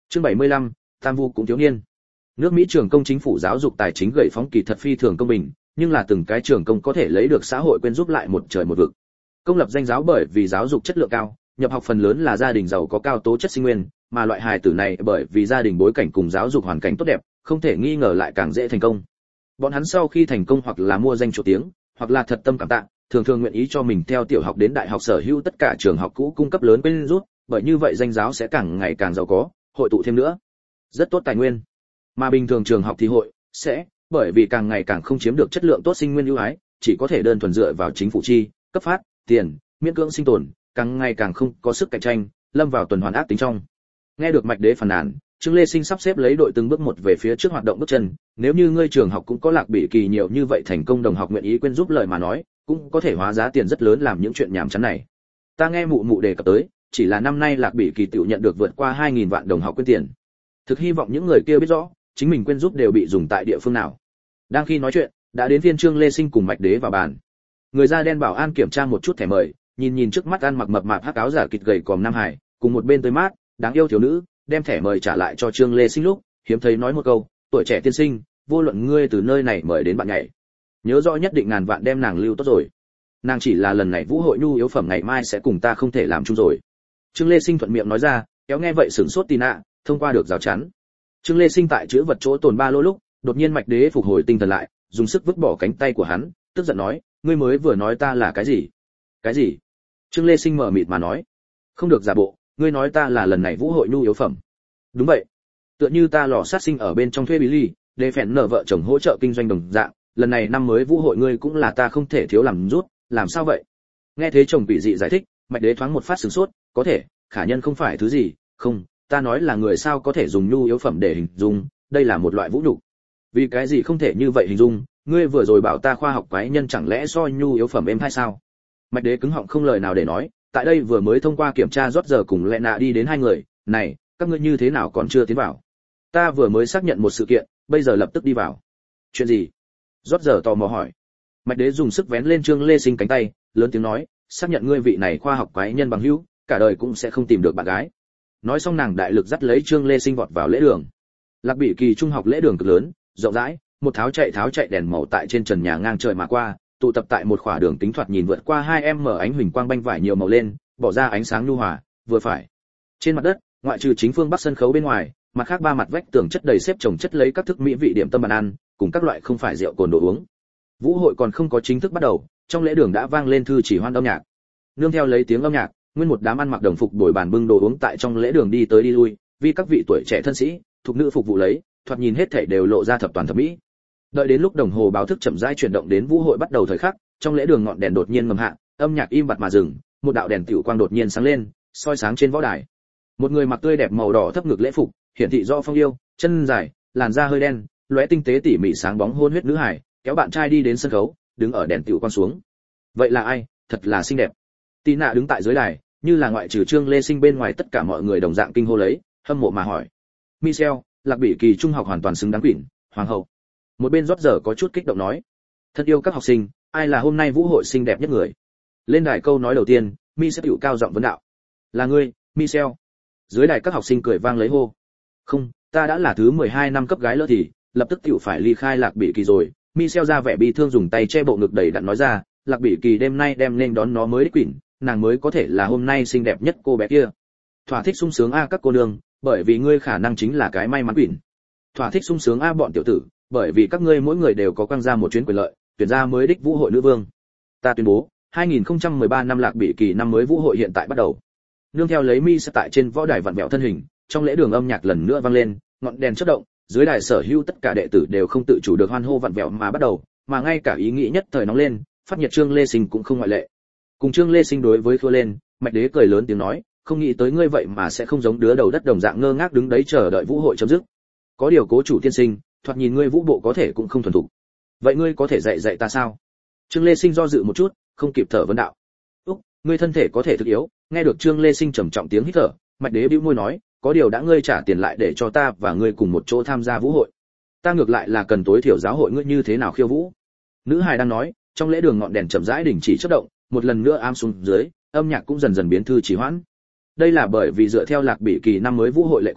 Chương 75, Tam Vu cũng thiếu niên. Nước Mỹ trường công chính phủ giáo dục tài chính gậy phóng kỳ thật phi thường công bình, nhưng là từng cái trường công có thể lấy được xã hội quyên giúp lại một trời một vực. Công lập danh giáo bởi vì giáo dục chất lượng cao, nhập học phần lớn là gia đình giàu có cao tố chất sinh nguyên, mà loại hài tử này bởi vì gia đình bối cảnh cùng giáo dục hoàn cảnh tốt đẹp, không thể nghi ngờ lại càng dễ thành công. Bọn hắn sau khi thành công hoặc là mua danh chỗ tiếng, hoặc là thật tâm cảm tạ, thường thường nguyện ý cho mình theo tiểu học đến đại học sở hữu tất cả trường học cũ cung cấp lớn quyên giúp, bởi như vậy danh giáo sẽ càng ngày càng giàu có, hội tụ thêm nữa rất tốt tài nguyên. Mà bình thường trường học thì hội sẽ bởi vì càng ngày càng không chiếm được chất lượng tốt sinh nguyên ưu ái, chỉ có thể đơn thuần dựa vào chính phủ chi cấp phát tiền miễn cưỡng sinh tồn, càng ngày càng không có sức cạnh tranh, lâm vào tuần hoàn ác tính trong. Nghe được Mạch Đế phàn nàn, Trương Lê Sinh sắp xếp lấy đội từng bước một về phía trước hoạt động bước chân. Nếu như ngươi trường học cũng có Lạc Bỉ Kỳ nhiều như vậy thành công đồng học nguyện ý quyên giúp lời mà nói, cũng có thể hóa giá tiền rất lớn làm những chuyện nhảm chán này. Ta nghe mụ mụ đề cập tới, chỉ là năm nay Lạc Bỉ Kỳ tiểu nhận được vượt qua 2.000 vạn đồng học quyên tiền. Thực hy vọng những người kia biết rõ, chính mình quyên giúp đều bị dùng tại địa phương nào. Đang khi nói chuyện, đã đến phiên Trương Lê Sinh cùng Mạch Đế vào bàn. Người da đen bảo an kiểm tra một chút thẻ mời, nhìn trước mắt ăn mặc mập mạp hắc áo giả kịt gầy còm Nam Hải, cùng một bên tươi mát, đáng yêu thiếu nữ, đem thẻ mời trả lại cho Trương Lê Sinh lúc, hiếm thấy nói một câu, tuổi trẻ tiên sinh, vô luận ngươi từ nơi này mời đến bạn nhảy, nhớ rõ nhất định ngàn vạn đem nàng lưu tốt rồi. Nàng chỉ là lần này vũ hội nhu yếu phẩm ngày mai sẽ cùng ta không thể làm chung rồi. Trương Lê Sinh thuận miệng nói ra, kéo nghe vậy sửng sốt Tina, thông qua được rào chắn. Trương Lê Sinh tại chữ vật chỗ tồn ba lô lúc, đột nhiên Mạch Đế phục hồi tinh thần lại, dùng sức vứt bỏ cánh tay của hắn, tức giận nói, ngươi mới vừa nói ta là cái gì? Cái gì? Trương Lê Sinh mở mịt mà nói, không được giả bộ, ngươi nói ta là lần này vũ hội nhu yếu phẩm. Đúng vậy, tựa như ta lò sát sinh ở bên trong thuê bí ly, để phèn nở vợ chồng hỗ trợ kinh doanh đồng dạng, lần này năm mới vũ hội ngươi cũng là ta không thể thiếu làm rút, làm sao vậy? Nghe thế chồng bị dị giải thích, Mạch Đế thoáng một phát sửng sốt, có thể, khả nhân không phải thứ gì, không, ta nói là người sao có thể dùng nhu yếu phẩm để hình dung, đây là một loại vũ nhục. Vì cái gì không thể như vậy hình dung, ngươi vừa rồi bảo ta khoa học quái nhân chẳng lẽ so nhu yếu phẩm em hay sao? Mạch Đế cứng họng không lời nào để nói, tại đây vừa mới thông qua kiểm tra rót giờ cùng Lệ Nạ đi đến hai người, này, các ngươi như thế nào còn chưa tiến vào? Ta vừa mới xác nhận một sự kiện, bây giờ lập tức đi vào. Chuyện gì? Rót giờ tò mò hỏi. Mạch Đế dùng sức vén lên Trương Lê Sinh cánh tay, lớn tiếng nói, xác nhận ngươi vị này khoa học quái nhân bằng hữu, cả đời cũng sẽ không tìm được bạn gái. Nói xong nàng đại lực dắt lấy Trương Lê Sinh vọt vào lễ đường. Lạc Bỉ Kỳ trung học lễ đường cực lớn, rộng rãi, một tháo chạy đèn màu tại trên trần nhà ngang trời mà qua, tụ tập tại một khỏa đường tính thoạt nhìn vượt qua 2 mở ánh huỳnh quang banh vải nhiều màu lên, bỏ ra ánh sáng nhu hòa, vừa phải. Trên mặt đất, ngoại trừ chính phương bắc sân khấu bên ngoài, mặt khác ba mặt vách tường chất đầy xếp chồng chất lấy các thức mỹ vị điểm tâm bàn ăn, cùng các loại không phải rượu cồn đồ uống. Vũ hội còn không có chính thức bắt đầu, trong lễ đường đã vang lên thư chỉ hoan âm nhạc. Nương theo lấy tiếng âm nhạc, nguyên một đám ăn mặc đồng phục bồi bàn bưng đồ uống tại trong lễ đường đi tới đi lui, vì các vị tuổi trẻ thân sĩ, thuộc nữ phục vụ lấy, thoạt nhìn hết thảy đều lộ ra thập toàn thập mỹ. Đợi đến lúc đồng hồ báo thức chậm rãi chuyển động đến vũ hội bắt đầu thời khắc, trong lễ đường ngọn đèn đột nhiên ngầm hạ, âm nhạc im bặt mà dừng, một đạo đèn tiểu quang đột nhiên sáng lên, soi sáng trên võ đài. Một người mặc tươi đẹp màu đỏ thấp ngực lễ phục, hiển thị do phong yêu, chân dài, làn da hơi đen, lóe tinh tế tỉ mỉ sáng bóng hôn huyết nữ hải, kéo bạn trai đi đến sân khấu, đứng ở đèn tiểu quang xuống. Vậy là ai? Thật là xinh đẹp. Tina đứng tại dưới đài, như là ngoại trừ Trương Lê Sinh bên ngoài tất cả mọi người đồng dạng kinh hô lấy, hâm mộ mà hỏi. Michelle, Lạc Bỉ Kỳ trung học hoàn toàn xứng đáng quỷ, hoàng hậu. Một bên rót giờ có chút kích động nói, thân yêu các học sinh, ai là hôm nay vũ hội xinh đẹp nhất người? Lên đài câu nói đầu tiên, Mi sẽ tiểu cao giọng vấn đạo. Là ngươi, Michelle. Dưới đài các học sinh cười vang lấy hô. Không, ta đã là thứ 12 năm cấp gái lỡ thì, lập tức tiểu phải ly khai Lạc Bỉ Kỳ rồi. Michelle ra vẻ bi thương dùng tay che bộ ngực đầy đặn nói ra, Lạc Bỉ Kỳ đêm nay đem nên đón nó mới đích quỷ, nàng mới có thể là hôm nay xinh đẹp nhất cô bé kia. Thỏa thích sung sướng a các cô nương, bởi vì ngươi khả năng chính là cái may mắn quỷ. Thỏa thích sung sướng a bọn tiểu tử, bởi vì các ngươi mỗi người đều có quăng ra một chuyến quyền lợi, tuyển ra mới đích vũ hội nữ vương. Ta tuyên bố, 2013 năm Lạc Bỉ Kỳ năm mới vũ hội hiện tại bắt đầu. Nương theo lấy Mi sẽ tại trên võ đài vặn vẹo thân hình, trong lễ đường âm nhạc lần nữa vang lên, ngọn đèn chớp động, dưới đài sở hữu tất cả đệ tử đều không tự chủ được hoan hô vặn vẹo mà bắt đầu, mà ngay cả ý nghĩ nhất thời nóng lên, phát nhiệt Trương Lê Sinh cũng không ngoại lệ. Cùng Trương Lê Sinh đối với thua lên, Mạch Đế cười lớn tiếng nói, không nghĩ tới ngươi vậy mà sẽ không giống đứa đầu đất đồng dạng ngơ ngác đứng đấy chờ đợi vũ hội chấm dứt. Có điều Cố chủ tiên sinh, thoạt nhìn ngươi vũ bộ có thể cũng không thuần thục. Vậy ngươi có thể dạy ta sao? Trương Lê Sinh do dự một chút, không kịp thở vấn đạo. Úc, ngươi thân thể có thể thực yếu. Nghe được Trương Lê Sinh trầm trọng tiếng hít thở, Mạch Đế bĩu môi nói, có điều đã ngươi trả tiền lại để cho ta và ngươi cùng một chỗ tham gia vũ hội. Ta ngược lại là cần tối thiểu giáo hội ngươi như thế nào khiêu vũ. Nữ hài đang nói, trong lễ đường ngọn đèn chậm rãi đình chỉ chớp động, một lần nữa ám xuống dưới, âm nhạc cũng dần dần biến thư trì hoãn. Đây là bởi vì dựa theo Lạc Bỉ Kỳ năm mới vũ hội lệ cũ,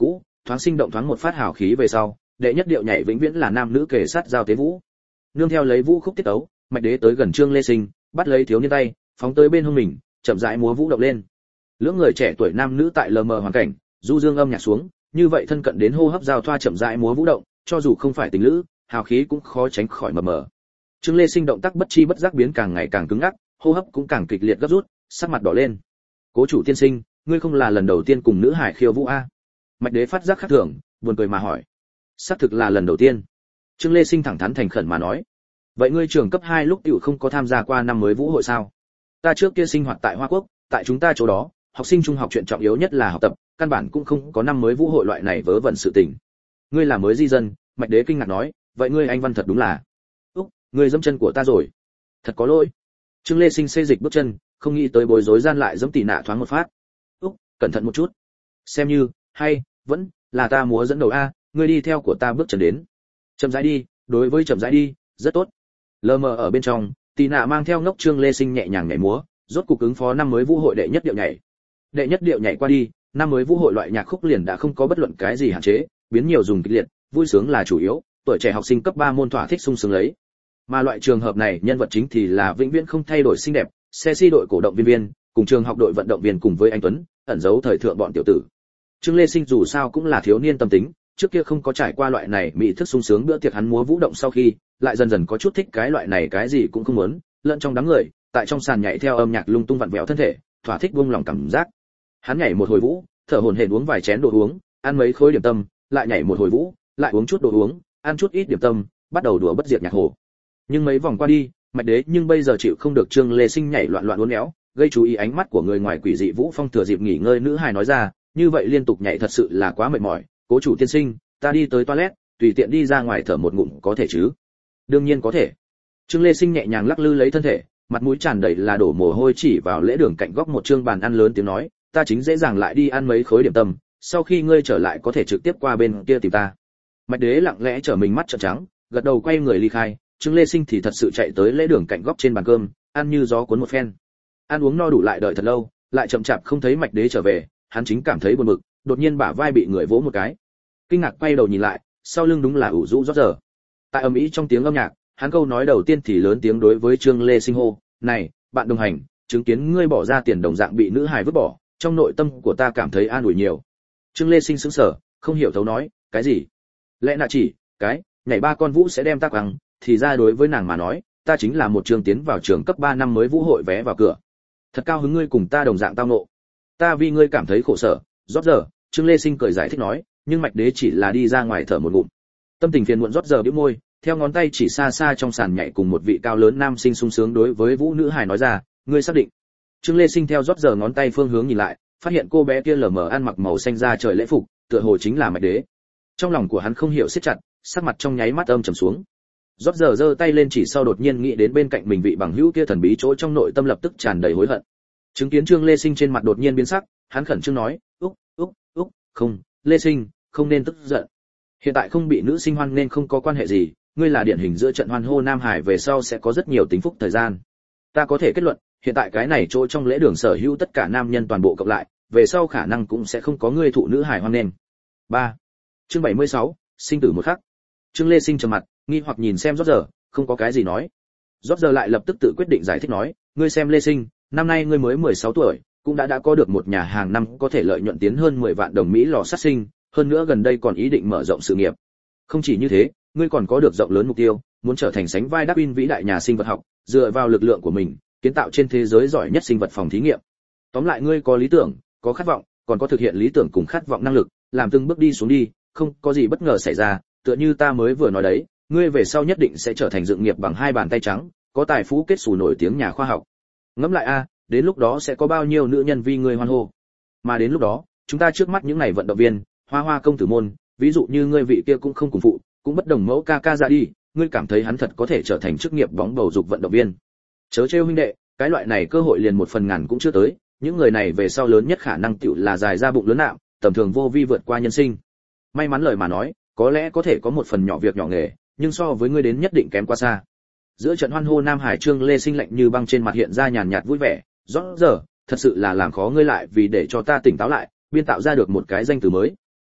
thoáng sinh động thoáng một phát hào khí về sau, đệ nhất điệu nhảy vĩnh viễn là nam nữ kề sát giao tế vũ. Nương theo lấy vũ khúc tiết tấu, Mạch Đế tới gần Trương Lê Sinh, bắt lấy thiếu niên tay, phóng tới bên hông mình, chậm rãi múa vũ động lên. Lưỡng người trẻ tuổi nam nữ tại lờ mờ hoàn cảnh, du dương âm nhạc xuống, như vậy thân cận đến hô hấp giao thoa chậm rãi múa vũ động, cho dù không phải tình lữ, hào khí cũng khó tránh khỏi mờ mờ. Trương Lê Sinh động tác bất chi bất giác biến càng ngày càng cứng ngắc, hô hấp cũng càng kịch liệt gấp rút, sắc mặt đỏ lên. Cố chủ tiên sinh, ngươi không là lần đầu tiên cùng nữ hải khiêu vũ a? Mạch Đế phát giác khác thường, buồn cười mà hỏi. Xác thực là lần đầu tiên. Trương Lê Sinh thẳng thắn thành khẩn mà nói. Vậy ngươi trường cấp 2 lúc tiểu không có tham gia qua năm mới vũ hội sao? Ta trước kia sinh hoạt tại Hoa Quốc, tại chúng ta chỗ đó, học sinh trung học chuyện trọng yếu nhất là học tập, căn bản cũng không có năm mới vũ hội loại này vớ vẩn sự tình. Ngươi là mới di dân, Mạch Đế kinh ngạc nói, vậy ngươi anh văn thật đúng là. Úc, ngươi dẫm chân của ta rồi. Thật có lỗi. Trương Lê Sinh xê dịch bước chân, không nghĩ tới bối rối gian lại giẫm tỉ nạ thoáng một phát. Úc, cẩn thận một chút. Xem như, hay, vẫn là ta múa dẫn đầu a, ngươi đi theo của ta bước chân đến. Chậm rãi đi, đối với chậm rãi đi, rất tốt. Lờ mờ ở bên trong, tỉ nạ mang theo ngốc Trương Lê Sinh nhẹ nhàng nhảy múa, rốt cục ứng phó năm mới vũ hội đệ nhất điệu nhảy. Đệ nhất điệu nhảy qua đi, năm mới vũ hội loại nhạc khúc liền đã không có bất luận cái gì hạn chế, biến nhiều dùng kịch liệt, vui sướng là chủ yếu, tuổi trẻ học sinh cấp 3 môn thỏa thích sung sướng lấy. Mà loại trường hợp này, nhân vật chính thì là vĩnh viễn không thay đổi xinh đẹp, xe si đội cổ động viên viên, cùng trường học đội vận động viên cùng với anh Tuấn, ẩn giấu thời thượng bọn tiểu tử. Trương Lê Sinh dù sao cũng là thiếu niên tâm tính, trước kia không có trải qua loại này mỹ thức sung sướng bữa tiệc hắn múa vũ động sau khi, lại dần dần có chút thích cái loại này cái gì cũng không muốn, lẫn trong đám người, tại trong sàn nhảy theo âm nhạc lung tung vặn vẹo thân thể, thỏa thích buông lòng cảm giác. Hắn nhảy một hồi vũ, thở hổn hển uống vài chén đồ uống, ăn mấy khối điểm tâm, lại nhảy một hồi vũ, lại uống chút đồ uống, ăn chút ít điểm tâm, bắt đầu đùa bất diệt nhạc hồ. Nhưng mấy vòng qua đi, Mạch Đế nhưng bây giờ chịu không được Trương Lê Sinh nhảy loạn loạn uốn éo, gây chú ý ánh mắt của người ngoài quỷ dị Vũ Phong thừa dịp nghỉ ngơi nữ hài nói ra, như vậy liên tục nhảy thật sự là quá mệt mỏi, cố chủ tiên sinh, ta đi tới toilet, tùy tiện đi ra ngoài thở một ngụm có thể chứ? Đương nhiên có thể. Trương Lê Sinh nhẹ nhàng lắc lư lấy thân thể, mặt mũi tràn đầy là đổ mồ hôi chỉ vào lễ đường cạnh góc một trương bàn ăn lớn tiếng nói, ta chính dễ dàng lại đi ăn mấy khối điểm tâm, sau khi ngươi trở lại có thể trực tiếp qua bên kia tìm ta. Mạch Đế lặng lẽ trở mình mắt trợn trắng, gật đầu quay người ly khai. Trương Lê Sinh thì thật sự chạy tới lễ đường cạnh góc trên bàn cơm, ăn như gió cuốn một phen. Ăn uống no đủ lại đợi thật lâu, lại chậm chạp không thấy Mạch Đế trở về, hắn chính cảm thấy buồn bực, đột nhiên bả vai bị người vỗ một cái. Kinh ngạc quay đầu nhìn lại, sau lưng đúng là ủ rũ rót giờ. Tại ầm ĩ trong tiếng âm nhạc, hắn câu nói đầu tiên thì lớn tiếng đối với Trương Lê Sinh hô, "Này, bạn đồng hành, chứng kiến ngươi bỏ ra tiền đồng dạng bị nữ hài vứt bỏ, trong nội tâm của ta cảm thấy an ủi nhiều." Trương Lê Sinh sững sờ, không hiểu thấu nói, "Cái gì? Lẽ nạ chỉ, cái, nhảy 3 con vũ sẽ đem ta quăng." Thì ra đối với nàng mà nói, ta chính là một trường tiến vào trường cấp 3 năm mới vũ hội vé vào cửa. Thật cao hứng ngươi cùng ta đồng dạng tao ngộ. Ta vì ngươi cảm thấy khổ sở, rót giờ, Trương Lê Sinh cười giải thích nói, nhưng Mạch Đế chỉ là đi ra ngoài thở một ngụm. Tâm tình phiền muộn rót giờ bĩu môi, theo ngón tay chỉ xa xa trong sàn nhảy cùng một vị cao lớn nam sinh sung sướng đối với vũ nữ hài nói ra, ngươi xác định. Trương Lê Sinh theo rót giờ ngón tay phương hướng nhìn lại, phát hiện cô bé kia lờ mờ ăn mặc màu xanh da trời lễ phục, tựa hồ chính là Mạch Đế. Trong lòng của hắn không hiểu siết chặt, sắc mặt trong nháy mắt âm trầm xuống. Rót giờ giơ tay lên chỉ sau đột nhiên nghĩ đến bên cạnh mình vị bằng hữu kia thần bí chỗ trong nội tâm lập tức tràn đầy hối hận. Chứng kiến Trương Lê Sinh trên mặt đột nhiên biến sắc, hắn khẩn trương nói, "Úc, không, Lê Sinh, không nên tức giận. Hiện tại không bị nữ sinh hoan nên không có quan hệ gì, ngươi là điển hình giữa trận hoan hô Nam Hải về sau sẽ có rất nhiều tính phúc thời gian. Ta có thể kết luận, hiện tại cái này chỗ trong lễ đường sở hữu tất cả nam nhân toàn bộ cộng lại, về sau khả năng cũng sẽ không có ngươi thụ nữ hải hoan nên." 3. Chương 76, sinh tử một khắc. Trương Lê Sinh trầm mặt, nghi hoặc nhìn xem rót giờ, không có cái gì nói. Rót giờ lại lập tức tự quyết định giải thích nói, ngươi xem Lê Sinh, năm nay ngươi mới 16 tuổi, cũng đã có được một nhà hàng năm có thể lợi nhuận tiến hơn 10 vạn đồng Mỹ lò sát sinh, hơn nữa gần đây còn ý định mở rộng sự nghiệp. Không chỉ như thế, ngươi còn có được rộng lớn mục tiêu, muốn trở thành sánh vai Darwin vĩ đại nhà sinh vật học, dựa vào lực lượng của mình, kiến tạo trên thế giới giỏi nhất sinh vật phòng thí nghiệm. Tóm lại ngươi có lý tưởng, có khát vọng, còn có thực hiện lý tưởng cùng khát vọng năng lực, làm từng bước đi xuống đi, không có gì bất ngờ xảy ra, tựa như ta mới vừa nói đấy, ngươi về sau nhất định sẽ trở thành dựng nghiệp bằng 2 bàn tay trắng, có tài phú kết xù nổi tiếng nhà khoa học. Ngẫm lại a, đến lúc đó sẽ có bao nhiêu nữ nhân vì ngươi hoan hô. Mà đến lúc đó, chúng ta trước mắt những này vận động viên, hoa hoa công tử môn, ví dụ như ngươi vị kia cũng không cùng phụ, cũng bất đồng mẫu ca ca ra đi, ngươi cảm thấy hắn thật có thể trở thành chức nghiệp bóng bầu dục vận động viên. Chớ trêu huynh đệ, cái loại này cơ hội liền 1/1000 cũng chưa tới, những người này về sau lớn nhất khả năng tựu là dài ra bụng lớn nạm, tầm thường vô vi vượt qua nhân sinh. May mắn lời mà nói, có lẽ có thể có một phần nhỏ việc nhỏ nghề, nhưng so với ngươi đến nhất định kém quá xa. Giữa trận hoan hô Nam Hải, Trương Lê Sinh lạnh như băng trên mặt hiện ra nhàn nhạt vui vẻ, rõ giờ, thật sự là làm khó ngươi lại vì để cho ta tỉnh táo lại, biên tạo ra được một cái danh từ mới.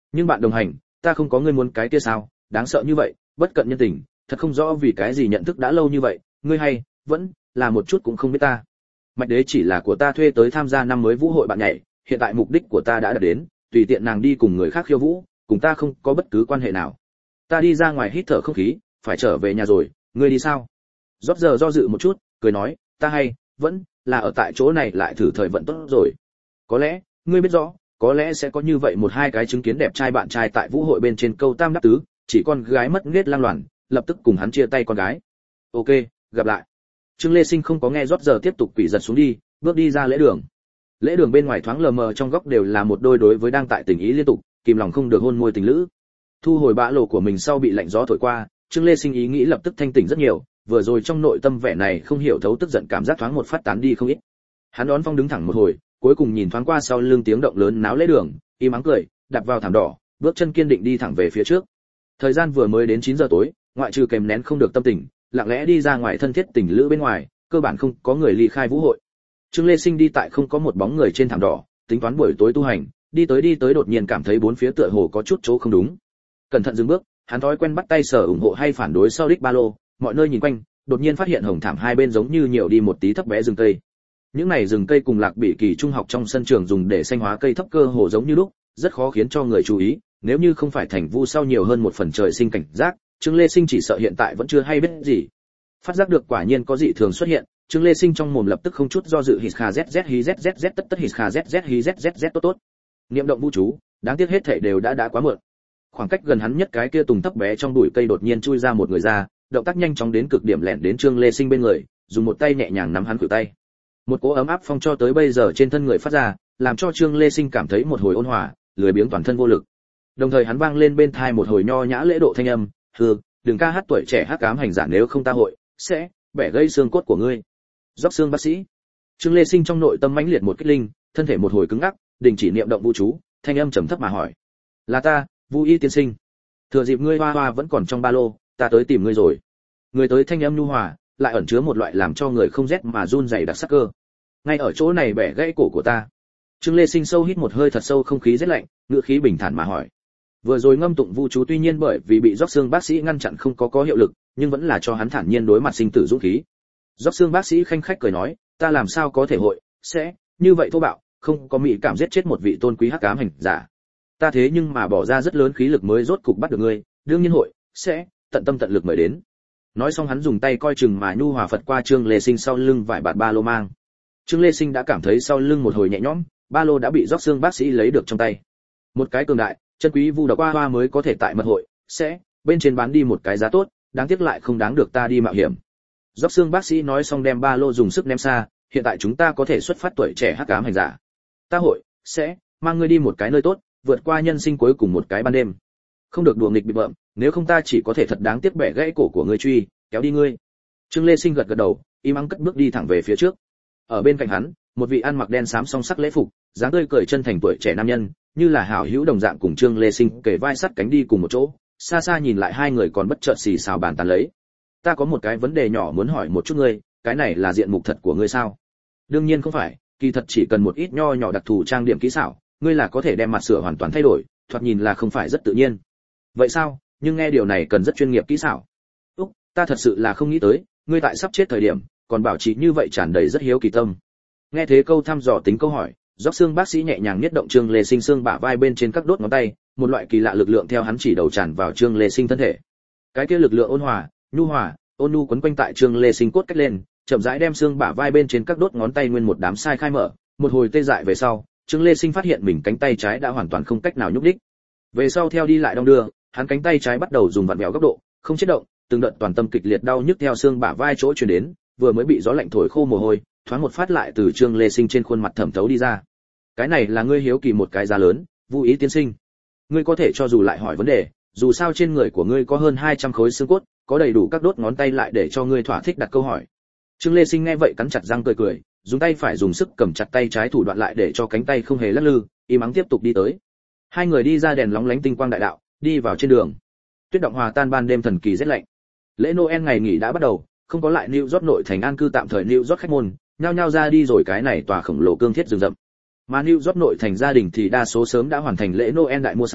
Nhưng bạn đồng hành, ta không có ngươi muốn cái kia sao, đáng sợ như vậy, bất cận nhân tình, thật không rõ vì cái gì nhận thức đã lâu như vậy, ngươi hay vẫn là một chút cũng không biết ta. Mạch Đế chỉ là của ta thuê tới tham gia năm mới vũ hội bạn nhảy, hiện tại mục đích của ta đã đạt đến, tùy tiện nàng đi cùng người khác khiêu vũ, cùng ta không có bất cứ quan hệ nào. Ta đi ra ngoài hít thở không khí, phải trở về nhà rồi, ngươi đi sao? Rót giờ do dự một chút, cười nói, ta hay vẫn là ở tại chỗ này lại thử thời vận tốt rồi. Có lẽ, ngươi biết rõ, có lẽ sẽ có như vậy một hai cái chứng kiến đẹp trai bạn trai tại vũ hội bên trên câu tam đáp tứ, chỉ con gái mất nết lang loàn, lập tức cùng hắn chia tay con gái. Ok, gặp lại. Trương Lê Sinh không có nghe rót giờ tiếp tục quỷ giật xuống đi, bước đi ra lễ đường. Lễ đường bên ngoài thoáng lờ mờ, trong góc đều là một đôi đối với đang tại tình ý liên tục, kìm lòng không được hôn môi tình lữ. Thu hồi bã lộ của mình sau bị lạnh gió thổi qua, Trương Lê Sinh ý nghĩ lập tức thanh tỉnh rất nhiều, vừa rồi trong nội tâm vẻ này không hiểu thấu tức giận cảm giác thoáng một phát tán đi không ít. Hắn đón phong đứng thẳng một hồi, cuối cùng nhìn thoáng qua sau lưng tiếng động lớn náo lễ đường, im ắng cười, đạp vào thảm đỏ, bước chân kiên định đi thẳng về phía trước. Thời gian vừa mới đến 9 giờ tối, ngoại trừ kèm nén không được tâm tình, lặng lẽ đi ra ngoài thân thiết tình lữ bên ngoài, cơ bản không có người ly khai vũ hội. Trương Lê Sinh đi tại không có một bóng người trên thảm đỏ, tính toán buổi tối tu hành, đi tới đột nhiên cảm thấy bốn phía tựa hồ có chút chỗ không đúng. Cẩn thận dừng bước, hắn thói quen bắt tay sở ủng hộ hay phản đối sau đích ba lô, mọi nơi nhìn quanh, đột nhiên phát hiện hồng thảm hai bên giống như nhiều đi một tí thấp bé rừng cây. Những này rừng cây cùng Lạc Bỉ Kỳ trung học trong sân trường dùng để xanh hóa cây thấp cơ hồ giống như lúc, rất khó khiến cho người chú ý, nếu như không phải thành vu sau nhiều hơn một phần trời sinh cảnh giác, Trương Lê Sinh chỉ sợ hiện tại vẫn chưa hay biết gì. Phát giác được quả nhiên có dị thường xuất hiện, Trương Lê Sinh trong mồm lập tức không chút do dự hít kha zz hí zz tất tất hít kha zz hí zz tốt tốt. Niệm động vũ chú, đáng tiếc hết thảy đều đã quá muộn. Khoảng cách gần hắn nhất cái kia tùng thấp bé trong bụi cây đột nhiên chui ra một người ra, động tác nhanh chóng đến cực điểm lẻn đến Trương Lê Sinh bên người, dùng một tay nhẹ nhàng nắm hắn khuỷu tay. Một cỗ ấm áp phong cho tới bây giờ trên thân người phát ra, làm cho Trương Lê Sinh cảm thấy một hồi ôn hòa, lười biếng toàn thân vô lực. Đồng thời hắn vang lên bên tai một hồi nho nhã lễ độ thanh âm, "Hừ, đừng ca hát tuổi trẻ hắc ám hành giả, nếu không ta hội sẽ bẻ gãy xương cốt của ngươi." Dốc xương bác sĩ. Trương Lê Sinh trong nội tâm mãnh liệt một kích linh, thân thể một hồi cứng ngắc, đình chỉ niệm động vũ chú, thanh âm trầm thấp mà hỏi: "Là ta, Vu Y tiên sinh. Thừa dịp ngươi hoa hoa vẫn còn trong ba lô, ta tới tìm ngươi rồi." Người tới thanh âm nhu hòa, lại ẩn chứa một loại làm cho người không rét mà run rẩy đặc sắc cơ. Ngay ở chỗ này bẻ gãy cổ của ta. Trương Lê Sinh sâu hít một hơi thật sâu không khí rét lạnh, ngữ khí bình thản mà hỏi. Vừa rồi ngâm tụng vu chú tuy nhiên bởi vì bị róc xương bác sĩ ngăn chặn không có hiệu lực, nhưng vẫn là cho hắn thản nhiên đối mặt sinh tử dũng khí. Róc xương bác sĩ khanh khách cười nói, ta làm sao có thể hội sẽ như vậy thô bạo, không có mỹ cảm giết chết một vị tôn quý hắc ám hành giả. Ta thế nhưng mà bỏ ra rất lớn khí lực mới rốt cục bắt được ngươi, đương nhiên hội sẽ tận tâm tận lực mời đến. Nói xong hắn dùng tay coi chừng mà nhu hòa phật qua Trương Lê Sinh sau lưng vải bạt ba lô mang. Trương Lê Sinh đã cảm thấy sau lưng một hồi nhẹ nhõm, ba lô đã bị róc xương bác sĩ lấy được trong tay. Một cái cường đại, chân quý vu độc hoa mới có thể tại mật hội sẽ bên trên bán đi một cái giá tốt, đáng tiếc lại không đáng được ta đi mạo hiểm. Róc xương bác sĩ nói xong đem ba lô dùng sức ném xa, hiện tại chúng ta có thể xuất phát tuổi trẻ hắc ám hành giả. Ta hội sẽ mang ngươi đi một cái nơi tốt, vượt qua nhân sinh cuối cùng một cái ban đêm. Không được đùa nghịch bị bợm, nếu không ta chỉ có thể thật đáng tiếc bẻ gãy cổ của ngươi truy, kéo đi ngươi. Trương Lê Sinh gật gật đầu, im ắng cất bước đi thẳng về phía trước. Ở bên cạnh hắn, một vị ăn mặc đen xám song sắc lễ phục, dáng tươi cười chân thành tuổi trẻ nam nhân, như là hảo hữu đồng dạng cùng Trương Lê Sinh kề vai sát cánh đi cùng một chỗ. Xa xa nhìn lại hai người còn bất chợt xì xào bàn tán lấy. Ta có một cái vấn đề nhỏ muốn hỏi một chút ngươi, cái này là diện mục thật của ngươi sao? Đương nhiên không phải, kỳ thật chỉ cần một ít nho nhỏ đặc thù trang điểm kỹ xảo, ngươi là có thể đem mặt sửa hoàn toàn thay đổi, thoạt nhìn là không phải rất tự nhiên. Vậy sao? Nhưng nghe điều này cần rất chuyên nghiệp kỹ xảo. Úc, ta thật sự là không nghĩ tới, ngươi tại sắp chết thời điểm, còn bảo trì như vậy tràn đầy rất hiếu kỳ tâm. Nghe thế câu thăm dò tính câu hỏi, róc xương bác sĩ nhẹ nhàng niết động Trương Lê Sinh xương bả vai bên trên các đốt ngón tay, một loại kỳ lạ lực lượng theo hắn chỉ đầu tràn vào Trương Lê Sinh thân thể. Cái kia lực lượng ôn hòa, nhu hòa, ôn nhu quấn quanh tại Trương Lê Sinh cốt cách lên, chậm rãi đem xương bả vai bên trên các đốt ngón tay nguyên một đám sai khai mở, một hồi tê dại về sau, Trương Lê Sinh phát hiện mình cánh tay trái đã hoàn toàn không cách nào nhúc nhích. Về sau theo đi lại đong đưa, hắn cánh tay trái bắt đầu dùng vặn vẹo góc độ, không chết động, từng đợt toàn tâm kịch liệt đau nhức theo xương bả vai chỗ truyền đến, vừa mới bị gió lạnh thổi khô mồ hôi, thoáng một phát lại từ Trương Lê Sinh trên khuôn mặt thẩm thấu đi ra. Cái này là ngươi hiếu kỳ một cái giá lớn, Vu Ý tiên sinh. Ngươi có thể cho dù lại hỏi vấn đề, dù sao trên người của ngươi có hơn 200 khối xương cốt, có đầy đủ các đốt ngón tay lại để cho ngươi thỏa thích đặt câu hỏi. Trương Lê Sinh nghe vậy cắn chặt răng cười cười, dùng tay phải dùng sức cầm chặt tay trái thủ đoạn lại để cho cánh tay không hề lắc lư, im ắng tiếp tục đi tới. Hai người đi ra đèn lóng lánh tinh quang đại đạo, đi vào trên đường. Tuyết động hòa tan ban đêm thần kỳ rét lạnh. Lễ Noel ngày nghỉ đã bắt đầu, không có lại New York nội thành an cư tạm thời New York khách môn, nhao nhao ra đi rồi cái này tòa khổng lồ cương thiết rừng rậm. Mà New York nội thành gia đình thì đa số sớm đã hoàn thành lễ Noel đại mua sắm,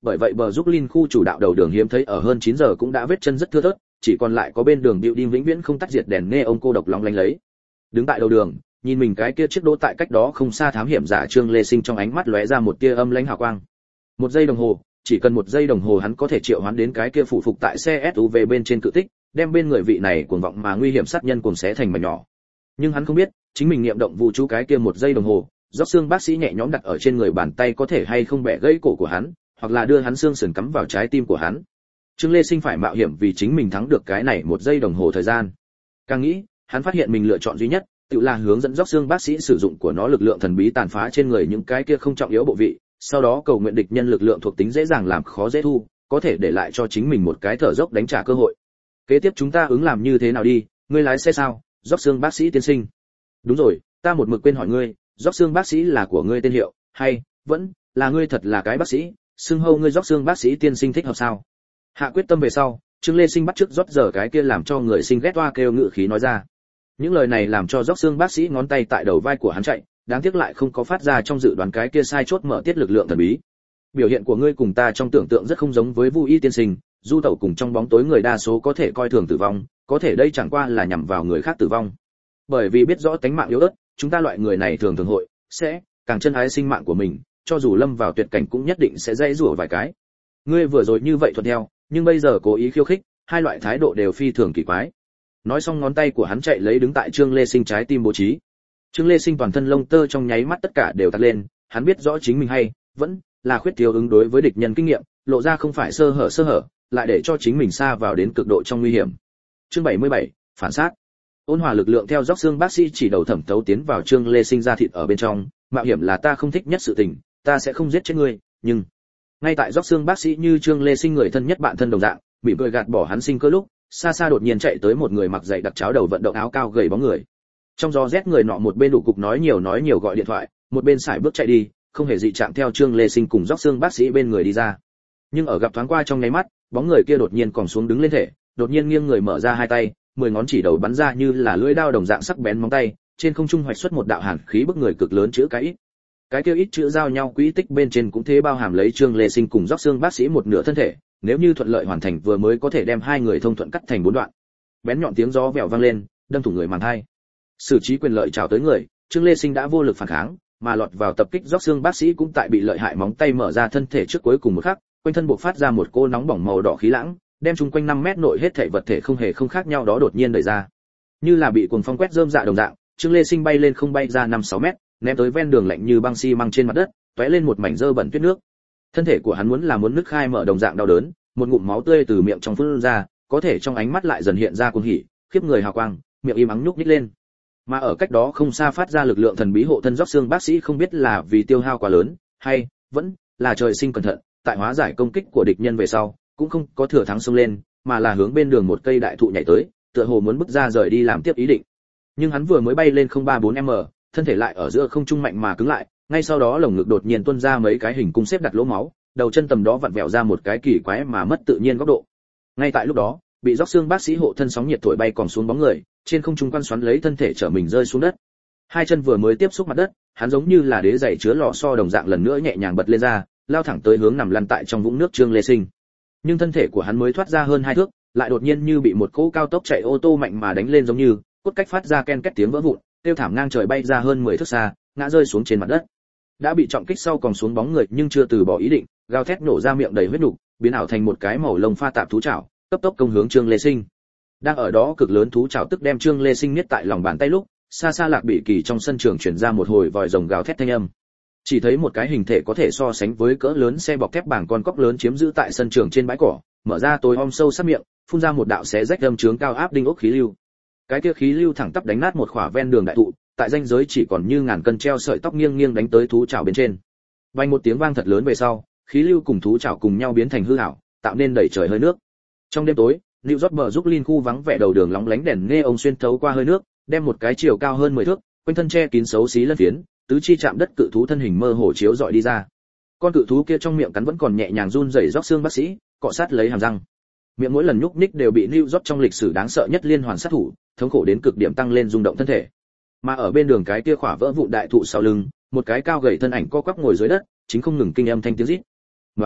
bởi vậy bờ Brooklyn khu chủ đạo đầu đường hiếm thấy ở hơn 9 giờ cũng đã vết chân rất thưa thớt, chỉ còn lại có bên đường building vĩnh viễn không tắt diệt đèn neon cô độc lóng lánh lấy. Đứng tại đầu đường, nhìn mình cái kia chiếc đỗ tại cách đó không xa thám hiểm giả Trương Lê Sinh trong ánh mắt lóe ra một tia âm lãnh hào quang. Một giây đồng hồ, chỉ cần một giây đồng hồ hắn có thể triệu hoán đến cái kia phụ phục tại xe SUV bên trên cự tích, đem bên người vị này cuồng vọng mà nguy hiểm sát nhân cùng xé thành mảnh nhỏ. Nhưng hắn không biết, chính mình niệm động vũ chú cái kia một giây đồng hồ, róc xương bác sĩ nhẹ nhõm đặt ở trên người bàn tay có thể hay không bẻ gãy cổ của hắn, hoặc là đưa hắn xương sườn cắm vào trái tim của hắn. Trương Lê Sinh phải mạo hiểm vì chính mình thắng được cái này một giây đồng hồ thời gian. Càng nghĩ, hắn phát hiện mình lựa chọn duy nhất, tự là hướng dẫn róc xương bác sĩ sử dụng của nó lực lượng thần bí tàn phá trên người những cái kia không trọng yếu bộ vị, sau đó cầu nguyện địch nhân lực lượng thuộc tính dễ dàng làm khó dễ thu, có thể để lại cho chính mình một cái thở dốc đánh trả cơ hội. Kế tiếp chúng ta ứng làm như thế nào đi, ngươi lái xe sao, róc xương bác sĩ tiên sinh? Đúng rồi, ta một mực quên hỏi ngươi, róc xương bác sĩ là của ngươi tên hiệu, hay vẫn là ngươi thật là cái bác sĩ, xưng hô ngươi róc xương bác sĩ tiên sinh thích hợp sao? Hạ quyết tâm về sau, Trương Lê Sinh bắt chước rót giờ cái kia làm cho người sinh ghét oa kêu ngự khí nói ra. Những lời này làm cho róc xương bác sĩ ngón tay tại đầu vai của hắn chạy, đáng tiếc lại không có phát ra trong dự đoán cái kia sai chốt mở tiết lực lượng thần bí. Biểu hiện của ngươi cùng ta trong tưởng tượng rất không giống với Vu Y tiên sinh, du tẩu cùng trong bóng tối người đa số có thể coi thường tử vong, có thể đây chẳng qua là nhằm vào người khác tử vong. Bởi vì biết rõ tánh mạng yếu ớt, chúng ta loại người này thường thường hội sẽ càng chân ái sinh mạng của mình, cho dù lâm vào tuyệt cảnh cũng nhất định sẽ dãy rủa vài cái. Ngươi vừa rồi như vậy thuận theo, nhưng bây giờ cố ý khiêu khích, hai loại thái độ đều phi thường kỳ quái. Nói xong ngón tay của hắn chạy lấy đứng tại Trương Lê Sinh trái tim bố trí. Trương Lê Sinh toàn thân lông tơ trong nháy mắt tất cả đều tắt lên, hắn biết rõ chính mình hay vẫn là khuyết thiếu ứng đối với địch nhân kinh nghiệm, lộ ra không phải sơ hở, lại để cho chính mình sa vào đến cực độ trong nguy hiểm. Chương 77, phản sát. Ôn hòa lực lượng theo róc xương bác sĩ chỉ đầu thẩm thấu tiến vào Trương Lê Sinh ra thịt ở bên trong, mạo hiểm là ta không thích nhất sự tình, ta sẽ không giết chết ngươi, nhưng ngay tại róc xương bác sĩ như Trương Lê Sinh người thân nhất bạn thân đồng dạng, bị cười gạt bỏ hắn sinh cơ lúc, xa xa đột nhiên chạy tới một người mặc dày đặc cháo đầu vận động áo cao gầy bóng người. Trong gió rét người nọ một bên đủ cục nói nhiều gọi điện thoại, một bên sải bước chạy đi, không hề dị trạng theo Trương Lê Sinh cùng róc xương bác sĩ bên người đi ra. Nhưng ở gặp thoáng qua trong nháy mắt, bóng người kia đột nhiên còng xuống đứng lên thể, đột nhiên nghiêng người mở ra hai tay, 10 ngón chỉ đầu bắn ra như là lưỡi dao đồng dạng sắc bén móng tay, trên không trung hoạch xuất một đạo hàn khí bức người cực lớn chữ cái ít. Cái kia ít chữ giao nhau quỹ tích bên trên cũng thế bao hàm lấy Trương Lê Sinh cùng róc xương bác sĩ một nửa thân thể, nếu như thuận lợi hoàn thành vừa mới có thể đem hai người thông thuận cắt thành 4 đoạn. Bén nhọn tiếng gió vèo vang lên, đâm thủng người màng hai. Xử trí quyền lợi chào tới người, Trương Lê Sinh đã vô lực phản kháng, mà lọt vào tập kích róc xương bác sĩ cũng tại bị lợi hại móng tay mở ra thân thể trước cuối cùng một khắc, quanh thân bộc phát ra một cô nóng bỏng màu đỏ khí lãng, đem chung quanh 5 mét nội hết thảy vật thể không hề không khác nhau đó đột nhiên đẩy ra. Như là bị cuồng phong quét rơm dạ đồng dạng, Trương Lê Sinh bay lên không bay ra 5-6 mét, ném tới ven đường lạnh như băng xi măng trên mặt đất, tóe lên một mảnh dơ bẩn tuyết nước. Thân thể của hắn muốn nứt khai mở đồng dạng đau đớn, một ngụm máu tươi từ miệng trong phun ra, có thể trong ánh mắt lại dần hiện ra cuồng hỉ, khiếp người hào quang, miệng im ắng nhúc nhích lên. Mà ở cách đó không xa phát ra lực lượng thần bí hộ thân róc xương bác sĩ không biết là vì tiêu hao quá lớn, hay vẫn là trời sinh cẩn thận, tại hóa giải công kích của địch nhân về sau, cũng không có thừa thắng xông lên, mà là hướng bên đường một cây đại thụ nhảy tới, tựa hồ muốn bước ra rời đi làm tiếp ý định. Nhưng hắn vừa mới bay lên 034m, thân thể lại ở giữa không trung mạnh mà cứng lại, ngay sau đó lồng ngực đột nhiên tuôn ra mấy cái hình cung xếp đặt lỗ máu, đầu chân tầm đó vặn vẹo ra một cái kỳ quái mà mất tự nhiên góc độ. Ngay tại lúc đó, bị róc xương bác sĩ hộ thân sóng nhiệt thổi bay còn xuống bóng người, trên không trung quan xoắn lấy thân thể trở mình rơi xuống đất. Hai chân vừa mới tiếp xúc mặt đất, hắn giống như là đế giày chứa lò xo đồng dạng lần nữa nhẹ nhàng bật lên ra, lao thẳng tới hướng nằm lăn tại trong vũng nước Trương Lê Sinh. Nhưng thân thể của hắn mới thoát ra hơn 2 thước, lại đột nhiên như bị một cỗ cao tốc chạy ô tô mạnh mà đánh lên giống như, cốt cách phát ra ken két tiếng vỡ vụn, tiêu thảm ngang trời bay ra hơn 10 thước xa, ngã rơi xuống trên mặt đất. Đã bị trọng kích sau còn xuống bóng người nhưng chưa từ bỏ ý định, gào thét nổ ra miệng đầy huyết nục, biến ảo thành một cái màu lông pha tạp thú chảo, cấp tốc công hướng Trương Lê Sinh. Đang ở đó cực lớn thú chảo tức đem Trương Lê Sinh niết tại lòng bàn tay lúc, xa xa Lạc Bị Kỳ trong sân trường truyền ra một hồi vòi rồng gào thét thanh âm. Chỉ thấy một cái hình thể có thể so sánh với cỡ lớn xe bọc thép bảng con cóc lớn chiếm giữ tại sân trường trên bãi cỏ, mở ra tối om sâu sát miệng, phun ra một đạo xé rách âm trướng cao áp đinh ốc khí lưu. Cái kia khí lưu thẳng tắp đánh nát một khỏa ven đường đại thụ, tại ranh giới chỉ còn như ngàn cân treo sợi tóc nghiêng nghiêng đánh tới thú chảo bên trên. Vang một tiếng vang thật lớn về sau, khí lưu cùng thú chảo cùng nhau biến thành hư ảo, tạo nên đầy trời hơi nước. Trong đêm tối, New York bờ Brooklyn khu vắng vẻ đầu đường lóng lánh đèn neon xuyên thấu qua hơi nước, đem một cái chiều cao hơn 10 thước, quanh thân che kín xấu xí lân phiến, tứ chi chạm đất cự thú thân hình mơ hồ chiếu dọi đi ra. Con cự thú kia trong miệng cắn vẫn còn nhẹ nhàng run rẩy róc xương bác sĩ, cọ sát lấy hàm răng. Miệng mỗi lần nhúc nhích đều bị New York trong lịch sử đáng sợ nhất liên hoàn sát thủ, thống khổ đến cực điểm tăng lên rung động thân thể. Mà ở bên đường cái kia khỏa vỡ vụn đại thụ sau lưng, một cái cao gầy thân ảnh co quắp ngồi dưới đất, chính không ngừng kinh âm thanh tiếng rít. Và nó,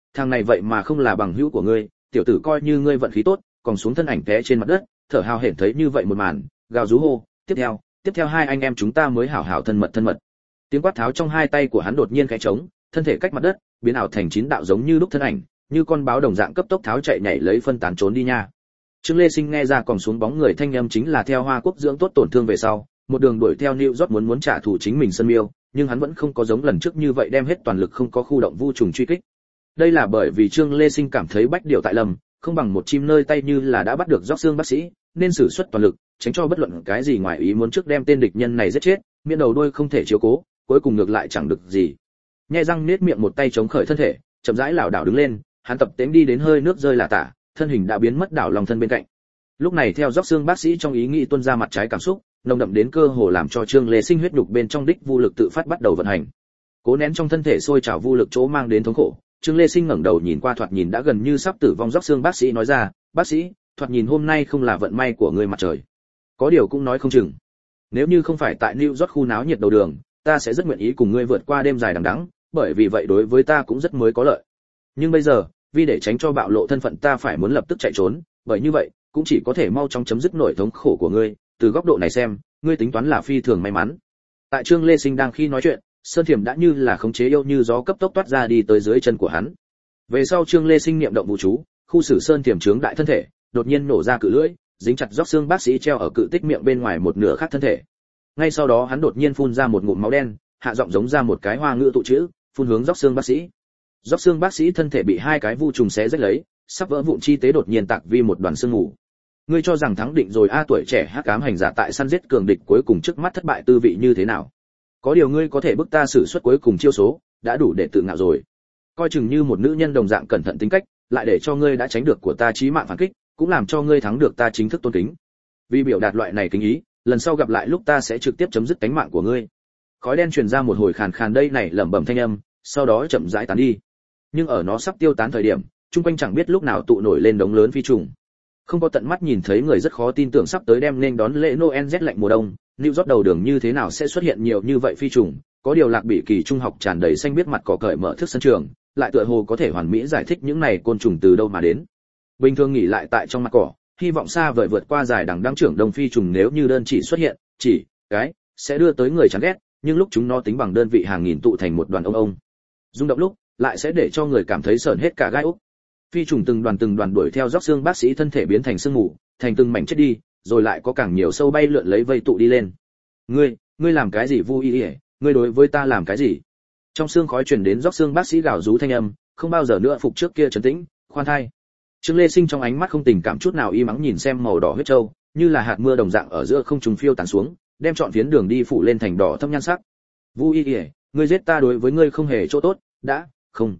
thằng này vậy mà không là bằng hữu của ngươi, tiểu tử coi như ngươi vận khí tốt, còn xuống thân ảnh té trên mặt đất, thở hào hển thấy như vậy một màn, gào rú hô, tiếp theo hai anh em chúng ta mới hảo hảo thân mật. Tiếng quát tháo trong hai tay của hắn đột nhiên khẽ trống, thân thể cách mặt đất, biến ảo thành 9 đạo giống như lúc thân ảnh, như con báo đồng dạng cấp tốc tháo chạy nhảy lấy phân tán trốn đi nha. Trương Lê Sinh nghe ra còn xuống bóng người thanh âm chính là theo Hoa Quốc dưỡng tốt tổn thương về sau, một đường đuổi theo New York muốn trả thù chính mình sân miêu, nhưng hắn vẫn không có giống lần trước như vậy đem hết toàn lực không có khu động vu trùng truy kích. Đây là bởi vì Trương Lê Sinh cảm thấy bách điều tại lầm, không bằng một chim nơi tay như là đã bắt được róc xương bác sĩ, nên sử xuất toàn lực, tránh cho bất luận cái gì ngoài ý muốn trước đem tên địch nhân này giết chết, miễn đầu đuôi không thể chiếu cố, cuối cùng ngược lại chẳng được gì. Nhe răng nết miệng một tay chống khởi thân thể, chậm rãi lảo đảo đứng lên, hắn tập tễnh đi đến hơi nước rơi là tả, thân hình đã biến mất đảo lòng thân bên cạnh. Lúc này theo róc xương bác sĩ trong ý nghĩ tuôn ra mặt trái cảm xúc, nồng đậm đến cơ hồ làm cho Trương Lê Sinh huyết nhục bên trong đích vô lực tự phát bắt đầu vận hành. Cố nén trong thân thể sôi trào vô lực chỗ mang đến thống khổ, Trương Lê Sinh ngẩng đầu nhìn qua thoạt nhìn đã gần như sắp tử vong róc xương bác sĩ nói ra, "Bác sĩ, thoạt nhìn hôm nay không là vận may của người mặt trời. Có điều cũng nói không chừng. Nếu như không phải tại New York khu náo nhiệt đầu đường, ta sẽ rất nguyện ý cùng ngươi vượt qua đêm dài đằng đẵng, bởi vì vậy đối với ta cũng rất mới có lợi. Nhưng bây giờ, vì để tránh cho bạo lộ thân phận ta phải muốn lập tức chạy trốn, bởi như vậy, cũng chỉ có thể mau chóng chấm dứt nỗi thống khổ của ngươi, từ góc độ này xem, ngươi tính toán là phi thường may mắn." Tại Trương Lê Sinh đang khi nói chuyện, Sơn Thiểm đã như là khống chế yêu như gió cấp tốc toát ra đi tới dưới chân của hắn. Về sau Trương Lê Sinh niệm động vũ chú, khu xử Sơn Thiểm trướng đại thân thể, đột nhiên nổ ra cự lưỡi, dính chặt róc xương bác sĩ treo ở cự tích miệng bên ngoài một nửa khác thân thể. Ngay sau đó hắn đột nhiên phun ra một ngụm máu đen, hạ giọng giống ra một cái hoa ngữ tụ chữ, phun hướng róc xương bác sĩ. Róc xương bác sĩ thân thể bị hai cái vu trùng xé rách lấy, sắp vỡ vụn chi tế đột nhiên tạc vi một đoàn xương mù. Ngươi cho rằng thắng định rồi a, tuổi trẻ hắc ám hành giả tại săn giết cường địch cuối cùng trước mắt thất bại tư vị như thế nào? Có điều ngươi có thể bức ta sử xuất cuối cùng chiêu số, đã đủ để tự ngạo rồi. Coi chừng như một nữ nhân đồng dạng cẩn thận tính cách, lại để cho ngươi đã tránh được của ta chí mạng phản kích, cũng làm cho ngươi thắng được ta chính thức tôn kính. Vì biểu đạt loại này kính ý, lần sau gặp lại lúc ta sẽ trực tiếp chấm dứt tính mạng của ngươi. Khói đen truyền ra một hồi khàn khàn đây này lẩm bẩm thanh âm, sau đó chậm rãi tán đi. Nhưng ở nó sắp tiêu tán thời điểm, chung quanh chẳng biết lúc nào tụ nổi lên đống lớn phi trùng. Không có tận mắt nhìn thấy người rất khó tin tưởng sắp tới đem nên đón lễ Noel rét lạnh mùa đông, New York đầu đường như thế nào sẽ xuất hiện nhiều như vậy phi trùng, có điều Lạc Bị Kỳ trung học tràn đầy xanh biết mặt cỏ cởi mở thức sân trường, lại tựa hồ có thể hoàn mỹ giải thích những này côn trùng từ đâu mà đến. Bình thường nghỉ lại tại trong mặt cỏ, hy vọng xa vời vượt qua dài đằng đăng trưởng đông phi trùng nếu như đơn chỉ xuất hiện, chỉ cái sẽ đưa tới người chán ghét, nhưng lúc chúng nó tính bằng đơn vị hàng nghìn tụ thành một đoàn ông. Rung động lúc, lại sẽ để cho người cảm thấy sởn hết cả gai ốc. Phi trùng từng đoàn đuổi theo róc xương bác sĩ thân thể biến thành sương mù, thành từng mảnh chết đi, rồi lại có càng nhiều sâu bay lượn lấy vây tụ đi lên. Ngươi làm cái gì Vu Y? Ngươi đối với ta làm cái gì? Trong xương khói truyền đến róc xương bác sĩ gào rú thanh âm, không bao giờ nữa phục trước kia trấn tĩnh, khoan thai. Trương Lê Sinh trong ánh mắt không tình cảm chút nào y mắng nhìn xem màu đỏ huyết châu, như là hạt mưa đồng dạng ở giữa không trung phiêu tán xuống, đem trọn phiến đường đi phủ lên thành đỏ thâm nhan sắc. Vu Y, ngươi giết ta đối với ngươi không hề chỗ tốt, đã, không.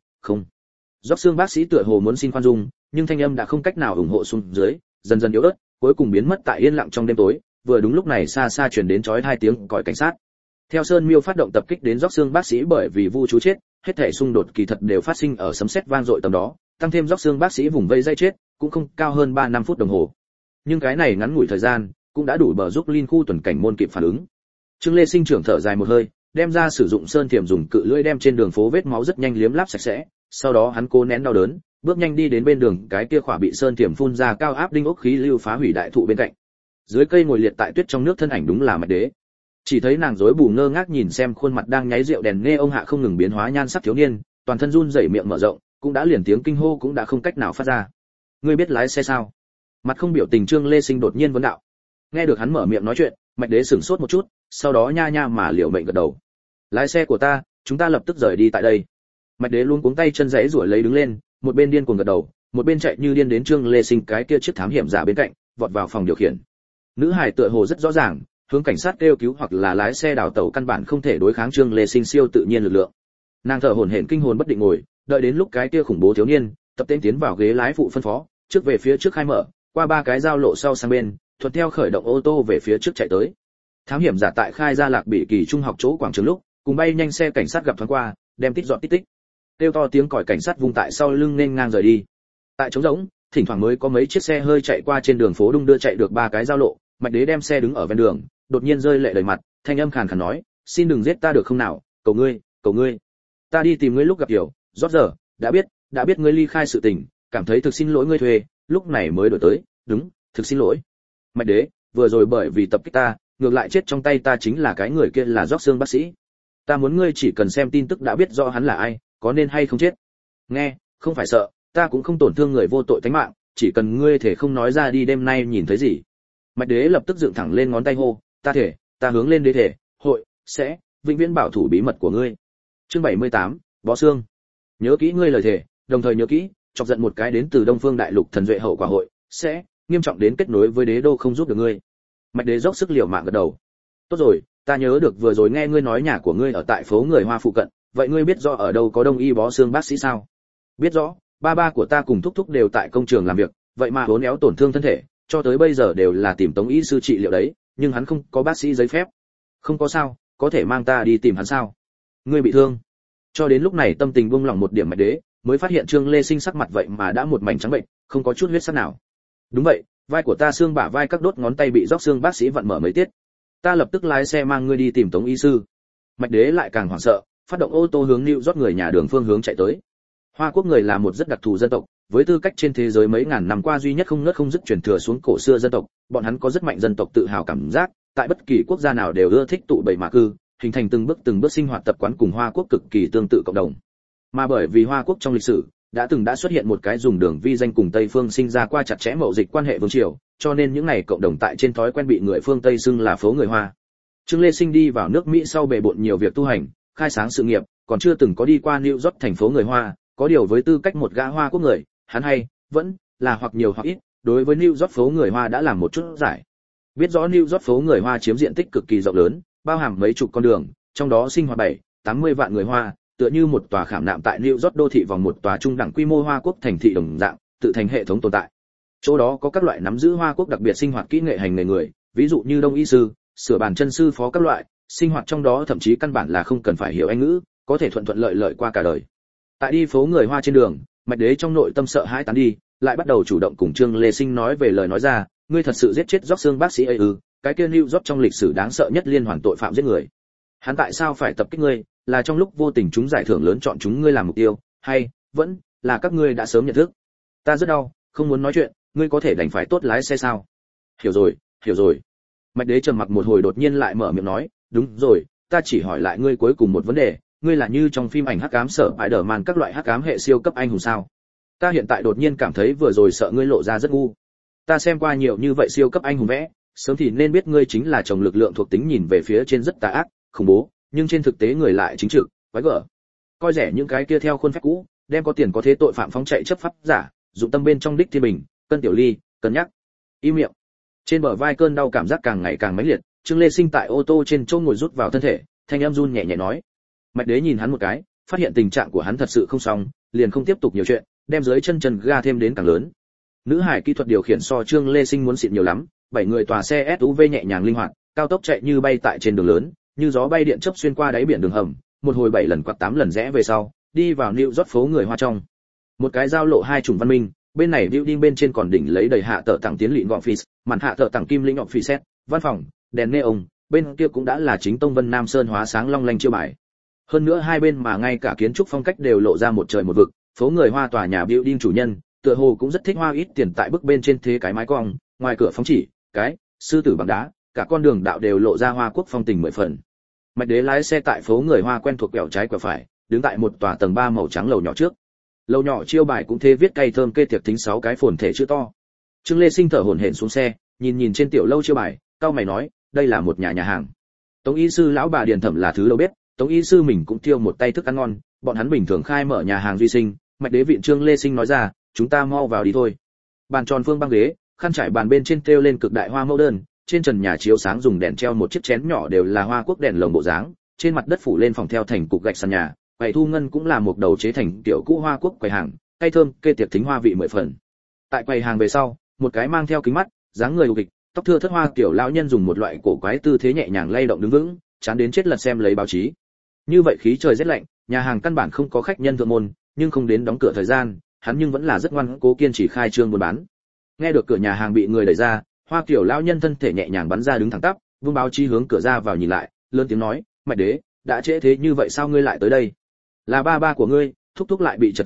Róc xương bác sĩ tựa hồ muốn xin khoan dung, nhưng thanh âm đã không cách nào ủng hộ xuống dưới, dần dần yếu ớt, cuối cùng biến mất tại yên lặng trong đêm tối. Vừa đúng lúc này xa xa truyền đến chói hai tiếng còi cảnh sát. Theo Sơn Miêu phát động tập kích đến róc xương bác sĩ bởi vì vu chú chết, hết thảy xung đột kỳ thật đều phát sinh ở sấm sét vang dội tầm đó, tăng thêm róc xương bác sĩ vùng vây dây chết, cũng không cao hơn 3-5 phút đồng hồ. Nhưng cái này ngắn ngủi thời gian, cũng đã đủ bờ giúp Linh khu tuần cảnh môn kịp phản ứng. Trương Lê Sinh trưởng thở dài một hơi, đem ra sử dụng sơn thiểm dùng cự lưỡi đem trên đường phố vết máu rất nhanh liếm láp sạch sẽ, sau đó hắn cố nén đau đớn, bước nhanh đi đến bên đường cái kia khỏa bị sơn thiểm phun ra cao áp đinh ốc khí lưu phá hủy đại thụ bên cạnh. Dưới cây ngồi liệt tại tuyết trong nước thân ảnh đúng là Mạch Đế. Chỉ thấy nàng rối bù ngơ ngác nhìn xem khuôn mặt đang nháy rượu đèn nghe ông hạ không ngừng biến hóa nhan sắc thiếu niên, toàn thân run rẩy miệng mở rộng, cũng đã liền tiếng kinh hô cũng đã không cách nào phát ra. Ngươi biết lái xe sao? Mặt không biểu tình Trương Lê Sinh đột nhiên vấn đạo. Nghe được hắn mở miệng nói chuyện, Mạch Đế sửng sốt một chút, sau đó nha nha mà liều mệnh gật đầu. Lái xe của ta, chúng ta lập tức rời đi tại đây. Mạch Đế luôn cuống tay chân giãy giụa lấy đứng lên, một bên điên cuồng gật đầu, một bên chạy như điên đến Trương Lê Sinh cái kia chiếc thám hiểm giả bên cạnh, vọt vào phòng điều khiển. Nữ hài tựa hồ rất rõ ràng, hướng cảnh sát kêu cứu hoặc là lái xe đào tẩu căn bản không thể đối kháng Trương Lê Sinh siêu tự nhiên lực lượng. Nàng thở hổn hển kinh hồn bất định ngồi, đợi đến lúc cái kia khủng bố thiếu niên tập tên tiến vào ghế lái phụ phân phó, trước về phía trước khai mở, qua ba cái giao lộ sau sang bên, thuận theo khởi động ô tô về phía trước chạy tới. Thám hiểm giả tại khai ra Lạc Bị Kỳ trung học chỗ quảng trường lúc, cùng bay nhanh xe cảnh sát gặp thoáng qua, đem tít dọn tít tích. Kêu to tiếng còi cảnh sát vung tại sau lưng nên ngang rời đi. Tại trống rỗng, thỉnh thoảng mới có mấy chiếc xe hơi chạy qua trên đường phố đung đưa chạy được ba cái giao lộ, Mạch Đế đem xe đứng ở ven đường, đột nhiên rơi lệ đầy mặt, thanh âm khàn khàn nói, xin đừng giết ta được không nào, cầu ngươi, ta đi tìm ngươi lúc gặp hiểu, rót giờ, đã biết, đã biết ngươi ly khai sự tình, cảm thấy thực xin lỗi ngươi thuê, lúc này mới đổi tới, đúng, thực xin lỗi. Mạch Đế, vừa rồi bởi vì tập kích ta, ngược lại chết trong tay ta chính là cái người kia là róc xương bác sĩ. Ta muốn ngươi chỉ cần xem tin tức đã biết rõ hắn là ai, có nên hay không chết. Nghe, không phải sợ, ta cũng không tổn thương người vô tội tánh mạng, chỉ cần ngươi thể không nói ra đi đêm nay nhìn thấy gì. Mạch Đế lập tức dựng thẳng lên ngón tay hô, ta thể, ta hướng lên đế thể, hội sẽ vĩnh viễn bảo thủ bí mật của ngươi. Chương 78, bó xương. Nhớ kỹ ngươi lời thề, đồng thời nhớ kỹ, chọc giận một cái đến từ Đông Phương Đại Lục thần duệ hậu quả hội sẽ nghiêm trọng đến kết nối với đế đô không giúp được ngươi. Mạch Đế dốc sức liều mạng gật đầu. Tốt rồi, ta nhớ được vừa rồi nghe ngươi nói nhà của ngươi ở tại phố người Hoa phụ cận, vậy ngươi biết rõ ở đâu có đông y bó xương bác sĩ sao? Biết rõ, ba của ta cùng thúc thúc đều tại công trường làm việc, vậy mà uốn éo tổn thương thân thể, cho tới bây giờ đều là tìm Tống y sư trị liệu đấy, nhưng hắn không có bác sĩ giấy phép. Không có sao, có thể mang ta đi tìm hắn sao? Ngươi bị thương? Cho đến lúc này tâm tình buông lỏng một điểm Mạch Đế, mới phát hiện Trương Lê Sinh sắc mặt vậy mà đã một mảnh trắng bệnh, không có chút huyết sắc nào. Đúng vậy, vai của ta xương bả vai các đốt ngón tay bị róc xương bác sĩ vặn mở mấy tiết. Ta lập tức lái xe mang ngươi đi tìm Tống y sư. Mạch Đế lại càng hoảng sợ, phát động ô tô hướng New York người nhà đường phương hướng chạy tới. Hoa Quốc người là một rất đặc thù dân tộc, với tư cách trên thế giới mấy ngàn năm qua duy nhất không ngớt không dứt truyền thừa xuống cổ xưa dân tộc, bọn hắn có rất mạnh dân tộc tự hào cảm giác, tại bất kỳ quốc gia nào đều ưa thích tụ bầy mà cư, hình thành từng bước sinh hoạt tập quán cùng Hoa Quốc cực kỳ tương tự cộng đồng. Mà bởi vì Hoa Quốc trong lịch sử đã xuất hiện một cái dùng đường vi danh cùng Tây phương sinh ra qua chặt chẽ mậu dịch quan hệ vương triều, cho nên những này cộng đồng tại trên thói quen bị người phương Tây xưng là phố người Hoa. Trương Lê Sinh đi vào nước Mỹ sau bề bộn nhiều việc tu hành, khai sáng sự nghiệp, còn chưa từng có đi qua New York thành phố người Hoa, có điều với tư cách một gã Hoa Quốc người, hắn vẫn là hoặc nhiều hoặc ít, đối với New York phố người Hoa đã làm một chút giải. Biết rõ New York phố người Hoa chiếm diện tích cực kỳ rộng lớn, bao hàm mấy chục con đường, trong đó sinh hoạt 7-80 vạn người Hoa, tựa như một tòa khảm nạm tại New York đô thị vòng một tòa trung đẳng quy mô Hoa Quốc thành thị đồng dạng, tự thành hệ thống tồn tại. Chỗ đó có các loại nắm giữ Hoa Quốc đặc biệt sinh hoạt kỹ nghệ hành nghề người, ví dụ như đông y sư, sửa bàn chân sư phó các loại, sinh hoạt trong đó thậm chí căn bản là không cần phải hiểu Anh ngữ, có thể thuận lợi qua cả đời. Tại đi phố người Hoa trên đường, Mạch Đế trong nội tâm sợ hãi tán đi, lại bắt đầu chủ động cùng Trương Lê Sinh nói về lời nói ra, ngươi thật sự giết chết róc xương bác sĩ ấy ư? Cái kia New York trong lịch sử đáng sợ nhất liên hoàn tội phạm giết người. Hắn tại sao phải tập kích ngươi, là trong lúc vô tình chúng giải thưởng lớn chọn chúng ngươi làm mục tiêu, hay vẫn là các ngươi đã sớm nhận thức? Ta rất đau, không muốn nói chuyện, ngươi có thể đành phải tốt lái xe sao? Hiểu rồi. Mạch Đế trầm mặc một hồi đột nhiên lại mở miệng nói, đúng rồi, ta chỉ hỏi lại ngươi cuối cùng một vấn đề, ngươi là như trong phim ảnh hắc ám sở Spider-Man các loại hắc ám hệ siêu cấp anh hùng sao? Ta hiện tại đột nhiên cảm thấy vừa rồi sợ ngươi lộ ra rất ngu. Ta xem qua nhiều như vậy siêu cấp anh hùng vẽ, sớm thì nên biết ngươi chính là chồng lực lượng thuộc tính nhìn về phía trên rất tà ác, khủng bố, nhưng trên thực tế người lại chính trực, quái gở. Coi rẻ những cái kia theo khuôn phép cũ, đem có tiền có thế tội phạm phóng chạy chấp pháp giả, dụng tâm bên trong đích thiên bình, cân tiểu ly, cân nhắc. Im miệng. Trên bờ vai cơn đau cảm giác càng ngày càng mãnh liệt, Trương Lê Sinh tại ô tô trên chỗ ngồi rút vào thân thể, thanh âm run nhẹ nhẹ nói. Mạch Đế nhìn hắn một cái, phát hiện tình trạng của hắn thật sự không xong, liền không tiếp tục nhiều chuyện, đem dưới chân ga thêm đến càng lớn. Nữ hải kỹ thuật điều khiển so Trương Lê Sinh muốn xịn nhiều lắm, 7 người tòa xe SUV nhẹ nhàng linh hoạt, cao tốc chạy như bay tại trên đường lớn, như gió bay điện chớp xuyên qua đáy biển đường hầm, một hồi 7 lần quạt 8 lần rẽ về sau, đi vào New York phố người Hoa trong. Một cái giao lộ hai chủng văn minh, bên này building bên trên còn đỉnh lấy đầy hạ tờ tặng tiến lịnh gọn office, màn hạ tờ tặng kim linh office, văn phòng, đèn neon, bên kia cũng đã là chính tông Vân Nam Sơn hóa sáng long lanh chiêu bài. Hơn nữa hai bên mà ngay cả kiến trúc phong cách đều lộ ra một trời một vực, phố người Hoa tòa nhà building chủ nhân, tựa hồ cũng rất thích hoa ít tiền tại bức bên trên thế cái mái cong, ngoài cửa phóng chỉ, cái sư tử bằng đá, cả con đường đạo đều lộ ra Hoa Quốc phong tình mười phần. Mạch Đế lái xe tại phố người Hoa quen thuộc quẹo trái quẹo phải, đứng tại một tòa tầng 3 màu trắng lầu nhỏ trước. Lầu nhỏ chiêu bài cũng thế viết cay thơm kê tiệc thính 6 cái phồn thể chữ to. Trương Lê Sinh thở hổn hển xuống xe, nhìn trên tiểu lâu chiêu bài, cau mày nói, đây là một nhà hàng. Tống y sư lão bà Điền Thẩm là thứ đầu bếp, Tống y sư mình cũng tiêu một tay thức ăn ngon, bọn hắn bình thường khai mở nhà hàng duy sinh. Mạch Đế viện Trương Lê Sinh nói ra, chúng ta mau vào đi thôi. Bàn tròn phương băng ghế, khăn trải bàn bên trên treo lên cực đại hoa mẫu đơn, trên trần nhà chiếu sáng dùng đèn treo một chiếc chén nhỏ đều là Hoa Quốc đèn lồng bộ dáng, trên mặt đất phủ lên phòng theo thành cục gạch sàn nhà, quầy thu ngân cũng là một đầu chế thành tiểu cũ Hoa Quốc quầy hàng, cay thơm kê tiệc thính hoa vị mười phần. Tại quầy hàng về sau, một cái mang theo kính mắt, dáng người ục ịch, tóc thưa thớt hoa kiểu lão nhân dùng một loại cổ quái tư thế nhẹ nhàng lay động đứng vững, chán đến chết lật xem lấy báo chí. Như vậy khí trời rất lạnh, nhà hàng căn bản không có khách nhân thượng môn, nhưng không đến đóng cửa thời gian, hắn nhưng vẫn là rất ngoan cố kiên trì khai trương buôn bán. Nghe được cửa nhà hàng bị người đẩy ra, hoa kiểu lão nhân thân thể nhẹ nhàng bắn ra đứng thẳng tắp, vung báo chí hướng cửa ra vào nhìn lại, lớn tiếng nói, Mạch Đế, đã trễ thế như vậy sao ngươi lại tới đây? Là ba của ngươi, thúc thúc lại bị chật rồi,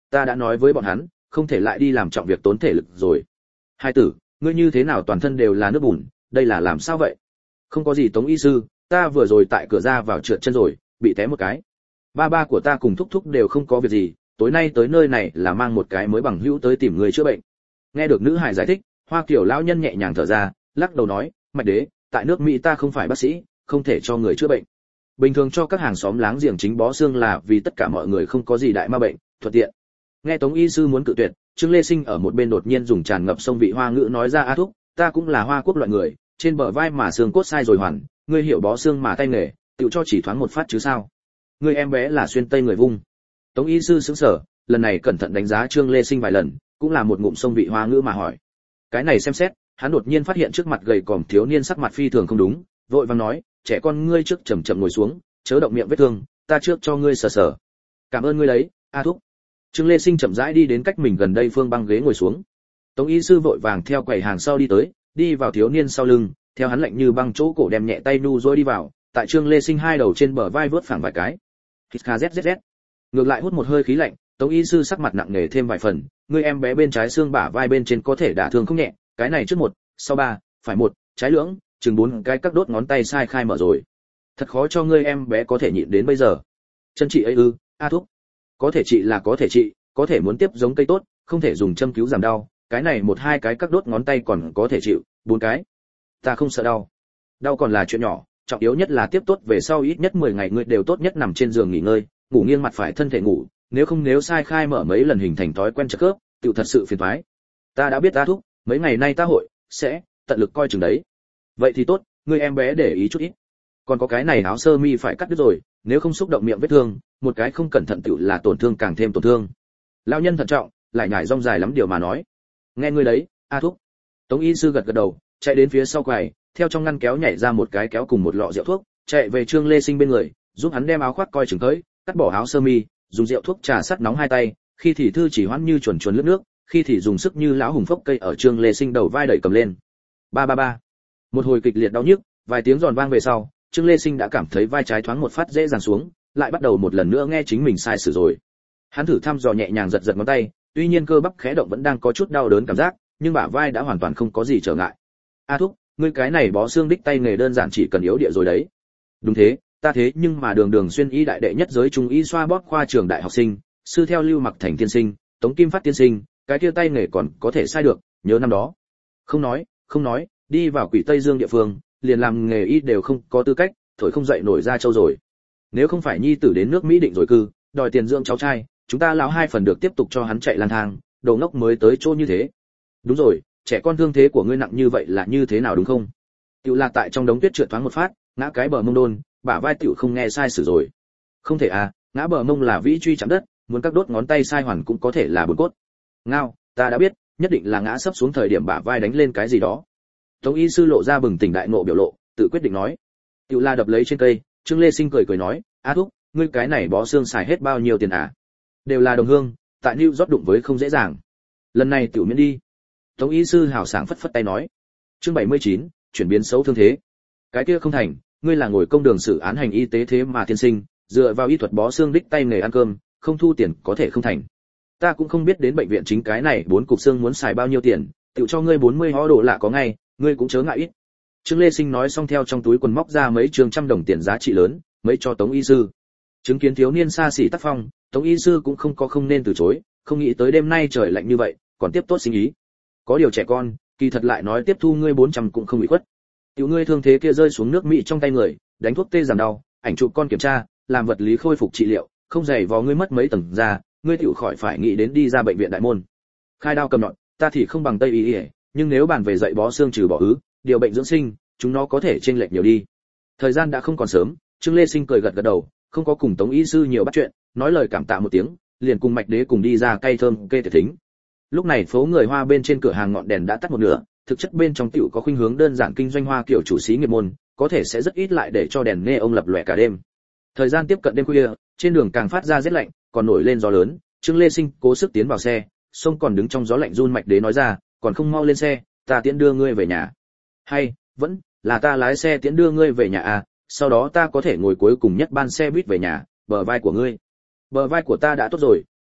ta đã nói với bọn hắn không thể lại đi làm trọng việc tốn thể lực rồi. Hai tử, ngươi như thế nào toàn thân đều là nước bùn, đây là làm sao vậy? Không có gì Tống y sư, ta vừa rồi tại cửa ra vào trượt chân rồi, bị té một cái. Ba của ta cùng thúc thúc đều không có việc gì, tối nay tới nơi này là mang một cái mới bằng hữu tới tìm người chữa bệnh. Nghe được nữ hài giải thích, Hoa Kiều lão nhân nhẹ nhàng thở ra, lắc đầu nói, Mạch đế, tại nước Mỹ ta không phải bác sĩ, không thể cho người chữa bệnh. Bình thường cho các hàng xóm láng giềng chính bó xương là vì tất cả mọi người không có gì đại ma bệnh, thuận tiện. Nghe Tống y sư muốn cự tuyệt, Trương Lê Sinh ở một bên đột nhiên dùng tràn ngập sông vị hoa ngữ nói ra, a thúc, ta cũng là Hoa Quốc loại người, trên bờ vai mà xương cốt sai rồi hoàn, ngươi hiểu bó xương mà tay nghề, tự cho chỉ thoáng một phát chứ sao? Ngươi em bé là xuyên tây người vung. Tống y sư sững sờ, lần này cẩn thận đánh giá Trương Lê Sinh vài lần, cũng là một ngụm sông vị hoa ngữ mà hỏi. Cái này xem xét, hắn đột nhiên phát hiện trước mặt gầy còm thiếu niên sắc mặt phi thường không đúng, vội vàng nói, trẻ con ngươi trước chậm chậm ngồi xuống, chớ động miệng vết thương, ta trước cho ngươi sờ sờ. Cảm ơn ngươi đấy, a thúc. Trương Lê Sinh chậm rãi đi đến cách mình gần đây phương băng ghế ngồi xuống. Tống y sư vội vàng theo quầy hàng sau đi tới, đi vào thiếu niên sau lưng, theo hắn lạnh như băng chỗ cổ đem nhẹ tay nu rồi đi vào, tại Trương Lê Sinh hai đầu trên bờ vai vớt phẳng vài cái. Hít kha zzz. Ngược lại hút một hơi khí lạnh, Tống y sư sắc mặt nặng nề thêm vài phần, người em bé bên trái xương bả vai bên trên có thể đả thương không nhẹ, cái này trước một, sau ba, phải một, trái lưỡng, chừng 4 cái các đốt ngón tay sai khai mở rồi. Thật khó cho ngươi em bé có thể nhịn đến bây giờ. Chân chị ấy ư? A thúc. Có thể trị là có thể trị, có thể muốn tiếp giống cây tốt, không thể dùng châm cứu giảm đau, cái này 1-2 cái các đốt ngón tay còn có thể chịu, 4 cái. Ta không sợ đau. Đau còn là chuyện nhỏ, trọng yếu nhất là tiếp tốt về sau ít nhất 10 ngày ngươi đều tốt nhất nằm trên giường nghỉ ngơi, ngủ nghiêng mặt phải thân thể ngủ, nếu sai khai mở mấy lần hình thành thói quen chật khớp, tự thật sự phiền toái. Ta đã biết A thúc, mấy ngày nay ta sẽ tận lực coi chừng đấy. Vậy thì tốt, ngươi em bé để ý chút ít. Còn có cái này áo sơ mi phải cắt đứt rồi, nếu không xúc động miệng vết thương, một cái không cẩn thận tựu là tổn thương càng thêm tổn thương. Lão nhân thận trọng, lại nhải rong dài lắm điều mà nói. Nghe ngươi đấy, a thúc. Tống y sư gật gật đầu, chạy đến phía sau quầy, theo trong ngăn kéo nhảy ra một cái kéo cùng một lọ rượu thuốc, chạy về Trương Lê Sinh bên người, giúp hắn đem áo khoác coi chừng tới, cắt bỏ áo sơ mi, dùng rượu thuốc trà sắt nóng hai tay, khi thì thư chỉ hoãn như chuẩn lướt nước, khi thì dùng sức như lão hùng phốc cây ở Trương Lê Sinh đầu vai đẩy cầm lên. Ba. Một hồi kịch liệt đau nhức, vài tiếng giòn vang về sau, Trương Lê Sinh đã cảm thấy vai trái thoáng một phát dễ dàng xuống, lại bắt đầu một lần nữa nghe chính mình sai sử rồi. Hắn thử thăm dò nhẹ nhàng giật giật ngón tay, tuy nhiên cơ bắp khẽ động vẫn đang có chút đau đớn cảm giác, nhưng bả vai đã hoàn toàn không có gì trở ngại. A thúc, ngươi cái này bó xương đích tay nghề đơn giản chỉ cần yếu địa rồi đấy. Đúng thế, ta thế nhưng mà đường xuyên y đại đệ nhất giới trung y xoa bóp khoa trường đại học sinh, sư theo Lưu Mặc Thành tiên sinh, Tống Kim Phát tiên sinh, cái kia tay nghề còn có thể sai được, nhớ năm đó. Không nói, đi vào Quỷ Tây Dương địa phương, liền làm nghề y đều không có tư cách, thổi không dậy nổi ra châu rồi. Nếu không phải nhi tử đến nước Mỹ định rồi cư, đòi tiền dưỡng cháu trai, chúng ta lão hai phần được tiếp tục cho hắn chạy lang thang, đồ ngốc mới tới chỗ như thế. Đúng rồi, trẻ con thương thế của ngươi nặng như vậy là như thế nào đúng không? Tiểu là tại trong đống tuyết trượt thoáng một phát, ngã cái bờ mông đôn, bả vai tiểu không nghe sai sử rồi. Không thể à, ngã bờ mông là vĩ truy chạm đất, muốn các đốt ngón tay sai hoàn cũng có thể là bùn cốt. Ngao, ta đã biết, nhất định là ngã sấp xuống thời điểm bả vai đánh lên cái gì đó. Tống y sư lộ ra bừng tỉnh đại ngộ biểu lộ, tự quyết định nói. Tiểu la đập lấy trên cây, Trương Lê Sinh cười nói, a thúc, ngươi cái này bó xương xài hết bao nhiêu tiền à? Đều là đồng hương, tại New York đụng với không dễ dàng. Lần này tiểu miễn đi. Tống y sư hào sảng phất phất tay nói. Chương 79, chuyển biến xấu thương thế. Cái kia không thành, ngươi là ngồi công đường xử án hành y tế thế mà tiên sinh, dựa vào y thuật bó xương đích tay nghề ăn cơm, không thu tiền có thể không thành. Ta cũng không biết đến bệnh viện chính cái này 4 cục xương muốn xài bao nhiêu tiền, tiểu cho ngươi 40 hó đổ lạ có ngay, ngươi cũng chớ ngại ít. Trương Lê Sinh nói xong theo trong túi quần móc ra mấy trường trăm đồng tiền giá trị lớn, mấy cho Tống y sư. Chứng kiến thiếu niên xa xỉ tác phong, Tống y sư cũng không nên từ chối, không nghĩ tới đêm nay trời lạnh như vậy, còn tiếp tốt sinh ý. Có điều trẻ con, kỳ thật lại nói tiếp thu ngươi 400 cũng không bị khuất. Tiểu ngươi thương thế kia rơi xuống nước Mỹ trong tay người, đánh thuốc tê giảm đau, ảnh chụp con kiểm tra, làm vật lý khôi phục trị liệu, không dày vò ngươi mất mấy tầng da, ngươi tiểu khỏi phải nghĩ đến đi ra bệnh viện đại môn. Khai đao cầm nhọn, ta thì không bằng Tây y, nhưng nếu bàn về dạy bó xương trừ bỏ điều bệnh dưỡng sinh, chúng nó có thể chênh lệch nhiều đi. Thời gian đã không còn sớm, Trương Lê Sinh cười gật gật đầu, không có cùng Tống y sư nhiều bắt chuyện, nói lời cảm tạ một tiếng, liền cùng Mạch Đế cùng đi ra cây thơm kê thể thính. Lúc này phố người Hoa bên trên cửa hàng ngọn đèn đã tắt một nửa, thực chất bên trong tiểu có khuynh hướng đơn giản kinh doanh hoa kiểu chủ xí nghiệp môn, có thể sẽ rất ít lại để cho đèn nghe ông lập lòe cả đêm. Thời gian tiếp cận đêm khuya, trên đường càng phát ra rét lạnh, còn nổi lên gió lớn, Trương Lê Sinh cố sức tiến vào xe, sông còn đứng trong gió lạnh run Mạch Đế nói ra, còn không mau lên xe, ta tiễn đưa ngươi về nhà. Hay, vẫn là ta lái xe tiễn đưa ngươi về nhà à, sau đó ta có thể ngồi cuối cùng nhất ban xe buýt về nhà, bờ vai của ngươi. Bờ vai của ta đã tốt rồi,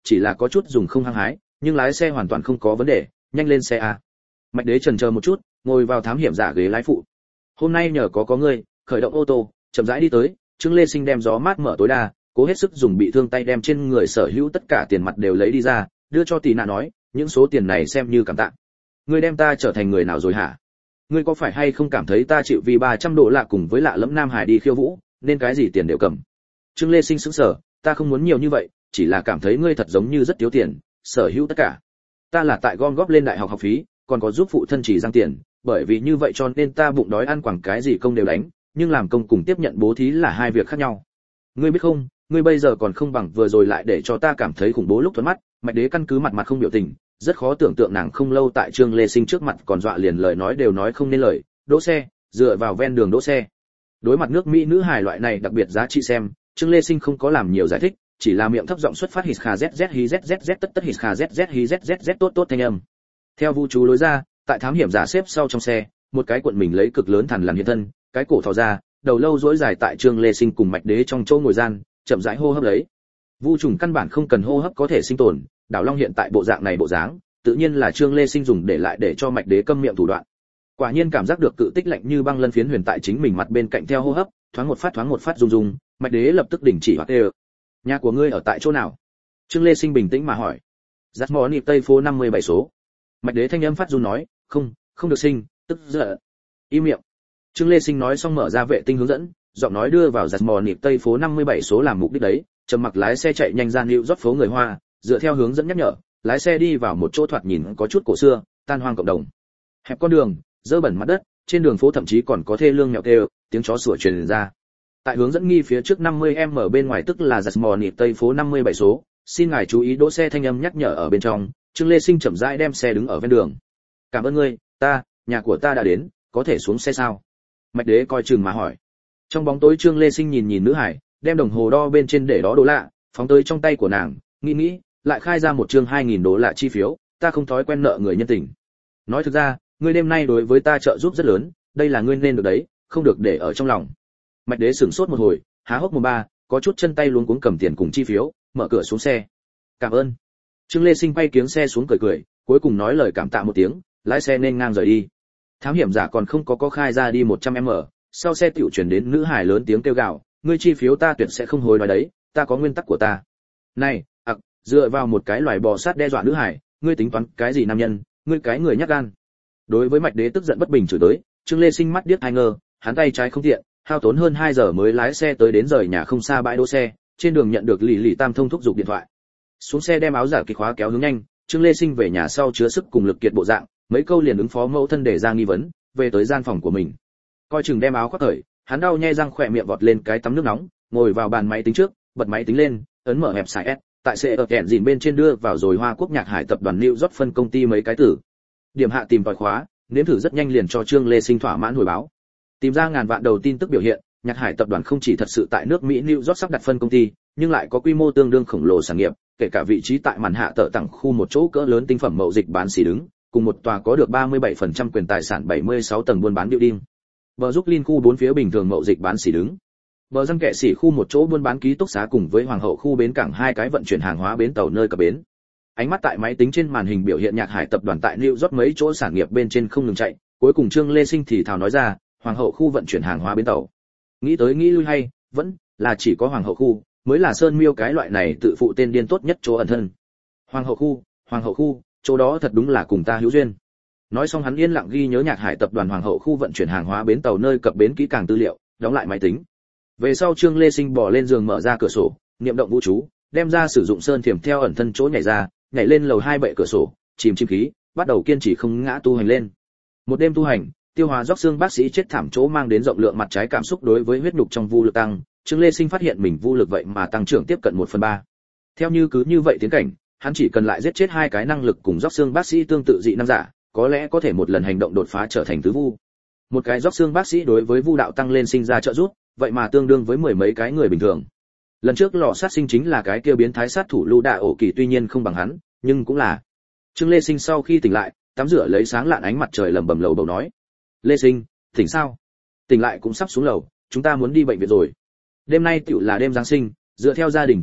chỉ là có chút dùng không hăng hái, nhưng lái xe hoàn toàn không có vấn đề, nhanh lên xe a. Mạch Đế chần chờ một chút, ngồi vào thám hiểm giả ghế lái phụ. Hôm nay nhờ có ngươi, khởi động ô tô, chậm rãi đi tới, Trương Lê Sinh đem gió mát mở tối đa, cố hết sức dùng bị thương tay đem trên người sở hữu tất cả tiền mặt đều lấy đi ra, đưa cho Tì Nạ nói, những số tiền này xem như cảm tạ. Ngươi đem ta trở thành người nào rồi hả? Ngươi có phải hay không cảm thấy ta chịu vì 300 độ lạ cùng với lạ lẫm Nam Hải đi khiêu vũ, nên cái gì tiền đều cầm? Trương Lê Sinh sững sờ, ta không muốn nhiều như vậy, chỉ là cảm thấy ngươi thật giống như rất thiếu tiền, sở hữu tất cả. Ta là tại gom góp lên đại học học phí, còn có giúp phụ thân chỉ giang tiền, bởi vì như vậy cho nên ta bụng đói ăn quẳng cái gì công đều đánh, nhưng làm công cùng tiếp nhận bố thí là hai việc khác nhau. Ngươi biết không, ngươi bây giờ còn không bằng vừa rồi lại để cho ta cảm thấy khủng bố lúc thuận mắt. Mạch Đế căn cứ mặt mặt không biểu tình, rất khó tưởng tượng nàng không lâu tại Trương Lê Sinh trước mặt còn dọa liền lời nói đều nói không nên lời, đỗ xe, dựa vào ven đường đỗ xe. Đối mặt nước Mỹ nữ hài loại này đặc biệt giá trị xem, Trương Lê Sinh không có làm nhiều giải thích, chỉ là miệng thấp giọng xuất phát hít khà zz hí zz tất tất hít khà zz hí zz tốt tốt thanh âm. Theo vũ chú lối ra, tại thám hiểm giả xếp sau trong xe, một cái cuộn mình lấy cực lớn thằn lằn hiện thân, cái cổ thò ra, đầu lâu duỗi dài tại Trương Lê Sinh cùng Mạch Đế trong chỗ ngồi gian, chậm rãi hô hấp lấy. Vu trùng căn bản không cần hô hấp có thể sinh tồn, đảo long hiện tại bộ dạng này bộ dáng, tự nhiên là Trương Lê Sinh dùng để lại để cho Mạch Đế câm miệng thủ đoạn. Quả nhiên cảm giác được cự tích lạnh như băng lân phiến huyền tại chính mình mặt bên cạnh theo hô hấp, thoáng một phát rung rung, Mạch Đế lập tức đình chỉ hoặc đều. Nhà của ngươi ở tại chỗ nào? Trương Lê Sinh bình tĩnh mà hỏi. Dắt mò nịp Tây phố 57 số. Mạch Đế thanh âm phát run nói, không được sinh, tức giận. Im miệng. Trương Lê Sinh nói xong mở ra vệ tinh hướng dẫn, giọng nói đưa vào Dắt mò nịp Tây phố 57 số làm mục đích đấy, trầm mặc lái xe chạy nhanh ra New York phố người Hoa, dựa theo hướng dẫn nhắc nhở, lái xe đi vào một chỗ thoạt nhìn có chút cổ xưa, tan hoang cộng đồng. Hẹp con đường, dơ bẩn mặt đất, trên đường phố thậm chí còn có thê lương mèo kêu, tiếng chó sủa truyền ra. Tại hướng dẫn nghi phía trước 50m bên ngoài tức là Dắt mò nịp Tây phố 57 số, xin ngài chú ý đỗ xe thanh âm nhắc nhở ở bên trong. Trương Lê Sinh chậm rãi đem xe đứng ở ven đường. Cảm ơn ngươi, nhà của ta đã đến, có thể xuống xe sao? Mạch Đế coi chừng mà hỏi. Trong bóng tối Trương Lê Sinh nhìn nữ hải, đem đồng hồ đo bên trên để đó đô lạ, phóng tới trong tay của nàng, nghĩ, lại khai ra một chương 2000 đô la chi phiếu, ta không thói quen nợ người nhân tình. Nói thực ra, ngươi đêm nay đối với ta trợ giúp rất lớn, đây là ngươi nên được đấy, không được để ở trong lòng. Mạch Đế sửng sốt một hồi, há hốc mồm ba, có chút chân tay luống cuống cầm tiền cùng chi phiếu, mở cửa xuống xe. Cảm ơn. Trương Lê Sinh bay kiếng xe xuống cười, cuối cùng nói lời cảm tạ một tiếng, lái xe nên ngang rời đi. Thám hiểm giả còn không có khai ra đi 100m, sau xe tiểu chuyển đến nữ hải lớn tiếng kêu gào, ngươi chi phiếu ta tuyệt sẽ không hối đoái đấy, ta có nguyên tắc của ta. Này, dựa vào một cái loài bò sát đe dọa nữ hải, ngươi tính toán cái gì nam nhân, ngươi cái người nhát gan. Đối với Mạch Đế tức giận bất bình chửi tới, Trương Lê Sinh mắt điếc hai ngơ, hắn tay trái không tiện, hao tốn hơn 2 giờ mới lái xe tới đến rời nhà không xa bãi đỗ xe, trên đường nhận được Lỷ Tam thông thúc giục điện thoại. Xuống xe đem áo giả kịch khóa kéo hướng nhanh, Trương Lê Sinh về nhà sau chứa sức cùng lực kiệt bộ dạng, mấy câu liền ứng phó mẫu thân để ra nghi vấn, về tới gian phòng của mình. Coi chừng đem áo khoác cởi, hắn đau nhe răng khỏe miệng vọt lên cái tắm nước nóng, ngồi vào bàn máy tính trước, bật máy tính lên, ấn mở hẹp sải S, tại xe ở kẹn dìn bên trên đưa vào rồi Hoa Quốc Nhạc Hải tập đoàn New York phân công ty mấy cái từ. Điểm hạ tìm tòi khóa, nếm thử rất nhanh liền cho Trương Lê Sinh thỏa mãn hồi báo. Tìm ra ngàn vạn đầu tin tức biểu hiện, Nhạc Hải tập đoàn không chỉ thật sự tại nước Mỹ New York sắp đặt phân công ty, nhưng lại có quy mô tương đương khổng lồ sản nghiệp, kể cả vị trí tại màn hạ tợ tặng khu một chỗ cỡ lớn tinh phẩm mậu dịch bán xỉ đứng, cùng một tòa có được 37% quyền tài sản 76 tầng buôn bán building. Bờ Brooklyn khu bốn phía bình thường mậu dịch bán xỉ đứng. Bờ răng kệ xỉ khu một chỗ buôn bán ký túc xá cùng với Hoàng hậu khu bến cảng hai cái vận chuyển hàng hóa bến tàu nơi cập bến. Ánh mắt tại máy tính trên màn hình biểu hiện Nhạc Hải tập đoàn tại New York mấy chỗ sản nghiệp bên trên không ngừng chạy, cuối cùng Trương Lê Sinh thì thào nói ra, Hoàng hậu khu vận chuyển hàng hóa bến tàu. Nghĩ tới nghĩ lui hay, vẫn là chỉ có Hoàng hậu khu mới là Sơn Miêu cái loại này tự phụ tên điên tốt nhất chỗ ẩn thân. Hoàng hậu khu, chỗ đó thật đúng là cùng ta hữu duyên. Nói xong hắn yên lặng ghi nhớ Nhạc Hải tập đoàn Hoàng hậu khu vận chuyển hàng hóa bến tàu nơi cập bến kỹ càng tư liệu, đóng lại máy tính. Về sau Trương Lê Sinh bỏ lên giường mở ra cửa sổ, niệm động vũ chú, đem ra sử dụng sơn thiểm theo ẩn thân chỗ nhảy ra, nhảy lên lầu 2 bệ cửa sổ, chìm chim khí, bắt đầu kiên trì không ngã tu hành lên. Một đêm tu hành, tiêu hóa róc xương bác sĩ chết thảm chỗ mang đến rộng lượng mặt trái cảm xúc đối với huyết nhục trong vu lực tăng, Trương Lê Sinh phát hiện mình vu lực vậy mà tăng trưởng tiếp cận 1/3. Theo cứ như vậy tiến cảnh, hắn chỉ cần lại giết chết 2 cái năng lực cùng róc xương bác sĩ tương tự dị năng giả, có lẽ có thể một lần hành động đột phá trở thành tứ vu. Một cái róc xương bác sĩ đối với vu đạo tăng lên sinh ra trợ giúp, vậy mà tương đương với 10 mấy cái người bình thường. Lần trước lò sát sinh chính là cái kia biến thái sát thủ Lưu Đạ Ổ Kỳ, tuy nhiên không bằng hắn, nhưng cũng là. Trương Lê Sinh sau khi tỉnh lại, tắm rửa lấy sáng lạn ánh mặt trời lẩm bẩm lầu bầu nói: "Lê Sinh, tỉnh sao? Tỉnh lại cũng sắp xuống lầu, chúng ta muốn đi bệnh viện rồi." Đêm nay tựu là đêm Giáng sinh, dựa theo gia đình kế hoạch,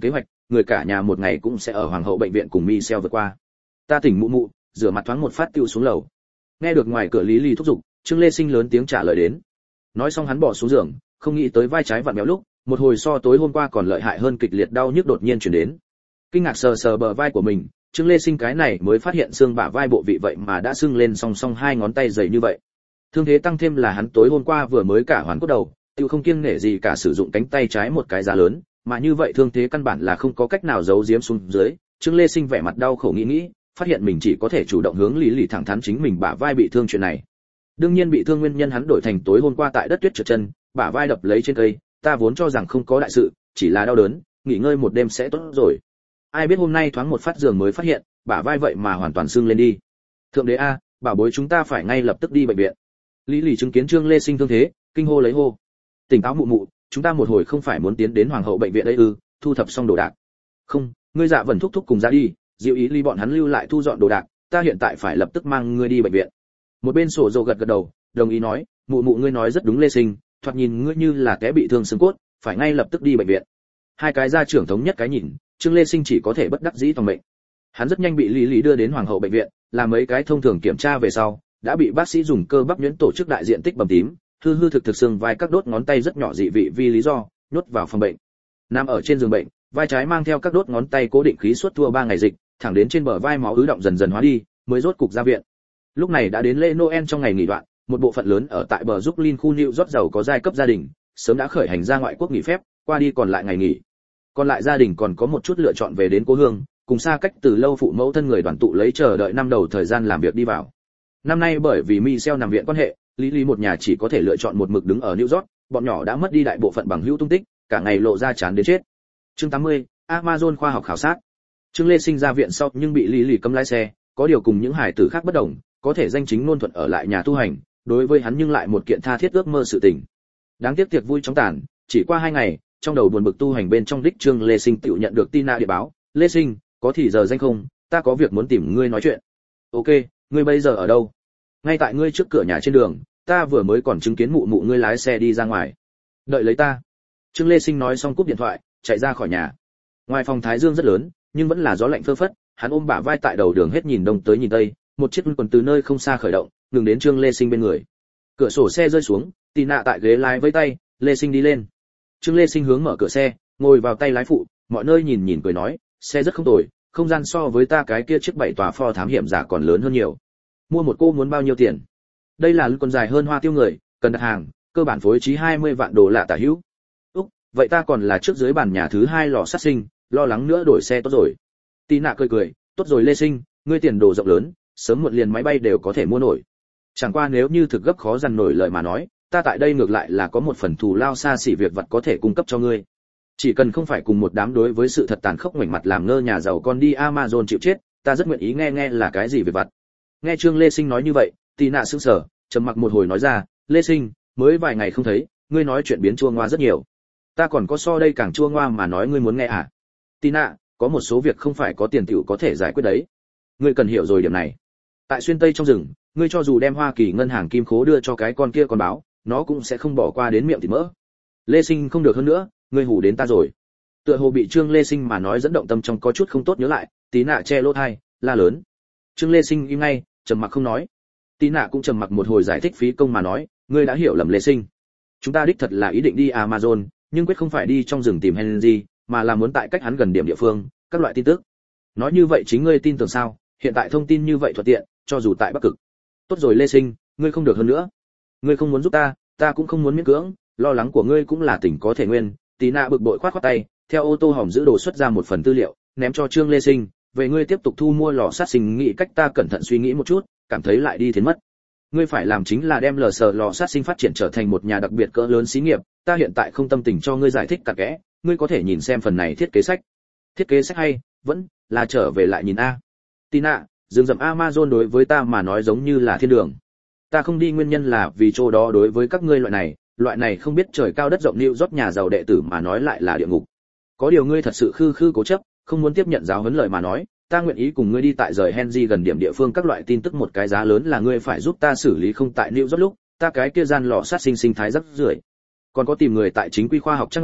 người cả nhà một ngày cũng sẽ ở hoàng hậu bệnh viện cùng Michelle vượt qua. Ta tỉnh mụ mụ, rửa mặt thoáng một phát tiêu xuống lầu. Nghe được ngoài cửa Lý Lý thúc giục, Trương Lê Sinh lớn tiếng trả lời đến. Nói xong hắn bỏ xuống giường, không nghĩ tới vai trái vặn béo lúc, một hồi so tối hôm qua còn lợi hại hơn kịch liệt đau nhức đột nhiên truyền đến. Kinh ngạc sờ sờ bờ vai của mình, Trương Lê Sinh cái này mới phát hiện xương bả vai bộ vị vậy mà đã sưng lên song song hai ngón tay dày như vậy. Thương thế tăng thêm là hắn tối hôm qua vừa mới cả hoàn cốt đầu, tiêu không kiêng nể gì cả sử dụng cánh tay trái một cái giá lớn, mà như vậy thương thế căn bản là không có cách nào giấu giếm xuống dưới. Trương Lê Sinh vẻ mặt đau khổ nghĩ, phát hiện mình chỉ có thể chủ động hướng Lý Lý thẳng thắn chính mình bả vai bị thương chuyện này. Đương nhiên bị thương nguyên nhân hắn đổi thành tối hôm qua tại đất tuyết trượt chân, bả vai đập lấy trên cây, ta vốn cho rằng không có đại sự, chỉ là đau đớn, nghỉ ngơi một đêm sẽ tốt rồi. Ai biết hôm nay thoáng một phát giường mới phát hiện, bả vai vậy mà hoàn toàn sưng lên đi. Thượng đế a, bảo bối chúng ta phải ngay lập tức đi bệnh viện. Lý Lý chứng kiến Trương Lê Sinh thương thế, kinh hô lấy hô. Tỉnh táo mụ mụ, chúng ta một hồi không phải muốn tiến đến hoàng hậu bệnh viện đấy ư? Thu thập xong đồ đạc. Không, ngươi Dạ Vân thúc thúc cùng ra đi, Diệu Ý Ly bọn hắn lưu lại thu dọn đồ đạc, ta hiện tại phải lập tức mang ngươi đi bệnh viện. Một bên sổ dầu gật gật đầu, đồng ý nói, mụ mụ ngươi nói rất đúng Lê Sinh, thoạt nhìn ngươi như là té bị thương xương cốt, phải ngay lập tức đi bệnh viện. Hai cái gia trưởng thống nhất cái nhìn, Trương Lê Sinh chỉ có thể bất đắc dĩ phòng bệnh. Hắn rất nhanh bị Lý Lý đưa đến hoàng hậu bệnh viện, làm mấy cái thông thường kiểm tra về sau, đã bị bác sĩ dùng cơ bắp nhuyễn tổ chức đại diện tích bầm tím, hư thực xương vai các đốt ngón tay rất nhỏ dị vị vì lý do, nhốt vào phòng bệnh. Nằm ở trên giường bệnh, vai trái mang theo các đốt ngón tay cố định khí suốt thua 3 ngày dịch, thẳng đến trên bờ vai máu ứ động dần dần hóa đi, mới rốt cục ra viện. Lúc này đã đến lễ Noel trong ngày nghỉ đoạn, một bộ phận lớn ở tại bờ Brooklyn khu New York giàu có giai cấp gia đình, sớm đã khởi hành ra ngoại quốc nghỉ phép, qua đi còn lại ngày nghỉ. Còn lại gia đình còn có một chút lựa chọn về đến cố hương, cùng xa cách từ lâu phụ mẫu thân người đoàn tụ lấy chờ đợi năm đầu thời gian làm việc đi vào. Năm nay bởi vì Michelle nằm viện quan hệ, Lý Lý một nhà chỉ có thể lựa chọn một mực đứng ở New York, bọn nhỏ đã mất đi đại bộ phận bằng hữu tung tích, cả ngày lộ ra chán đến chết. Chương 80, Amazon khoa học khảo sát. Trương Lê Sinh ra viện sau nhưng bị Lý Lý cấm lái xe, có điều cùng những hải tử khác bất đồng, có thể danh chính ngôn thuận ở lại nhà tu hành, đối với hắn nhưng lại một kiện tha thiết ước mơ sự tình. Đáng tiếc tiệc vui chóng tàn, chỉ qua 2 ngày, trong đầu buồn bực tu hành bên trong đích Trương Lê Sinh tự nhận được Tina điện báo, "Lê Sinh, có thì giờ danh không, ta có việc muốn tìm ngươi nói chuyện." "Ok, ngươi bây giờ ở đâu?" "Ngay tại ngươi trước cửa nhà trên đường, ta vừa mới còn chứng kiến mụ mụ ngươi lái xe đi ra ngoài." "Đợi lấy ta." Trương Lê Sinh nói xong cúp điện thoại, chạy ra khỏi nhà. Ngoài phòng thái dương rất lớn, nhưng vẫn là gió lạnh phơ phất, hắn ôm bả vai tại đầu đường hết nhìn đông tới nhìn tây, một chiếc quần từ nơi không xa khởi động, ngừng đến Trương Lê Sinh bên người. Cửa sổ xe rơi xuống, Tina tại ghế lái với tay, Lê Sinh đi lên. Trương Lê Sinh hướng mở cửa xe, ngồi vào tay lái phụ, mọi nơi nhìn nhìn cười nói, xe rất không tồi, không gian so với ta cái kia chiếc 7 tòa Ford thám hiểm giả còn lớn hơn nhiều. Mua một cô muốn bao nhiêu tiền? Đây là còn dài hơn hoa tiêu người, cần đặt hàng, cơ bản phối trí 20 vạn đô la tả hữu. Vậy ta còn là trước dưới bàn nhà thứ 2 lò sát sinh, lo lắng nữa đổi xe tốt rồi. Tina cười, tốt rồi Lê Sinh, ngươi tiền đồ rộng lớn, sớm muộn liền máy bay đều có thể mua nổi. Chẳng qua nếu như thực gấp khó dằn nổi lời mà nói, ta tại đây ngược lại là có một phần thù lao xa xỉ việc vật có thể cung cấp cho ngươi. Chỉ cần không phải cùng một đám đối với sự thật tàn khốc ngoảnh mặt làm ngơ nhà giàu con đi Amazon chịu chết, ta rất nguyện ý nghe là cái gì việc vật. Nghe Trương Lê Sinh nói như vậy, Tina sững sờ, trầm mặc một hồi nói ra, Lê Sinh, mới vài ngày không thấy, ngươi nói chuyện biến chua ngoa rất nhiều. Ta còn có so đây càng chua ngoa mà nói ngươi muốn nghe à? Tina, có một số việc không phải có tiền tiểu có thể giải quyết đấy. Ngươi cần hiểu rồi điểm này. Tại xuyên tây trong rừng, ngươi cho dù đem Hoa Kỳ ngân hàng kim khố đưa cho cái con kia con báo, nó cũng sẽ không bỏ qua đến miệng thịt mỡ. Lê Sinh không được hơn nữa, ngươi hù đến ta rồi. Tựa hồ bị Trương Lê Sinh mà nói dẫn động tâm trong có chút không tốt nhớ lại, Tina che lỗ tai, la lớn. Trương Lê Sinh im ngay, trầm mặc không nói. Tina cũng trầm mặc một hồi giải thích phí công mà nói, ngươi đã hiểu lầm Lê Sinh. Chúng ta đích thật là ý định đi Amazon, nhưng quyết không phải đi trong rừng tìm Henry, mà là muốn tại cách hắn gần điểm địa phương, các loại tin tức. Nói như vậy chính ngươi tin tưởng sao? Hiện tại thông tin như vậy thuận tiện, cho dù tại Bắc Cực. Tốt rồi Lê Sinh, ngươi không được hơn nữa. Ngươi không muốn giúp ta, ta cũng không muốn miễn cưỡng, lo lắng của ngươi cũng là tình có thể nguyên. Tina bực bội khoát tay, theo ô tô hỏng giữ đồ xuất ra một phần tư liệu, ném cho Trương Lê Sinh, về ngươi tiếp tục thu mua lò sát sinh nghĩ cách ta cẩn thận suy nghĩ một chút, cảm thấy lại đi thiến mất. Ngươi phải làm chính là đem lò sát sinh phát triển trở thành một nhà đặc biệt cỡ lớn xí nghiệp, ta hiện tại không tâm tình cho ngươi giải thích cặn kẽ, ngươi có thể nhìn xem phần này thiết kế sách. Thiết kế sách hay, vẫn là trở về lại nhìn a. Tina, rừng rậm Amazon đối với ta mà nói giống như là thiên đường. Ta không đi nguyên nhân là vì chỗ đó đối với các ngươi loại này không biết trời cao đất rộng New York nhà giàu đệ tử mà nói lại là địa ngục. Có điều ngươi thật sự khư cố chấp, không muốn tiếp nhận giáo huấn lời mà nói, ta nguyện ý cùng ngươi đi tại rời Henry gần điểm địa phương các loại tin tức một cái giá lớn là ngươi phải giúp ta xử lý không tại New York lúc, ta cái kia gian lò sát sinh thái rất rưởi. Còn có tìm người tại chính quy khoa học trang web,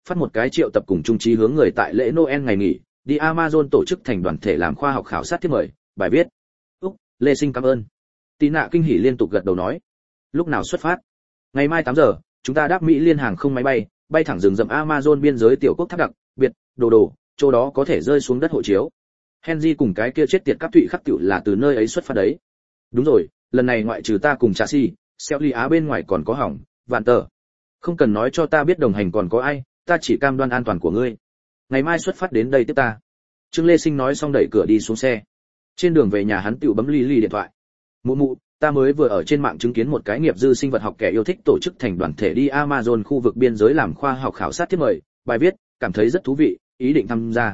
phát một cái triệu tập cùng trung trí hướng người tại lễ Noel ngày nghỉ, đi Amazon tổ chức thành đoàn thể làm khoa học khảo sát thiết mời, bài viết. Lê Sinh cảm ơn. Tina kinh hỉ liên tục gật đầu nói. Lúc nào xuất phát? Ngày mai 8 giờ, chúng ta đáp Mỹ liên hàng không máy bay, bay thẳng rừng rậm Amazon biên giới tiểu quốc tháp đặc biệt, đồ, chỗ đó có thể rơi xuống đất hộ chiếu. Henry cùng cái kia chết tiệt cấp thụy khắc tiểu là từ nơi ấy xuất phát đấy. Đúng rồi, lần này ngoại trừ ta cùng Chassis, Selly Á bên ngoài còn có hỏng, Vạn Tờ. Không cần nói cho ta biết đồng hành còn có ai, ta chỉ cam đoan an toàn của ngươi. Ngày mai xuất phát đến đây tiếp ta. Trương Lê Sinh nói xong đẩy cửa đi xuống xe. Trên đường về nhà hắn tiểu bấm Lily điện thoại. Mụ, ta mới vừa ở trên mạng chứng kiến một cái nghiệp dư sinh vật học kẻ yêu thích tổ chức thành đoàn thể đi Amazon khu vực biên giới làm khoa học khảo sát thiết mời, bài viết, cảm thấy rất thú vị, ý định tham gia.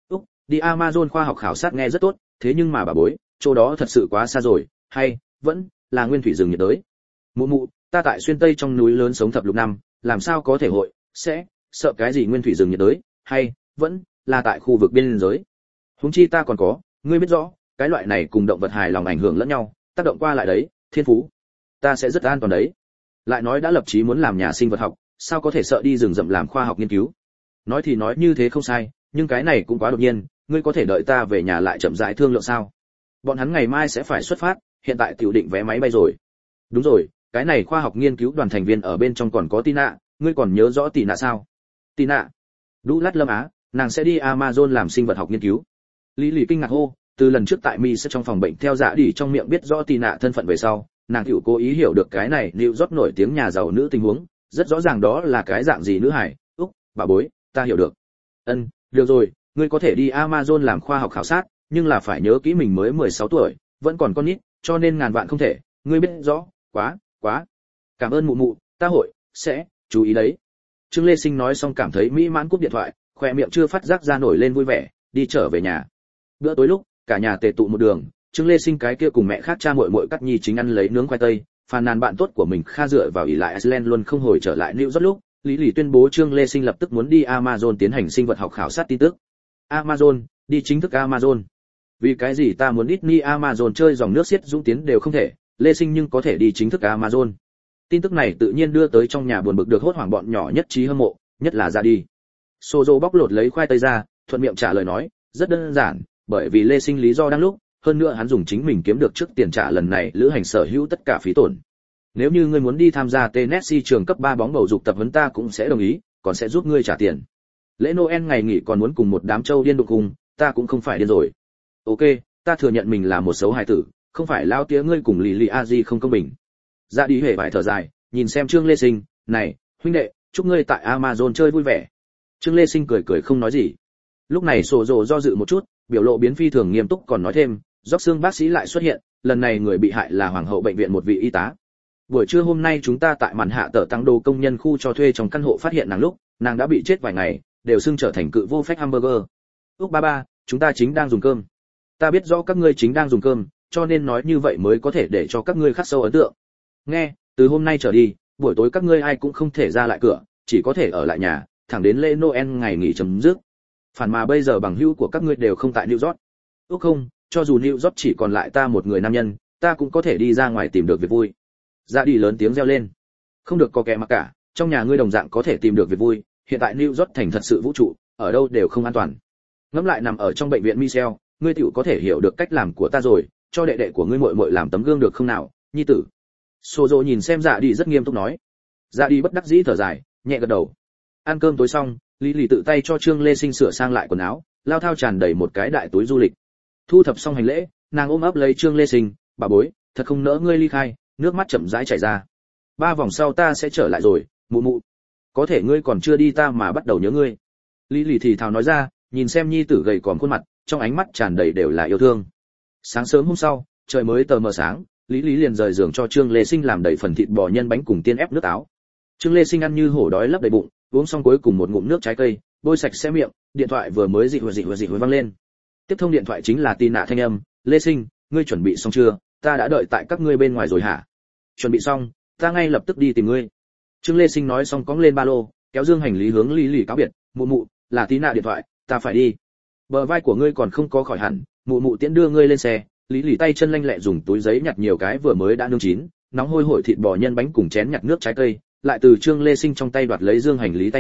Đi Amazon khoa học khảo sát nghe rất tốt, thế nhưng mà bà bối, chỗ đó thật sự quá xa rồi, hay vẫn là nguyên thủy rừng nhiệt đới. Mụ, ta tại xuyên tây trong núi lớn sống thập lục năm, làm sao có thể sẽ sợ cái gì nguyên thủy rừng nhiệt đới, hay vẫn là tại khu vực biên giới. Huống chi ta còn có, ngươi biết rõ, cái loại này cùng động vật hài lòng ảnh hưởng lẫn nhau, tác động qua lại đấy, thiên phú. Ta sẽ rất an toàn đấy. Lại nói đã lập chí muốn làm nhà sinh vật học, sao có thể sợ đi rừng rậm làm khoa học nghiên cứu. Nói thì nói như thế không sai, nhưng cái này cũng quá đột nhiên, ngươi có thể đợi ta về nhà lại chậm rãi thương lượng sao? Bọn hắn ngày mai sẽ phải xuất phát, hiện tại tiểu định vé máy bay rồi. Đúng rồi, cái này khoa học nghiên cứu đoàn thành viên ở bên trong còn có Tina, ngươi còn nhớ rõ Tina sao? Tina? Đu Lát Lâm Á, nàng sẽ đi Amazon làm sinh vật học nghiên cứu. Lý kinh ngạc hô, từ lần trước tại Mi sẽ trong phòng bệnh theo dạ đỉ trong miệng biết rõ Tina thân phận về sau, nàng tiểu cố ý hiểu được cái này New York nổi tiếng nhà giàu nữ tình huống, rất rõ ràng đó là cái dạng gì nữ hải. Bà bối, ta hiểu được. Được rồi, ngươi có thể đi Amazon làm khoa học khảo sát, nhưng là phải nhớ kỹ mình mới 16 tuổi, vẫn còn con nít, cho nên ngàn vạn không thể, ngươi biết rõ, quá. Cảm ơn mụ, ta sẽ chú ý đấy. Trương Lê Sinh nói xong cảm thấy mỹ mãn cúp điện thoại, khóe miệng chưa phát giác ra nổi lên vui vẻ, đi trở về nhà. Bữa tối lúc, cả nhà tề tụ một đường, Trương Lê Sinh cái kia cùng mẹ khác cha muội cắt nhi chính ăn lấy nướng khoai tây, phàn nàn bạn tốt của mình Kha dựa vào ỷ lại Iceland luôn không hồi trở lại New York lúc, Lý tuyên bố Trương Lê Sinh lập tức muốn đi Amazon tiến hành sinh vật học khảo sát tin tức. Amazon, đi chính thức Amazon. Vì cái gì ta muốn Disney Amazon chơi dòng nước xiết dũng tiến đều không thể, Lê Sinh nhưng có thể đi chính thức Amazon. Tin tức này tự nhiên đưa tới trong nhà buồn bực được hốt hoảng bọn nhỏ nhất trí hâm mộ, nhất là ra đi. Sozo bóc lột lấy khoai tây ra, thuận miệng trả lời nói, rất đơn giản, bởi vì Lê Sinh lý do đang lúc, hơn nữa hắn dùng chính mình kiếm được trước tiền trả lần này lữ hành sở hữu tất cả phí tổn. Nếu như ngươi muốn đi tham gia Tennessee trường cấp 3 bóng bầu dục tập huấn ta cũng sẽ đồng ý, còn sẽ giúp ngươi trả tiền. Lễ Noel ngày nghỉ còn muốn cùng một đám trâu điên đụng cùng, ta cũng không phải điên rồi. Ok, ta thừa nhận mình là một xấu hài tử, không phải lao tía ngươi cùng Lily Aji không công bình. Dạ đi hề vải thở dài, nhìn xem Trương Lê Sinh, này, huynh đệ, chúc ngươi tại Amazon chơi vui vẻ. Trương Lê Sinh cười không nói gì. Lúc này Sổ Dồ do dự một chút, biểu lộ biến phi thường nghiêm túc còn nói thêm, róc xương bác sĩ lại xuất hiện, lần này người bị hại là hoàng hậu bệnh viện một vị y tá. Buổi trưa hôm nay chúng ta tại màn hạ tờ tăng đồ công nhân khu cho thuê trong căn hộ phát hiện nàng lúc, nàng đã bị chết vài ngày, đều xưng trở thành cự vô phách hamburger. Úc ba, chúng ta chính đang dùng cơm. Ta biết rõ các ngươi chính đang dùng cơm, cho nên nói như vậy mới có thể để cho các ngươi khắc sâu ấn tượng. Nghe, từ hôm nay trở đi, buổi tối các ngươi ai cũng không thể ra lại cửa, chỉ có thể ở lại nhà, thẳng đến lễ Noel ngày nghỉ chấm dứt. Phản mà bây giờ bằng hữu của các ngươi đều không tại New York. Úc không, cho dù New York chỉ còn lại ta một người nam nhân, ta cũng có thể đi ra ngoài tìm được việc vui. Dạ đi lớn tiếng reo lên. Không được có kẻ mặc cả, trong nhà ngươi đồng dạng có thể tìm được việc vui, hiện tại New York thành thật sự vũ trụ, ở đâu đều không an toàn. Ngẫm lại nằm ở trong bệnh viện Michel, ngươi tiểu có thể hiểu được cách làm của ta rồi, cho đệ đệ của ngươi muội làm tấm gương được không nào, nhi tử. Sozo nhìn xem Dạ đi rất nghiêm túc nói. Dạ đi bất đắc dĩ thở dài, nhẹ gật đầu. Ăn cơm tối xong, Lý tự tay cho Trương Lê Sinh sửa sang lại quần áo, lao thao tràn đầy một cái đại túi du lịch. Thu thập xong hành lễ, nàng ôm ấp lấy Trương Lê Sinh, bà bối, thật không nỡ ngươi ly khai, nước mắt chậm rãi chảy ra. 3 vòng sau ta sẽ trở lại rồi, mụ. Có thể ngươi còn chưa đi ta mà bắt đầu nhớ ngươi. Lý thì thào nói ra, nhìn xem nhi tử gầy còm khuôn mặt, trong ánh mắt tràn đầy đều là yêu thương. Sáng sớm hôm sau, trời mới tờ mờ sáng, Lý liền rời giường cho Trương Lê Sinh làm đầy phần thịt bò nhân bánh cùng tiên ép nước táo. Trương Lê Sinh ăn như hổ đói lấp đầy bụng, uống xong cuối cùng một ngụm nước trái cây, bôi sạch sẽ miệng, điện thoại vừa mới dị vang lên. Tiếp thông điện thoại chính là Tina thanh âm, "Lê Sinh, ngươi chuẩn bị xong chưa? Ta đã đợi tại các ngươi bên ngoài rồi hả?" "Chuẩn bị xong, ta ngay lập tức đi tìm ngươi." Trương Lê Sinh nói xong cõng lên ba lô, kéo dương hành lý hướng Lý cáo biệt, "Mụ, là Tina điện thoại, ta phải đi. Bờ vai của ngươi còn không có khỏi hẳn, mụ tiễn đưa ngươi lên xe." Lý tay chân lanh lẹ dùng túi giấy nhặt nhiều cái vừa mới đã nướng chín, nóng hôi hổi thịt bò nhân bánh cùng chén nhặt nước trái cây, lại từ Trương Lê Sinh trong tay đoạt lấy dương hành lý tay hãm,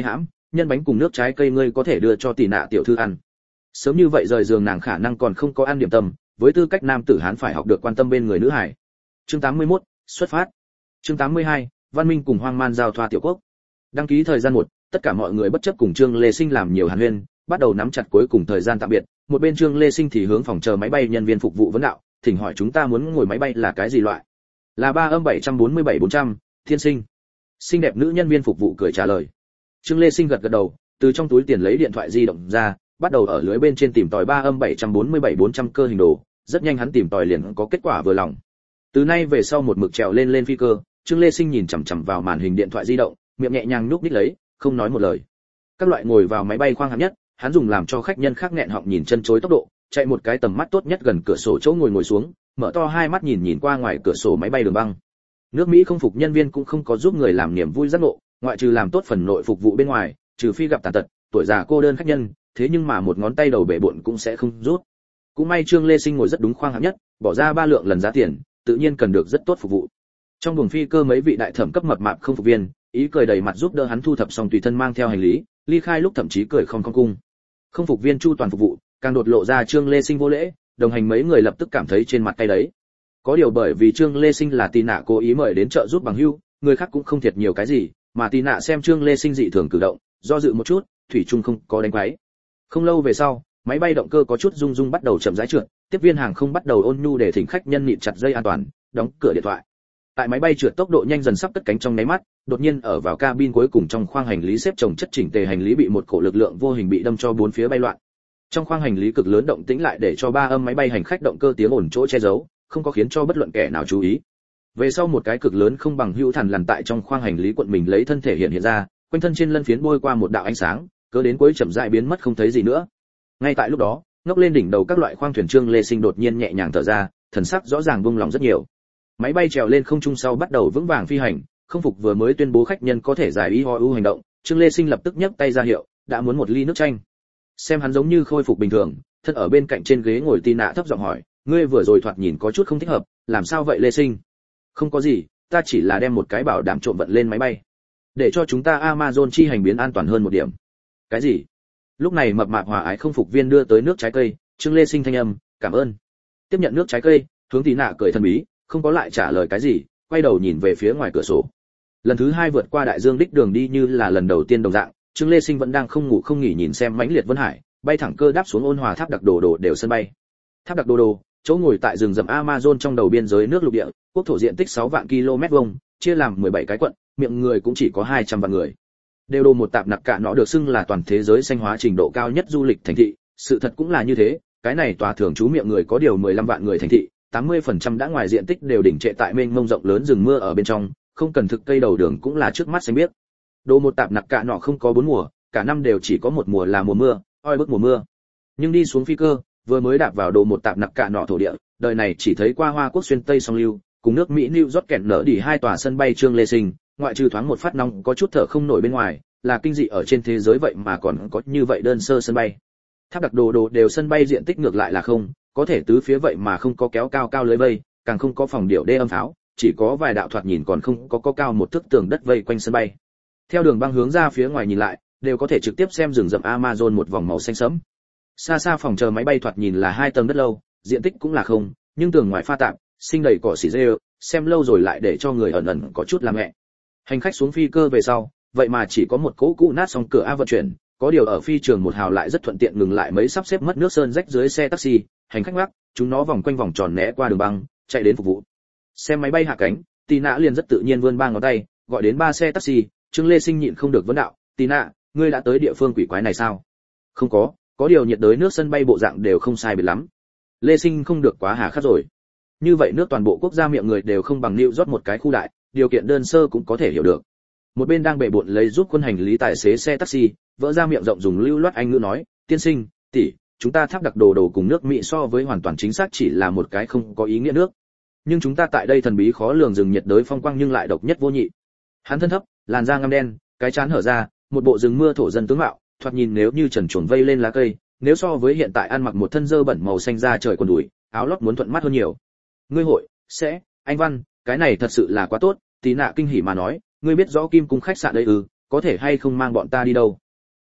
nhân bánh cùng nước trái cây ngươi có thể đưa cho tỷ nạ tiểu thư ăn. Sớm như vậy rời giường nàng khả năng còn không có ăn điểm tâm, với tư cách nam tử hán phải học được quan tâm bên người nữ hải. Chương 81, xuất phát. Chương 82, văn minh cùng hoang man giao thoa tiểu quốc. Đăng ký thời gian 1, tất cả mọi người bất chấp cùng Trương Lê Sinh làm nhiều hàn huyên, bắt đầu nắm chặt cuối cùng thời gian tạm biệt. Một bên Trương Lê Sinh thì hướng phòng chờ máy bay nhân viên phục vụ vấn đạo, thỉnh hỏi chúng ta muốn ngồi máy bay là cái gì loại? Là 3-747-400, thiên sinh. Xinh đẹp nữ nhân viên phục vụ cười trả lời. Trương Lê Sinh gật gật đầu, từ trong túi tiền lấy điện thoại di động ra, bắt đầu ở lưới bên trên tìm tòi 3-747-400 cơ hình đồ, rất nhanh hắn tìm tòi liền có kết quả vừa lòng. Từ nay về sau một mực trèo lên phi cơ, Trương Lê Sinh nhìn chằm chằm vào màn hình điện thoại di động, miệng nhẹ nhàng nhúc nhích lấy, không nói một lời. Các loại ngồi vào máy bay khoang hạng nhất, hắn dùng làm cho khách nhân khác nghẹn họng nhìn chân chối tốc độ, chạy một cái tầm mắt tốt nhất gần cửa sổ chỗ ngồi xuống, mở to hai mắt nhìn qua ngoài cửa sổ máy bay đường băng. Nước Mỹ không phục nhân viên cũng không có giúp người làm niềm vui giác ngộ, ngoại trừ làm tốt phần nội phục vụ bên ngoài, trừ phi gặp tàn tật, tuổi già cô đơn khách nhân, thế nhưng mà một ngón tay đầu bể bộn cũng sẽ không rút. Cũng may Trương Lê Sinh ngồi rất đúng khoang hạng nhất, bỏ ra 3 lượng lần giá tiền, tự nhiên cần được rất tốt phục vụ. Trong buồng phi cơ mấy vị đại thẩm cấp mập mạp không phục viên, ý cười đầy mặt giúp đỡ hắn thu thập xong tùy thân mang theo hành lý, ly khai lúc thậm chí cười không cung. Không phục viên chu toàn phục vụ, càng đột lộ ra Trương Lê Sinh vô lễ, đồng hành mấy người lập tức cảm thấy trên mặt cay đấy. Có điều bởi vì Trương Lê Sinh là Tì Nạ cố ý mời đến trợ giúp bằng hữu, người khác cũng không thiệt nhiều cái gì, mà Tì Nạ xem Trương Lê Sinh dị thường cử động, do dự một chút, thủy chung không có đánh quái. Không lâu về sau, máy bay động cơ có chút rung rung bắt đầu chậm rãi trượt, tiếp viên hàng không bắt đầu ôn nhu để thỉnh khách nhân nịt chặt dây an toàn, đóng cửa điện thoại. Tại máy bay trượt tốc độ nhanh dần sắp cất cánh trong nháy mắt, đột nhiên ở vào cabin cuối cùng trong khoang hành lý xếp chồng chất chỉnh tề hành lý bị một cổ lực lượng vô hình bị đâm cho bốn phía bay loạn. Trong khoang hành lý cực lớn động tĩnh lại để cho 3 âm máy bay hành khách động cơ tiếng ồn chỗ che giấu, không có khiến cho bất luận kẻ nào chú ý. Về sau một cái cực lớn không bằng hữu thằn lằn tại trong khoang hành lý cuộn mình lấy thân thể hiện ra, quanh thân trên lân phiến bôi qua một đạo ánh sáng, cứ đến cuối chậm rãi biến mất không thấy gì nữa. Ngay tại lúc đó, ngóc lên đỉnh đầu các loại khoang thuyền Trương Lê Sinh đột nhiên nhẹ nhàng thở ra, thần sắc rõ ràng buông lòng rất nhiều. Máy bay trèo lên không trung sau bắt đầu vững vàng phi hành, không phục vừa mới tuyên bố khách nhân có thể giải IOU hành động, Trương Lê Sinh lập tức nhấc tay ra hiệu, đã muốn một ly nước chanh. Xem hắn giống như khôi phục bình thường, thân ở bên cạnh trên ghế ngồi Tì Nạ thấp giọng hỏi, ngươi vừa rồi thoạt nhìn có chút không thích hợp, làm sao vậy Lê Sinh? Không có gì, ta chỉ là đem một cái bảo đảm trộm vận lên máy bay, để cho chúng ta Amazon chi hành biến an toàn hơn một điểm. Cái gì? Lúc này mập mạp hòa ái không phục viên đưa tới nước trái cây, Trương Lê Sinh thanh âm, cảm ơn. Tiếp nhận nước trái cây, hướng Tì Nạ cười thần bí, không có lại trả lời cái gì, quay đầu nhìn về phía ngoài cửa sổ. Lần thứ 2 vượt qua đại dương đích đường đi như là lần đầu tiên đồng dạng, Trương Lê Sinh vẫn đang không ngủ không nghỉ nhìn xem mãnh liệt vân hải, bay thẳng cơ đáp xuống ôn hòa tháp đặc đồ đồ đều sân bay. Tháp đặc đồ đồ, chỗ ngồi tại rừng rậm Amazon trong đầu biên giới nước lục địa, quốc thổ diện tích 6 vạn km vuông, chia làm 17 cái quận, miệng người cũng chỉ có 200 vạn người. Đều đồ một tạp nặc cả nó được xưng là toàn thế giới xanh hóa trình độ cao nhất du lịch thành thị, sự thật cũng là như thế, cái này tòa thường trú miệng người có điều 15 vạn người thành thị, 80% đã ngoài diện tích đều đỉnh trệ tại mênh mông rộng lớn rừng mưa ở bên trong, không cần thực cây đầu đường cũng là trước mắt xanh biếc. Đồ một tạp nặc cả nọ không có 4 mùa, cả năm đều chỉ có một mùa là mùa mưa, oi bức mùa mưa. Nhưng đi xuống phi cơ, vừa mới đạp vào đồ một tạp nặc cả nọ thổ địa, đời này chỉ thấy qua Hoa Quốc xuyên Tây song lưu, cùng nước Mỹ New York kẹn nở đỉ 2 tòa sân bay Trương Lê Sinh, ngoại trừ thoáng một phát nóng có chút thở không nổi bên ngoài, là kinh dị ở trên thế giới vậy mà còn có như vậy đơn sơ sân bay. Tháp đặc đồ đồ đều sân bay diện tích ngược lại là không, có thể tứ phía vậy mà không có kéo cao cao lưới vây, càng không có phòng điệu đê âm pháo, chỉ có vài đạo thoạt nhìn còn không có cao một thước tường đất vây quanh sân bay. Theo đường băng hướng ra phía ngoài nhìn lại, đều có thể trực tiếp xem rừng rậm Amazon một vòng màu xanh sẫm. Xa xa phòng chờ máy bay thoạt nhìn là 2 tầng đất lâu, diện tích cũng là không, nhưng tường ngoài pha tạp, sinh đầy cỏ xỉ rêu, xem lâu rồi lại để cho người ẩn ẩn có chút làm mẹ. Hành khách xuống phi cơ về sau, vậy mà chỉ có một cỗ cũ nát xong cửa A vận chuyển, có điều ở phi trường một hào lại rất thuận tiện ngừng lại mấy sắp xếp mất nước sơn rách dưới xe taxi, hành khách ngoắc, chúng nó vòng quanh vòng tròn né qua đường băng, chạy đến phục vụ. Xem máy bay hạ cánh, Tì Nạ liền rất tự nhiên vươn 3 ngón tay, gọi đến 3 xe taxi, Trương Lê Sinh nhịn không được vấn đạo, Tì Nạ, ngươi đã tới địa phương quỷ quái này sao? Không có điều nhiệt đới nước sân bay bộ dạng đều không sai biệt lắm. Lê Sinh không được quá hà khắc rồi. Như vậy nước toàn bộ quốc gia miệng người đều không bằng New York một cái khu đại, điều kiện đơn sơ cũng có thể hiểu được. Một bên đang bệ bội lấy giúp quân hành lý tài xế xe taxi, vỡ ra miệng rộng dùng lưu loát anh ngữ nói, tiên sinh, tỷ, chúng ta tháp đặc đồ đồ cùng nước Mỹ so với hoàn toàn chính xác chỉ là một cái không có ý nghĩa nước. Nhưng chúng ta tại đây thần bí khó lường rừng nhiệt đới phong quang nhưng lại độc nhất vô nhị. Hắn thân thấp, làn da ngăm đen, cái trán hở ra, một bộ rừng mưa thổ dân tướng mạo, thoạt nhìn nếu như trần truồng vây lên lá cây, nếu so với hiện tại ăn mặc một thân dơ bẩn màu xanh da trời quần đùi, áo lót muốn thuận mắt hơn nhiều. Ngươi hội, sẽ, anh Văn, cái này thật sự là quá tốt, Tì Nạ kinh hỉ mà nói, ngươi biết rõ Kim cung khách sạn đây ư, có thể hay không mang bọn ta đi đâu?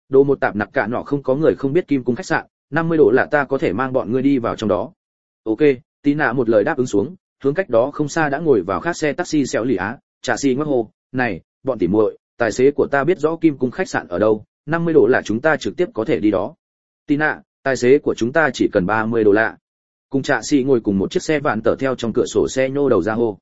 Đồ một tạp nặc cả nọ không có người không biết kim cung khách sạn, $50 ta có thể mang bọn ngươi đi vào trong đó. Ok, tí nạ một lời đáp ứng xuống, hướng cách đó không xa đã ngồi vào khác xe taxi xéo lì á, trả xì ngắc hồ, này, bọn tỉ muội, tài xế của ta biết rõ kim cung khách sạn ở đâu, $50 chúng ta trực tiếp có thể đi đó. Tí nạ, tài xế của chúng ta chỉ cần $30. Cùng trả xì ngồi cùng một chiếc xe vạn tở theo trong cửa sổ xe nhô đầu ra hô.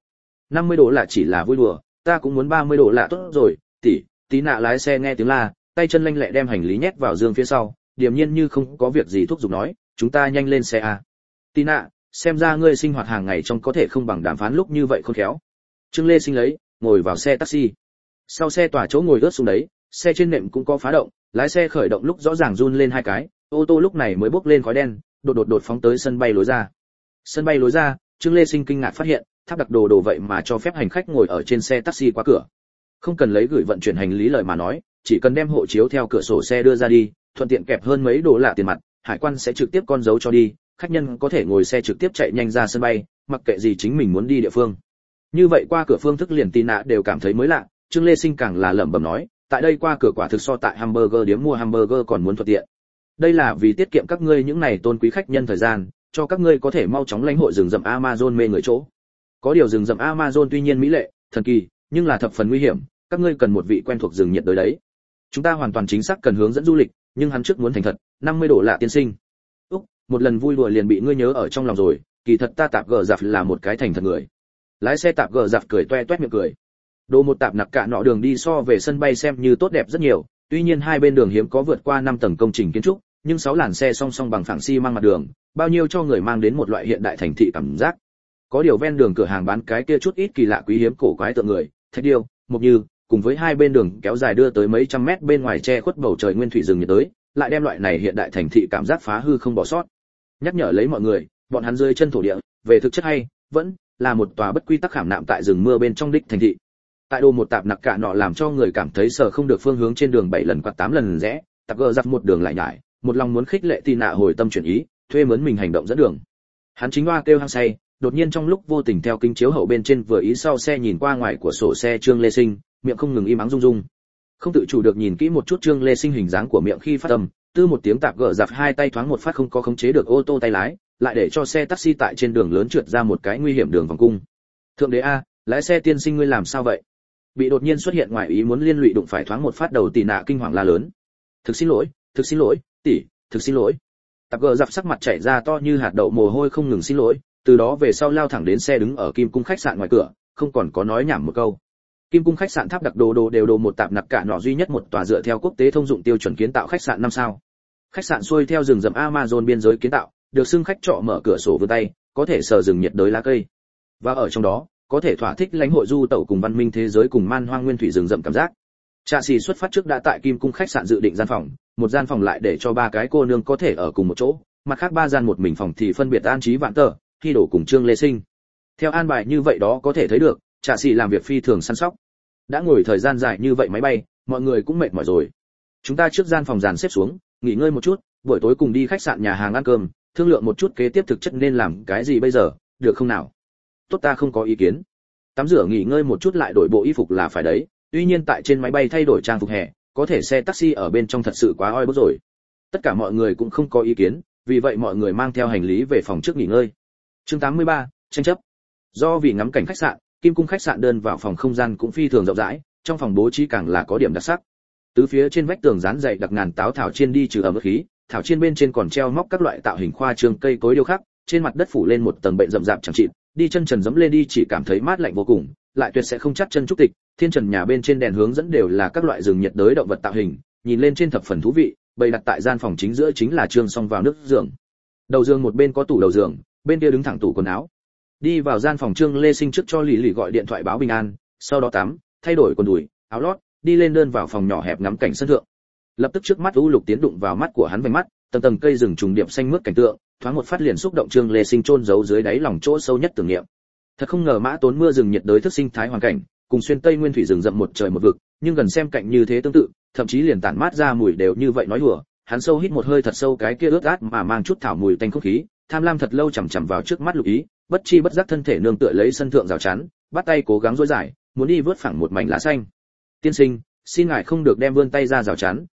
$50 chỉ là vui đùa, ta cũng muốn $30 tốt rồi, tí nạ lái xe nghe tiếng la, tay chân lanh lẹ đem hành lý nhét vào giường phía sau, điềm nhiên như không có việc gì thúc giục nói, chúng ta nhanh lên xe a. Tí nạ, xem ra ngươi sinh hoạt hàng ngày trong có thể không bằng đàm phán lúc như vậy khôn khéo. Trương Lê Sinh lấy, ngồi vào xe taxi. Sau xe tòa chỗ ngồi ướt xuống đấy, xe trên nệm cũng có phá động, lái xe khởi động lúc rõ ràng run lên hai cái, ô tô lúc này mới bốc lên khói đen, đột phóng tới sân bay lối ra. Sân bay lối ra, Trương Lê Sinh kinh ngạc phát hiện, tháp đặc đồ vậy mà cho phép hành khách ngồi ở trên xe taxi qua cửa. Không cần lấy gửi vận chuyển hành lý lời mà nói, chỉ cần đem hộ chiếu theo cửa sổ xe đưa ra đi, thuận tiện kẹp hơn mấy $, tiền mặt, hải quan sẽ trực tiếp con dấu cho đi, khách nhân có thể ngồi xe trực tiếp chạy nhanh ra sân bay, mặc kệ gì chính mình muốn đi địa phương. Như vậy qua cửa phương thức liền Tì nạ đều cảm thấy mới lạ, Trương Lê Sinh càng là lẩm bẩm nói, tại đây qua cửa quả thực so tại hamburger điếm mua hamburger còn muốn thuận tiện. Đây là vì tiết kiệm các ngươi những này tôn quý khách nhân thời gian, cho các ngươi có thể mau chóng lãnh hội rừng rậm Amazon mê người chỗ. Có điều rừng rậm Amazon tuy nhiên mỹ lệ, thần kỳ, nhưng là thập phần nguy hiểm, các ngươi cần một vị quen thuộc rừng nhiệt đới đấy. Chúng ta hoàn toàn chính xác cần hướng dẫn du lịch, nhưng hắn trước muốn thành thật, $50 tiên sinh. Một lần vui đùa liền bị ngươi nhớ ở trong lòng rồi, kỳ thật ta tạp gờ giặc là một cái thành thật người. Lái xe tạp gờ giặc cười toe toét miệng cười. Đồ một tạp nặc cả nọ đường đi so về sân bay xem như tốt đẹp rất nhiều, tuy nhiên hai bên đường hiếm có vượt qua 5 tầng công trình kiến trúc, nhưng 6 làn xe song song bằng phẳng xi măng mặt đường, bao nhiêu cho người mang đến một loại hiện đại thành thị cảm giác. Có điều ven đường cửa hàng bán cái kia chút ít kỳ lạ quý hiếm cổ quái tượng người, thạch điêu, mộc như, cùng với hai bên đường kéo dài đưa tới mấy trăm mét bên ngoài che khuất bầu trời nguyên thủy rừng nhiệt đới, lại đem loại này hiện đại thành thị cảm giác phá hư không bỏ sót. Nhắc nhở lấy mọi người, bọn hắn rơi chân thổ địa, về thực chất hay vẫn là một tòa bất quy tắc khảm nạm tại rừng mưa bên trong đích thành thị. Tại đồ một tạp nặc cả nọ làm cho người cảm thấy sợ không được phương hướng trên đường 7 lần quạt 8 lần rẽ, tạp gờ giặc một đường lại nhải, một lòng muốn khích lệ Tì nạ hồi tâm chuyển ý, thuê mướn mình hành động dẫn đường. Hắn chính hoa kêu hăng say, đột nhiên trong lúc vô tình theo kính chiếu hậu bên trên vừa ý sau xe nhìn qua ngoài của sổ xe Trương Lê Sinh, miệng không ngừng im ắng rung rung. Không tự chủ được nhìn kỹ một chút Trương Lê Sinh hình dáng của miệng khi phát âm, tư một tiếng tạp gỡ giặc hai tay thoáng một phát không có khống chế được ô tô tay lái, lại để cho xe taxi tại trên đường lớn trượt ra một cái nguy hiểm đường vòng cung. Thượng đế a, lái xe tiên sinh ngươi làm sao vậy? Bị đột nhiên xuất hiện ngoài ý muốn liên lụy đụng phải thoáng một phát đầu Tì nạ kinh hoàng la lớn. Thực xin lỗi, tỷ, thực xin lỗi. Tạp gỡ giặc sắc mặt chảy ra to như hạt đậu mồ hôi không ngừng xin lỗi, từ đó về sau lao thẳng đến xe đứng ở Kim Cung khách sạn ngoài cửa, không còn có nói nhảm một câu. Kim Cung khách sạn tháp đặc đồ đều đồ một tạp nặc cả nọ duy nhất một tòa dựa theo quốc tế thông dụng tiêu chuẩn kiến tạo khách sạn 5 sao. Khách sạn xuôi theo rừng rậm Amazon biên giới kiến tạo, được xưng khách trọ mở cửa sổ vươn tay, có thể sờ rừng nhiệt đới lá cây. Và ở trong đó, có thể thỏa thích lãnh hội du tẩu cùng văn minh thế giới cùng man hoang nguyên thủy rừng rậm cảm giác. Trạ xì xuất phát trước đã tại Kim Cung khách sạn dự định gian phòng, một gian phòng lại để cho 3 cái cô nương có thể ở cùng một chỗ, mặt khác 3 gian một mình phòng thì phân biệt an trí vạn tờ, khi đổ cùng Trương Lê Sinh. Theo an bài như vậy đó có thể thấy được, Trạ xì làm việc phi thường săn sóc. Đã ngồi thời gian dài như vậy máy bay, mọi người cũng mệt mỏi rồi. Chúng ta trước gian phòng dàn xếp xuống, nghỉ ngơi một chút, buổi tối cùng đi khách sạn nhà hàng ăn cơm, thương lượng một chút kế tiếp thực chất nên làm cái gì bây giờ, được không nào? Tốt, ta không có ý kiến. Tắm rửa nghỉ ngơi một chút lại đổi bộ y phục là phải đấy, tuy nhiên tại trên máy bay thay đổi trang phục hè, có thể xe taxi ở bên trong thật sự quá oi bức rồi. Tất cả mọi người cũng không có ý kiến, vì vậy mọi người mang theo hành lý về phòng trước nghỉ ngơi. Chương 83, tranh chấp. Do vì ngắm cảnh khách sạn, Kim Cung khách sạn đơn vào phòng không gian cũng phi thường rộng rãi, trong phòng bố trí càng là có điểm đặc sắc. Tứ phía trên vách tường dán dày đặc ngàn táo thảo chiên đi trừ ẩm khí, thảo chiên bên trên còn treo móc các loại tạo hình khoa trương cây cối điêu khắc, trên mặt đất phủ lên một tầng bệnh rậm rạp chẳng chịt, đi chân trần dẫm lên đi chỉ cảm thấy mát lạnh vô cùng, lại tuyệt sẽ không chắc chân trúc tịch. Thiên trần nhà bên trên đèn hướng dẫn đều là các loại rừng nhiệt đới động vật tạo hình, nhìn lên trên thập phần thú vị. Bày đặt tại gian phòng chính giữa chính là Trương Song vào nước giường. Đầu giường một bên có tủ đầu giường, bên kia đứng thẳng tủ quần áo. Đi vào gian phòng Trương Lê Sinh trước cho Lì Lì gọi điện thoại báo bình an, sau đó tắm, thay đổi quần đùi, áo lót, đi lên đơn vào phòng nhỏ hẹp ngắm cảnh sân thượng. Lập tức trước mắt u lục tiến đụng vào mắt của hắn vành mắt, tầng tầng cây rừng trùng điệp xanh mướt cảnh tượng, thoáng một phát liền xúc động Trương Lê Sinh chôn giấu dưới đáy lòng chỗ sâu nhất tưởng niệm. Thật không ngờ Mã Tốn mưa rừng nhiệt đới thức sinh thái hoàn cảnh, cùng xuyên tây nguyên thủy rừng rậm một trời một vực, nhưng gần xem cạnh như thế tương tự, thậm chí liền tản mát ra mùi đều như vậy nói hùa. Hắn sâu hít một hơi thật sâu cái kia ướt át mà mang chút thảo mùi tanh không khí, tham lam thật lâu chằm chằm vào trước mắt Lục Ý, bất chi bất giác thân thể nương tựa lấy sân thượng rào chắn, bắt tay cố gắng duỗi dài, muốn đi vớt phẳng một mảnh lá xanh. Tiên sinh, xin ngài không được đem vươn tay ra rào chắn,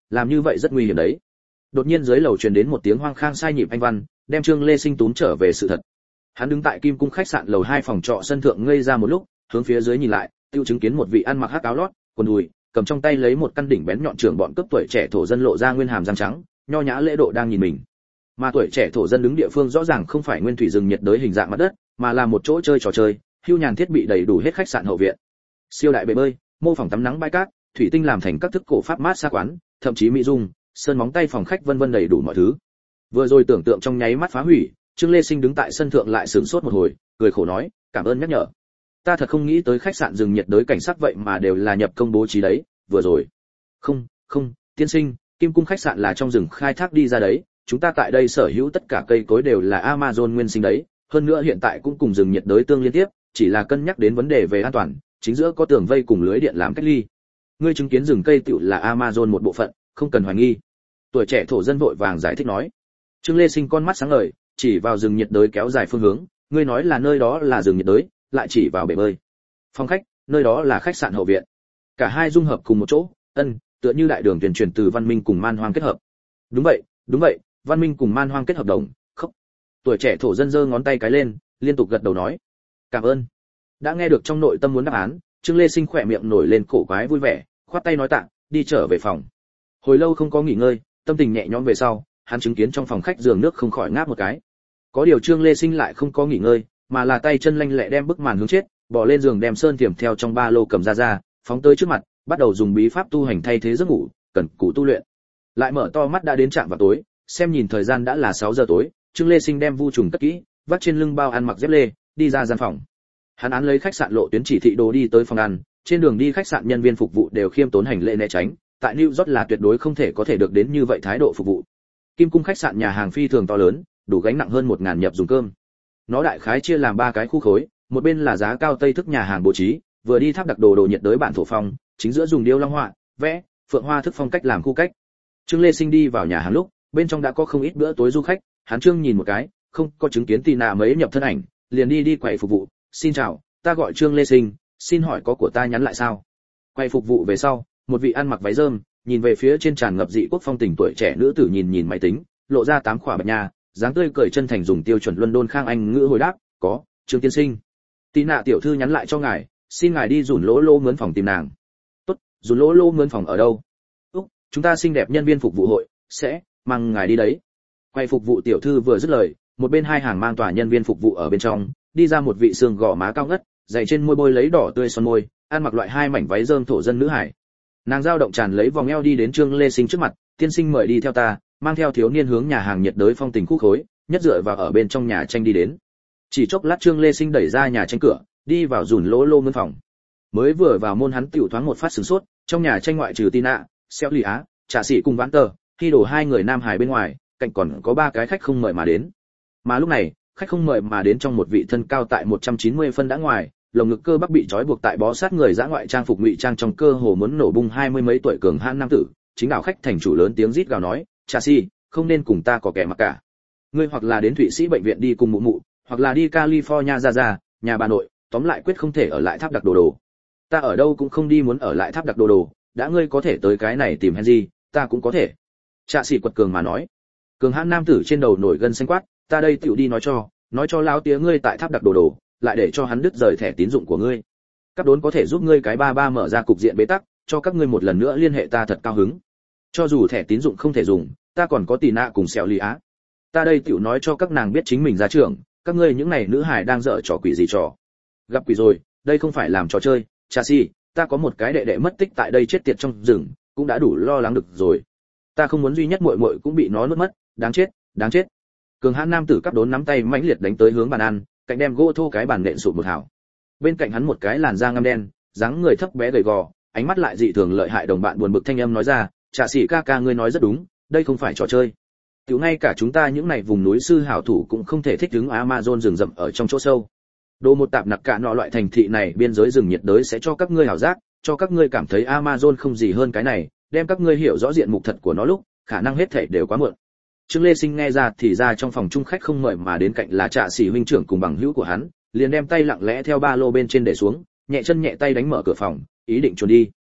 làm như vậy rất nguy hiểm đấy. Đột nhiên dưới lầu truyền đến một tiếng hoang khang sai nhịp anh văn, đem Trương Lê Sinh túm trở về sự thật. Hắn đứng tại Kim Cung khách sạn lầu 2 phòng trọ sân thượng ngây ra một lúc, hướng phía dưới nhìn lại, tiêu chứng kiến một vị ăn mặc hắc áo lót, quần đùi, cầm trong tay lấy một căn đỉnh bén nhọn trưởng bọn cướp tuổi trẻ thổ dân lộ ra nguyên hàm răng trắng, nho nhã lễ độ đang nhìn mình. Mà tuổi trẻ thổ dân đứng địa phương rõ ràng không phải nguyên thủy rừng nhiệt đới hình dạng mặt đất, mà là một chỗ chơi trò chơi, hưu nhàn thiết bị đầy đủ hết khách sạn hậu viện. Siêu đại bể bơi, mô phỏng tắm nắng bãi cát, thủy tinh làm thành các thức cổ pháp mát xa quán, thậm chí mỹ dung, sơn móng tay phòng khách vân vân đầy đủ mọi thứ. Vừa rồi tưởng tượng trong nháy mắt phá hủy, Trương Lê Sinh đứng tại sân thượng lại sửng sốt một hồi, cười khổ nói, cảm ơn nhắc nhở. Ta thật không nghĩ tới khách sạn rừng nhiệt đới cảnh sát vậy mà đều là nhập công bố trí đấy, vừa rồi. Không, tiên sinh, Kim Cung khách sạn là trong rừng khai thác đi ra đấy, chúng ta tại đây sở hữu tất cả cây cối đều là Amazon nguyên sinh đấy, hơn nữa hiện tại cũng cùng rừng nhiệt đới tương liên tiếp, chỉ là cân nhắc đến vấn đề về an toàn, chính giữa có tường vây cùng lưới điện làm cách ly. Ngươi chứng kiến rừng cây tựu là Amazon một bộ phận, không cần hoài nghi. Tuổi trẻ thổ dân vội vàng giải thích nói. Trương Lê Sinh con mắt sáng ngời, chỉ vào rừng nhiệt đới kéo dài phương hướng, ngươi nói là nơi đó là rừng nhiệt đới, lại chỉ vào bể bơi. Phòng khách, nơi đó là khách sạn hậu viện. Cả hai dung hợp cùng một chỗ, tựa như đại đường tuyển truyền từ văn minh cùng man hoang kết hợp. Đúng vậy, văn minh cùng man hoang kết hợp đồng, khóc. Tuổi trẻ thổ dân giơ ngón tay cái lên, liên tục gật đầu nói. Cảm ơn. Đã nghe được trong nội tâm muốn đáp án, Trương Lê Sinh khỏe miệng nổi lên cổ quái vui vẻ, khoát tay nói tạ, đi trở về phòng. Hồi lâu không có nghỉ ngơi, tâm tình nhẹ nhõm về sau, hắn chứng kiến trong phòng khách giường nước không khỏi ngáp một cái. Có điều Trương Lê Sinh lại không có nghỉ ngơi, mà là tay chân lanh lẹ đem bức màn hướng chết, bỏ lên giường đem sơn tiềm theo trong ba lô cầm ra, phóng tới trước mặt, bắt đầu dùng bí pháp tu hành thay thế giấc ngủ, cần cù tu luyện. Lại mở to mắt đã đến trạm vào tối, xem nhìn thời gian đã là 6 giờ tối, Trương Lê Sinh đem vu trùng cất kỹ, vác trên lưng bao ăn mặc dép lê, đi ra gian phòng. Hắn án lấy khách sạn lộ tuyến chỉ thị đồ đi tới phòng ăn, trên đường đi khách sạn nhân viên phục vụ đều khiêm tốn hành lễ né tránh, tại New York là tuyệt đối không thể có thể được đến như vậy thái độ phục vụ. Kim Cung khách sạn nhà hàng phi thường to lớn, đủ gánh nặng hơn 1000 nhập dùng cơm. Nó đại khái chia làm 3 cái khu khối, một bên là giá cao tây thức nhà hàng bố trí, vừa đi tháp đặc đồ nhiệt đới bản thổ phong, chính giữa dùng điêu long họa, vẽ, phượng hoa thức phong cách làm khu cách. Trương Lê Sinh đi vào nhà hàng lúc, bên trong đã có không ít bữa tối du khách, hắn trương nhìn một cái, không có chứng kiến tì nạ mấy nhập thân ảnh, liền đi quầy phục vụ, xin chào, ta gọi Trương Lê Sinh, xin hỏi có của ta nhắn lại sao? Quầy phục vụ về sau, một vị ăn mặc váy rơm, nhìn về phía trên tràn ngập dị quốc phong tình tuổi trẻ nữ tử nhìn máy tính, lộ ra 8 khỏa bạch nha, dáng tươi cười chân thành dùng tiêu chuẩn London khang anh ngữ hồi đáp, có, Trương tiên sinh. Tì nạ tiểu thư nhắn lại cho ngài, xin ngài đi dùn lỗ lô mướn phòng tìm nàng. Tốt, dùn lỗ lô mướn phòng ở đâu? Chúng ta xinh đẹp nhân viên phục vụ hội sẽ mang ngài đi đấy. Quay phục vụ tiểu thư vừa dứt lời, một bên hai hàng mang tòa nhân viên phục vụ ở bên trong, đi ra một vị xương gò má cao ngất, dày trên môi bôi lấy đỏ tươi son môi, ăn mặc loại 2 mảnh váy rơm thổ dân nữ hải. Nàng dao động tràn lấy vòng eo đi đến Trương Lê Sinh trước mặt, tiên sinh mời đi theo ta, mang theo thiếu niên hướng nhà hàng nhiệt đới phong tình khu khối, nhất dựa vào ở bên trong nhà tranh đi đến. Chỉ chốc lát Trương Lê Sinh đẩy ra nhà tranh cửa, đi vào dùn lỗ lô mướn phòng. Mới vừa vào môn hắn tiểu thoáng một phát sửng sốt, trong nhà tranh ngoại trừ Tina, Xeo Lì Á, Trà Sĩ cùng Vãn Tờ, khi đổ 2 người nam hài bên ngoài, cạnh còn có 3 cái khách không mời mà đến. Mà lúc này, khách không mời mà đến trong một vị thân cao tại 190 phân đã ngoài, lồng ngực cơ bắp bị trói buộc tại bó sát người dã ngoại trang phục ngụy trang trong cơ hồ muốn nổ bung 20 mấy tuổi cường hãn nam tử, chính đảo khách thành chủ lớn tiếng rít gào nói, "Trà Sĩ, không nên cùng ta có kẻ mặc cả. Ngươi hoặc là đến Thụy Sĩ bệnh viện đi cùng mụ mụ, hoặc là đi California ra, nhà bà nội, tóm lại quyết không thể ở lại tháp đặc đồ. Ta ở đâu cũng không đi muốn ở lại tháp đặc đồ, đã ngươi có thể tới cái này tìm Henry, ta cũng có thể." Trạ sĩ quật cường mà nói. Cường hãn nam tử trên đầu nổi gân xanh quát, "Ta đây tiểu đi nói cho lão tía ngươi tại tháp đặc đồ, lại để cho hắn đứt rời thẻ tín dụng của ngươi. Các đốn có thể giúp ngươi cái ba mở ra cục diện bế tắc, cho các ngươi một lần nữa liên hệ ta thật cao hứng. Cho dù thẻ tín dụng không thể dùng, ta còn có Tì nạ cùng Xẻo Lì Á. Ta đây tiểu nói cho các nàng biết chính mình ra trưởng, các ngươi những này nữ hài đang dở trò quỷ gì trò. Gặp quỷ rồi, đây không phải làm trò chơi, Trà sĩ, ta có một cái đệ đệ mất tích tại đây chết tiệt trong rừng, cũng đã đủ lo lắng được rồi. Ta không muốn duy nhất muội muội cũng bị nó nuốt mất, đáng chết." Cường hãn nam tử cắp đốn nắm tay mãnh liệt đánh tới hướng bàn ăn, cạnh đem gỗ thô cái bàn nện sụp một hào. Bên cạnh hắn một cái làn da ngăm đen, dáng người thấp bé gầy gò, ánh mắt lại dị thường lợi hại đồng bạn buồn bực thanh âm nói ra, "Trà sĩ ca ca ngươi nói rất đúng, đây không phải trò chơi. Tiểu ngay cả chúng ta những này vùng núi sư hảo thủ cũng không thể thích ứng Amazon rừng rậm ở trong chỗ sâu. Đồ một tạp nặc cả nọ loại thành thị này biên giới rừng nhiệt đới sẽ cho các ngươi hảo giác, cho các ngươi cảm thấy Amazon không gì hơn cái này, đem các ngươi hiểu rõ diện mục thật của nó lúc, khả năng hết thảy đều quá muộn." Trương Lê Sinh nghe ra thì ra trong phòng chung khách không mời mà đến cạnh là Trạ Sĩ huynh trưởng cùng bằng hữu của hắn, liền đem tay lặng lẽ theo ba lô bên trên để xuống, nhẹ chân nhẹ tay đánh mở cửa phòng, ý định trốn đi.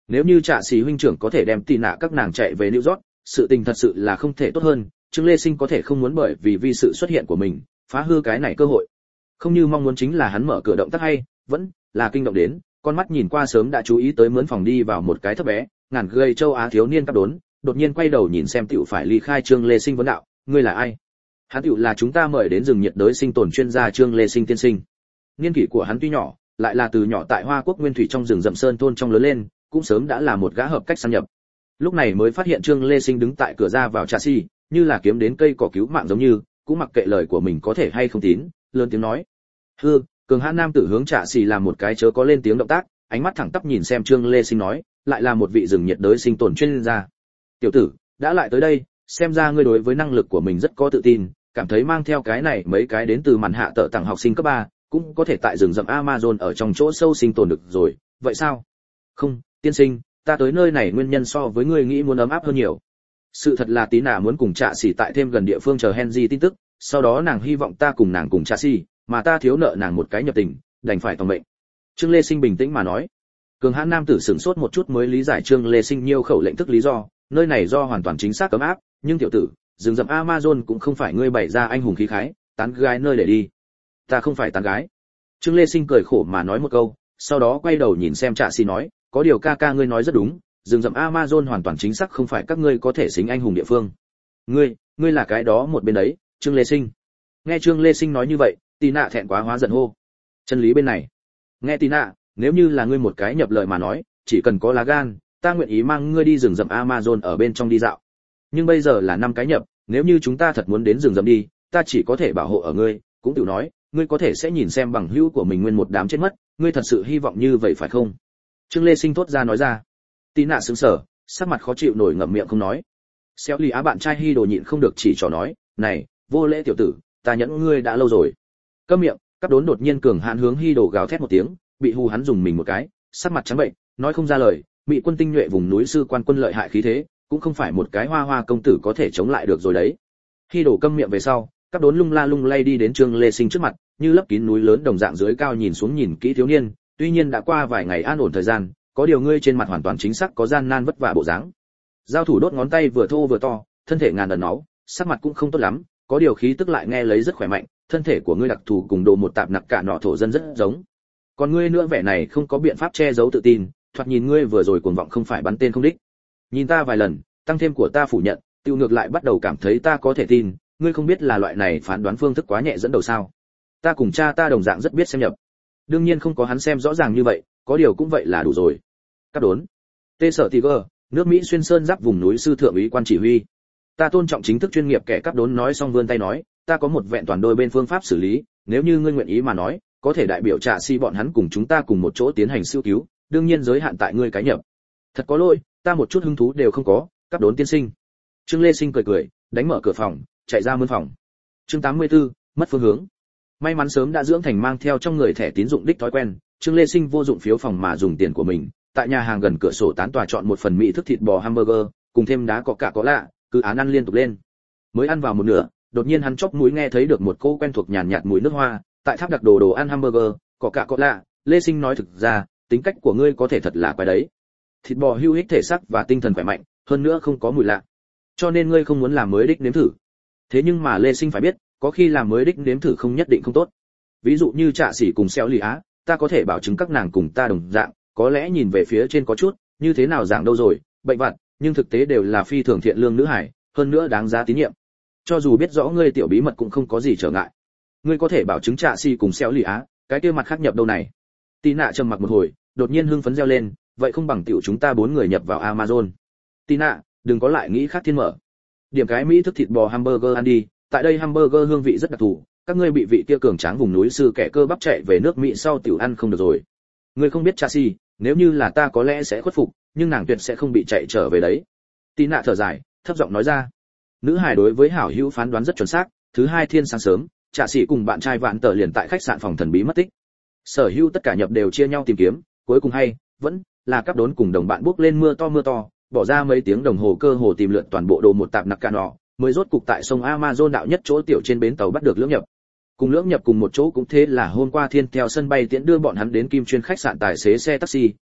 Nếu như Trạ Sĩ huynh trưởng có thể đem tì nạ các nàng chạy về New York, sự tình thật sự là không thể tốt hơn, Trương Lê Sinh có thể không muốn bởi vì sự xuất hiện của mình, phá hư cái này cơ hội. Không như mong muốn chính là hắn mở cửa động tác hay, vẫn là kinh động đến, con mắt nhìn qua sớm đã chú ý tới mướn phòng đi vào một cái thấp bé, ngàn gầy châu Á thiếu niên cắp đốn, đột nhiên quay đầu nhìn xem tiểu phải ly khai Trương Lê Sinh vấn đạo, ngươi là ai? Hắn tiểu là chúng ta mời đến rừng nhiệt đới sinh tồn chuyên gia Trương Lê Sinh tiên sinh. Niên kỷ của hắn tuy nhỏ, lại là từ nhỏ tại Hoa Quốc Nguyên Thủy trong rừng rậm sơn thôn trong lớn lên, cũng sớm đã là một gã hợp cách sang nhập. Lúc này mới phát hiện Trương Lê Sinh đứng tại cửa ra vào trà xi, như là kiếm đến cây cỏ cứu mạng giống như, cũng mặc kệ lời của mình có thể hay không tín, lớn tiếng nói: "Hư." Cường hãn nam tử hướng trà xi làm một cái chớ có lên tiếng động tác, ánh mắt thẳng tắp nhìn xem Trương Lê Sinh nói, lại là một vị rừng nhiệt đới sinh tồn chuyên gia. "Tiểu tử, đã lại tới đây, xem ra ngươi đối với năng lực của mình rất có tự tin, cảm thấy mang theo cái này mấy cái đến từ màn hạ tợ tặng học sinh cấp 3, cũng có thể tại rừng rậm Amazon ở trong chỗ sâu sinh tồn được rồi, vậy sao?" "Không, tiên sinh, ta tới nơi này nguyên nhân so với ngươi nghĩ muốn ấm áp hơn nhiều. Sự thật là tí nà muốn cùng Trạ Sĩ tại thêm gần địa phương chờ Henry tin tức, sau đó nàng hy vọng ta cùng nàng cùng Trạ Sĩ, mà ta thiếu nợ nàng một cái nhập tình, đành phải tòng mệnh." Trương Lê Sinh bình tĩnh mà nói. Cường hãn nam tử sửng sốt một chút mới lý giải Trương Lê Sinh nhiều khẩu lệnh tức lý do, nơi này do hoàn toàn chính xác cấm áp, nhưng tiểu tử, rừng rậm Amazon cũng không phải ngươi bày ra anh hùng khí khái, tán gái nơi để đi. Ta không phải tán gái. Trương Lê Sinh cười khổ mà nói một câu, sau đó quay đầu nhìn xem Trạ Sĩ nói, có điều ca ca ngươi nói rất đúng, rừng rậm Amazon hoàn toàn chính xác không phải các ngươi có thể xính anh hùng địa phương. Ngươi là cái đó một bên đấy, Trương Lê Sinh. Nghe Trương Lê Sinh nói như vậy, Tì Nạ thẹn quá hóa giận hô. Chân lý bên này. Nghe Tì Nạ, nếu như là ngươi một cái nhập lời mà nói, chỉ cần có lá gan, ta nguyện ý mang ngươi đi rừng rậm Amazon ở bên trong đi dạo. Nhưng bây giờ là 5 cái nhập, nếu như chúng ta thật muốn đến rừng rậm đi, ta chỉ có thể bảo hộ ở ngươi, cũng tự nói, ngươi có thể sẽ nhìn xem bằng hữu của mình nguyên một đám chết mất, ngươi thật sự hy vọng như vậy phải không? Trương Lê Sinh thốt ra nói ra. Tí nạ sững sờ, sắc mặt khó chịu nổi ngậm miệng không nói. Xéo lì á bạn trai Hi Đồ nhịn không được chỉ trỏ nói, này, vô lễ tiểu tử, ta nhẫn ngươi đã lâu rồi. Câm miệng, Cáp Đốn đột nhiên cường hãn hướng Hi Đồ gào thét một tiếng, bị hù hắn dùng mình một cái, sắc mặt trắng bệnh, nói không ra lời, bị quân tinh nhuệ vùng núi sư quan quân lợi hại khí thế, cũng không phải một cái hoa hoa công tử có thể chống lại được rồi đấy. Hi Đồ câm miệng về sau, Cáp Đốn lung la lung lay đi đến Trương Lê Sinh trước mặt, như lấp kín núi lớn đồng dạng dưới cao nhìn xuống nhìn kỹ thiếu niên, tuy nhiên đã qua vài ngày an ổn thời gian, có điều ngươi trên mặt hoàn toàn chính xác có gian nan vất vả bộ dáng. Giao thủ đốt ngón tay vừa thô vừa to, thân thể ngàn ẩn náu, sắc mặt cũng không tốt lắm, có điều khí tức lại nghe lấy rất khỏe mạnh, thân thể của ngươi đặc thù cùng đồ một tạp nặc cả nọ thổ dân rất giống. Còn ngươi nữa vẻ này không có biện pháp che giấu tự tin, thoạt nhìn ngươi vừa rồi cuồng vọng không phải bắn tên không đích. Nhìn ta vài lần, tăng thêm của ta phủ nhận, tiêu ngược lại bắt đầu cảm thấy ta có thể tin, ngươi không biết là loại này phán đoán phương thức quá nhẹ dẫn đầu sao? Ta cùng cha ta đồng dạng rất biết xem nhập. Đương nhiên không có hắn xem rõ ràng như vậy, có điều cũng vậy là đủ rồi. Cáp Đốn. Tê Sở Tiger, nước Mỹ xuyên sơn giáp vùng núi sư thượng úy quan chỉ huy. Ta tôn trọng chính thức chuyên nghiệp kẻ Cáp Đốn nói xong vươn tay nói, ta có một vẹn toàn đôi bên phương pháp xử lý, nếu như ngươi nguyện ý mà nói, có thể đại biểu Trạ Sĩ bọn hắn cùng chúng ta cùng một chỗ tiến hành siêu cứu, đương nhiên giới hạn tại ngươi cái nhập. Thật có lỗi, ta một chút hứng thú đều không có, Cáp Đốn tiên sinh. Trương Lê Sinh cười cười, đánh mở cửa phòng, chạy ra mướn phòng. Chương 84, mất phương hướng. May mắn sớm đã dưỡng thành mang theo trong người thẻ tín dụng đích thói quen, Trương Lê Sinh vô dụng phiếu phòng mà dùng tiền của mình, tại nhà hàng gần cửa sổ tán tòa chọn một phần mỹ thức thịt bò hamburger, cùng thêm đá có cả có lạ, cứ án ăn liên tục lên. Mới ăn vào một nửa, đột nhiên hắn chóp mũi nghe thấy được một cô quen thuộc nhàn nhạt mùi nước hoa, tại tháp đặc đồ ăn hamburger, có cả có lạ, Lê Sinh nói thực ra, tính cách của ngươi có thể thật là quái đấy. Thịt bò hữu ích thể xác và tinh thần khỏe mạnh, hơn nữa không có mùi lạ. Cho nên ngươi không muốn làm mới đích nếm thử. Thế nhưng mà Lê Sinh phải biết, có khi làm mới đích nếm thử không nhất định không tốt. Ví dụ như Trạ Sĩ cùng Xéo Lì Á, ta có thể bảo chứng các nàng cùng ta đồng dạng, có lẽ nhìn về phía trên có chút, như thế nào dạng đâu rồi, bệnh vặt, nhưng thực tế đều là phi thường thiện lương nữ hải, hơn nữa đáng giá tín nhiệm. Cho dù biết rõ ngươi tiểu bí mật cũng không có gì trở ngại. Ngươi có thể bảo chứng Trạ Sĩ cùng Xéo Lì Á, cái kia mặt khác nhập đâu này. Tí Nạ trầm mặc một hồi, đột nhiên hưng phấn reo lên, vậy không bằng tiểu chúng ta 4 người nhập vào Amazon. Tí Nạ, đừng có lại nghĩ khác thiên mở. Điểm cái mỹ thức thịt bò hamburger ăn đi, tại đây hamburger hương vị rất đặc thù, các ngươi bị vị kia cường tráng vùng núi sư kẻ cơ bắp chạy về nước Mỹ sau tiểu ăn không được rồi. Ngươi không biết Trạ Sĩ, nếu như là ta có lẽ sẽ khuất phục, nhưng nàng tuyệt sẽ không bị chạy trở về đấy. Tí Nạ thở dài, thấp giọng nói ra. Nữ hải đối với hảo hữu phán đoán rất chuẩn xác, thứ hai thiên sáng sớm, Trạ Sĩ cùng bạn trai Vạn Tở liền tại khách sạn phòng thần bí mất tích. Sở hữu tất cả nhập đều chia nhau tìm kiếm, cuối cùng hay vẫn là Cáp Đốn cùng đồng bạn bước lên mưa to, bỏ ra mấy tiếng đồng hồ cơ hồ tìm lượn toàn bộ đồ một tạp nặc cả nọ, mới rốt cục tại sông Amazon đạo nhất chỗ tiểu trên bến tàu bắt được Lưỡng Nhập. Cùng Lưỡng Nhập cùng một chỗ cũng thế là hôm qua thiên theo sân bay tiễn đưa bọn hắn đến Kim Chuyên khách sạn tài xế xe taxi,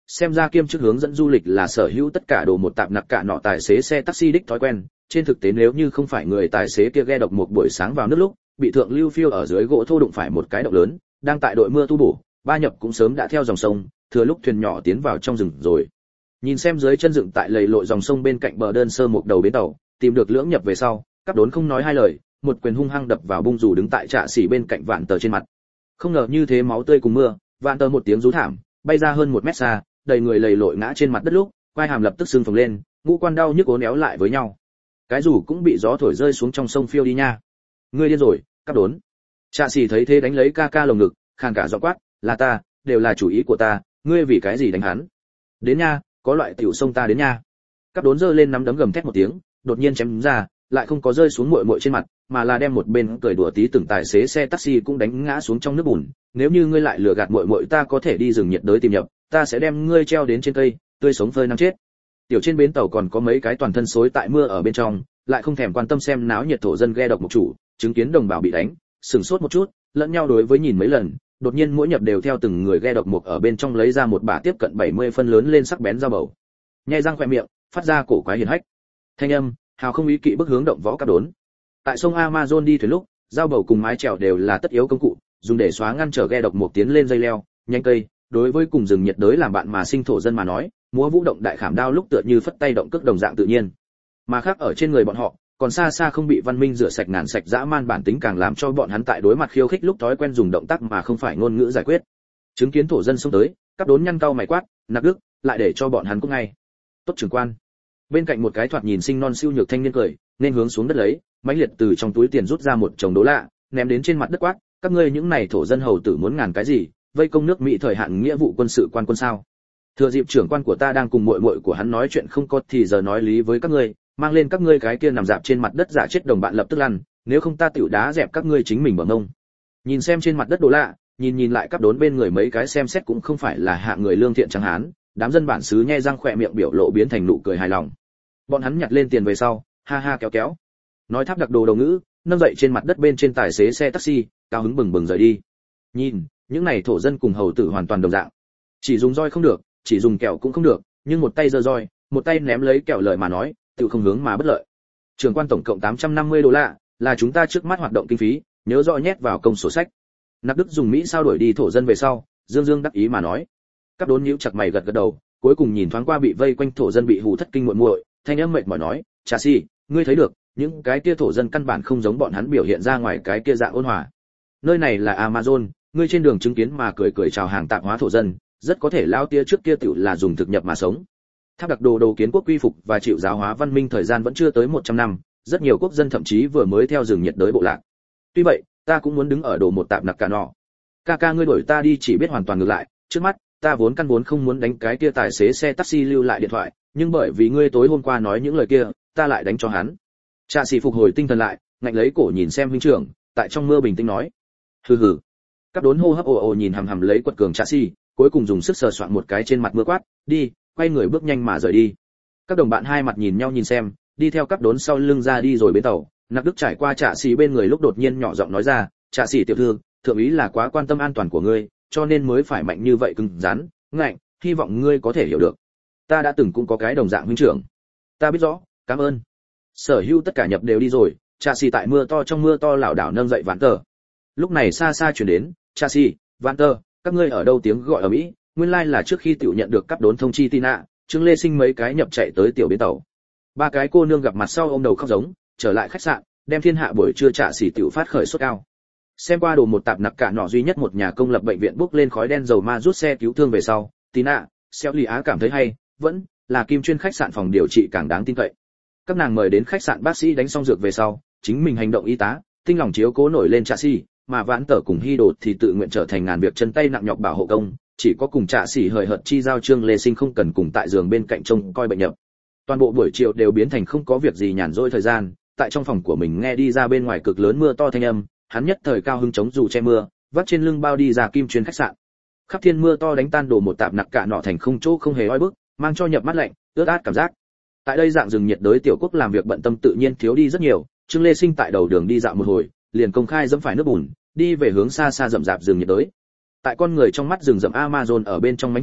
xem ra kiêm chức hướng dẫn du lịch là sở hữu tất cả đồ một tạp nặc cả nọ tài xế xe taxi đích thói quen. Trên thực tế nếu như không phải người tài xế kia ghe độc một buổi sáng vào nước lúc bị thượng lưu phiêu ở dưới gỗ thô đụng phải một cái động lớn, đang tại đội mưa tu bổ, ba nhập cũng sớm đã theo dòng sông, thừa lúc thuyền nhỏ tiến vào trong rừng rồi. Nhìn xem dưới chân dựng tại lầy lội dòng sông bên cạnh bờ đơn sơ một đầu bến tàu, tìm được lưỡng nhập về sau, Cáp Đốn không nói hai lời, một quyền hung hăng đập vào bung dù đứng tại trạ xỉ bên cạnh Vạn Tờ trên mặt. Không ngờ như thế máu tươi cùng mưa, Vạn Tờ một tiếng rú thảm, bay ra hơn 1 mét xa, đầy người lầy lội ngã trên mặt đất lúc, quai hàm lập tức sưng phồng lên, ngũ quan đau nhức uốn éo lại với nhau. Cái dù cũng bị gió thổi rơi xuống trong sông phiêu đi nha. Ngươi điên rồi, Cáp Đốn. Trạ xỉ thấy thế đánh lấy ca ca lồng ngực, khàn cả giọng quát, là ta, đều là chủ ý của ta, ngươi vì cái gì đánh hắn? Đến nha, có loại tiểu sông ta đến nha. Cáp Đốn giơ lên nắm đấm gầm thét một tiếng, đột nhiên chém ra, lại không có rơi xuống muội muội trên mặt, mà là đem một bên cười đùa tí từng tài xế xe taxi cũng đánh ngã xuống trong nước bùn. Nếu như ngươi lại lừa gạt muội muội, ta có thể đi rừng nhiệt đới tìm nhập, ta sẽ đem ngươi treo đến trên cây, tươi sống phơi nắng chết. Tiểu trên bến tàu còn có mấy cái toàn thân xối tại mưa ở bên trong, lại không thèm quan tâm xem náo nhiệt thổ dân ghe độc mục chủ, chứng kiến đồng bào bị đánh, sửng sốt một chút, lẫn nhau đối với nhìn mấy lần, đột nhiên mỗi nhập đều theo từng người ghe độc mục ở bên trong lấy ra một bả tiếp cận 70 phân lớn lên sắc bén dao bầu. Nhai răng khẽ miệng, phát ra cổ quái hiền hách. Thanh âm, hào không ý kỵ bức hướng động võ Cáp Đốn. Tại sông Amazon đi thuyền lúc, dao bầu cùng mái chèo đều là tất yếu công cụ, dùng để xóa ngăn trở ghe độc mục tiến lên dây leo, nhánh cây. Đối với cùng rừng nhiệt đới làm bạn mà sinh thổ dân mà nói, múa vũ động đại khảm đao lúc tựa như phất tay động cước đồng dạng tự nhiên. Mà khác ở trên người bọn họ, còn xa xa không bị văn minh rửa sạch ngàn sạch dã man bản tính càng làm cho bọn hắn tại đối mặt khiêu khích lúc thói quen dùng động tác mà không phải ngôn ngữ giải quyết. Chứng kiến thổ dân xông tới, Cáp Đốn nhăn cau mày quát, nặc đức, lại để cho bọn hắn cũng ngay. Tốt trưởng quan. Bên cạnh một cái thoạt nhìn sinh non siêu nhược thanh niên cười, nên hướng xuống đất lấy, mãnh liệt từ trong túi tiền rút ra một chồng đố lạ, ném đến trên mặt đất quát, các ngươi những này thổ dân hầu tử muốn ngàn cái gì, vây công nước Mỹ thời hạn nghĩa vụ quân sự quan quân sao? Thừa dịp trưởng quan của ta đang cùng muội muội của hắn nói chuyện không có thì giờ nói lý với các ngươi, mang lên các ngươi cái kia nằm dạp trên mặt đất giả chết đồng bạn lập tức lăn, nếu không ta tiểu đá dẹp các ngươi chính mình bằng ngông. Nhìn xem trên mặt đất đố lạ, nhìn lại Cáp Đốn bên người mấy cái xem xét cũng không phải là hạng người lương thiện chẳng hán, đám dân bản xứ nhe răng khỏe miệng biểu lộ biến thành nụ cười hài lòng. Bọn hắn nhặt lên tiền về sau, ha ha kéo kéo. Nói tháp đặc đồ đầu ngữ, nâng dậy trên mặt đất bên trên tài xế xe taxi, cao hứng bừng bừng rời đi. Nhìn, những này thổ dân cùng hầu tử hoàn toàn đồng dạng. Chỉ dùng roi không được, chỉ dùng kẹo cũng không được, nhưng một tay giơ roi, một tay ném lấy kẹo lời mà nói, tự không hướng mà bất lợi. Trưởng quan tổng cộng $850 là chúng ta trước mắt hoạt động kinh phí, nhớ rõ nhét vào công sổ sách. Nặc Đức dùng Mỹ sao đuổi đi thổ dân về sau, Dương Dương đắc ý mà nói. Cáp Đốn nhíu chặt mày gật gật đầu, cuối cùng nhìn thoáng qua bị vây quanh thổ dân bị hù thất kinh muội muội, thanh âm mệt mỏi nói, "Trà si, ngươi thấy được, những cái kia thổ dân căn bản không giống bọn hắn biểu hiện ra ngoài cái kia dạng ôn hòa. Nơi này là Amazon, ngươi trên đường chứng kiến mà cười cười chào hàng tạp hóa thổ dân, rất có thể lao tia trước kia tiểu là dùng thực nhập mà sống." Tháp đặc đồ đầu kiến quốc quy phục và chịu giáo hóa văn minh thời gian vẫn chưa tới 100 năm, rất nhiều quốc dân thậm chí vừa mới theo rừng nhiệt đới bộ lạc. Tuy vậy, ta cũng muốn đứng ở đồ một tạp nặc cả nọ. Ca ngươi đuổi ta đi chỉ biết hoàn toàn ngược lại, trước mắt, ta vốn căn vốn không muốn đánh cái kia tài xế xe taxi lưu lại điện thoại, nhưng bởi vì ngươi tối hôm qua nói những lời kia, ta lại đánh cho hắn. Trạ sĩ phục hồi tinh thần lại, ngạnh lấy cổ nhìn xem huynh trưởng, tại trong mưa bình tĩnh nói. Hừ hừ. Cáp Đốn hô hấp ồ nhìn hằm hằm lấy quật cường Trạ sĩ, cuối cùng dùng sức sờ soạn một cái trên mặt mưa quát, đi, quay người bước nhanh mà rời đi. Các đồng bạn hai mặt nhìn nhau nhìn xem, đi theo Cáp Đốn sau lưng ra đi rồi bến tàu. Nặc Đức trải qua Trạ sĩ bên người lúc đột nhiên nhỏ giọng nói ra, Trạ sĩ tiểu thư, thượng úy là quá quan tâm an toàn của ngươi, cho nên mới phải mạnh như vậy cứng rắn, ngạnh, hy vọng ngươi có thể hiểu được. Ta đã từng cũng có cái đồng dạng huynh trưởng. Ta biết rõ, cảm ơn. Sở hữu tất cả nhập đều đi rồi, Trạ sĩ tại mưa to trong mưa to lảo đảo nâng dậy Vạn Tờ. Lúc này xa xa truyền đến, Trạ sĩ, Vạn Tờ, các ngươi ở đâu? Tiếng gọi ở Mỹ, nguyên lai là trước khi tiểu nhận được Cáp Đốn thông chi Tina, Trương Lê Sinh mấy cái nhập chạy tới tiểu bến tàu. Ba cái cô nương gặp mặt sau ôm đầu khóc giống, trở lại khách sạn, đem thiên hạ buổi trưa Trạ sĩ tiểu phát khởi sốt cao. Xem qua đồ một tạp nặc cả nọ duy nhất một nhà công lập bệnh viện bốc lên khói đen dầu ma rút xe cứu thương về sau, Tina, Xeo Lì Á cảm thấy hay, vẫn là kim chuyên khách sạn phòng điều trị càng đáng tin cậy. Các nàng mời đến khách sạn bác sĩ đánh xong dược về sau, chính mình hành động y tá, tinh lòng chiếu cố nổi lên Trạ sĩ, mà Vãn Tở cùng Hy Đột thì tự nguyện trở thành ngàn việc chân tay nặng nhọc bảo hộ công, chỉ có cùng Trạ sĩ hời hợt chi giao Trương Lê Sinh không cần cùng tại giường bên cạnh trông coi bệnh nhập. Toàn bộ buổi chiều đều biến thành không có việc gì nhàn rỗi thời gian, tại trong phòng của mình nghe đi ra bên ngoài cực lớn mưa to thanh âm, hắn nhất thời cao hứng chống dù che mưa, vắt trên lưng bao đi ra kim chuyên khách sạn. Khắp thiên mưa to đánh tan đồ một tạp nặc cả nọ thành không chỗ không hề oi bức, mang cho nhập mắt lạnh, ướt át cảm giác. Tại đây dạng rừng nhiệt đới tiểu quốc làm việc bận tâm tự nhiên thiếu đi rất nhiều, Trương Lê Sinh tại đầu đường đi dạo một hồi, liền công khai dẫm phải nước bùn, đi về hướng xa xa rậm rạp rừng nhiệt đới. Tại con người trong mắt rừng rậm Amazon ở bên trong mánh thú,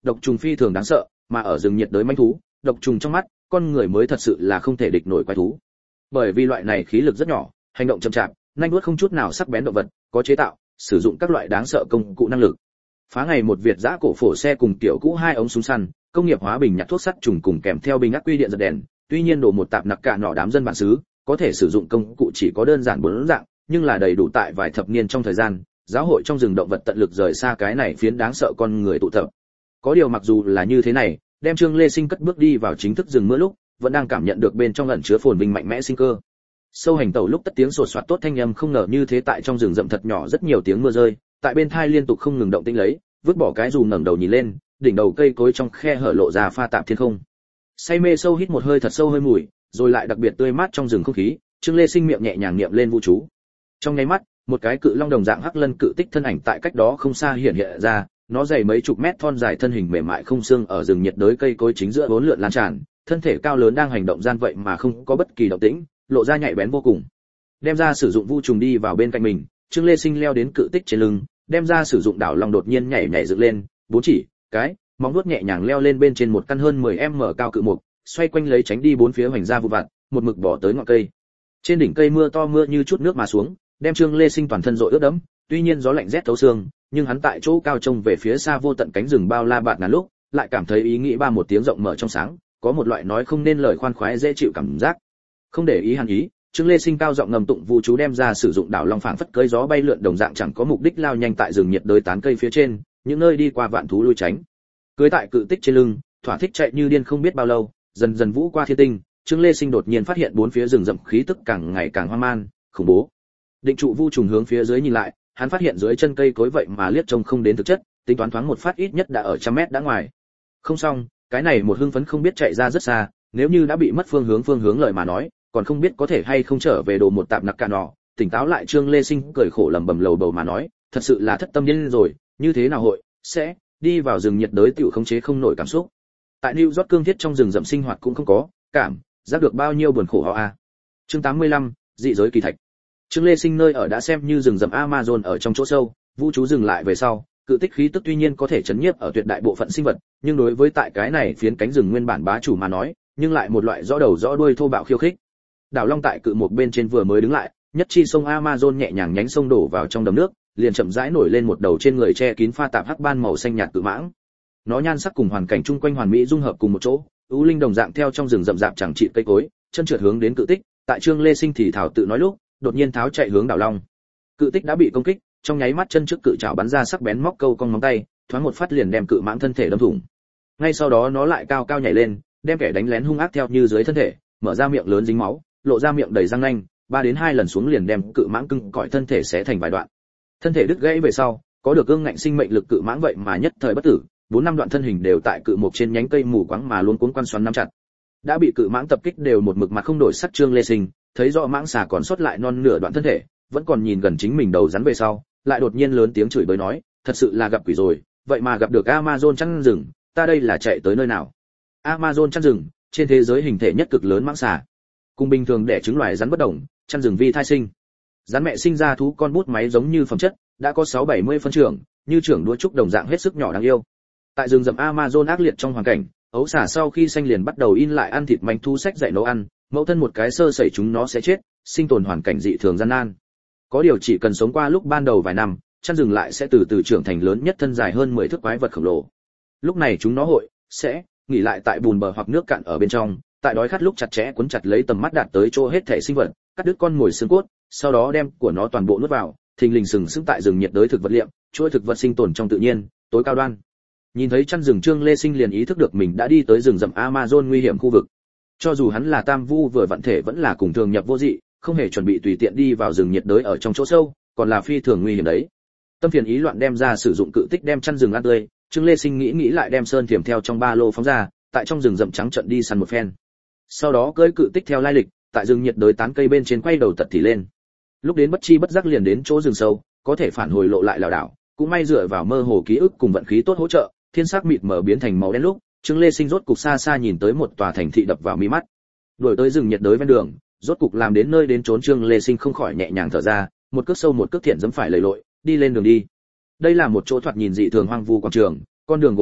độc trùng phi thường đáng sợ, mà ở rừng nhiệt đới manh thú, độc trùng trong mắt, con người mới thật sự là không thể địch nổi quái thú. Bởi vì loại này khí lực rất nhỏ, hành động chậm chạp, nhanh vuốt không chút nào sắc bén động vật, có chế tạo, sử dụng các loại đáng sợ công cụ năng lực. Phá ngày một Việt giã cổ phổ xe cùng tiểu cũ 2 ống súng săn, công nghiệp hóa bình nhặt thuốc sắt trùng cùng kèm theo bình ắc quy điện giật đèn, tuy nhiên đồ một tạp nặc cả nọ đám dân bản xứ, có thể sử dụng công cụ chỉ có đơn giản 4 dạng, nhưng là đầy đủ tại vài thập niên trong thời gian, giáo hội trong rừng động vật tận lực rời xa cái này phiến đáng sợ con người tụ tập. Có điều mặc dù là như thế này, đem Trương Lê Sinh cất bước đi vào chính thức rừng mưa lúc, vẫn đang cảm nhận được bên trong ẩn chứa phồn vinh mạnh mẽ sinh cơ. Sâu hành tẩu lúc tất tiếng sột soạt tốt thanh âm không ngờ như thế tại trong rừng rậm thật nhỏ rất nhiều tiếng mưa rơi, tại bên thai liên tục không ngừng động tĩnh lấy, vứt bỏ cái dù ngẩng đầu nhìn lên, đỉnh đầu cây cối trong khe hở lộ ra pha tạp thiên không. Say mê sâu hít một hơi thật sâu hơi mùi, rồi lại đặc biệt tươi mát trong rừng không khí, Trương Lê Sinh miệng nhẹ nhàng niệm lên vũ chú. Trong nháy mắt, một cái cự long đồng dạng hắc lân cự tích thân ảnh tại cách đó không xa hiện ra, nó dày mấy chục mét thon dài thân hình mềm mại không xương ở rừng nhiệt đới cây cối chính giữa bốn lượn lan tràn, thân thể cao lớn đang hành động gian vậy mà không có bất kỳ động tĩnh, lộ ra nhạy bén vô cùng. Đem ra sử dụng vu trùng đi vào bên cạnh mình, Trương Lê Sinh leo đến cự tích trên lưng, đem ra sử dụng đảo long đột nhiên nhảy dựng lên, bốn chỉ, cái, móng vuốt nhẹ nhàng leo lên bên trên một căn hơn 10m cao cự mục, xoay quanh lấy tránh đi bốn phía hoành ra vụ vặt, một mực bỏ tới ngọn cây. Trên đỉnh cây mưa to mưa như chút nước mà xuống, đem Trương Lê Sinh toàn thân rội ướt đẫm, tuy nhiên gió lạnh rét thấu xương, nhưng hắn tại chỗ cao trông về phía xa vô tận cánh rừng bao la bạt ngàn lúc, lại cảm thấy ý nghĩ ba một tiếng rộng mở trong sáng, có một loại nói không nên lời khoan khoái dễ chịu cảm giác. Không để ý hàn ý, Trương Lê Sinh cao giọng ngầm tụng vu chú đem ra sử dụng đảo long phảng phất cưỡi gió bay lượn đồng dạng chẳng có mục đích lao nhanh tại rừng nhiệt đới tán cây phía trên, những nơi đi qua vạn thú lui tránh. Cưỡi tại cự tích trên lưng, thỏa thích chạy như điên không biết bao lâu, dần dần vũ qua thiên tinh, Trương Lê Sinh đột nhiên phát hiện bốn phía rừng rậm khí tức càng ngày càng hoang man, khủng bố. Định trụ vu trùng hướng phía dưới nhìn lại, hắn phát hiện dưới chân cây cối vậy mà liếc trông không đến thực chất, tính toán thoáng một phát ít nhất đã ở 100m đã ngoài. Không xong, cái này một hưng phấn không biết chạy ra rất xa, nếu như đã bị mất phương hướng lời mà nói, còn không biết có thể hay không trở về đồ một tạp nặc cả nọ. Tỉnh táo lại Trương Lê Sinh cười khổ lẩm bẩm lầu bầu mà nói, thật sự là thất tâm điên rồi, như thế nào hội sẽ đi vào rừng nhiệt đới tiểu khống chế không nổi cảm xúc. Tại New York cương thiết trong rừng rậm sinh hoạt cũng không có cảm giác được bao nhiêu buồn khổ họ a. Chương 85, dị giới kỳ thạch. Trương Lê Sinh nơi ở đã xem như rừng rậm Amazon ở trong chỗ sâu, vũ chú dừng lại về sau, cự tích khí tức tuy nhiên có thể chấn nhiếp ở tuyệt đại bộ phận sinh vật, nhưng đối với tại cái này phiến cánh rừng nguyên bản bá chủ mà nói, nhưng lại một loại rõ đầu rõ đuôi thô bạo khiêu khích. Đảo long tại cự một bên trên vừa mới đứng lại, nhất chi sông Amazon nhẹ nhàng nhánh sông đổ vào trong đầm nước, liền chậm rãi nổi lên một đầu trên người che kín pha tạp hắc ban màu xanh nhạt cự mãng. Nó nhan sắc cùng hoàn cảnh chung quanh hoàn mỹ dung hợp cùng một chỗ, ưu linh đồng dạng theo trong rừng rậm rạp chẳng trị cây cối, chân trượt hướng đến cự tích, tại Trương Lê Sinh thì thảo tự nói lúc, đột nhiên tháo chạy hướng đảo long. Cự tích đã bị công kích, trong nháy mắt chân trước cự trảo bắn ra sắc bén móc câu cong móng tay, thoáng một phát liền đem cự mãng thân thể đâm thủng. Ngay sau đó nó lại cao cao nhảy lên, đem kẻ đánh lén hung ác theo như dưới thân thể, mở ra miệng lớn dính máu, lộ ra miệng đầy răng nanh, 3 đến 2 lần xuống liền đem cự mãng cưng cõi thân thể xé thành vài đoạn. Thân thể đứt gãy về sau, có được cương ngạnh sinh mệnh lực cự mãng vậy mà nhất thời bất tử, 4-5 đoạn thân hình đều tại cự một trên nhánh cây mù quáng mà luôn cuốn quan xoắn nắm chặt. Đã bị cự mãng tập kích đều một mực mặt không đổi sắc Trương Lê Sinh, thấy rõ mãng xà còn sót lại non nửa đoạn thân thể, vẫn còn nhìn gần chính mình đầu rắn về sau, lại đột nhiên lớn tiếng chửi bới nói, thật sự là gặp quỷ rồi, vậy mà gặp được Amazon chăn rừng, ta đây là chạy tới nơi nào? Amazon chăn rừng, trên thế giới hình thể nhất cực lớn mãng xà. Cùng bình thường đẻ trứng loài rắn bất đồng, chăn rừng vi thai sinh. Rắn mẹ sinh ra thú con bút máy giống như phẩm chất, đã có 6-70 phân trưởng, như trưởng đũa trúc đồng dạng hết sức nhỏ đáng yêu. Tại rừng rậm Amazon ác liệt trong hoàn cảnh, ấu xà sau khi sanh liền bắt đầu in lại ăn thịt manh thu sách dạy nấu ăn, mẫu thân một cái sơ sẩy chúng nó sẽ chết, sinh tồn hoàn cảnh dị thường gian nan. Có điều chỉ cần sống qua lúc ban đầu vài năm, chăn rừng lại sẽ từ từ trưởng thành lớn nhất thân dài hơn 10 thước quái vật khổng lồ. Lúc này chúng nó sẽ nghỉ lại tại bùn bờ hoặc nước cạn ở bên trong, tại đói khát lúc chặt chẽ cuốn chặt lấy tầm mắt đạt tới chỗ hết thể sinh vật, cắt đứt con mồi xương cốt, sau đó đem của nó toàn bộ nuốt vào, thình lình sừng sững tại rừng nhiệt đới thực vật liệm, chuỗi thực vật sinh tồn trong tự nhiên, tối cao đoan. Nhìn thấy chăn rừng Trương Lê Sinh liền ý thức được mình đã đi tới rừng rậm Amazon nguy hiểm khu vực. Cho dù hắn là tam vu vừa vận thể vẫn là cùng thường nhập vô dị, không hề chuẩn bị tùy tiện đi vào rừng nhiệt đới ở trong chỗ sâu, còn là phi thường nguy hiểm đấy. Tâm phiền ý loạn đem ra sử dụng cự tích đem chăn rừng ăn tươi, Trương Lê Sinh nghĩ lại đem sơn thiểm theo trong ba lô phóng ra, tại trong rừng rậm trắng trận đi săn một phen. Sau đó cưỡi cự tích theo lai lịch, tại rừng nhiệt đới tán cây bên trên quay đầu tật thì lên. Lúc đến bất chi bất giác liền đến chỗ rừng sâu, có thể phản hồi lộ lại lảo đảo, cũng may dựa vào mơ hồ ký ức cùng vận khí tốt hỗ trợ, thiên sắc mịt mờ biến thành màu đen lúc, Trương Lê Sinh rốt cục xa xa nhìn tới một tòa thành thị đập vào mi mắt. Đuổi tới rừng nhiệt đới ven đường, rốt cục làm đến nơi đến trốn Trương Lê Sinh không khỏi nhẹ nhàng thở ra, một cước sâu một cước thiện dẫm phải lầy lội, đi lên đường đi. Đây là một chỗ thoạt nhìn dị thường hoang vu quảng trường, con đường gồ ghề,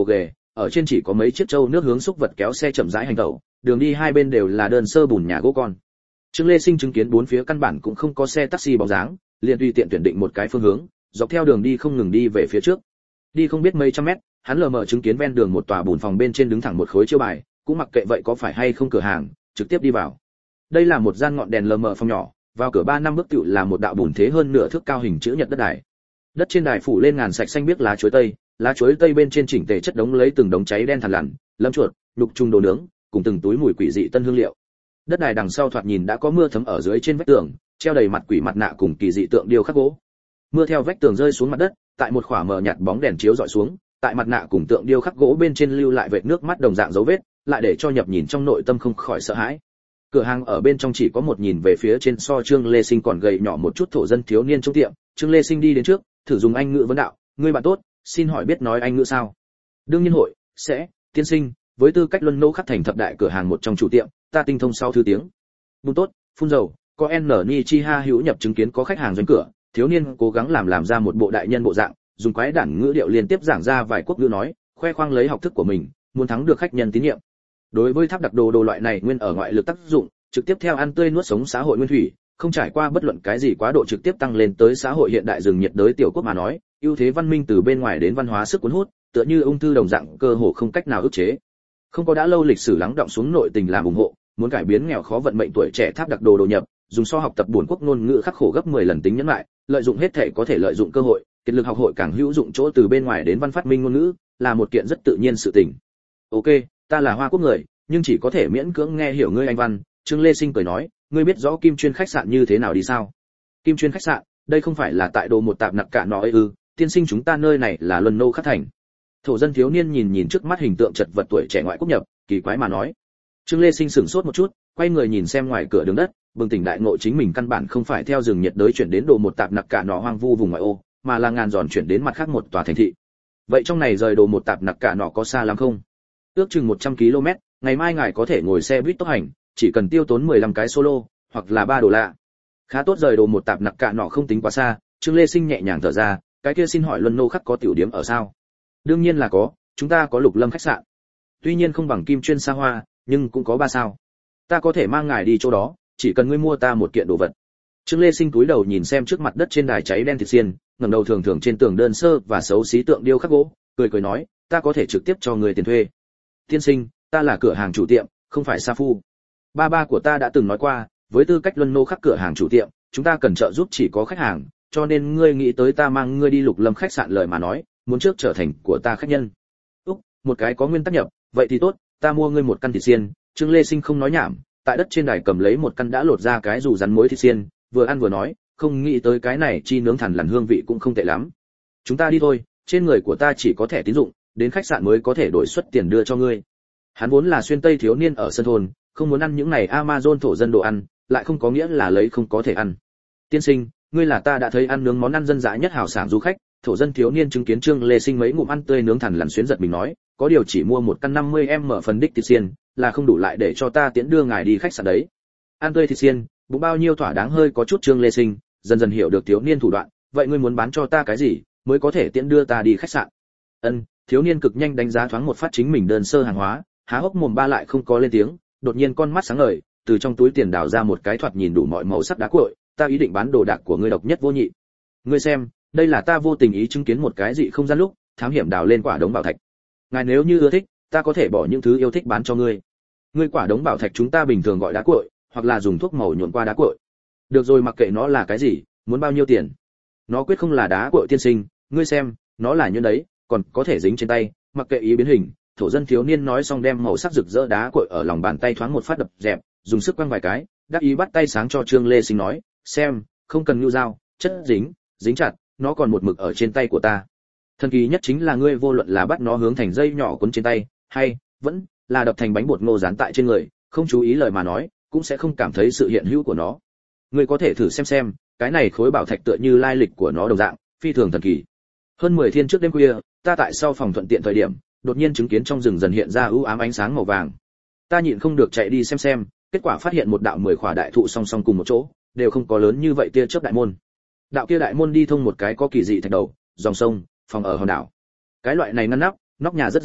ở trên chỉ có mấy chiếc trâu nước hướng xúc vật kéo xe chậm rãi hành tẩu, đường đi hai bên đều là đơn sơ bùn nhà gỗ con. Trương Lê Sinh chứng kiến bốn phía căn bản cũng không có xe taxi bóng dáng, liền tùy tiện tuyển định một cái phương hướng, dọc theo đường đi không ngừng đi về phía trước. Đi không biết mấy trăm mét, hắn lờ mờ chứng kiến ven đường một tòa bùn phòng bên trên đứng thẳng một khối chiêu bài, cũng mặc kệ vậy có phải hay không cửa hàng, trực tiếp đi vào. Đây là một gian ngọn đèn lờ mờ phòng nhỏ, vào cửa 3 năm bước tựu là một đạo bùn thế hơn nửa thước cao hình chữ nhật đất đài. Đất trên đài phủ lên ngàn sạch xanh biếc lá chuối tây bên trên chỉnh tề chất đống lấy từng đống cháy đen thằn lằn, lâm chuột, nhục trùng đồ nướng, cùng từng túi mùi quỷ dị tân hương liệu. Đất đài đằng sau thoạt nhìn đã có mưa thấm ở dưới trên vách tường, treo đầy mặt quỷ mặt nạ cùng kỳ dị tượng điêu khắc gỗ. Mưa theo vách tường rơi xuống mặt đất, tại một khỏa mờ nhạt bóng đèn chiếu dọi xuống, tại mặt nạ cùng tượng điêu khắc gỗ bên trên lưu lại vệt nước mắt đồng dạng dấu vết, lại để cho nhập nhìn trong nội tâm không khỏi sợ hãi. Cửa hàng ở bên trong chỉ có một nhìn về phía trên so Trương Lê Sinh còn gầy nhỏ một chút thổ dân thiếu niên trong tiệm. Trương Lê Sinh đi đến trước, thử dùng Anh ngữ vấn đạo, "Ngươi bạn tốt, xin hỏi biết nói Anh ngữ sao?" "Đương nhiên hội, sẽ, tiên sinh, với tư cách luân nô khắc thành thập đại cửa hàng một trong chủ tiệm, ta tinh thông sau thứ tiếng." "Bún tốt, phun dầu." Có N Ni Chi Ha hữu nhập chứng kiến có khách hàng doanh cửa, thiếu niên cố gắng làm ra một bộ đại nhân bộ dạng, dùng quái đản ngữ điệu liên tiếp giảng ra vài quốc ngữ nói, khoe khoang lấy học thức của mình, muốn thắng được khách nhân tín nhiệm. Đối với tháp đặc đồ loại này nguyên ở ngoại lực tác dụng, trực tiếp theo ăn tươi nuốt sống xã hội nguyên thủy, không trải qua bất luận cái gì quá độ trực tiếp tăng lên tới xã hội hiện đại rừng nhiệt đới tiểu quốc mà nói, ưu thế văn minh từ bên ngoài đến văn hóa sức cuốn hút, tựa như ung thư đồng dạng cơ hồ không cách nào ức chế. Không có đã lâu lịch sử lắng đọng xuống nội tình làm ủng hộ, muốn cải biến nghèo khó vận mệnh tuổi trẻ tháp đặc đồ nhập, dùng so học tập buồn quốc ngôn ngữ khắc khổ gấp 10 lần tính nhẫn lại, lợi dụng hết thể có thể lợi dụng cơ hội, kiệt lực học hội càng hữu dụng chỗ từ bên ngoài đến văn phát minh ngôn ngữ, là một kiện rất tự nhiên sự tình. "Ok, ta là Hoa Quốc người, nhưng chỉ có thể miễn cưỡng nghe hiểu ngươi Anh văn." Trương Lê Sinh cười nói, "Ngươi biết rõ Kim Chuyên khách sạn như thế nào đi sao?" "Kim Chuyên khách sạn, đây không phải là tại đồ một tạp nặc cả nọ ấy ư? Tiên sinh chúng ta nơi này là Luân Nô Khắc Thành." Thổ dân thiếu niên nhìn trước mắt hình tượng chật vật tuổi trẻ ngoại quốc nhập, kỳ quái mà nói. Trương Lê Sinh sửng sốt một chút, quay người nhìn xem ngoài cửa đường đất, bừng tỉnh đại ngộ chính mình căn bản không phải theo rừng nhiệt đới chuyển đến đồ một tạp nặc cả nọ hoang vu vùng ngoại ô, mà là ngàn giòn chuyển đến mặt khác một tòa thành thị. Vậy trong này rời đồ một tạp nặc cả nọ có xa lắm không? Ước chừng 100 km, ngày mai ngài có thể ngồi xe buýt tốc hành, chỉ cần tiêu tốn 15 cái solo, hoặc là $3. Khá tốt, rời đồ một tạp nặc cả nọ không tính quá xa. Trương Lê Sinh nhẹ nhàng thở ra, cái kia xin hỏi Luân Nô Khắc có tiểu điểm ở sao? Đương nhiên là có, chúng ta có Lục Lâm khách sạn. Tuy nhiên không bằng Kim Chuyên xa hoa, nhưng cũng có 3 sao. Ta có thể mang ngài đi chỗ đó, chỉ cần ngươi mua ta một kiện đồ vật. Trương Lê Sinh cúi đầu nhìn xem trước mặt đất trên đài cháy đen thịt xiên, ngẩng đầu thường thường trên tường đơn sơ và xấu xí tượng điêu khắc gỗ, cười nói, ta có thể trực tiếp cho người tiền thuê. Tiên sinh, ta là cửa hàng chủ tiệm, không phải sa phu. Ba của ta đã từng nói qua, với tư cách Luân Nô Khắc cửa hàng chủ tiệm, chúng ta cần trợ giúp chỉ có khách hàng, cho nên ngươi nghĩ tới ta mang ngươi đi Lục Lâm khách sạn lời mà nói, muốn trước trở thành của ta khách nhân. Một cái có nguyên tắc nhập, vậy thì tốt, ta mua ngươi một căn thịt xiên. Trương Lê Sinh không nói nhảm, tại đất trên đài cầm lấy một căn đã lột ra cái dù rắn muối thịt xiên, vừa ăn vừa nói, không nghĩ tới cái này chi nướng thằn lằn hương vị cũng không tệ lắm. Chúng ta đi thôi, trên người của ta chỉ có thẻ tín dụng, đến khách sạn mới có thể đổi suất tiền đưa cho ngươi. Hắn vốn là xuyên tây thiếu niên ở sân thôn, không muốn ăn những này Amazon thổ dân đồ ăn, lại không có nghĩa là lấy không có thể ăn. Tiên sinh, ngươi là ta đã thấy ăn nướng món ăn dân dã nhất hảo sảng du khách. Thổ dân thiếu niên chứng kiến Trương Lê Sinh mấy ngụm ăn tươi nướng thằn lằn xuyến giật mình nói, có điều chỉ mua một căn 50m phần đích thịt xiên, là không đủ lại để cho ta tiễn đưa ngài đi khách sạn đấy. Ăn tươi thịt xiên, bụng bao nhiêu thỏa đáng hơi có chút. Trương Lê Sinh dần dần hiểu được thiếu niên thủ đoạn, vậy ngươi muốn bán cho ta cái gì mới có thể tiễn đưa ta đi khách sạn? Thiếu niên cực nhanh đánh giá thoáng một phát chính mình đơn sơ hàng hóa, há hốc mồm ba lại không có lên tiếng, đột nhiên con mắt sáng ngời, từ trong túi tiền đào ra một cái thoạt nhìn đủ mọi màu sắc đá cuội, ta ý định bán đồ đạc của ngươi độc nhất vô nhị. Ngươi xem, đây là ta vô tình ý chứng kiến một cái dị không gian lúc thám hiểm đào lên quả đống bảo thạch. Ngài nếu như ưa thích, ta có thể bỏ những thứ yêu thích bán cho ngươi. Ngươi quả đống bảo thạch chúng ta bình thường gọi đá cuội, hoặc là dùng thuốc màu nhuộm qua đá cuội. Được rồi, mặc kệ nó là cái gì, muốn bao nhiêu tiền? Nó quyết không là đá cuội tiên sinh, ngươi xem, nó là như đấy, còn có thể dính trên tay, mặc kệ ý biến hình. Thổ dân thiếu niên nói xong đem màu sắc rực rỡ đá cuội ở lòng bàn tay thoáng một phát đập dẹp, dùng sức quăng vài cái, đắc ý bắt tay sáng cho Trương Lê Sinh nói, xem, không cần nhu dao, chất dính chặt, nó còn một mực ở trên tay của ta. Thần kỳ nhất chính là ngươi vô luận là bắt nó hướng thành dây nhỏ cuốn trên tay, hay vẫn là đập thành bánh bột ngô dán tại trên người, không chú ý lời mà nói, cũng sẽ không cảm thấy sự hiện hữu của nó. Ngươi có thể thử xem, cái này khối bảo thạch tựa như lai lịch của nó đồng dạng, phi thường thần kỳ. Hơn 10 thiên trước đêm khuya, ta tại sau phòng thuận tiện thời điểm, đột nhiên chứng kiến trong rừng dần hiện ra ưu ám ánh sáng màu vàng. Ta nhịn không được chạy đi xem, kết quả phát hiện một đạo 10 khỏa đại thụ song song cùng một chỗ, đều không có lớn như vậy tia chớp đại môn. Đạo kia đại môn đi thông một cái có kỳ dị thạch đầu, dòng sông, phòng ở hòn đảo. Cái loại này ngăn nắp, nóc nhà rất dài,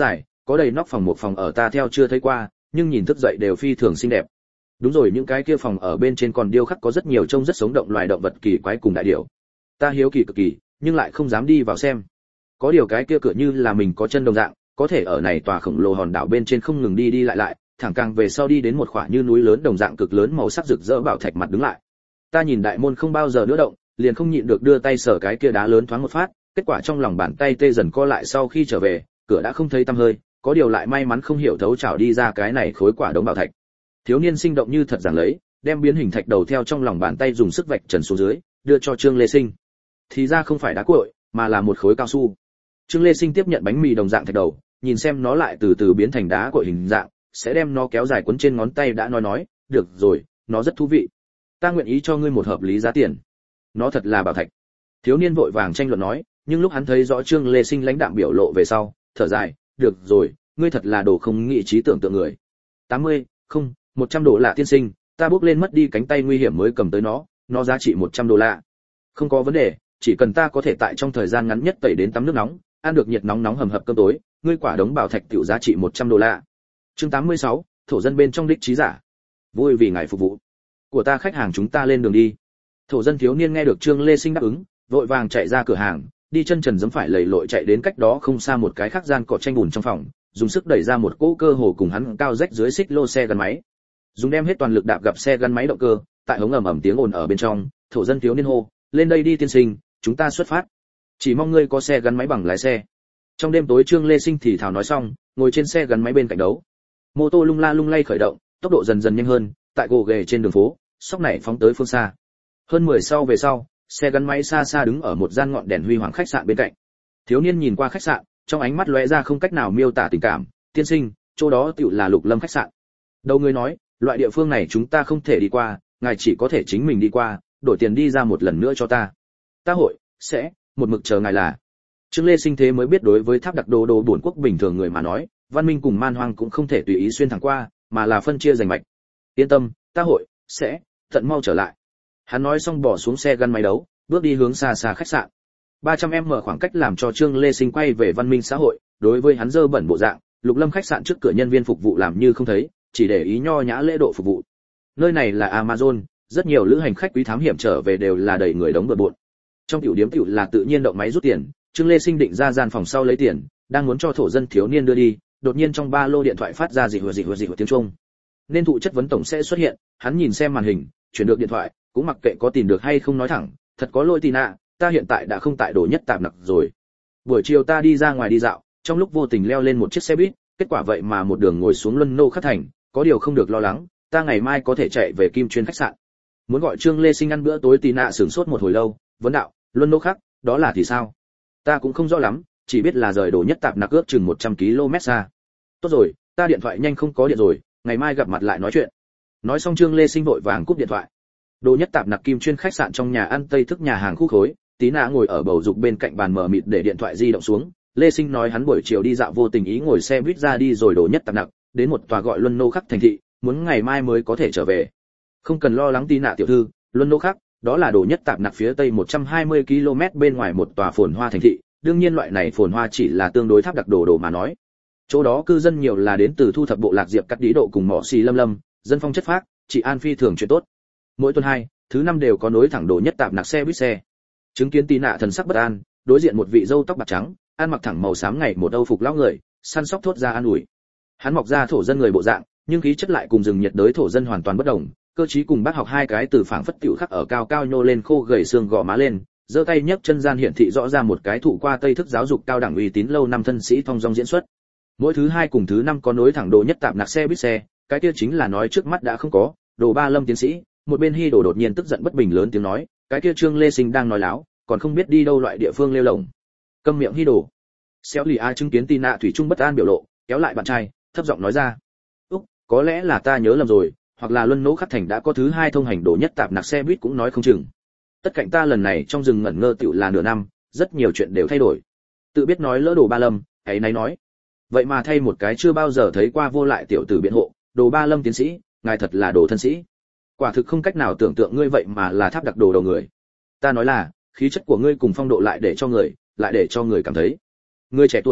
có đầy nóc phòng một phòng ở ta theo chưa thấy qua, nhưng nhìn thức dậy đều phi thường xinh đẹp. Đúng rồi, những cái kia phòng ở bên trên còn điêu khắc có rất nhiều trông rất sống động loài động vật kỳ quái cùng đại điểu. Ta hiếu kỳ cực kỳ, nhưng lại không dám đi vào xem. Có điều cái kia cửa như là mình có chân đồng dạng, có thể ở này tòa khổng lồ hòn đảo bên trên không ngừng đi đi lại lại, thẳng càng về sau đi đến một khỏa như núi lớn đồng dạng cực lớn màu sắc rực rỡ bảo thạch mặt đứng lại. Ta nhìn đại môn không bao giờ nữa động, liền không nhịn được đưa tay sờ cái kia đá lớn thoáng một phát, kết quả trong lòng bàn tay tê dần co lại. Sau khi trở về, cửa đã không thấy tăm hơi, có điều lại may mắn không hiểu thấu chảo đi ra cái này khối quả đống bảo thạch. Thiếu niên sinh động như thật giảng lấy, đem biến hình thạch đầu theo trong lòng bàn tay dùng sức vạch trần xuống dưới, đưa cho Trương Lê Sinh. Thì ra không phải đá cuội, mà là một khối cao su. Trương Lê Sinh tiếp nhận bánh mì đồng dạng thạch đầu, nhìn xem nó lại từ từ biến thành đá cuội hình dạng, sẽ đem nó kéo dài quấn trên ngón tay, đã nói, được rồi, nó rất thú vị. Ta nguyện ý cho ngươi một hợp lý giá tiền. Nó thật là bảo thạch. Thiếu niên vội vàng tranh luận nói, nhưng lúc hắn thấy rõ Trương Lê Sinh lãnh đạm biểu lộ về sau, thở dài, được rồi, ngươi thật là đồ không nghĩ trí tưởng tượng người. 80, không, 100 đô la tiên sinh, ta bước lên mất đi cánh tay nguy hiểm mới cầm tới nó giá trị 100 đô la. Không có vấn đề, chỉ cần ta có thể tại trong thời gian ngắn nhất tẩy đến tắm nước nóng, ăn được nhiệt nóng nóng hầm hập cơm tối, ngươi quả đống bảo thạch tiểu giá trị 100 đô la. Chương 86, thổ dân bên trong đích trí giả. Vui vì ngài phục vụ. Của ta khách hàng, chúng ta lên đường đi. Thổ dân thiếu niên nghe được Trương Lê Sinh đáp ứng, vội vàng chạy ra cửa hàng, đi chân trần giẫm phải lầy lội chạy đến cách đó không xa một cái khác gian cỏ tranh bùn trong phòng, dùng sức đẩy ra một cỗ cơ hồ cùng hắn cao rách dưới xích lô xe gắn máy. Dùng đem hết toàn lực đạp gặp xe gắn máy động cơ, tại hống ầm ầm tiếng ồn ở bên trong, thổ dân thiếu niên hô, lên đây đi tiên sinh, chúng ta xuất phát. Chỉ mong ngươi có xe gắn máy bằng lái xe. Trong đêm tối Trương Lê Sinh thì thào nói xong, ngồi trên xe gắn máy bên cạnh đấu. Mô tô lung la lung lay khởi động, tốc độ dần dần nhanh hơn, tại gồ ghề trên đường phố, sóc nảy phóng tới phương xa. Hơn 10 sau về sau, xe gắn máy xa xa đứng ở một gian ngọn đèn huy hoàng khách sạn bên cạnh. Thiếu niên nhìn qua khách sạn, trong ánh mắt lóe ra không cách nào miêu tả tình cảm, tiên sinh, chỗ đó tựu là Lục Lâm khách sạn. Đầu người nói, loại địa phương này chúng ta không thể đi qua, ngài chỉ có thể chính mình đi qua, đổi tiền đi ra một lần nữa cho ta. Ta sẽ một mực chờ ngài là. Trương Lê Sinh thế mới biết đối với tháp đặc đồ đồ bổn quốc bình thường người mà nói, văn minh cùng man hoang cũng không thể tùy ý xuyên thẳng qua, mà là phân chia rành mạch. Yên tâm, ta sẽ tận mau trở lại. Hắn nói xong bỏ xuống xe gắn máy đấu, bước đi hướng xa xa khách sạn. 300m khoảng cách làm cho Trương Lê Sinh quay về văn minh xã hội, đối với hắn dơ bẩn bộ dạng, Lục Lâm khách sạn trước cửa nhân viên phục vụ làm như không thấy, chỉ để ý nho nhã lễ độ phục vụ. Nơi này là Amazon, rất nhiều lữ hành khách quý thám hiểm trở về đều là đầy người đống bừa bộn. Trong tiểu điếm tiểu là tự nhiên động máy rút tiền, Trương Lê Sinh định ra gian phòng sau lấy tiền, đang muốn cho thổ dân thiếu niên đưa đi, đột nhiên trong ba lô điện thoại phát ra dị hùa tiếng chuông. Nên thụ chất vấn tổng sẽ xuất hiện, hắn nhìn xem màn hình, chuyển được điện thoại, cũng mặc kệ có tìm được hay không nói thẳng, thật có lỗi Tina, ta hiện tại đã không tại đồ nhất tạp nặc rồi. Buổi chiều ta đi ra ngoài đi dạo, trong lúc vô tình leo lên một chiếc xe buýt, kết quả vậy mà một đường ngồi xuống Luân Nô Khắc Thành, có điều không được lo lắng, ta ngày mai có thể chạy về Kim Chuyên khách sạn. Muốn gọi Trương Lê Sinh ăn bữa tối Tina sửng sốt một hồi lâu, vấn đạo, Luân Nô Khắc, đó là thì sao? Ta cũng không rõ lắm, chỉ biết là rời đồ nhất tạp nặc ước chừng 100 km xa. Tốt rồi, ta điện thoại nhanh không có điện rồi, ngày mai gặp mặt lại nói chuyện. Nói xong Trương Lê Sinh vội vàng cúp điện thoại. Đồ nhất tạp nặc Kim Chuyên khách sạn trong nhà ăn tây thức nhà hàng khu khối, Tí Nạ ngồi ở bầu dục bên cạnh bàn mờ mịt để điện thoại di động xuống. Lê Sinh nói hắn buổi chiều đi dạo vô tình ý ngồi xe buýt ra đi rồi đồ nhất tạp nặc, đến một tòa gọi Luân Nô Khắc thành thị, muốn ngày mai mới có thể trở về. Không cần lo lắng Tí Nạ tiểu thư, Luân Nô Khắc, đó là đồ nhất tạp nặc phía tây 120 km bên ngoài một tòa phồn hoa thành thị, đương nhiên loại này phồn hoa chỉ là tương đối tháp đặc đồ mà nói. Chỗ đó cư dân nhiều là đến từ thu thập bộ lạc diệp cắt đĩ độ cùng mỏ xì lâm lâm, dân phong chất phác, trị an phi thường chuyện tốt. Mỗi tuần 2, thứ 5 đều có nối thẳng đồ nhất tạp nặc xe buýt xe. Chứng kiến Tí Nạ thần sắc bất an, đối diện một vị râu tóc bạc trắng, ăn mặc thẳng màu xám ngày một âu phục lão người, săn sóc thốt ra an ủi. Hắn mọc ra thổ dân người bộ dạng, nhưng khí chất lại cùng rừng nhiệt đới thổ dân hoàn toàn bất đồng, cơ trí cùng bác học hai cái từ phảng phất tiểu khắc ở cao cao nhô lên khô gầy xương gò má lên, giơ tay nhấc chân gian hiển thị rõ ra một cái thụ qua tây thức giáo dục cao đẳng uy tín lâu năm thân sĩ thong dong diễn xuất. Mỗi thứ 2 cùng thứ 5 có nối thẳng đồ nhất tạp nặc xe buýt xe, cái kia chính là nói trước mắt đã không có, đồ Ba Lâm tiến sĩ, một bên Hy Đồ đột nhiên tức giận bất bình lớn tiếng nói, cái kia Trương Lê Sinh đang nói láo, còn không biết đi đâu loại địa phương lêu lổng. Câm miệng Hy Đồ. Xéo lì a chứng kiến Tí Nạ thủy chung bất an biểu lộ, kéo lại bạn trai, thấp giọng nói ra, úc, có lẽ là ta nhớ lầm rồi, hoặc là Luân Nô Khắc thành đã có thứ 2 thông hành đồ nhất tạp nặc xe buýt cũng nói không chừng. Tất cạnh ta lần này trong rừng ngẩn ngơ tiểu là nửa năm, rất nhiều chuyện đều thay đổi. Tự biết nói lỡ đồ Ba Lâm, ấy nấy nói. Vậy mà thay một cái chưa bao giờ thấy qua vô lại tiểu tử biện hộ, đồ Ba Lâm tiến sĩ, ngài thật là đồ thân sĩ. Quả thực không cách nào tưởng tượng ngươi vậy mà là tháp đặc đồ đầu người. Ta nói là, khí chất của ngươi cùng phong độ lại để cho người cảm thấy. Ngươi trẻ tuổi,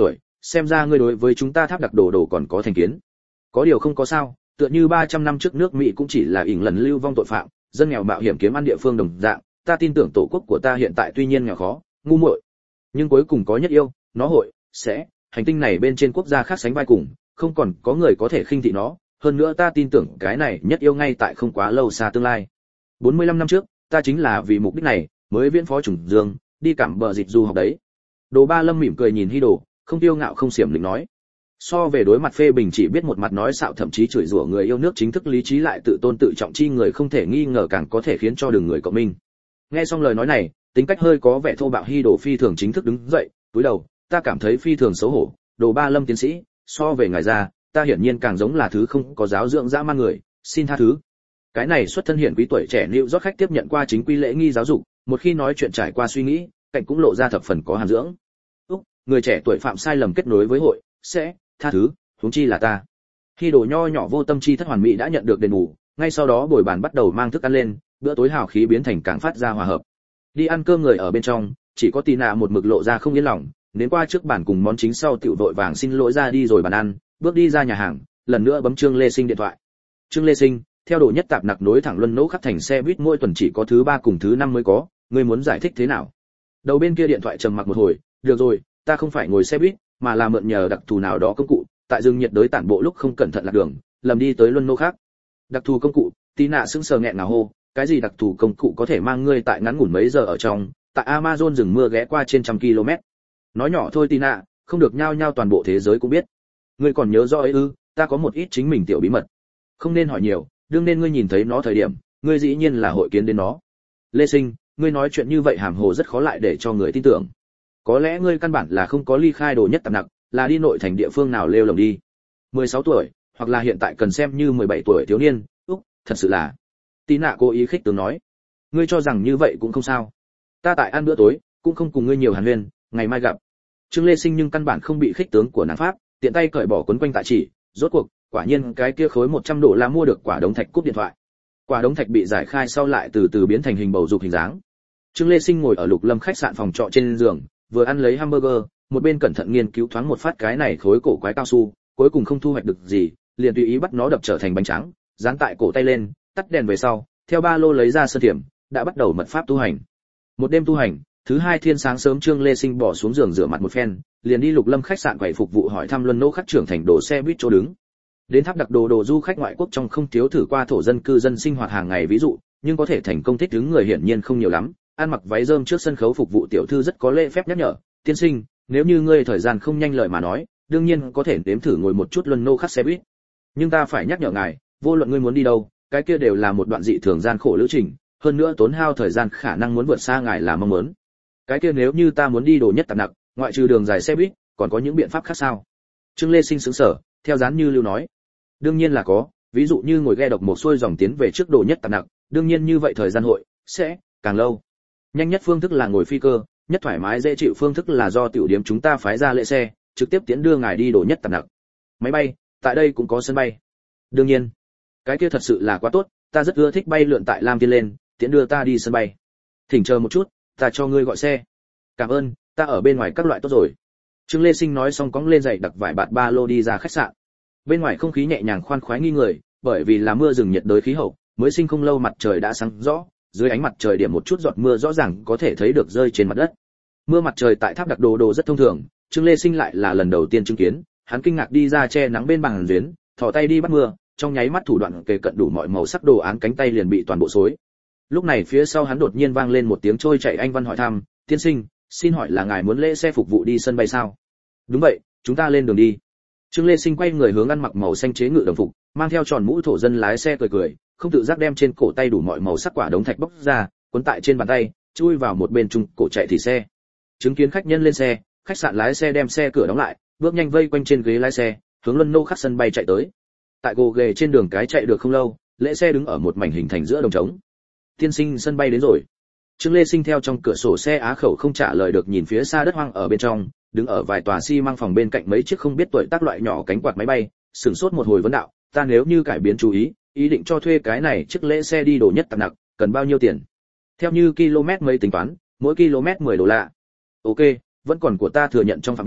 xem ra ngươi đối với chúng ta tháp đặc đồ còn có thành kiến. Có điều không có sao, tựa như 300 năm trước nước Mỹ cũng chỉ là ỉn lần lưu vong tội phạm, dân nghèo mạo hiểm kiếm ăn địa phương đồng dạng, ta tin tưởng tổ quốc của ta hiện tại tuy nhiên nghèo khó, ngu muội, nhưng cuối cùng có nhất yêu, nó sẽ hành tinh này bên trên quốc gia khác sánh vai cùng, không còn có người có thể khinh thị nó, hơn nữa ta tin tưởng cái này nhất yêu ngay tại không quá lâu xa tương lai. 45 năm trước, ta chính là vì mục đích này mới viễn phó chủng dương, đi cảm bờ dịch du học đấy. Đồ Ba Lâm mỉm cười nhìn Hy Đồ, không tiêu ngạo không xiểm lĩnh nói. So về đối mặt phê bình chỉ biết một mặt nói xạo thậm chí chửi rủa người yêu nước chính thức lý trí lại tự tôn tự trọng chi người không thể nghi ngờ càng có thể khiến cho đường người cộng minh. Nghe xong lời nói này, tính cách hơi có vẻ thô bạo Hy Đồ phi thường chính thức đứng dậy, cúi đầu, ta cảm thấy phi thường xấu hổ, Đồ Ba Lâm tiến sĩ, so về ngài ra, ta hiển nhiên càng giống là thứ không có giáo dưỡng dã man người, xin tha thứ. Cái này xuất thân hiển quý tuổi trẻ Lưu rót khách tiếp nhận qua chính quy lễ nghi giáo dục, một khi nói chuyện trải qua suy nghĩ, cạnh cũng lộ ra thập phần có hàm dưỡng. Người trẻ tuổi phạm sai lầm kết nối với sẽ tha thứ, huống chi là ta. Khi Đồ nho nhỏ vô tâm chi thất hoàn mỹ đã nhận được đền bù, ngay sau đó bồi bàn bắt đầu mang thức ăn lên, bữa tối hào khí biến thành càng phát ra hòa hợp. Đi ăn cơm người ở bên trong, chỉ có Tina một mực lộ ra không yên lòng, đến qua trước bàn cùng món chính sau tiểu vội vàng xin lỗi ra đi rồi bàn ăn, bước đi ra nhà hàng, lần nữa bấm Trương Lê Sinh điện thoại. Trương Lê Sinh, theo Đồ Nhất Tạp nặc nối thẳng Luân Nỗ khắc thành xe buýt mỗi tuần chỉ có thứ 3 cùng thứ 5 mới có, ngươi muốn giải thích thế nào? Đầu bên kia điện thoại trầm mặc một hồi, được rồi, ta không phải ngồi xe buýt, mà là mượn nhờ đặc thù nào đó công cụ, tại rừng nhiệt đới tản bộ lúc không cẩn thận lạc đường, lầm đi tới Luân Nỗ khác. Đặc thù công cụ? Tina sững sờ nghẹn ngào hô, cái gì đặc thù công cụ có thể mang ngươi tại ngắn ngủn mấy giờ ở trong, tại Amazon rừng mưa ghé qua trên trăm km. Nói nhỏ thôi Tina, không được nhao nhao toàn bộ thế giới cũng biết. Ngươi còn nhớ rõ ấy ư? Ta có một ít chính mình tiểu bí mật. Không nên hỏi nhiều, đương nên ngươi nhìn thấy nó thời điểm, ngươi dĩ nhiên là hội kiến đến nó. Lê Sinh, ngươi nói chuyện như vậy hàm hồ rất khó lại để cho người tin tưởng. Có lẽ ngươi căn bản là không có ly khai Đồ Nhất Tạp nặc, là đi nội thành địa phương nào lêu lồng đi. 16 tuổi, hoặc là hiện tại cần xem như 17 tuổi thiếu niên, thật sự là. Tina cố ý khích tướng nói. Ngươi cho rằng như vậy cũng không sao. Ta tại ăn bữa tối, cũng không cùng ngươi nhiều hàn huyên, ngày mai gặp. Trương Lê Sinh nhưng căn bản không bị khích tướng của nàng pháp, tiện tay cởi bỏ quấn quanh tại chỉ, rốt cuộc, quả nhiên cái kia khối 100 đô la mua được quả đống thạch cúp điện thoại. Quả đống thạch bị giải khai sau lại từ từ biến thành hình bầu dục hình dáng. Trương Lê Sinh ngồi ở Lục Lâm khách sạn phòng trọ trên giường, vừa ăn lấy hamburger, một bên cẩn thận nghiên cứu thoáng một phát cái này khối cổ quái cao su, cuối cùng không thu hoạch được gì, liền tùy ý bắt nó đập trở thành bánh trắng, dán tại cổ tay lên, tắt đèn về sau, theo ba lô lấy ra sơn thiểm, đã bắt đầu mật pháp tu hành. Một đêm tu hành, thứ hai thiên sáng sớm Trương Lê Sinh bỏ xuống giường rửa mặt một phen, liền đi Lục Lâm khách sạn quầy phục vụ hỏi thăm Luân Nỗ khắc trưởng thành đồ xe buýt chỗ đứng. Đến tháp đặc đồ du khách ngoại quốc trong không thiếu thử qua thổ dân cư dân sinh hoạt hàng ngày ví dụ, nhưng có thể thành công thích ứng người hiển nhiên không nhiều lắm. Ăn mặc váy rơm trước sân khấu phục vụ tiểu thư rất có lễ phép nhắc nhở, tiên sinh, nếu như ngươi thời gian không nhanh lời mà nói, đương nhiên có thể nếm thử ngồi một chút Luân Nỗ khắc xe buýt. Nhưng ta phải nhắc nhở ngài, vô luận ngươi muốn đi đâu, cái kia đều là một đoạn dị thường gian khổ lữ trình, hơn nữa tốn hao thời gian khả năng muốn vượt xa ngài là mong muốn. Cái kia nếu như ta muốn đi Đồ Nhất Tạp nặc, ngoại trừ đường dài xe buýt, còn có những biện pháp khác sao? Trương Lê Sinh sững sờ, theo dán như lưu nói, đương nhiên là có, ví dụ như ngồi ghe độc một xuôi dòng tiến về trước Đồ Nhất Tạp nặc, đương nhiên như vậy thời gian sẽ càng lâu. Nhanh nhất phương thức là ngồi phi cơ, nhất thoải mái dễ chịu phương thức là do tiểu điểm chúng ta phái ra lễ xe, trực tiếp tiến đưa ngài đi Đồ Nhất Tạp nặc. Máy bay, tại đây cũng có sân bay. Đương nhiên, cái kia thật sự là quá tốt, ta rất ưa thích bay lượn tại Lam Tiên lên, tiến đưa ta đi sân bay. Thỉnh chờ một chút, ta cho ngươi gọi xe. Cảm ơn, ta ở bên ngoài các loại tốt rồi. Trương Lê Sinh nói xong cõng lên giày đặc vải bạt ba lô đi ra khách sạn. Bên ngoài không khí nhẹ nhàng khoan khoái nghi người, bởi vì là mưa rừng nhiệt đới khí hậu, mới sinh không lâu mặt trời đã sáng rõ, dưới ánh mặt trời điểm một chút giọt mưa rõ ràng có thể thấy được rơi trên mặt đất. Mưa mặt trời tại tháp đặc đồ rất thông thường, Trương Lê Sinh lại là lần đầu tiên chứng kiến, hắn kinh ngạc đi ra che nắng bên bàn giếng, thò tay đi bắt mưa, trong nháy mắt thủ đoạn kề cận đủ mọi màu sắc đồ án cánh tay liền bị toàn bộ xối. Lúc này phía sau hắn đột nhiên vang lên một tiếng trôi chảy anh văn hỏi thăm, tiên sinh, xin hỏi là ngài muốn lễ xe phục vụ đi sân bay sao? Đúng vậy, chúng ta lên đường đi. Trương Lê Sinh quay người hướng ăn mặc màu xanh chế ngự đồng phục, mang theo tròn mũ thổ dân lái xe cười cười, không tự giác đem trên cổ tay đủ mọi màu sắc quả đống thạch bóc ra, cuốn tại trên bàn tay, chui vào một bên trung cổ chạy thì xe. Chứng kiến khách nhân lên xe, khách sạn lái xe đem xe cửa đóng lại, bước nhanh vây quanh trên ghế lái xe, hướng Luân Nỗ khắc sân bay chạy tới. Tại gồ ghề trên đường cái chạy được không lâu, lễ xe đứng ở một mảnh hình thành giữa đồng trống. Tiên sinh, sân bay đến rồi. Trương Lê Sinh theo trong cửa sổ xe á khẩu không trả lời được nhìn phía xa đất hoang ở bên trong, đứng ở vài tòa xi măng phòng bên cạnh mấy chiếc không biết tuổi tác loại nhỏ cánh quạt máy bay, sửng sốt một hồi vấn đạo, ta nếu như cải biến chú ý định cho thuê cái này chiếc lễ xe đi Đồ Nhất Tạp nặc, cần bao nhiêu tiền? Theo như km mấy tính toán, mỗi km 10 đô la. Ok, vẫn còn của ta thừa nhận trong phạm vi,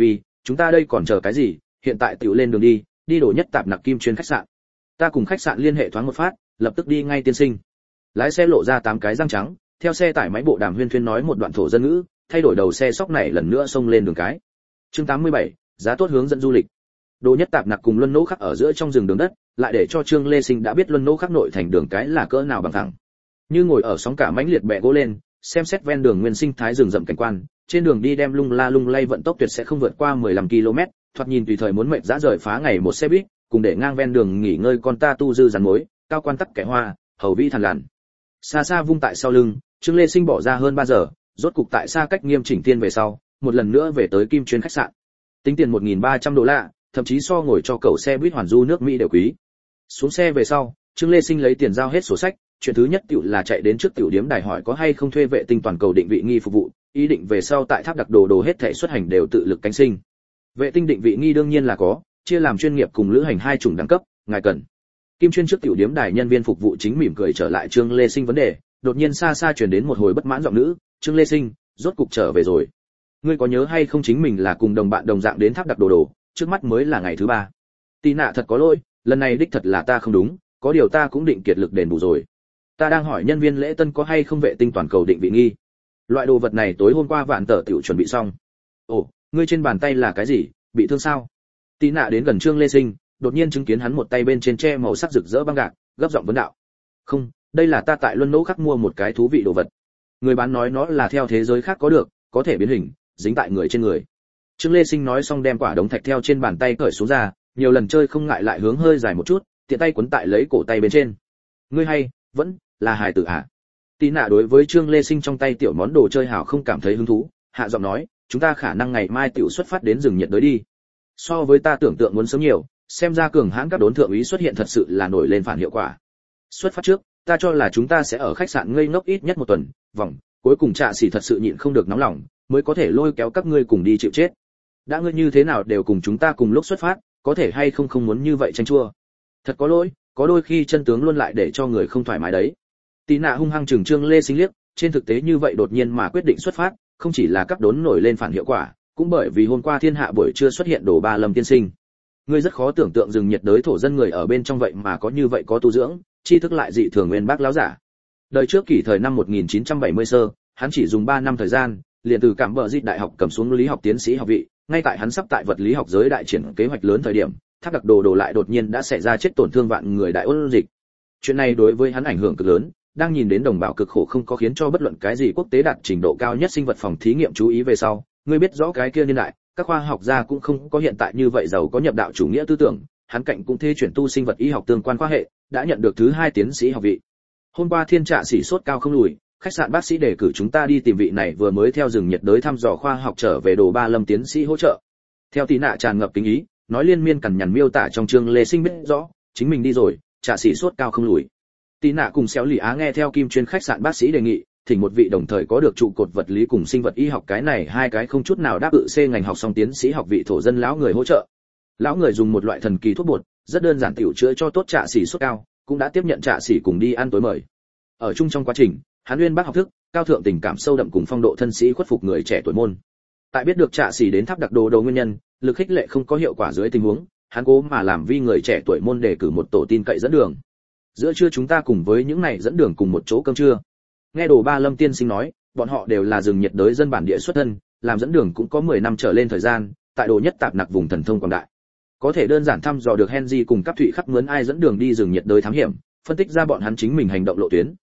Chúng ta đây còn chờ cái gì, hiện tại tiểu lên đường đi, đi đổ nhất tạp nặc kim chuyên khách sạn. Ta cùng khách sạn liên hệ thoáng một phát, lập tức đi ngay tiên sinh. Lái xe lộ ra 8 cái răng trắng, theo xe tải máy bộ đàm huyên thuyên nói một đoạn thổ dân ngữ, thay đổi đầu xe sóc này lần nữa xông lên đường cái. Chương 87, giá tốt hướng dẫn du lịch. Đồ nhất tạp nặc cùng Luân Nỗ Khắc ở giữa trong rừng đường đất, lại để cho Trương Lê Sinh đã biết Luân Nỗ Khắc nội thành đường cái là cỡ nào bằng phẳng. Như ngồi ở sóng cả mãnh liệt bẹ gỗ lên, xem xét ven đường nguyên sinh thái rừng rậm cảnh quan, trên đường đi đem lung la lung lay vận tốc tuyệt sẽ không vượt qua 15 km, thoạt nhìn tùy thời muốn mệt dã rời phá ngày một xe buýt, cùng để ngang ven đường nghỉ ngơi con ta tu dư rắn mối, cao quan tắc kẻ hoa, hầu vi thằn lằn. Xa xa vung tại sau lưng, Trương Lê Sinh bỏ ra hơn 3 giờ, rốt cục tại xa cách Nghiêm Chỉnh Tiên về sau, một lần nữa về tới Kim Chuyên khách sạn. Tính tiền $1.300, thậm chí so ngồi cho cậu xe buýt hoàn du nước Mỹ đều quý. Xuống xe về sau, Trương Lê Sinh lấy tiền giao hết sổ sách, chuyện thứ nhất tiểu là chạy đến trước tiểu điếm đài hỏi có hay không thuê vệ tinh toàn cầu định vị nghi phục vụ, ý định về sau tại tháp đặc đồ hết thảy xuất hành đều tự lực cánh sinh. Vệ tinh định vị nghi đương nhiên là có, chia làm chuyên nghiệp cùng lữ hành hai chủng đẳng cấp, ngài cần. Kim Chuyên trước tiểu điếm đài nhân viên phục vụ chính mỉm cười trở lại Trương Lê Sinh vấn đề, đột nhiên xa xa truyền đến một hồi bất mãn giọng nữ, "Trương Lê Sinh, rốt cục trở về rồi. Ngươi có nhớ hay không chính mình là cùng đồng bạn đồng dạng đến tháp đặc đồ, trước mắt mới là ngày thứ 3. Tì nạ thật có lỗi, lần này đích thật là ta không đúng, có điều ta cũng định kiệt lực đền bù rồi. Ta đang hỏi nhân viên lễ tân có hay không vệ tinh toàn cầu định vị nghi. Loại đồ vật này tối hôm qua vạn tờ tiểu chuẩn bị xong." "Ồ, ngươi trên bàn tay là cái gì, bị thương sao?" Tì nạ đến gần Trương Lê Sinh, đột nhiên chứng kiến hắn một tay bên trên che màu sắc rực rỡ băng gạc, gấp giọng vấn đạo. "Không, đây là ta tại Luân Nỗ Khắc mua một cái thú vị đồ vật. Người bán nói nó là theo thế giới khác có được, có thể biến hình, dính tại người trên người." Trương Lê Sinh nói xong đem quả đống thạch theo trên bàn tay cởi xuống ra, nhiều lần chơi không ngại lại hướng hơi dài một chút, tiện tay quấn tại lấy cổ tay bên trên. "Ngươi hay, vẫn là hài tử à?" Tí nạ đối với Trương Lê Sinh trong tay tiểu món đồ chơi hảo không cảm thấy hứng thú, hạ giọng nói, "Chúng ta khả năng ngày mai tiểu xuất phát đến rừng nhiệt đới đi. So với ta tưởng tượng muốn sớm nhiều, xem ra cường hãn các đốn thượng úy xuất hiện thật sự là nổi lên phản hiệu quả. Xuất phát trước, ta cho là chúng ta sẽ ở khách sạn ngây ngốc ít nhất 1 tuần, vòng, cuối cùng Trạ Sĩ thật sự nhịn không được nóng lòng, mới có thể lôi kéo các ngươi cùng đi chịu chết. Đã ngươi như thế nào đều cùng chúng ta cùng lúc xuất phát, có thể hay không không muốn như vậy tranh chua. Thật có lỗi, có đôi khi chân tướng luôn lại để cho người không thoải mái đấy." Tí nạ hung hăng trừng Trương Lê Sinh liếc, trên thực tế như vậy đột nhiên mà quyết định xuất phát, không chỉ là cấp đốn nổi lên phản hiệu quả, cũng bởi vì hôm qua thiên hạ buổi trưa xuất hiện Đồ Ba Lâm tiên sinh. Ngươi rất khó tưởng tượng rừng nhiệt đới thổ dân người ở bên trong vậy mà có như vậy có tu dưỡng, tri thức lại dị thường nguyên bác láo giả. Đời trước kỷ thời năm 1970 sơ, hắn chỉ dùng 3 năm thời gian, liền từ Cảm Bờ Dịch đại học cầm xuống lý học tiến sĩ học vị, ngay tại hắn sắp tại vật lý học giới đại triển kế hoạch lớn thời điểm, tháp đặc đồ lại đột nhiên đã xảy ra chết tổn thương vạn người đại ôn dịch. Chuyện này đối với hắn ảnh hưởng cực lớn, đang nhìn đến đồng bào cực khổ không có khiến cho bất luận cái gì quốc tế đạt trình độ cao nhất sinh vật phòng thí nghiệm chú ý về sau, ngươi biết rõ cái kia niên đại, các khoa học gia cũng không có hiện tại như vậy giàu có nhập đạo chủ nghĩa tư tưởng, hắn cạnh cũng thê chuyển tu sinh vật y học tương quan khoa hệ, đã nhận được thứ 2 tiến sĩ học vị. Hôm qua thiên Trạ Sĩ sốt cao không lùi, khách sạn bác sĩ đề cử chúng ta đi tìm vị này vừa mới theo rừng nhiệt đới thăm dò khoa học trở về Đồ Ba Lâm tiến sĩ hỗ trợ. Theo Tí nạ tràn ngập kính ý, nói liên miên cằn nhằn miêu tả trong Trương Lê Sinh biết rõ, chính mình đi rồi, Trạ Sĩ sốt cao không lùi. Tí nạ cùng Xéo Lì Á nghe theo Kim Chuyên khách sạn bác sĩ đề nghị, thỉnh một vị đồng thời có được trụ cột vật lý cùng sinh vật y học cái này hai cái không chút nào đáp tự C ngành học xong tiến sĩ học vị thổ dân lão người hỗ trợ. Lão người dùng một loại thần kỳ thuốc bột, rất đơn giản tiểu chữa cho tốt Trạ Sĩ sốt cao, cũng đã tiếp nhận Trạ Sĩ cùng đi ăn tối mời. Ở chung trong quá trình, hắn uyên bác học thức, cao thượng tình cảm sâu đậm cùng phong độ thân sĩ khuất phục người trẻ tuổi môn. Tại biết được Trạ Sĩ đến tháp đặc đồ nguyên nhân, lực khích lệ không có hiệu quả dưới tình huống, hắn cố mà làm vi người trẻ tuổi môn đề cử một tổ tin cậy dẫn đường. Giữa trưa chúng ta cùng với những này dẫn đường cùng một chỗ cơm trưa. Nghe Đồ Ba Lâm tiên sinh nói, bọn họ đều là rừng nhiệt đới dân bản địa xuất thân, làm dẫn đường cũng có 10 năm trở lên thời gian, tại Đồ nhất tạp nặc vùng thần thông quảng đại. Có thể đơn giản thăm dò được Henry cùng các thụy khắp mướn ai dẫn đường đi rừng nhiệt đới thám hiểm, phân tích ra bọn hắn chính mình hành động lộ tuyến,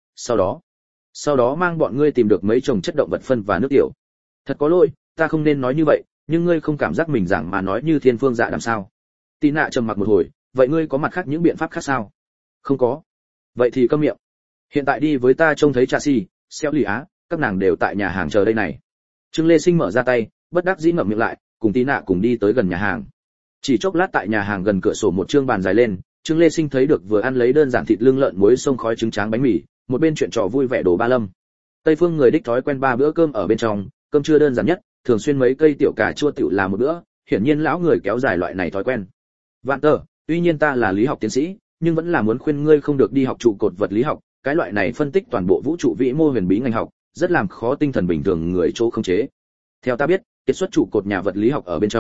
sau đó mang bọn ngươi tìm được mấy chồng chất động vật phân và nước tiểu. Thật có lỗi, ta không nên nói như vậy, nhưng ngươi không cảm giác mình giảng mà nói như thiên phương dạ đàm sao? Tí nạ trầm mặc một hồi, vậy ngươi có mặt khác những biện pháp khác sao? Không có. Vậy thì câm miệng. Hiện tại đi với ta trông thấy Trạ Sĩ, Xéo Lì Á, các nàng đều tại nhà hàng chờ đây này. Trương Lê Sinh mở ra tay, bất đắc dĩ ngậm miệng lại, cùng Tí nạ cùng đi tới gần nhà hàng. Chỉ chốc lát tại nhà hàng gần cửa sổ một trương bàn dài lên, Trương Lê Sinh thấy được vừa ăn lấy đơn giản thịt lương lợn muối xông khói trứng tráng bánh mì, một bên chuyện trò vui vẻ Đồ Ba Lâm. Tây phương người đích thói quen 3 bữa cơm ở bên trong, cơm trưa đơn giản nhất, thường xuyên mấy cây tiểu cà chua tiểu là một bữa, hiển nhiên lão người kéo dài loại này thói quen. Vạn tờ, tuy nhiên ta là lý học tiến sĩ, nhưng vẫn là muốn khuyên ngươi không được đi học trụ cột vật lý học, cái loại này phân tích toàn bộ vũ trụ vĩ mô huyền bí ngành học, rất làm khó tinh thần bình thường người chỗ không chế. Theo ta biết, kết xuất trụ cột nhà vật lý học ở bên trong,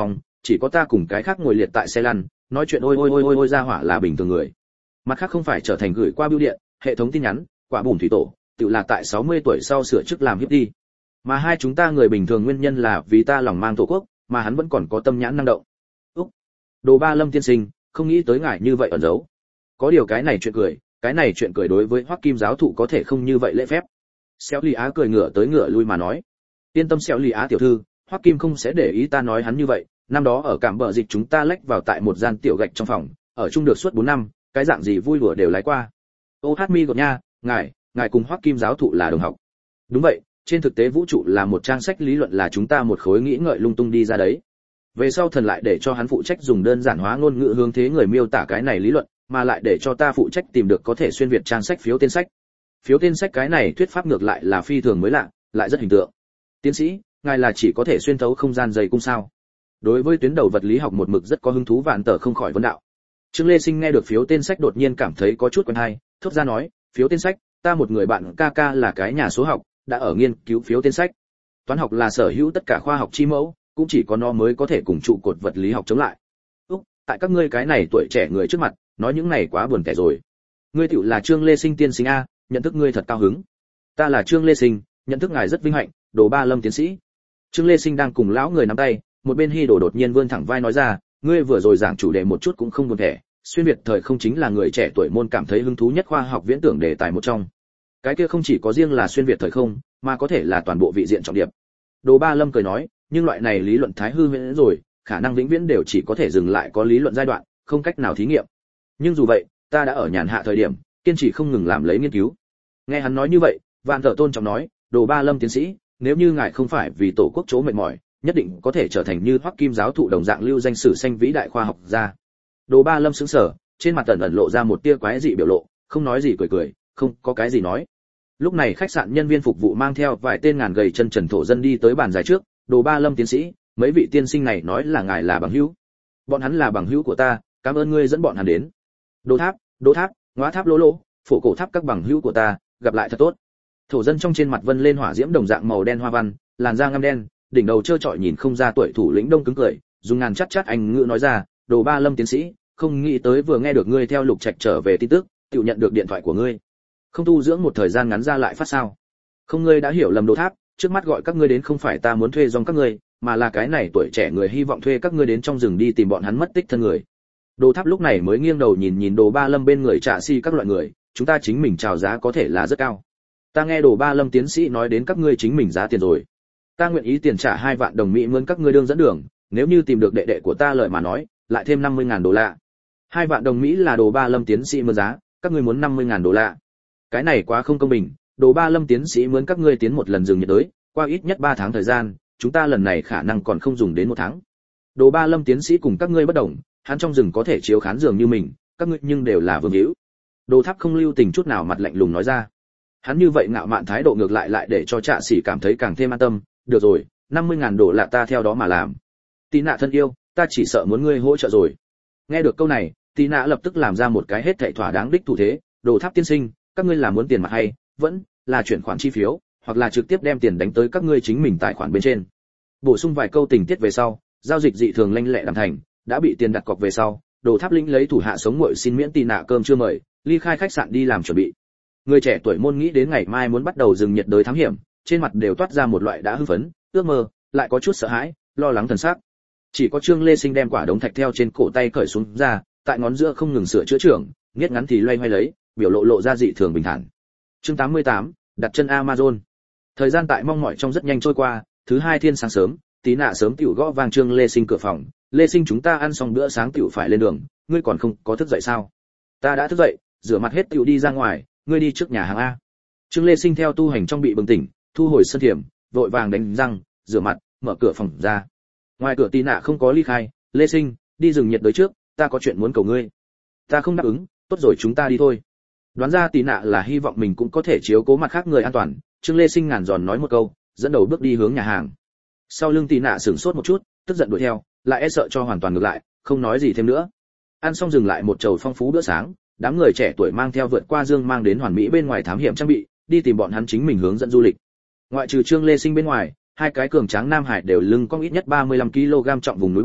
chỉ có ta cùng cái khác ngồi liệt tại xe lăn, nói chuyện ôi ra hỏa là bình thường người. Mặt khác không phải trở thành gửi qua bưu điện, hệ thống tin nhắn, quả bùm thủy tổ, tự là tại 60 tuổi sau sửa chức làm hiếp đi. Mà hai chúng ta người bình thường nguyên nhân là vì ta lòng mang tổ quốc, mà hắn vẫn còn có tâm nhãn năng động. Úc, Đồ Ba Lâm tiên sinh, không nghĩ tới ngài như vậy ẩn giấu. Có điều cái này chuyện cười đối với Hoắc Kim giáo thụ có thể không như vậy lễ phép. Xéo Lì Á cười ngửa tới ngửa lui mà nói, yên tâm Xéo Lì Á tiểu thư, Hoắc Kim không sẽ để ý ta nói hắn như vậy. Năm đó ở Cạm Bờ Dịch chúng ta lách vào tại một gian tiểu gạch trong phòng, ở chung được suốt 4 năm, cái dạng gì vui đùa đều lái qua. Ô Hát Mi gột nha, ngài cùng Hoắc Kim giáo thụ là đồng học. Đúng vậy, trên thực tế vũ trụ là một trang sách lý luận là chúng ta một khối nghĩ ngợi lung tung đi ra đấy. Về sau thần lại để cho hắn phụ trách dùng đơn giản hóa ngôn ngữ hướng thế người miêu tả cái này lý luận, mà lại để cho ta phụ trách tìm được có thể xuyên việt trang sách phiếu tên sách. Phiếu tên sách cái này thuyết pháp ngược lại là phi thường mới lạ, lại rất hình tượng. Tiến sĩ, ngài là chỉ có thể xuyên thấu không gian dày cung sao? Đối với tuyến đầu vật lý học một mực rất có hứng thú Vạn Tở không khỏi vấn đạo. Trương Lê Sinh nghe được phiếu tên sách đột nhiên cảm thấy có chút quen hay, thốt ra nói, phiếu tên sách, ta một người bạn ca là cái nhà số học, đã ở nghiên cứu phiếu tên sách. Toán học là sở hữu tất cả khoa học chi mẫu, cũng chỉ có nó mới có thể cùng trụ cột vật lý học chống lại. Tại các ngươi cái này tuổi trẻ người trước mặt, nói những này quá buồn tẻ rồi. Ngươi tiểu là Trương Lê Sinh tiên sinh a, nhận thức ngươi thật cao hứng. Ta là Trương Lê Sinh, nhận thức ngài rất vinh hạnh, Đồ Ba Lâm tiến sĩ. Trương Lê Sinh đang cùng lão người nắm tay, một bên Hi Đồ đột nhiên vươn thẳng vai nói ra, ngươi vừa rồi giảng chủ đề một chút cũng không buồn tẻ, xuyên việt thời không chính là người trẻ tuổi môn cảm thấy hứng thú nhất khoa học viễn tưởng đề tài một trong. Cái kia không chỉ có riêng là xuyên việt thời không, mà có thể là toàn bộ vị diện trọng điểm. Đồ Ba Lâm cười nói, nhưng loại này lý luận thái hư huyễn rồi, khả năng vĩnh viễn đều chỉ có thể dừng lại có lý luận giai đoạn, không cách nào thí nghiệm. Nhưng dù vậy, ta đã ở nhàn hạ thời điểm, kiên trì không ngừng làm lấy nghiên cứu. Nghe hắn nói như vậy, Vạn Tở tôn trọng nói, Đồ Ba Lâm tiến sĩ, nếu như ngài không phải vì tổ quốc chỗ mệt mỏi, nhất định có thể trở thành như Hoắc Kim giáo thụ đồng dạng lưu danh sử xanh vĩ đại khoa học gia. Đồ Ba Lâm sững sờ, trên mặt ẩn lộ ra một tia quái dị biểu lộ, không nói gì cười, không có cái gì nói. Lúc này khách sạn nhân viên phục vụ mang theo vài tên ngàn gầy chân trần thổ dân đi tới bàn dài trước, Đồ Ba Lâm tiến sĩ, mấy vị tiên sinh này nói là ngài là bằng hữu. Bọn hắn là bằng hữu của ta, cảm ơn ngươi dẫn bọn hắn đến. Đỗ Tháp, Ngóa Tháp lỗ lỗ, Phổ Cổ Tháp các bằng hữu của ta, gặp lại thật tốt. Thổ dân trong trên mặt vân lên hỏa diễm đồng dạng màu đen hoa văn, làn da ngăm đen, đỉnh đầu trơ trọi nhìn không ra tuổi thủ lĩnh đông cứng cười, dùng ngàn chát anh ngữ nói ra, Đồ Ba Lâm tiến sĩ, không nghĩ tới vừa nghe được ngươi theo Lục Trạch trở về tin tức, tự nhận được điện thoại của ngươi. Không tu dưỡng một thời gian ngắn ra lại phát sao? Không, ngươi đã hiểu lầm Đỗ Tháp, trước mắt gọi các ngươi đến không phải ta muốn thuê dòng các ngươi, mà là cái này tuổi trẻ người hy vọng thuê các ngươi đến trong rừng đi tìm bọn hắn mất tích thân người. Đồ Tháp lúc này mới nghiêng đầu nhìn Đồ Ba Lâm bên người trả si các loại người, chúng ta chính mình chào giá có thể là rất cao. Ta nghe Đồ Ba Lâm tiến sĩ nói đến các ngươi chính mình giá tiền rồi. Ta nguyện ý tiền trả 2 vạn đồng Mỹ mướn các ngươi đương dẫn đường, nếu như tìm được đệ đệ của ta lời mà nói, lại thêm 50.000 đô la. 2 vạn đồng Mỹ là Đồ Ba Lâm tiến sĩ mướn giá, các ngươi muốn 50.000 đô la. Cái này quá không công bình, Đồ Ba Lâm tiến sĩ mướn các ngươi tiến một lần rừng nhiệt đới, qua ít nhất 3 tháng thời gian, chúng ta lần này khả năng còn không dùng đến 1 tháng. Đồ Ba Lâm tiến sĩ cùng các ngươi bất đồng, hắn trong rừng có thể chiếu khán giường như mình, các ngươi nhưng đều là vương hữu. Đồ Tháp không lưu tình chút nào mặt lạnh lùng nói ra. Hắn như vậy ngạo mạn thái độ ngược lại để cho Trạ Sĩ cảm thấy càng thêm an tâm, được rồi, 50.000 đô la ta theo đó mà làm. Tí Nạ thân yêu, ta chỉ sợ muốn ngươi hỗ trợ rồi. Nghe được câu này, Tí Nạ lập tức làm ra một cái hết thảy thỏa đáng đích thủ thế, Đồ Tháp tiên sinh, các ngươi là muốn tiền mặt hay vẫn là chuyển khoản chi phiếu, hoặc là trực tiếp đem tiền đánh tới các ngươi chính mình tài khoản bên trên. Bổ sung vài câu tình tiết về sau, giao dịch dị thường lanh lẹ làm thành, đã bị tiền đặt cọc về sau, Đồ Tháp lĩnh lấy thủ hạ sống nguội xin miễn Tí Nạ cơm chưa mời, ly khai khách sạn đi làm chuẩn bị. Người trẻ tuổi môn nghĩ đến ngày mai muốn bắt đầu rừng nhiệt đới thám hiểm, trên mặt đều toát ra một loại đã hưng phấn, ước mơ, lại có chút sợ hãi, lo lắng thần sắc. Chỉ có Trương Lê Sinh đem quả đống thạch theo trên cổ tay cởi xuống ra, tại ngón giữa không ngừng sửa chữa trưởng, nghiết ngắn thì loay hoay lấy, biểu lộ ra dị thường bình thản. Chương 88, đặt chân Amazon. Thời gian tại mong mỏi trong rất nhanh trôi qua, thứ hai thiên sáng sớm, Tí Nạ sớm tiểu gõ vang Trương Lê Sinh cửa phòng, "Lê Sinh, chúng ta ăn xong bữa sáng tiểu phải lên đường, ngươi còn không có thức dậy sao?" "Ta đã thức dậy, rửa mặt hết tiểu đi ra ngoài, ngươi đi trước nhà hàng a." Trương Lê Sinh theo tu hành trong bị bừng tỉnh, thu hồi sân thiểm, vội vàng đánh răng, rửa mặt, mở cửa phòng ra. Ngoài cửa Tí Nạ không có ly khai, "Lê Sinh, đi rừng nhiệt đới trước, ta có chuyện muốn cầu ngươi." "Ta không đáp ứng, tốt rồi chúng ta đi thôi." Đoán ra Tí Nạ là hy vọng mình cũng có thể chiếu cố mặt khác người an toàn, Trương Lê Sinh ngàn giòn nói một câu, dẫn đầu bước đi hướng nhà hàng. Sau lưng Tí Nạ sửng sốt một chút, tức giận đuổi theo, lại e sợ cho hoàn toàn ngược lại, không nói gì thêm nữa. Ăn xong dừng lại một chầu phong phú bữa sáng, đám người trẻ tuổi mang theo vượt qua dương mang đến hoàn mỹ bên ngoài thám hiểm trang bị, đi tìm bọn hắn chính mình hướng dẫn du lịch. Ngoại trừ Trương Lê Sinh bên ngoài, hai cái cường tráng nam hải đều lưng cong ít nhất 35 kg trọng vùng núi bao,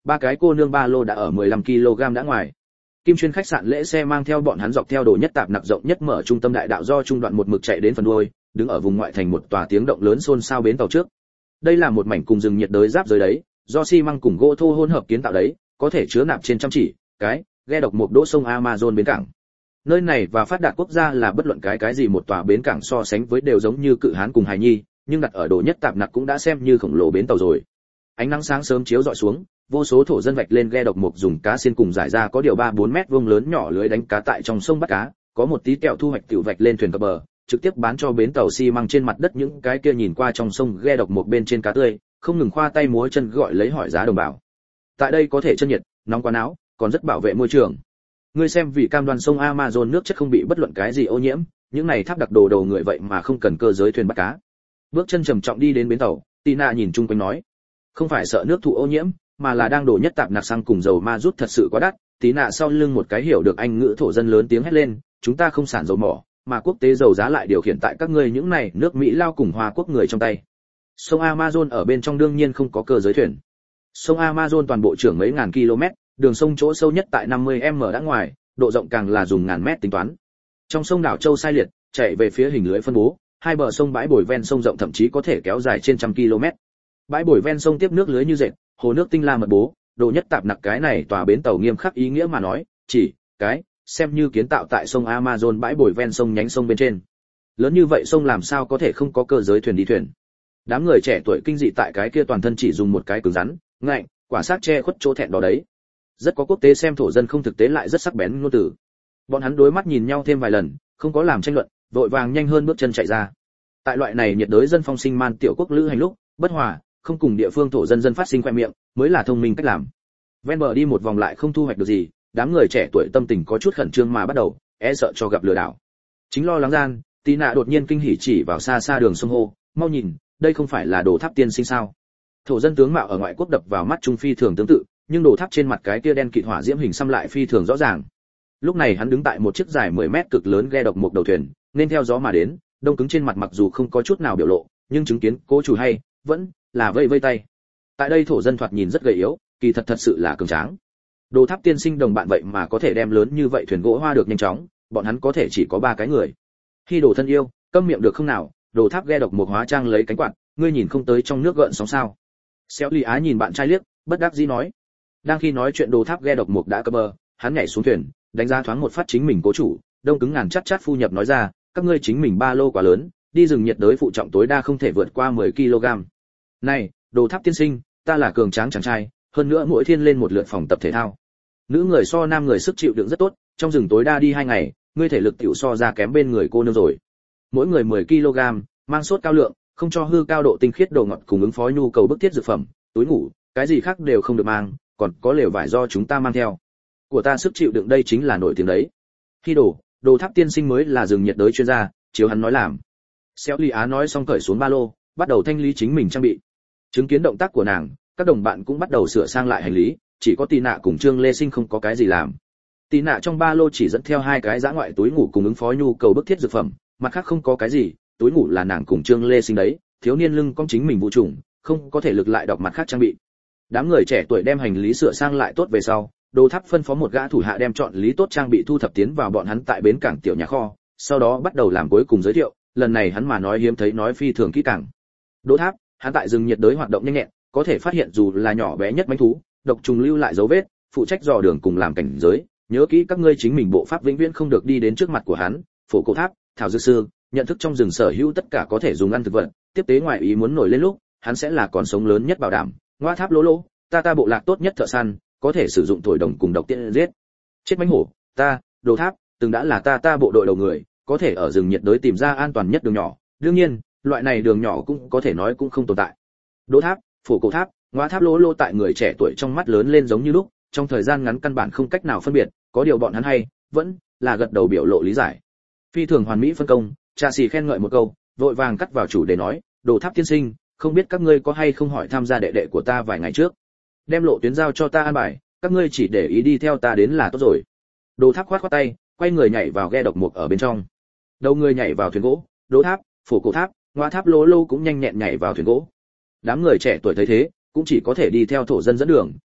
ba cái cô nương ba lô đã ở 15 kg đã ngoài. Kim Xuyên khách sạn lễ xe mang theo bọn hắn dọc theo đồ nhất tạp nặc rộng nhất mở trung tâm đại đạo do trung đoạn một mực chạy đến phần đuôi, đứng ở vùng ngoại thành một tòa tiếng động lớn xôn xao bến tàu trước. Đây là một mảnh cùng rừng nhiệt đới giáp giới đấy, do xi măng cùng gỗ thô hỗn hợp kiến tạo đấy, có thể chứa nạp trên trăm chỉ cái ghe độc một đỗ sông Amazon bến cảng. Nơi này và phát đạt quốc gia là bất luận cái gì một tòa bến cảng so sánh với đều giống như Cự Hán cùng Hải Nhi, nhưng đặt ở đồ nhất tạp nặc cũng đã xem như khổng lồ bến tàu rồi. Ánh nắng sáng sớm chiếu rọi xuống, vô số thổ dân vạch lên ghe độc mục dùng cá xiên cùng giải ra có điều 3-4 mét vuông lớn nhỏ lưới đánh cá tại trong sông bắt cá, có một tí kẹo thu hoạch tiểu vạch lên thuyền cập bờ, trực tiếp bán cho bến tàu xi măng trên mặt đất những cái kia nhìn qua trong sông ghe độc một bên trên cá tươi, không ngừng khoa tay múa chân gọi lấy hỏi giá đồng bào. Tại đây có thể chân nhiệt, nóng quá áo, còn rất bảo vệ môi trường. Ngươi xem vì cam đoan sông Amazon nước chất không bị bất luận cái gì ô nhiễm, những này tháp đặc đồ đầu người vậy mà không cần cơ giới thuyền bắt cá. Bước chân trầm trọng đi đến bến tàu, Tina nhìn chung quanh nói, không phải sợ nước thụ ô nhiễm, mà là đang đổ nhất tạp nặc xăng cùng dầu ma rút thật sự quá đắt. Tina sau lưng một cái hiểu được anh ngữ thổ dân lớn tiếng hét lên, chúng ta không sản dầu mỏ, mà quốc tế dầu giá lại điều khiển tại các ngươi những này nước Mỹ lao cùng Hoa Quốc người trong tay. Sông Amazon ở bên trong đương nhiên không có cơ giới thuyền. Sông Amazon toàn bộ trưởng mấy ngàn km, đường sông chỗ sâu nhất tại 50m đã ngoài, độ rộng càng là dùng ngàn mét tính toán. Trong sông đảo châu sai liệt, chạy về phía hình lưới phân bố, hai bờ sông bãi bồi ven sông rộng thậm chí có thể kéo dài trên trăm km. Bãi bồi ven sông tiếp nước lưới như dệt, hồ nước tinh la mật bố, đồ nhất tạp nặc cái này tòa bến tàu nghiêm khắc ý nghĩa mà nói, chỉ cái xem như kiến tạo tại sông Amazon bãi bồi ven sông nhánh sông bên trên. Lớn như vậy sông làm sao có thể không có cơ giới thuyền đi thuyền. Đám người trẻ tuổi kinh dị tại cái kia toàn thân chỉ dùng một cái cứng rắn, ngạnh, quả xác che khuất chỗ thẹn đó đấy. Rất có quốc tế xem thổ dân không thực tế lại rất sắc bén ngôn từ. Bọn hắn đối mắt nhìn nhau thêm vài lần, không có làm tranh luận, vội vàng nhanh hơn bước chân chạy ra. Tại loại này nhiệt đới dân phong sinh man tiểu quốc lữ hành lúc, bất hòa, không cùng địa phương thổ dân dân phát sinh khoe miệng, mới là thông minh cách làm. Ven bờ đi một vòng lại không thu hoạch được gì, đám người trẻ tuổi tâm tình có chút khẩn trương mà bắt đầu e sợ cho gặp lừa đảo. Chính lo lắng gian, Tina đột nhiên kinh hỉ chỉ vào xa xa đường sông hô, mau nhìn, đây không phải là đồ tháp tiên sinh sao? Thổ dân tướng mạo ở ngoại quốc đập vào mắt trung phi thường tương tự, nhưng đồ tháp trên mặt cái kia đen kịt hỏa diễm hình xăm lại phi thường rõ ràng. Lúc này hắn đứng tại một chiếc dài 10 mét cực lớn ghe độc một đầu thuyền, nên theo gió mà đến, đông cứng trên mặt mặc dù không có chút nào biểu lộ, nhưng chứng kiến cố chủ hay vẫn là vây vây tay. Tại đây thổ dân thoạt nhìn rất gầy yếu, kỳ thật thật sự là cường tráng. Đồ tháp tiên sinh đồng bạn vậy mà có thể đem lớn như vậy thuyền gỗ hoa được nhanh chóng, bọn hắn có thể chỉ có 3 cái người. Khi đồ thân yêu, câm miệng được không nào? Đồ tháp ghe độc một hóa trang lấy cánh quạt, ngươi nhìn không tới trong nước gợn sóng sao? Xéo Ly Á nhìn bạn trai liếc, bất đắc dĩ nói. Đang khi nói chuyện đồ tháp ghe độc một đã cập bờ, hắn nhảy xuống thuyền, đánh giá thoáng một phát chính mình cố chủ, đông cứng ngàn chát chát phu nhập nói ra, các ngươi chính mình ba lô quá lớn, đi rừng nhiệt đới phụ trọng tối đa không thể vượt qua 10 kg. Này, đồ tháp tiên sinh, ta là cường tráng chàng trai, hơn nữa mỗi thiên lên một lượt phòng tập thể thao. Nữ người so nam người sức chịu đựng rất tốt, trong rừng tối đa đi 2 ngày, ngươi thể lực tiểu so ra kém bên người cô nương rồi. Mỗi người 10 kg, mang sốt cao lượng, không cho hư cao độ tinh khiết đồ ngọt cùng ứng phó nhu cầu bức thiết dược phẩm, túi ngủ, cái gì khác đều không được mang, còn có lều vải do chúng ta mang theo. Của ta sức chịu đựng đây chính là nổi tiếng đấy. Khi đồ tháp tiên sinh mới là rừng nhiệt đới chuyên gia, chiếu hắn nói làm. Xéo Ly Á nói xong cởi xuống ba lô, bắt đầu thanh lý chính mình trang bị. Chứng kiến động tác của nàng, các đồng bạn cũng bắt đầu sửa sang lại hành lý, chỉ có Tì Nạ cùng Trương Lê Sinh không có cái gì làm. Tì Nạ trong ba lô chỉ dẫn theo 2 cái dã ngoại túi ngủ cùng ứng phó nhu cầu bức thiết dược phẩm, mặt khác không có cái gì, túi ngủ là nàng cùng Trương Lê Sinh đấy, thiếu niên lưng cong chính mình vũ trùng, không có thể lực lại đọc mặt khác trang bị. Đám người trẻ tuổi đem hành lý sửa sang lại tốt về sau, Đồ Tháp phân phó một gã thủ hạ đem chọn lý tốt trang bị thu thập tiến vào bọn hắn tại bến cảng tiểu nhà kho, sau đó bắt đầu làm cuối cùng giới thiệu, lần này hắn mà nói hiếm thấy nói phi thường kỹ càng. Đồ Tháp, hắn tại rừng nhiệt đới hoạt động nhanh nhẹn, có thể phát hiện dù là nhỏ bé nhất mãnh thú, độc trùng lưu lại dấu vết, phụ trách dò đường cùng làm cảnh giới, nhớ kỹ các ngươi chính mình bộ pháp vĩnh viễn không được đi đến trước mặt của hắn. Phổ cổ tháp, thảo dược sư, nhận thức trong rừng sở hữu tất cả có thể dùng ăn thực vật, tiếp tế ngoại ý muốn nổi lên lúc, hắn sẽ là con sống lớn nhất bảo đảm. Ngoa tháp lỗ lỗ, ta bộ lạc tốt nhất thợ săn, có thể sử dụng thổi đồng cùng độc tiễn giết chết mãnh hổ. Đồ Tháp từng đã là ta bộ đội đầu người, có thể ở rừng nhiệt đới tìm ra an toàn nhất đường nhỏ, đương nhiên loại này đường nhỏ cũng có thể nói cũng không tồn tại. Đồ Tháp, phổ cổ tháp, ngoa tháp lỗ lỗ tại người trẻ tuổi trong mắt lớn lên giống như lúc, trong thời gian ngắn căn bản không cách nào phân biệt, có điều bọn hắn hay vẫn là gật đầu biểu lộ lý giải. Phi thường hoàn mỹ phân công, Trà Xì khen ngợi một câu, vội vàng cắt vào chủ đề nói, Đồ Tháp tiên sinh, không biết các ngươi có hay không hỏi tham gia đệ đệ của ta vài ngày trước, đem lộ tuyến giao cho ta an bài, các ngươi chỉ để ý đi theo ta đến là tốt rồi. Đồ Tháp khoát tay, quay người nhảy vào ghe độc mục ở bên trong. Đầu người nhảy vào thuyền gỗ, Đồ Tháp, phổ cổ tháp, ngoa tháp lỗ lô cũng nhanh nhẹn nhảy vào thuyền gỗ. Đám người trẻ tuổi thấy thế, cũng chỉ có thể đi theo thổ dân dẫn đường,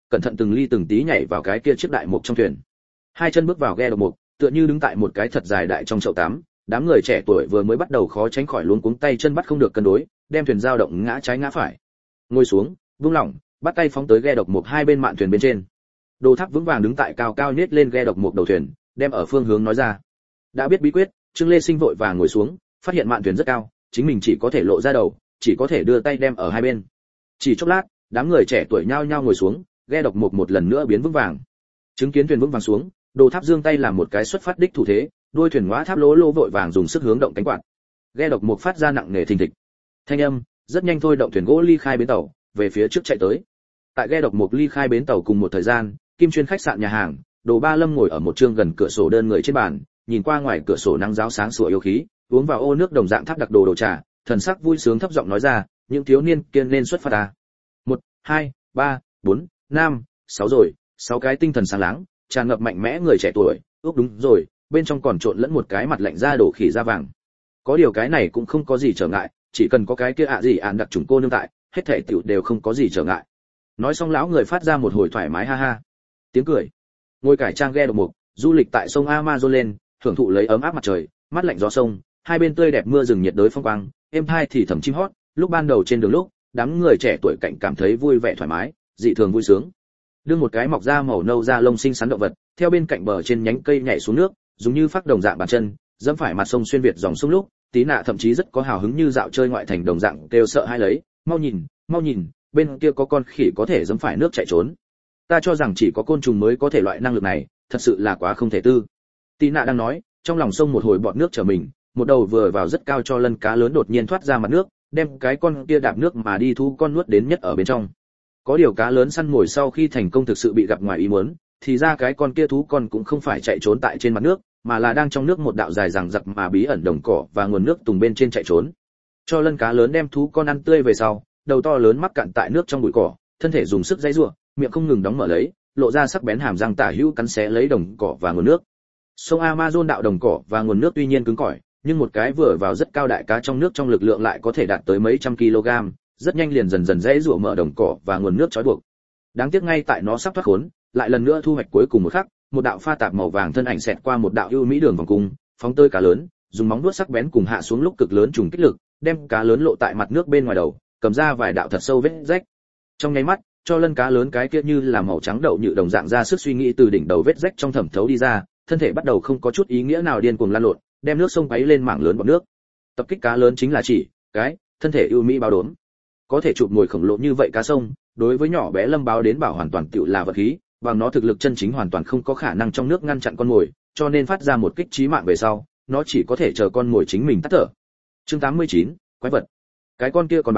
cẩn thận từng ly từng tí nhảy vào cái kia chiếc đại mục trong thuyền. Hai chân bước vào ghe độc mục, tựa như đứng tại một cái thật dài đại trong chậu tắm, đám người trẻ tuổi vừa mới bắt đầu khó tránh khỏi luống cuống, tay chân bắt không được cân đối, đem thuyền dao động ngã trái ngã phải. Ngồi xuống, vung lỏng, bắt tay phóng tới ghe độc mục hai bên mạn thuyền bên trên. Đồ Tháp vững vàng đứng tại cao cao nhếch lên ghe độc mục đầu thuyền, đem ở phương hướng nói ra. Đã biết bí quyết, Trương Lê Sinh vội vàng ngồi xuống, phát hiện mạn thuyền rất cao, chính mình chỉ có thể lộ ra đầu, chỉ có thể đưa tay đem ở hai bên. Chỉ chốc lát, đám người trẻ tuổi nhao nhao ngồi xuống, ghe độc mục một lần nữa biến vững vàng. Chứng kiến thuyền vững vàng xuống, Đồ Tháp giương tay làm một cái xuất phát đích thủ thế, đuôi thuyền ngõa tháp lỗ lỗ vội vàng dùng sức hướng động cánh quạt. Ghe độc mục phát ra nặng nề thình thịch. Thanh âm rất nhanh thôi động thuyền gỗ ly khai bến tàu, về phía trước chạy tới. Tại ghe độc mục ly khai bến tàu cùng một thời gian, Kim Chuyên khách sạn nhà hàng, Đồ Ba Lâm ngồi ở một trương gần cửa sổ đơn người trên bàn, nhìn qua ngoài cửa sổ nắng giáo sáng sủa yêu khí, uống vào ô nước đồng dạng tháp đặc đồ trà, thần sắc vui sướng thấp giọng nói ra, những thiếu niên kia nên xuất phát à. 1, 2, 3, 4, 5, 6 rồi, 6 cái tinh thần sáng láng, tràn ngập mạnh mẽ người trẻ tuổi, ước đúng rồi, bên trong còn trộn lẫn một cái mặt lạnh da đổ khỉ da vàng. Có điều cái này cũng không có gì trở ngại, chỉ cần có cái kia gì đặc trùng cô nương tại, hết thảy tiểu đều không có gì trở ngại. Nói xong lão người phát ra một hồi thoải mái ha ha. Tiếng cười. Ngồi cải trang ghe độc mục, du lịch tại sông Amazon lên, hưởng thụ lấy ấm áp mặt trời, mát lạnh gió sông, hai bên tươi đẹp mưa rừng nhiệt đới phong quang, êm hai thì thầm chim hót, lúc ban đầu trên đường lúc, đám người trẻ tuổi cạnh cảm thấy vui vẻ thoải mái, dị thường vui sướng. Đưa một cái mọc da màu nâu da lông xinh xắn động vật, theo bên cạnh bờ trên nhánh cây nhảy xuống nước, giống như phát đồng dạng bàn chân, dẫm phải mặt sông xuyên việt dòng sông lúc, Tí Nạ thậm chí rất có hào hứng như dạo chơi ngoại thành đồng dạng kêu sợ hai lấy, mau nhìn, bên kia có con khỉ có thể dẫm phải nước chạy trốn. Ta cho rằng chỉ có côn trùng mới có thể loại năng lực này, thật sự là quá không thể tư. Tí Nạ đang nói, trong lòng sông một hồi bọt nước trở mình, một đầu vừa vào rất cao cho lân cá lớn đột nhiên thoát ra mặt nước, đem cái con kia đạp nước mà đi thu con nuốt đến nhất ở bên trong. Có điều cá lớn săn mồi sau khi thành công thực sự bị gặp ngoài ý muốn, thì ra cái con kia thú con cũng không phải chạy trốn tại trên mặt nước, mà là đang trong nước một đạo dài dằng dặc mà bí ẩn đồng cỏ và nguồn nước tùng bên trên chạy trốn. Cho lân cá lớn đem thú con ăn tươi về sau, đầu to lớn mắc cạn tại nước trong bụi cỏ, thân thể dùng sức giãy giụa, miệng không ngừng đóng mở lấy, lộ ra sắc bén hàm răng tả hữu cắn xé lấy đồng cỏ và nguồn nước. Sông Amazon đạo đồng cỏ và nguồn nước tuy nhiên cứng cỏi, nhưng một cái vừa vào rất cao đại cá trong nước trong lực lượng lại có thể đạt tới mấy trăm kg, rất nhanh liền dần dần giãy giụa mở đồng cỏ và nguồn nước trói buộc. Đáng tiếc ngay tại nó sắp thoát khốn, lại lần nữa thu hoạch cuối cùng một khắc, một đạo pha tạp màu vàng thân ảnh xẹt qua một đạo ưu mỹ đường vòng cung, phóng tơi cá lớn, dùng móng vuốt sắc bén cùng hạ xuống lúc cực lớn trùng kích lực, đem cá lớn lộ tại mặt nước bên ngoài đầu, cầm ra vài đạo thật sâu vết rách. Trong nháy mắt, cho lân cá lớn cái kia như là màu trắng đậu nhự đồng dạng ra sức suy nghĩ từ đỉnh đầu vết rách trong thẩm thấu đi ra, thân thể bắt đầu không có chút ý nghĩa nào điên cuồng lan lộn, đem nước sông quấy lên mảng lớn bọt nước. Tập kích cá lớn chính là chỉ cái thân thể ưu mỹ bao đốm. Có thể chụp mồi khổng lồ như vậy cá sông, đối với nhỏ bé Lâm Báo đến bảo hoàn toàn tựu là vật khí, bằng nó thực lực chân chính hoàn toàn không có khả năng trong nước ngăn chặn con mồi, cho nên phát ra một kích chí mạng về sau, nó chỉ có thể chờ con mồi chính mình tắt thở. Chương 89, quái vật. Cái con kia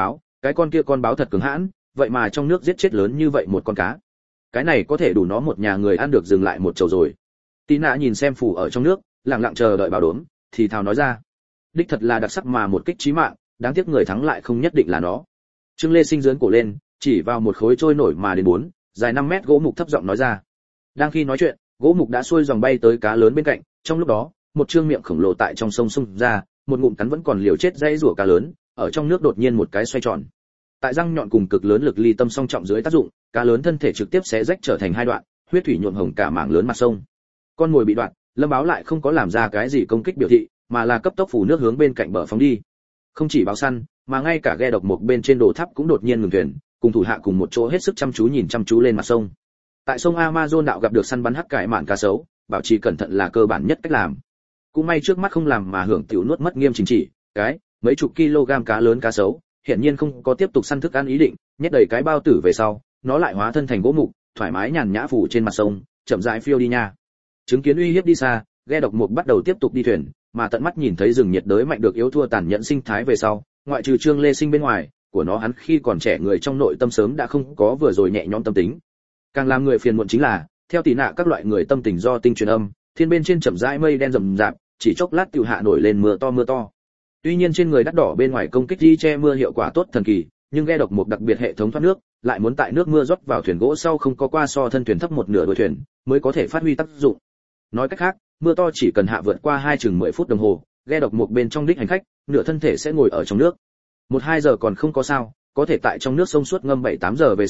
con báo thật cứng hãn, vậy mà trong nước giết chết lớn như vậy một con cá. Cái này có thể đủ nó một nhà người ăn được dừng lại một chầu rồi. Tí Nạ nhìn xem phủ ở trong nước, lặng lặng chờ đợi báo đốm, thì thào nói ra. Đích thật là đặc sắc mà một kích chí mạng, đáng tiếc người thắng lại không nhất định là nó. Trương Lê Sinh giương cổ lên, chỉ vào một khối trôi nổi mà đến 4, dài 5 mét gỗ mục thấp giọng nói ra. Đang khi nói chuyện, gỗ mục đã xuôi dòng bay tới cá lớn bên cạnh, trong lúc đó, một trương miệng khổng lồ tại trong sông xung ra, một ngụm cắn vẫn còn liều chết dãy rủa cá lớn, ở trong nước đột nhiên một cái xoay tròn. Tại răng nhọn cùng cực lớn lực ly tâm song trọng dưới tác dụng, cá lớn thân thể trực tiếp xé rách trở thành hai đoạn, huyết thủy nhuộm hồng cả mảng lớn mặt sông. Con mồi bị đoạn, Lâm Báo lại không có làm ra cái gì công kích biểu thị, mà là cấp tốc phủ nước hướng bên cạnh bờ phóng đi. Không chỉ báo săn, mà ngay cả ghe độc mục bên trên đồ tháp cũng đột nhiên ngừng thuyền, cùng thủ hạ cùng một chỗ hết sức chăm chú lên mặt sông. Tại sông Amazon đạo gặp được săn bắn hắc cải mạn cá sấu, bảo trì cẩn thận là cơ bản nhất cách làm. Cũng may trước mắt không làm mà hưởng tiểu nuốt mất nghiêm chính trị, cái mấy chục kg cá lớn cá sấu, hiển nhiên không có tiếp tục săn thức ăn ý định, nhét đầy cái bao tử về sau, nó lại hóa thân thành gỗ mục, thoải mái nhàn nhã phủ trên mặt sông, chậm rãi phiêu đi nha. Chứng kiến uy hiếp đi xa, ghe độc mục bắt đầu tiếp tục đi thuyền, mà tận mắt nhìn thấy rừng nhiệt đới mạnh được yếu thua tàn nhẫn sinh thái về sau, ngoại trừ Trương Lê Sinh bên ngoài, của nó hắn khi còn trẻ người trong nội tâm sớm đã không có vừa rồi nhẹ nhõm tâm tính. Càng làm người phiền muộn chính là, theo Tí Nạ các loại người tâm tình do tinh truyền âm, thiên bên trên chậm rãi mây đen rậm rạp, chỉ chốc lát tiểu hạ nổi lên mưa to. Tuy nhiên trên người đắt đỏ bên ngoài công kích di che mưa hiệu quả tốt thần kỳ, nhưng ghe độc mục đặc biệt hệ thống thoát nước, lại muốn tại nước mưa rót vào thuyền gỗ sau không có qua so thân thuyền thấp một nửa đuôi thuyền, mới có thể phát huy tác dụng. Nói cách khác, mưa to chỉ cần hạ vượt qua chừng 10 phút đồng hồ, ghe độc mục bên trong đích hành khách, nửa thân thể sẽ ngồi ở trong nước. 1-2 giờ còn không có sao, có thể tại trong nước sông suốt ngâm 7-8 giờ về sau,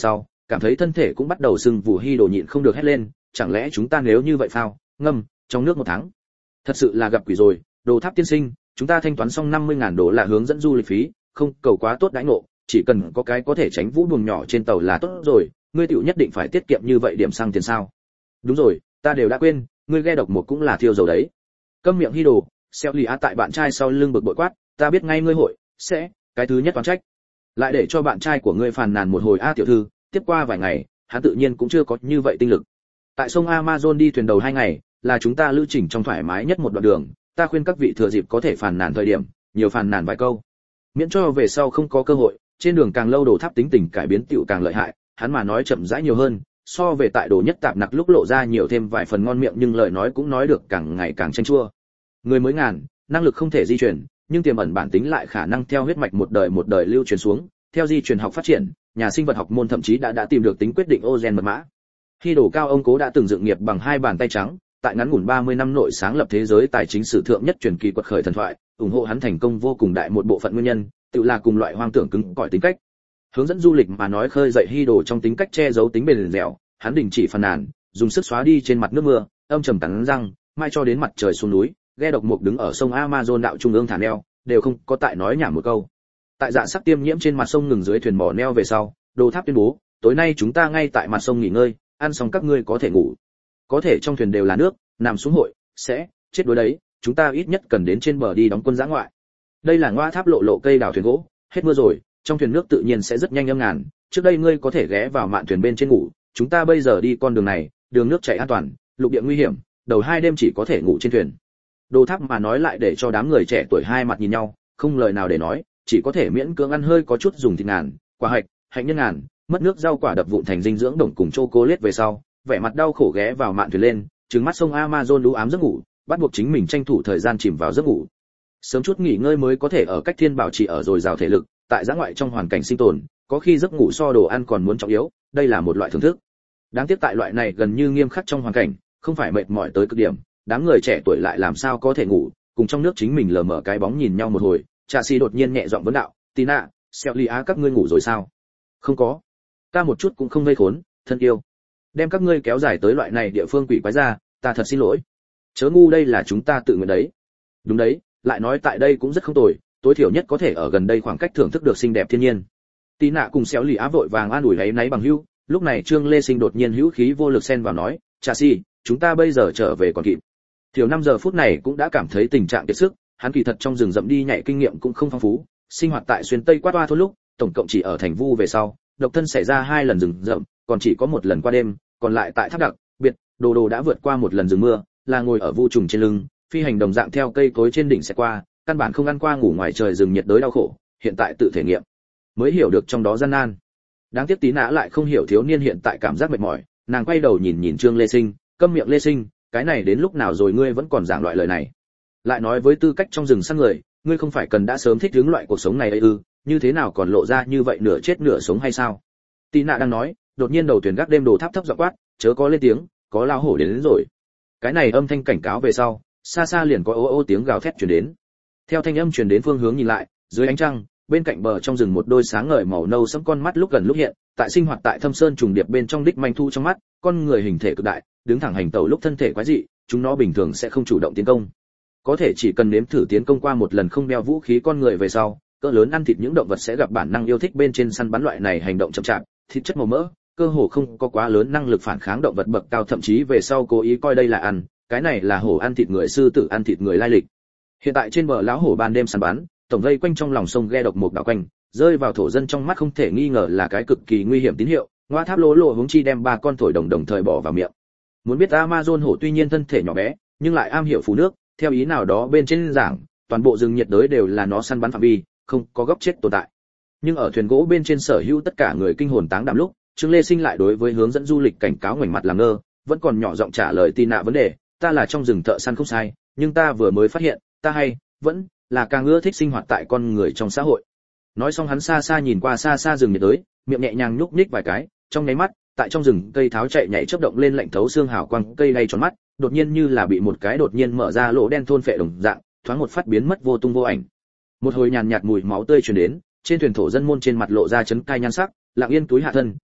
cảm thấy thân thể cũng bắt đầu sưng vù. Hy Đồ nhịn không được hét lên, chẳng lẽ chúng ta nếu như vậy phao ngâm trong nước 1 tháng? Thật sự là gặp quỷ rồi. Đồ Tháp tiên sinh, chúng ta thanh toán xong 50.000 đô là hướng dẫn du lịch phí, không cầu quá tốt đãi ngộ, chỉ cần có cái có thể tránh vũ buồng nhỏ trên tàu là tốt rồi, ngươi tiểu nhất định phải tiết kiệm như vậy điểm xăng tiền sao? Đúng rồi, ta đều đã quên, ngươi ghe độc một cũng là thiêu dầu đấy. Câm miệng Hy Đồ. Xeo lì á tại bạn trai sau lưng bực bội quát, ta biết ngay ngươi hội sẽ cái thứ nhất toán trách, lại để cho bạn trai của ngươi phàn nàn một hồi. A tiểu thư, tiếp qua vài ngày hắn tự nhiên cũng chưa có như vậy tinh lực. Tại sông Amazon đi thuyền đầu 2 ngày là chúng ta lữ trình trong thoải mái nhất một đoạn đường, ta khuyên các vị thừa dịp có thể phàn nàn thời điểm nhiều phàn nàn vài câu, miễn cho về sau không có cơ hội. Trên đường càng lâu Đồ Tháp tính tình cải biến tựu càng lợi hại, hắn mà nói chậm rãi nhiều hơn, so về tại Đồ Nhất Tạp Nặc lúc lộ ra nhiều thêm vài phần ngon miệng, nhưng lời nói cũng nói được càng ngày càng chanh chua. Người mới ngàn, năng lực không thể di chuyển, nhưng tiềm ẩn bản tính lại khả năng theo huyết mạch một đời lưu truyền xuống. Theo di truyền học phát triển, nhà sinh vật học môn thậm chí đã tìm được tính quyết định ô gen mật mã. Khi Đồ Cao ông cố đã từng dựng nghiệp bằng 2 bàn tay trắng, tại ngắn ngủn 30 năm nội sáng lập thế giới tài chính sử thượng nhất truyền kỳ quật khởi thần thoại, ủng hộ hắn thành công vô cùng đại một bộ phận nguyên nhân, tự là cùng loại hoang tưởng cứng cỏi tính cách. Hướng dẫn du lịch mà nói khơi dậy Hy Đồ trong tính cách che giấu tính bền dẻo, hắn đình chỉ phàn nàn, dùng sức xóa đi trên mặt nước mưa, âm trầm cắn răng, mai cho đến mặt trời xuống núi, ghe độc mục đứng ở sông Amazon đạo trung ương thả neo, đều không có tại nói nhảm một câu. Tại dạ sắc tiêm nhiễm trên mặt sông ngừng dưới thuyền mỏ neo về sau, Đồ Tháp tuyên bố, tối nay chúng ta ngay tại mặt sông nghỉ ngơi, ăn xong các ngươi có thể ngủ. Có thể trong thuyền đều là nước, nằm xuống hội sẽ chết đuối đấy, chúng ta ít nhất cần đến trên bờ đi đóng quân dã ngoại. Đây là Ngoa Tháp lộ cây đào thuyền gỗ, hết mưa rồi, trong thuyền nước tự nhiên sẽ rất nhanh âm ngàn, trước đây ngươi có thể ghé vào mạn thuyền bên trên ngủ, chúng ta bây giờ đi con đường này, đường nước chảy an toàn, lục địa nguy hiểm, đầu 2 đêm chỉ có thể ngủ trên thuyền. Đồ Tháp mà nói lại để cho đám người trẻ tuổi hai mặt nhìn nhau, không lời nào để nói, chỉ có thể miễn cưỡng ăn hơi có chút dùng thịt ngàn, quả hạch, hạnh nhân ngàn, mất nước rau quả đập vụn thành dinh dưỡng đồng cùng chocolate về sau, vẻ mặt đau khổ ghé vào mạn thuyền lên, trừng mắt sông Amazon đú ám giấc ngủ, bắt buộc chính mình tranh thủ thời gian chìm vào giấc ngủ. Sớm chút nghỉ ngơi mới có thể ở cách thiên bảo trì ở dồi dào thể lực, tại giã ngoại trong hoàn cảnh sinh tồn, có khi giấc ngủ so đồ ăn còn muốn trọng yếu, đây là một loại thưởng thức. Đáng tiếc tại loại này gần như nghiêm khắc trong hoàn cảnh, không phải mệt mỏi tới cực điểm, đám người trẻ tuổi lại làm sao có thể ngủ, cùng trong nước chính mình lờ mờ cái bóng nhìn nhau một hồi, Trà Xi đột nhiên nhẹ giọng vấn đạo, "Tina, Celia các ngươi ngủ rồi sao?" "Không có. Ta một chút cũng không vây khốn, thân yêu. Đem các ngươi kéo dài tới loại này địa phương quỷ quái ra, ta thật xin lỗi. Chớ ngu, đây là chúng ta tự nguyện đấy." "Đúng đấy, lại nói tại đây cũng rất không tồi, tối thiểu nhất có thể ở gần đây khoảng cách thưởng thức được xinh đẹp thiên nhiên." Tina cùng Celia vội vàng an ủi lấy náy bằng hữu, lúc này Trương Lê Sinh đột nhiên hữu khí vô lực xen vào nói, "Trà Xi, chúng ta bây giờ trở về còn kịp." Thiểu 5 giờ phút này cũng đã cảm thấy tình trạng kiệt sức, hắn kỳ thật trong rừng rậm đi nhảy kinh nghiệm cũng không phong phú, sinh hoạt tại xuyên tây quát toa thôn lúc, tổng cộng chỉ ở thành Vu về sau, độc thân xảy ra 2 lần rừng rậm, còn chỉ có 1 lần qua đêm, còn lại tại Tháp Đặc biệt, Đồ đã vượt qua 1 lần rừng mưa, là ngồi ở vu trùng trên lưng, phi hành đồng dạng theo cây cối trên đỉnh sẽ qua, căn bản không ăn qua ngủ ngoài trời rừng nhiệt đới đau khổ, hiện tại tự thể nghiệm mới hiểu được trong đó gian nan. Đáng tiếc Tí Nã lại không hiểu thiếu niên hiện tại cảm giác mệt mỏi, nàng quay đầu nhìn Trương Lê Sinh, câm miệng Lê Sinh, cái này đến lúc nào rồi ngươi vẫn còn giảng loại lời này? Lại nói với tư cách trong rừng săn người, ngươi không phải cần đã sớm thích ứng loại cuộc sống này ấy ư, như thế nào còn lộ ra như vậy nửa chết nửa sống hay sao? Tí Nã đang nói, đột nhiên đầu thuyền gác đêm Đồ Tháp thấp giọng quát, chớ có lên tiếng, có lao hổ đến rồi. Cái này âm thanh cảnh cáo về sau, xa xa liền có ô ô tiếng gào thét truyền đến. Theo thanh âm truyền đến phương hướng nhìn lại, dưới ánh trăng, bên cạnh bờ trong rừng một đôi sáng ngời màu nâu sẫm con mắt lúc gần lúc hiện, tại sinh hoạt tại thâm sơn trùng điệp bên trong đích manh thu trong mắt, con người hình thể cực đại, đứng thẳng hành tẩu lúc thân thể quái dị, chúng nó bình thường sẽ không chủ động tiến công. Có thể chỉ cần nếm thử tiến công qua một lần không đeo vũ khí con người về sau, cỡ lớn ăn thịt những động vật sẽ gặp bản năng yêu thích bên trên săn bắn loại này hành động chậm chạp, thịt chất màu mỡ, cơ hồ không có quá lớn năng lực phản kháng động vật bậc cao, thậm chí về sau cố ý coi đây là ăn, cái này là hổ ăn thịt người, sư tử ăn thịt người lai lịch. Hiện tại trên bờ lão hổ ban đêm săn bắn, tổng vây quanh trong lòng sông ghe độc một đảo quanh, rơi vào thổ dân trong mắt không thể nghi ngờ là cái cực kỳ nguy hiểm tín hiệu. Ngoa Tháp lộ hướng chi đem 3 con thổi đồng thời bỏ vào miệng. Muốn biết Amazon hổ tuy nhiên thân thể nhỏ bé, nhưng lại am hiểu phù nước, theo ý nào đó bên trên giảng, toàn bộ rừng nhiệt đới đều là nó săn bắn phạm vi, không có góc chết tồn tại. Nhưng ở thuyền gỗ bên trên sở hữu tất cả người kinh hồn táng đảm lúc, Trương Lê Sinh lại đối với hướng dẫn du lịch cảnh cáo ngoảnh mặt làm ngơ, vẫn còn nhỏ giọng trả lời Tina vấn đề, ta là trong rừng thợ săn không sai, nhưng ta vừa mới phát hiện, ta vẫn là càng ưa thích sinh hoạt tại con người trong xã hội. Nói xong hắn xa xa nhìn qua xa xa rừng nhiệt đới, miệng nhẹ nhàng nhúc nhích vài cái, trong nháy mắt, tại trong rừng cây tháo chạy nhảy chớp động lên lạnh thấu xương hào quang, cây đay tròn mắt, đột nhiên như là bị một cái đột nhiên mở ra lỗ đen thôn phệ đồng dạng, thoáng một phát biến mất vô tung vô ảnh. Một hồi nhàn nhạt mùi máu tươi truyền đến, trên thuyền thổ dân môn trên mặt lộ ra chấn cai nhan sắc, lặng yên túi hạ thân,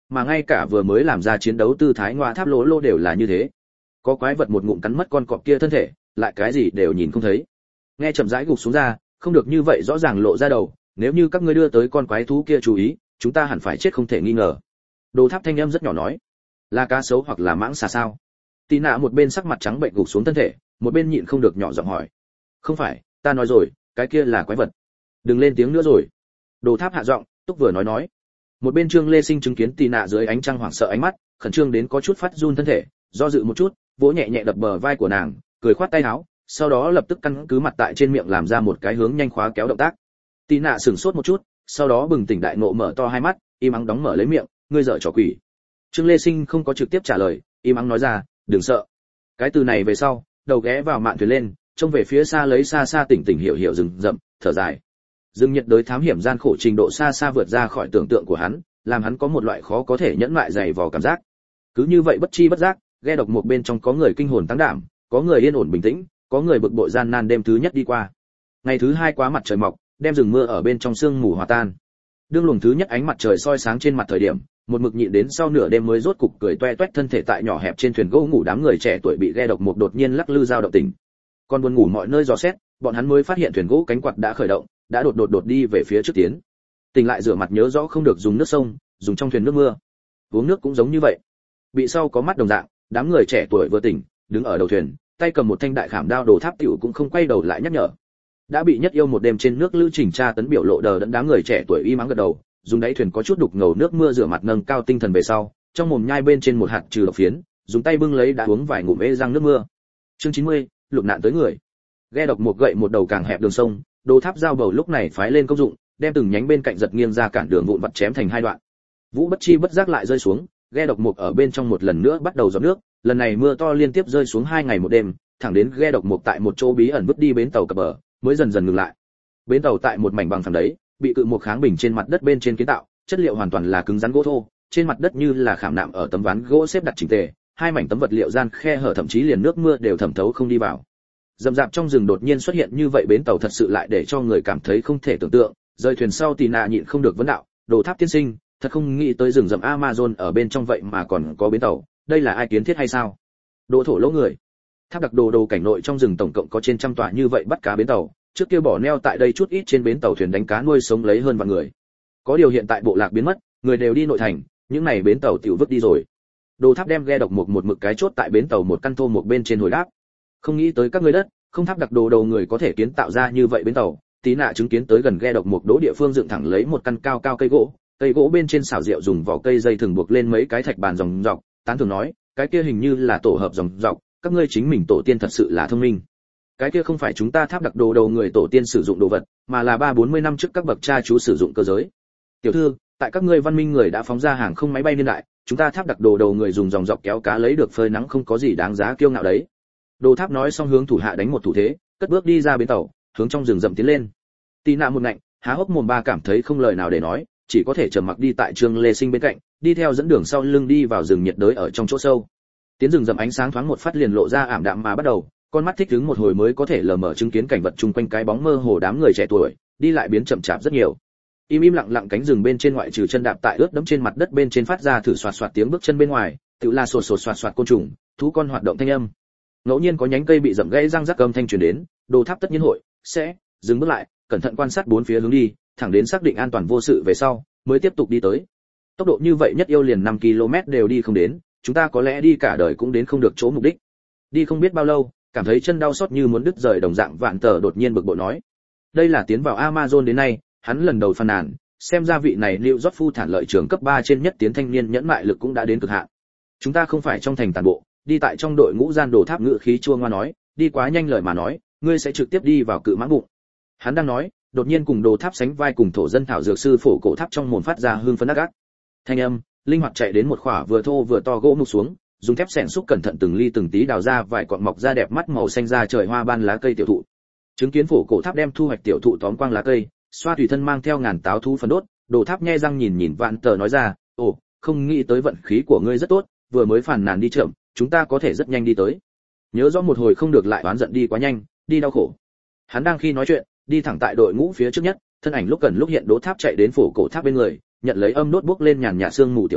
mà ngay cả vừa mới làm ra chiến đấu tư thái ngoa tháp lỗ lô đều là như thế. Có quái vật một ngụm cắn mất con cọp kia thân thể, lại cái gì đều nhìn không thấy. Nghe chậm rãi gục xuống ra, không được như vậy rõ ràng lộ ra đầu, nếu như các ngươi đưa tới con quái thú kia chú ý, chúng ta hẳn phải chết không thể nghi ngờ. Đồ Tháp thanh âm rất nhỏ nói, là cá sấu hoặc là mãng xà sao? Tì nạ một bên sắc mặt trắng bệnh gục xuống thân thể, một bên nhịn không được nhỏ giọng hỏi. Không phải, ta nói rồi, cái kia là quái vật. Đừng lên tiếng nữa rồi. Đồ Tháp hạ giọng, túc vừa nói. Một bên Trương Lê Sinh chứng kiến Tì nạ dưới ánh trăng hoảng sợ ánh mắt, khẩn trương đến có chút phát run thân thể, do dự một chút, vỗ nhẹ nhẹ đập bờ vai của nàng, cười khoát tay áo, sau đó lập tức căn cứ mặt tại trên miệng làm ra một cái hướng nhanh khóa kéo động tác. Tì nạ sửng sốt một chút, sau đó bừng tỉnh đại ngộ mở to hai mắt, im ắng đóng mở lấy miệng, ngươi dở trò quỷ. Trương Lê Sinh không có trực tiếp trả lời, im ắng nói ra, đừng sợ. Cái từ này về sau, đầu ghé vào mạn thuyền lên, trông về phía xa lấy xa xa tỉnh hiểu rừng rậm, thở dài. Rừng nhiệt đới thám hiểm gian khổ trình độ xa xa vượt ra khỏi tưởng tượng của hắn, làm hắn có một loại khó có thể nhẫn lại dày vò cảm giác. Cứ như vậy bất chi bất giác, ghe độc một bên trong có người kinh hồn tăng đảm, có người yên ổn bình tĩnh, có người bực bội gian nan đêm thứ nhất đi qua. Ngày thứ hai quá mặt trời mọc, đem rừng mưa ở bên trong sương mù hòa tan. Đương luồng thứ nhất ánh mặt trời soi sáng trên mặt thời điểm, một mực nhịn đến sau nửa đêm mới rốt cục cười toe toét thân thể tại nhỏ hẹp trên thuyền gỗ ngủ đám người trẻ tuổi bị ghe độc một đột nhiên lắc lư dao động tỉnh. Còn buồn ngủ mọi nơi dò xét, bọn hắn mới phát hiện thuyền gỗ cánh quạt đã khởi động, đã đột đi về phía trước tiến. Tỉnh lại rửa mặt nhớ rõ không được dùng nước sông, dùng trong thuyền nước mưa. Uống nước cũng giống như vậy. Bị sau có mắt đồng dạng, đám người trẻ tuổi vừa tỉnh, đứng ở đầu thuyền, tay cầm một thanh đại khảm đao Đồ Tháp tiểu cũng không quay đầu lại nhắc nhở. Đã bị nhất yêu một đêm trên nước lữ trình tra tấn biểu lộ đờ đẫn đám người trẻ tuổi y mắng gật đầu, dùng đáy thuyền có chút đục ngầu nước mưa rửa mặt nâng cao tinh thần về sau, trong mồm nhai bên trên một hạt trừ độc phiến, dùng tay bưng lấy đã uống vài ngụm ê răng nước mưa. Chương 90, lục nạn tới người. Ghe độc một gậy một đầu càng hẹp đường sông, Đồ Tháp dao bầu lúc này phái lên công dụng, đem từng nhánh bên cạnh giật nghiêng ra cản đường vụn vặt chém thành hai đoạn. Vũ bất chi bất giác lại rơi xuống, ghe độc một ở bên trong một lần nữa bắt đầu giọt nước, lần này mưa to liên tiếp rơi xuống 2 ngày một đêm, thẳng đến ghe độc một tại một chỗ bí ẩn vứt đi bến tàu cập bờ, mới dần dần ngừng lại. Bến tàu tại một mảnh bằng phẳng đấy, bị cự một kháng bình trên mặt đất bên trên kiến tạo, chất liệu hoàn toàn là cứng rắn gỗ thô, trên mặt đất như là khảm nạm ở tấm ván gỗ xếp đặt chỉnh tề, hai mảnh tấm vật liệu gian khe hở thậm chí liền nước mưa đều thẩm thấu không đi vào. Rậm rạp trong rừng đột nhiên xuất hiện như vậy bến tàu thật sự lại để cho người cảm thấy không thể tưởng tượng, rời thuyền sau Tì nạ nhịn không được vấn đạo, Đồ Tháp tiên sinh, thật không nghĩ tới rừng rậm Amazon ở bên trong vậy mà còn có bến tàu, đây là ai kiến thiết hay sao? Đồ thổ lỗ người. Tháp đặc đồ cảnh nội trong rừng tổng cộng có trên trăm tòa như vậy bắt cá bến tàu, trước kia bỏ neo tại đây chút ít trên bến tàu thuyền đánh cá nuôi sống lấy hơn vạn người. Có điều hiện tại bộ lạc biến mất, người đều đi nội thành, những này bến tàu tiểu vứt đi rồi. Đồ Tháp đem ghe độc một mực cái chốt tại bến tàu một căn thô một bên trên hồi đáp. Không nghĩ tới các ngươi đất, không Tháp đặc đồ đầu người có thể kiến tạo ra như vậy bến tàu. Tí nạ chứng kiến tới gần ghe độc một đỗ địa phương dựng thẳng lấy một căn cao cây gỗ bên trên xảo rượu dùng vỏ cây dây thường buộc lên mấy cái thạch bàn dòng dọc, tán thường nói, cái kia hình như là tổ hợp dòng dọc, các ngươi chính mình tổ tiên thật sự là thông minh. Cái kia không phải chúng ta Tháp đặc đồ đầu người tổ tiên sử dụng đồ vật, mà là 3-40 năm trước các bậc cha chú sử dụng cơ giới. Tiểu thư, tại các ngươi văn minh người đã phóng ra hàng không máy bay niên đại, chúng ta Tháp đặc đồ đầu người dùng dòng dọc kéo cá lấy được phơi nắng không có gì đáng giá kiêu ngạo đấy. Đồ Tháp nói xong hướng thủ hạ đánh một thủ thế, cất bước đi ra bến tàu, hướng trong rừng rậm tiến lên. Tì nạ một ngạnh, há hốc mồm ba cảm thấy không lời nào để nói, chỉ có thể trầm mặc đi tại Trương Lê Sinh bên cạnh, đi theo dẫn đường sau lưng đi vào rừng nhiệt đới ở trong chỗ sâu. Tiến rừng rậm ánh sáng thoáng một phát liền lộ ra ảm đạm mà bắt đầu, con mắt thích ứng một hồi mới có thể lờ mờ chứng kiến cảnh vật chung quanh cái bóng mơ hồ đám người trẻ tuổi, đi lại biến chậm chạp rất nhiều. Im lặng cánh rừng bên trên ngoại trừ chân đạp tại ướt đẫm trên mặt đất bên trên phát ra thử xoạt xoạt tiếng bước chân bên ngoài, tự là sột xoạt xoạt côn trùng, thú con hoạt động thanh âm. Ngẫu nhiên có nhánh cây bị dẫm gãy răng rắc âm thanh truyền đến, Đồ Tháp tất nhiên hội sẽ dừng bước lại, cẩn thận quan sát bốn phía hướng đi, thẳng đến xác định an toàn vô sự về sau, mới tiếp tục đi tới. Tốc độ như vậy nhất yêu liền 5 km đều đi không đến, chúng ta có lẽ đi cả đời cũng đến không được chỗ mục đích. Đi không biết bao lâu, cảm thấy chân đau xót như muốn đứt rời đồng dạng Vạn Tờ đột nhiên bực bội nói. Đây là tiến vào Amazon đến nay, hắn lần đầu phàn nàn, xem ra vị này Lưu Rót Phu thản lợi trường cấp 3 trên nhất tiến thanh niên nhẫn mại lực cũng đã đến cực hạn. Chúng ta không phải trong thành tàn bộ, đi tại trong đội ngũ gian Đồ Tháp ngự khí chua ngoa nói, đi quá nhanh lời mà nói, ngươi sẽ trực tiếp đi vào cự mãng bụng. Hắn đang nói, đột nhiên cùng Đồ Tháp sánh vai cùng thổ dân thảo dược sư phổ cổ tháp trong mồm phát ra hương phấn ác ác. Thanh âm, linh hoạt chạy đến một khỏa vừa thô vừa to gỗ mục xuống, dùng thép xẻng xúc cẩn thận từng ly từng tí đào ra vài cọn mọc ra đẹp mắt màu xanh ra trời hoa ban lá cây tiểu thụ. Chứng kiến phổ cổ tháp đem thu hoạch tiểu thụ tóm quang lá cây, xoa tùy thân mang theo ngàn táo thú phấn đốt, Đồ Tháp nhe răng nhìn Vạn Tờ nói ra, ồ, không nghĩ tới vận khí của ngươi rất tốt, vừa mới phản nàn đi chậm, chúng ta có thể rất nhanh đi tới. Nhớ rõ một hồi không được lại oán giận đi quá nhanh, đi đau khổ. Hắn đang khi nói chuyện, đi thẳng tại đội ngũ phía trước nhất, thân ảnh lúc gần lúc hiện Đỗ Tháp chạy đến phổ cổ tháp bên người, nhận lấy âm đốt bước lên nhàn nhạt sương mù tiểu thụ,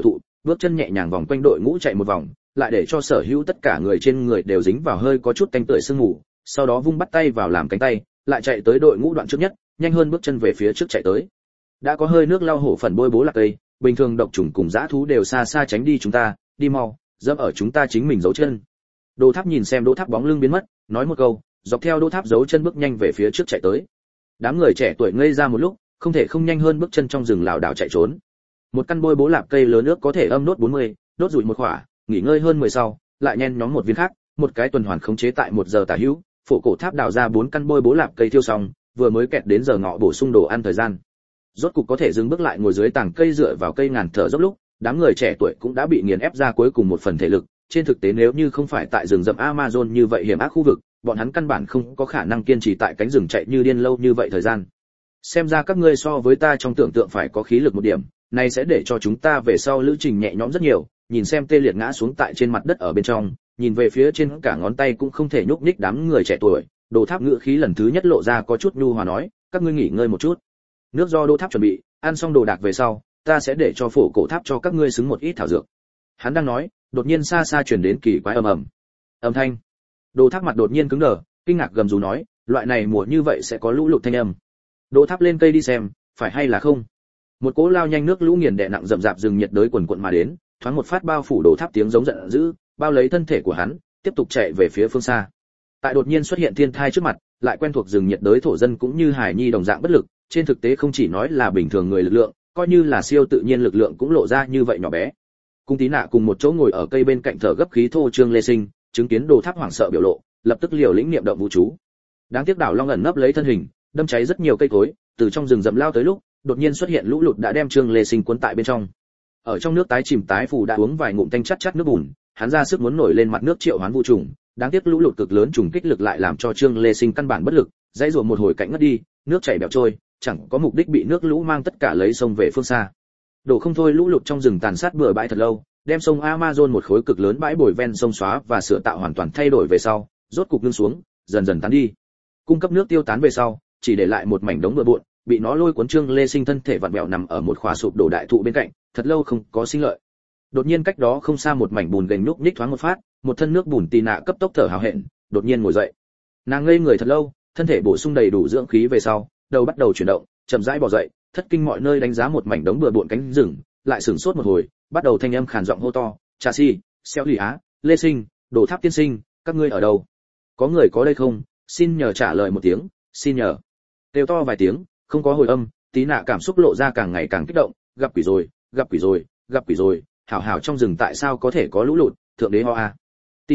bước chân nhẹ nhàng vòng quanh đội ngũ chạy một vòng, lại để cho sở hữu tất cả người trên người đều dính vào hơi có chút tanh tưởi sương mù, sau đó vung bắt tay vào làm cánh tay, lại chạy tới đội ngũ đoạn trước nhất, nhanh hơn bước chân về phía trước chạy tới. Đã có hơi nước lau hổ phần bôi bố lạc cây, bình thường độc trùng cùng dã thú đều xa xa tránh đi chúng ta, đi mau, dẫm ở chúng ta chính mình dấu chân. Đỗ Tháp nhìn xem Đỗ Tháp bóng lưng biến mất, nói một câu, dọc theo Đỗ Tháp dấu chân bước nhanh về phía trước chạy tới. Đám người trẻ tuổi ngây ra một lúc, không thể không nhanh hơn bước chân trong rừng lảo đảo chạy trốn. Một căn bôi bố lạp cây lớn nước có thể âm đốt 40, đốt rụi một khỏa, nghỉ ngơi hơn 10 sau, lại nhen nhóm một viên khác, một cái tuần hoàn khống chế tại 1 giờ tả hữu, phổ cổ tháp đào ra 4 căn bôi bố lạp cây tiêu xong, vừa mới kẹt đến giờ ngọ bổ sung đồ ăn thời gian. Rốt cục có thể dừng bước lại ngồi dưới tảng cây dựa vào cây ngàn thở dốc lúc, đám người trẻ tuổi cũng đã bị nghiền ép ra cuối cùng một phần thể lực, trên thực tế nếu như không phải tại rừng rậm Amazon như vậy hiểm ác khu vực, bọn hắn căn bản không có khả năng kiên trì tại cánh rừng chạy như điên lâu như vậy thời gian. Xem ra các ngươi so với ta trong tưởng tượng phải có khí lực một điểm, này sẽ để cho chúng ta về sau lữ trình nhẹ nhõm rất nhiều. Nhìn xem tê liệt ngã xuống tại trên mặt đất ở bên trong, nhìn về phía trên cả ngón tay cũng không thể nhúc nhích đám người trẻ tuổi, Đồ Tháp ngữ khí lần thứ nhất lộ ra có chút nhu hòa nói, các ngươi nghỉ ngơi một chút. Nước do Đồ Tháp chuẩn bị, ăn xong đồ đạc về sau, ta sẽ để cho phổ cổ tháp cho các ngươi xứng một ít thảo dược. Hắn đang nói, đột nhiên xa xa truyền đến kỳ quái ầm ầm. Âm thanh. Đồ Tháp mặt đột nhiên cứng đờ, kinh ngạc gầm rú nói, loại này mùa như vậy sẽ có lũ lụt thanh âm. Đồ Tháp lên cây đi xem, phải hay là không. Một cỗ lao nhanh nước lũ nghiền đè nặng rậm rạp rừng nhiệt đới quần quần mà đến, thoáng một phát bao phủ Đồ Tháp tiếng giống giận dữ, bao lấy thân thể của hắn, tiếp tục chạy về phía phương xa. Tại đột nhiên xuất hiện thiên thai trước mặt, lại quen thuộc rừng nhiệt đới thổ dân cũng như hải nhi đồng dạng bất lực, trên thực tế không chỉ nói là bình thường người lực lượng, coi như là siêu tự nhiên lực lượng cũng lộ ra như vậy nhỏ bé. Cung Tí Nạ cùng một chỗ ngồi ở cây bên cạnh thở gấp khí thô Trương Lê Sinh, chứng kiến Đồ Tháp hoảng sợ biểu lộ, lập tức liều lĩnh niệm động vũ chú. Đáng tiếc đảo long ẩn nấp lấy thân hình, đâm cháy rất nhiều cây cối, từ trong rừng rậm lao tới lúc, đột nhiên xuất hiện lũ lụt đã đem Trương Lê Sinh cuốn tại bên trong. Ở trong nước tái chìm tái phù đã uống vài ngụm tanh chát chát nước bùn, hắn ra sức muốn nổi lên mặt nước triệu hoán vũ trùng, đáng tiếc lũ lụt cực lớn trùng kích lực lại làm cho Trương Lê Sinh căn bản bất lực, dãy rủa một hồi cạnh ngất đi, nước chảy bèo trôi, chẳng có mục đích bị nước lũ mang tất cả lấy sông về phương xa. Đổ không thôi lũ lụt trong rừng tàn sát bừa bãi thật lâu, đem sông Amazon một khối cực lớn bãi bồi ven sông xóa và sửa tạo hoàn toàn thay đổi về sau, rốt cục ngưng xuống, dần dần tán đi. Cung cấp nước tiêu tán về sau, chỉ để lại một mảnh đống bừa bộn, bị nó lôi cuốn Trương Lê Sinh thân thể vặn vẹo nằm ở một khỏa sụp đổ đại thụ bên cạnh, thật lâu không có sinh lợi. Đột nhiên cách đó không xa một mảnh bùn gành nhúc nhích thoáng một phát, một thân nước bùn Tì Nạ cấp tốc thở hào hẹn, đột nhiên ngồi dậy. Nàng ngây người thật lâu, thân thể bổ sung đầy đủ dưỡng khí về sau, đầu bắt đầu chuyển động, chậm rãi bò dậy, thất kinh mọi nơi đánh giá một mảnh đống bừa bộn cánh rừng, lại sửng sốt một hồi, bắt đầu thanh âm khàn giọng hô to, "Trà Si, Xeo Lì Á, Lê Sinh, Đồ Tháp tiên sinh, các ngươi ở đâu? Có người có đây không? Xin nhờ trả lời một tiếng, xin nhờ." Kêu to vài tiếng, không có hồi âm, Tí Nạ cảm xúc lộ ra càng ngày càng kích động, gặp quỷ rồi, gặp quỷ rồi, gặp quỷ rồi, hảo hảo trong rừng tại sao có thể có lũ lụt, thượng đế ho a.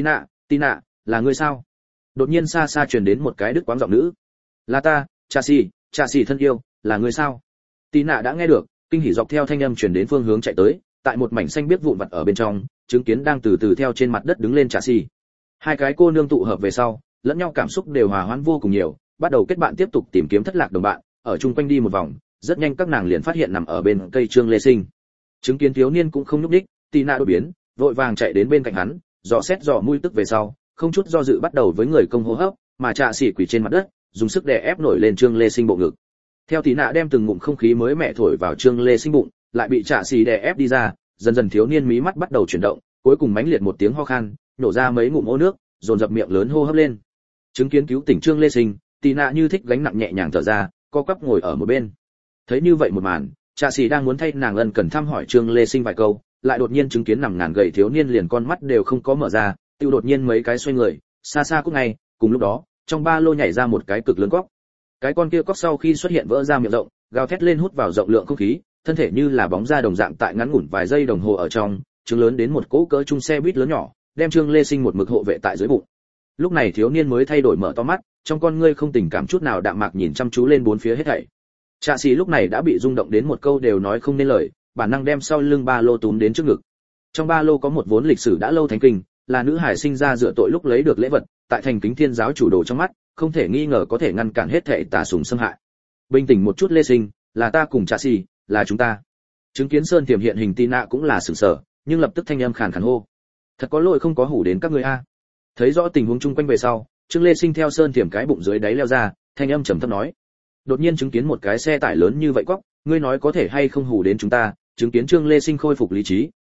Tí Nạ, là ngươi sao? Đột nhiên xa xa truyền đến một cái đứt quãng giọng nữ. Là ta, Trà Si thân yêu, là ngươi sao? Tí Nạ đã nghe được, kinh hỉ dọc theo thanh âm truyền đến phương hướng chạy tới, tại một mảnh xanh biếc vụn vặt ở bên trong, chứng kiến đang từ từ theo trên mặt đất đứng lên Trà Si. Hai cái cô nương tụ hợp về sau, lẫn nhau cảm xúc đều hòa hoãn vô cùng nhiều, bắt đầu kết bạn tiếp tục tìm kiếm thất lạc đồng bạn, ở chung quanh đi một vòng, rất nhanh các nàng liền phát hiện nằm ở bên cây Trương Lê Sinh. Chứng kiến thiếu niên cũng không nhúc nhích, Tí Nạ đổi biến, vội vàng chạy đến bên cạnh hắn, dò xét dò mũi tức về sau, không chút do dự bắt đầu với người công hô hấp, mà Trà Si quỳ trên mặt đất, dùng sức đè ép nổi lên Trương Lê Sinh bộ ngực. Theo Tí Nạ đem từng ngụm không khí mới mẻ thổi vào Trương Lê Sinh bụng, lại bị Trà Si đè ép đi ra, dần dần thiếu niên mí mắt bắt đầu chuyển động, cuối cùng mãnh liệt một tiếng ho khan, nổ ra mấy ngụm ô nước, dồn dập miệng lớn hô hấp lên. Chứng kiến cứu tỉnh Trương Lê Sinh, Tí Nạ như thích gánh nặng nhẹ nhàng thở ra, co quắp ngồi ở một bên. Thấy như vậy một màn, Trà Si đang muốn thay nàng ân cần thăm hỏi Trương Lê Sinh vài câu, lại đột nhiên chứng kiến nằm ngàn gầy thiếu niên liền con mắt đều không có mở ra, tiêu đột nhiên mấy cái xoay người, xa xa cúc ngay, cùng lúc đó, trong ba lô nhảy ra một cái cực lớn cóc. Cái con kia cóc sau khi xuất hiện vỡ ra miệng rộng, gào thét lên hút vào rộng lượng không khí, thân thể như là bóng da đồng dạng tại ngắn ngủn vài giây đồng hồ ở trong, trứng lớn đến một cỗ cỡ trung xe buýt lớn nhỏ, đem Trương Lê Sinh một mực hộ vệ tại dưới bụng. Lúc này thiếu niên mới thay đổi mở to mắt, trong con ngươi không tình cảm chút nào đạm mạc nhìn chăm chú lên bốn phía hết thảy. Trà Si lúc này đã bị rung động đến một câu đều nói không nên lời, bản năng đem sau lưng ba lô túm đến trước ngực. Trong ba lô có một vốn lịch sử đã lâu thánh kinh, là nữ hải sinh ra dựa tội lúc lấy được lễ vật, tại thành kính thiên giáo chủ đồ trong mắt, không thể nghi ngờ có thể ngăn cản hết thảy tà sùng xâm hại. Bình tĩnh một chút Lê Sinh, là ta cùng Trà Si, là chúng ta. Chứng kiến Sơn Tiềm hiện hình Tí Nạ cũng là sửng sở, nhưng lập tức thanh âm khàn khàn hô, thật có lỗi không có hủ đến các ngươi a. Thấy rõ tình huống chung quanh về sau, Trương Lê Sinh theo Sơn Tiềm cái bụng dưới đáy leo ra, thanh âm trầm thấp nói, đột nhiên chứng kiến một cái xe tải lớn như vậy quắc, ngươi nói có thể hay không hủ đến chúng ta. Chứng kiến Trương Lê Sinh khôi phục lý trí,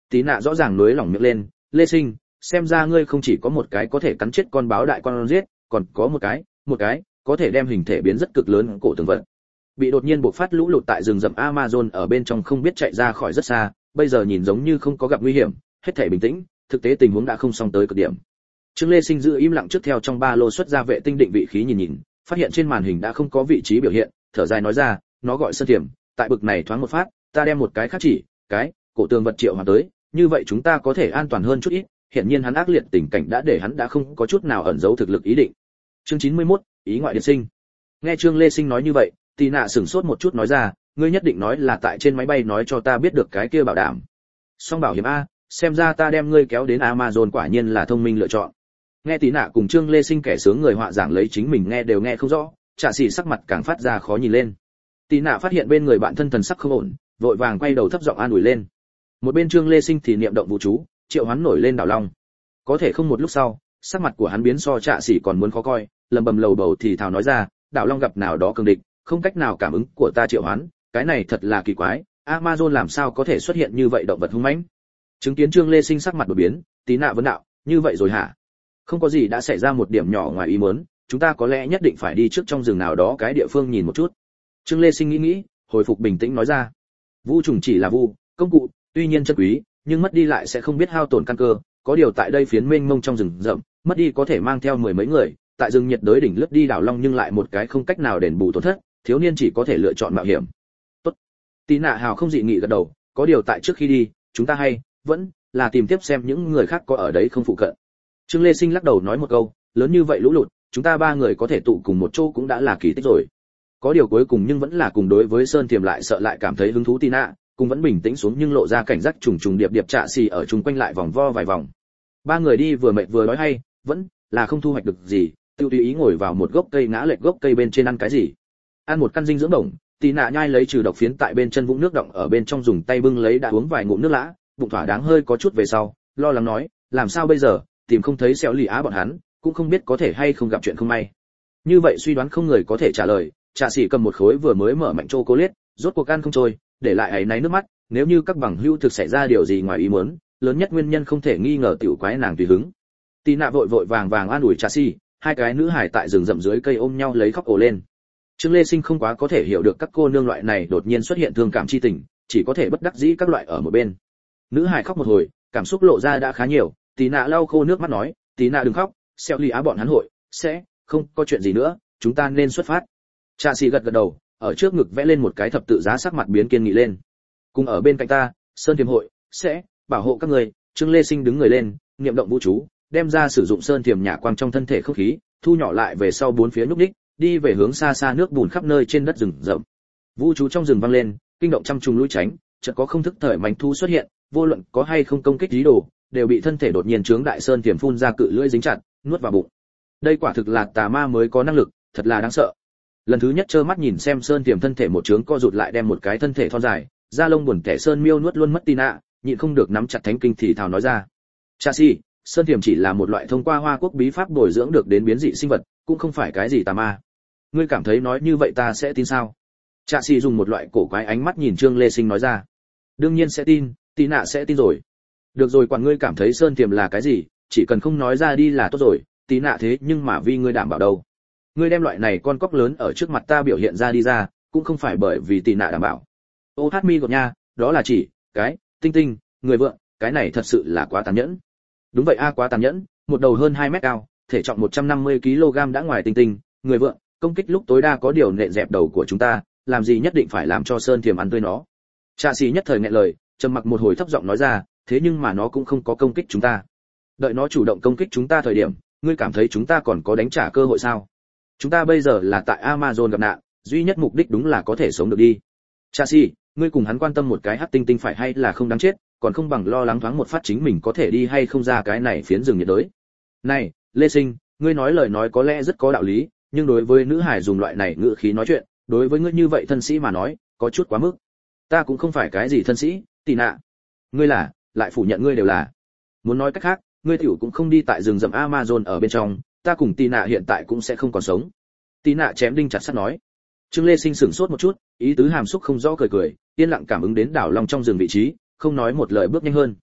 Tí nạ rõ ràng nối lỏng miệng lên. Lê Sinh, xem ra ngươi không chỉ có một cái có thể cắn chết con báo đại con giết, còn có một cái có thể đem hình thể biến rất cực lớn cổ tường vật. Bị đột nhiên bộc phát lũ lụt tại rừng rậm Amazon ở bên trong không biết chạy ra khỏi rất xa, bây giờ nhìn giống như không có gặp nguy hiểm, hết thảy bình tĩnh, thực tế tình huống đã không xong tới cực điểm. Trương Lê Sinh giữ im lặng trước theo trong ba lô xuất ra vệ tinh định vị khí nhìn, phát hiện trên màn hình đã không có vị trí biểu hiện, thở dài nói ra, nó gọi Sơn Tiềm, tại bực này thoáng một phát, ta đem một cái khác chỉ, cổ tường vật triệu hoàn tới, như vậy chúng ta có thể an toàn hơn chút ít. Hiện nhiên hắn ác liệt tình cảnh đã để hắn đã không có chút nào ẩn giấu thực lực ý định. Chương 91, ý ngoại điển sinh. Nghe Trương Lê Sinh nói như vậy, Tì Nạ sửng sốt một chút nói ra, ngươi nhất định nói là tại trên máy bay nói cho ta biết được cái kia bảo đảm. Song bảo hiểm a, xem ra ta đem ngươi kéo đến Amazon quả nhiên là thông minh lựa chọn. Nghe Tì Nạ cùng Trương Lê Sinh kẻ sướng người họa giảng lấy chính mình nghe đều nghe không rõ, Trạ Sĩ sắc mặt càng phát ra khó nhìn lên. Tì Nạ phát hiện bên người bạn thân thần sắc không ổn, vội vàng quay đầu thấp giọng an ủi lên. Một bên Trương Lê Sinh thì niệm động vũ chú, triệu hoán nổi lên đảo long. Có thể không một lúc sau, sắc mặt của hắn biến so Trạ Sĩ còn muốn khó coi, lầm bầm lầu bầu thì thào nói ra, đảo long gặp nào đó cường địch, không cách nào cảm ứng của ta triệu hoán, cái này thật là kỳ quái, Amazon làm sao có thể xuất hiện như vậy động vật hung mãnh. Chứng kiến Trương Lê Sinh sắc mặt đột biến, Tí Nạ vấn đạo, như vậy rồi hả? Không có gì đã xảy ra một điểm nhỏ ngoài ý muốn, chúng ta có lẽ nhất định phải đi trước trong rừng nào đó cái địa phương nhìn một chút. Trương Lê Sinh nghĩ, hồi phục bình tĩnh nói ra, vu trùng chỉ là vu, công cụ, tuy nhiên chân quý, nhưng mất đi lại sẽ không biết hao tổn căn cơ, có điều tại đây phiến mênh mông trong rừng rậm, mất đi có thể mang theo mười mấy người, tại rừng nhiệt đới đỉnh lướt đi đảo long nhưng lại một cái không cách nào đền bù tổn thất, thiếu niên chỉ có thể lựa chọn mạo hiểm. Tốt. Tí Nạ hào không dị nghị gật đầu, có điều tại trước khi đi, chúng ta vẫn là tìm tiếp xem những người khác có ở đấy không phụ cận. Trương Lê Sinh lắc đầu nói một câu, lớn như vậy lũ lụt, chúng ta ba người có thể tụ cùng một chỗ cũng đã là kỳ tích rồi. Có điều cuối cùng nhưng vẫn là cùng đối với Sơn Tiềm lại sợ lại cảm thấy hứng thú Tí Nạ, cùng vẫn bình tĩnh xuống nhưng lộ ra cảnh giác trùng trùng điệp điệp Trạ Sĩ ở chung quanh lại vòng vo vài vòng. Ba người đi vừa mệt vừa đói vẫn là không thu hoạch được gì, tiêu tùy ý ngồi vào một gốc cây ngã lệch gốc cây bên trên ăn cái gì. Ăn một căn dinh dưỡng đồng, Tí Nạ nhai lấy trừ độc phiến tại bên chân vũng nước động ở bên trong dùng tay bưng lấy đã uống vài ngụm nước lã, bụng thỏa đáng hơi có chút về sau, lo lắng nói, làm sao bây giờ, tìm không thấy Xéo Lì Á bọn hắn, cũng không biết có thể hay không gặp chuyện không may. Như vậy suy đoán không người có thể trả lời, Trạ Sĩ cầm một khối vừa mới mở mạnh chocolate, rốt cuộc ăn không trôi, để lại áy náy nước mắt, nếu như các bằng hữu thực xảy ra điều gì ngoài ý muốn, lớn nhất nguyên nhân không thể nghi ngờ tiểu quái nàng tùy hứng. Tí Nạ vội vội vàng vàng an ủi Trạ Sĩ, hai cái nữ hải tại rừng rậm dưới cây ôm nhau lấy khóc ồ lên. Trương Lê Sinh không quá có thể hiểu được các cô nương loại này đột nhiên xuất hiện thương cảm chi tình, chỉ có thể bất đắc dĩ các loại ở một bên. Nữ hải khóc một hồi, cảm xúc lộ ra đã khá nhiều, Tí Nạ lau khô nước mắt nói, Tí Nạ đừng khóc, Xéo Lì Á bọn hắn hội sẽ không có chuyện gì nữa, chúng ta nên xuất phát. Trạ Sĩ gật gật đầu, ở trước ngực vẽ lên một cái thập tự giá, sắc mặt biến kiên nghị lên. Cùng ở bên cạnh ta, Sơn Tiềm hội sẽ bảo hộ các người. Trương Lê Sinh đứng người lên, niệm động vũ chú, đem ra sử dụng Sơn Tiềm nhả quang trong thân thể không khí, thu nhỏ lại về sau bốn phía núp đích, đi về hướng xa xa nước bùn khắp nơi trên đất rừng rậm. Vũ chú trong rừng vang lên, kinh động trăm trùng lui tránh, chợt có không thức thời manh thu xuất hiện, vô luận có hay không công kích ý đồ, đều bị thân thể đột nhiên trướng đại Sơn Tiềm phun ra cự lưỡi dính chặt, nuốt vào bụng. Đây quả thực là tà ma mới có năng lực, thật là đáng sợ. Lần thứ nhất trơ mắt nhìn xem Sơn Tiềm thân thể một trướng co rụt lại đem một cái thân thể thon dài, da lông buồn kẻ sơn miêu nuốt luôn mất Tí Nạ, nhịn không được nắm chặt thánh kinh thì thào nói ra. Trạ Sĩ, Sơn Tiềm chỉ là một loại thông qua Hoa Quốc bí pháp bồi dưỡng được đến biến dị sinh vật, cũng không phải cái gì tà ma. Ngươi cảm thấy nói như vậy ta sẽ tin sao? Trạ Sĩ dùng một loại cổ quái ánh mắt nhìn Trương Lê Sinh nói ra. Đương nhiên sẽ tin, Tí Nạ sẽ tin rồi. Được rồi, quản ngươi cảm thấy Sơn Tiềm là cái gì, chỉ cần không nói ra đi là tốt rồi, Tí Nạ thế nhưng mà vì ngươi đảm bảo đâu. Ngươi đem loại này con cóc lớn ở trước mặt ta biểu hiện ra đi ra, cũng không phải bởi vì Tí Nạ đảm bảo. Ô hát mi gột nha, đó là chỉ cái tinh tinh, người vượng, cái này thật sự là quá tàn nhẫn. Đúng vậy a, quá tàn nhẫn, một đầu hơn 2 mét cao, thể trọng 150 kg đã ngoài tinh tinh, người vượng, công kích lúc tối đa có điều nện dẹp đầu của chúng ta, làm gì nhất định phải làm cho Sơn Tiềm ăn tươi nó. Trạ Sĩ nhất thời nghẹn lời, trầm mặc một hồi thấp giọng nói ra, thế nhưng mà nó cũng không có công kích chúng ta. Đợi nó chủ động công kích chúng ta thời điểm, ngươi cảm thấy chúng ta còn có đánh trả cơ hội sao? Chúng ta bây giờ là tại Amazon gặp nạn, duy nhất mục đích đúng là có thể sống được đi. Trạ Sĩ, ngươi cùng hắn quan tâm một cái hắc tinh tinh phải hay là không đáng chết, còn không bằng lo lắng thoáng một phát chính mình có thể đi hay không ra cái này phiến rừng nhiệt đới. Này, Lê Sinh, ngươi nói lời nói có lẽ rất có đạo lý, nhưng đối với nữ hải dùng loại này ngữ khí nói chuyện, đối với ngươi như vậy thân sĩ mà nói, có chút quá mức. Ta cũng không phải cái gì thân sĩ, Tí Nạ. Ngươi là, lại phủ nhận ngươi đều là. Muốn nói cách khác, ngươi tiểu cũng không đi tại rừng rậm Amazon ở bên trong, ta cùng Tí Nạ hiện tại cũng sẽ không còn sống. Tí Nạ chém đinh chặt sắt nói. Trương Lê Sinh sửng sốt một chút, ý tứ hàm xúc không rõ cười cười, yên lặng cảm ứng đến đảo long trong rừng vị trí, không nói một lời bước nhanh hơn.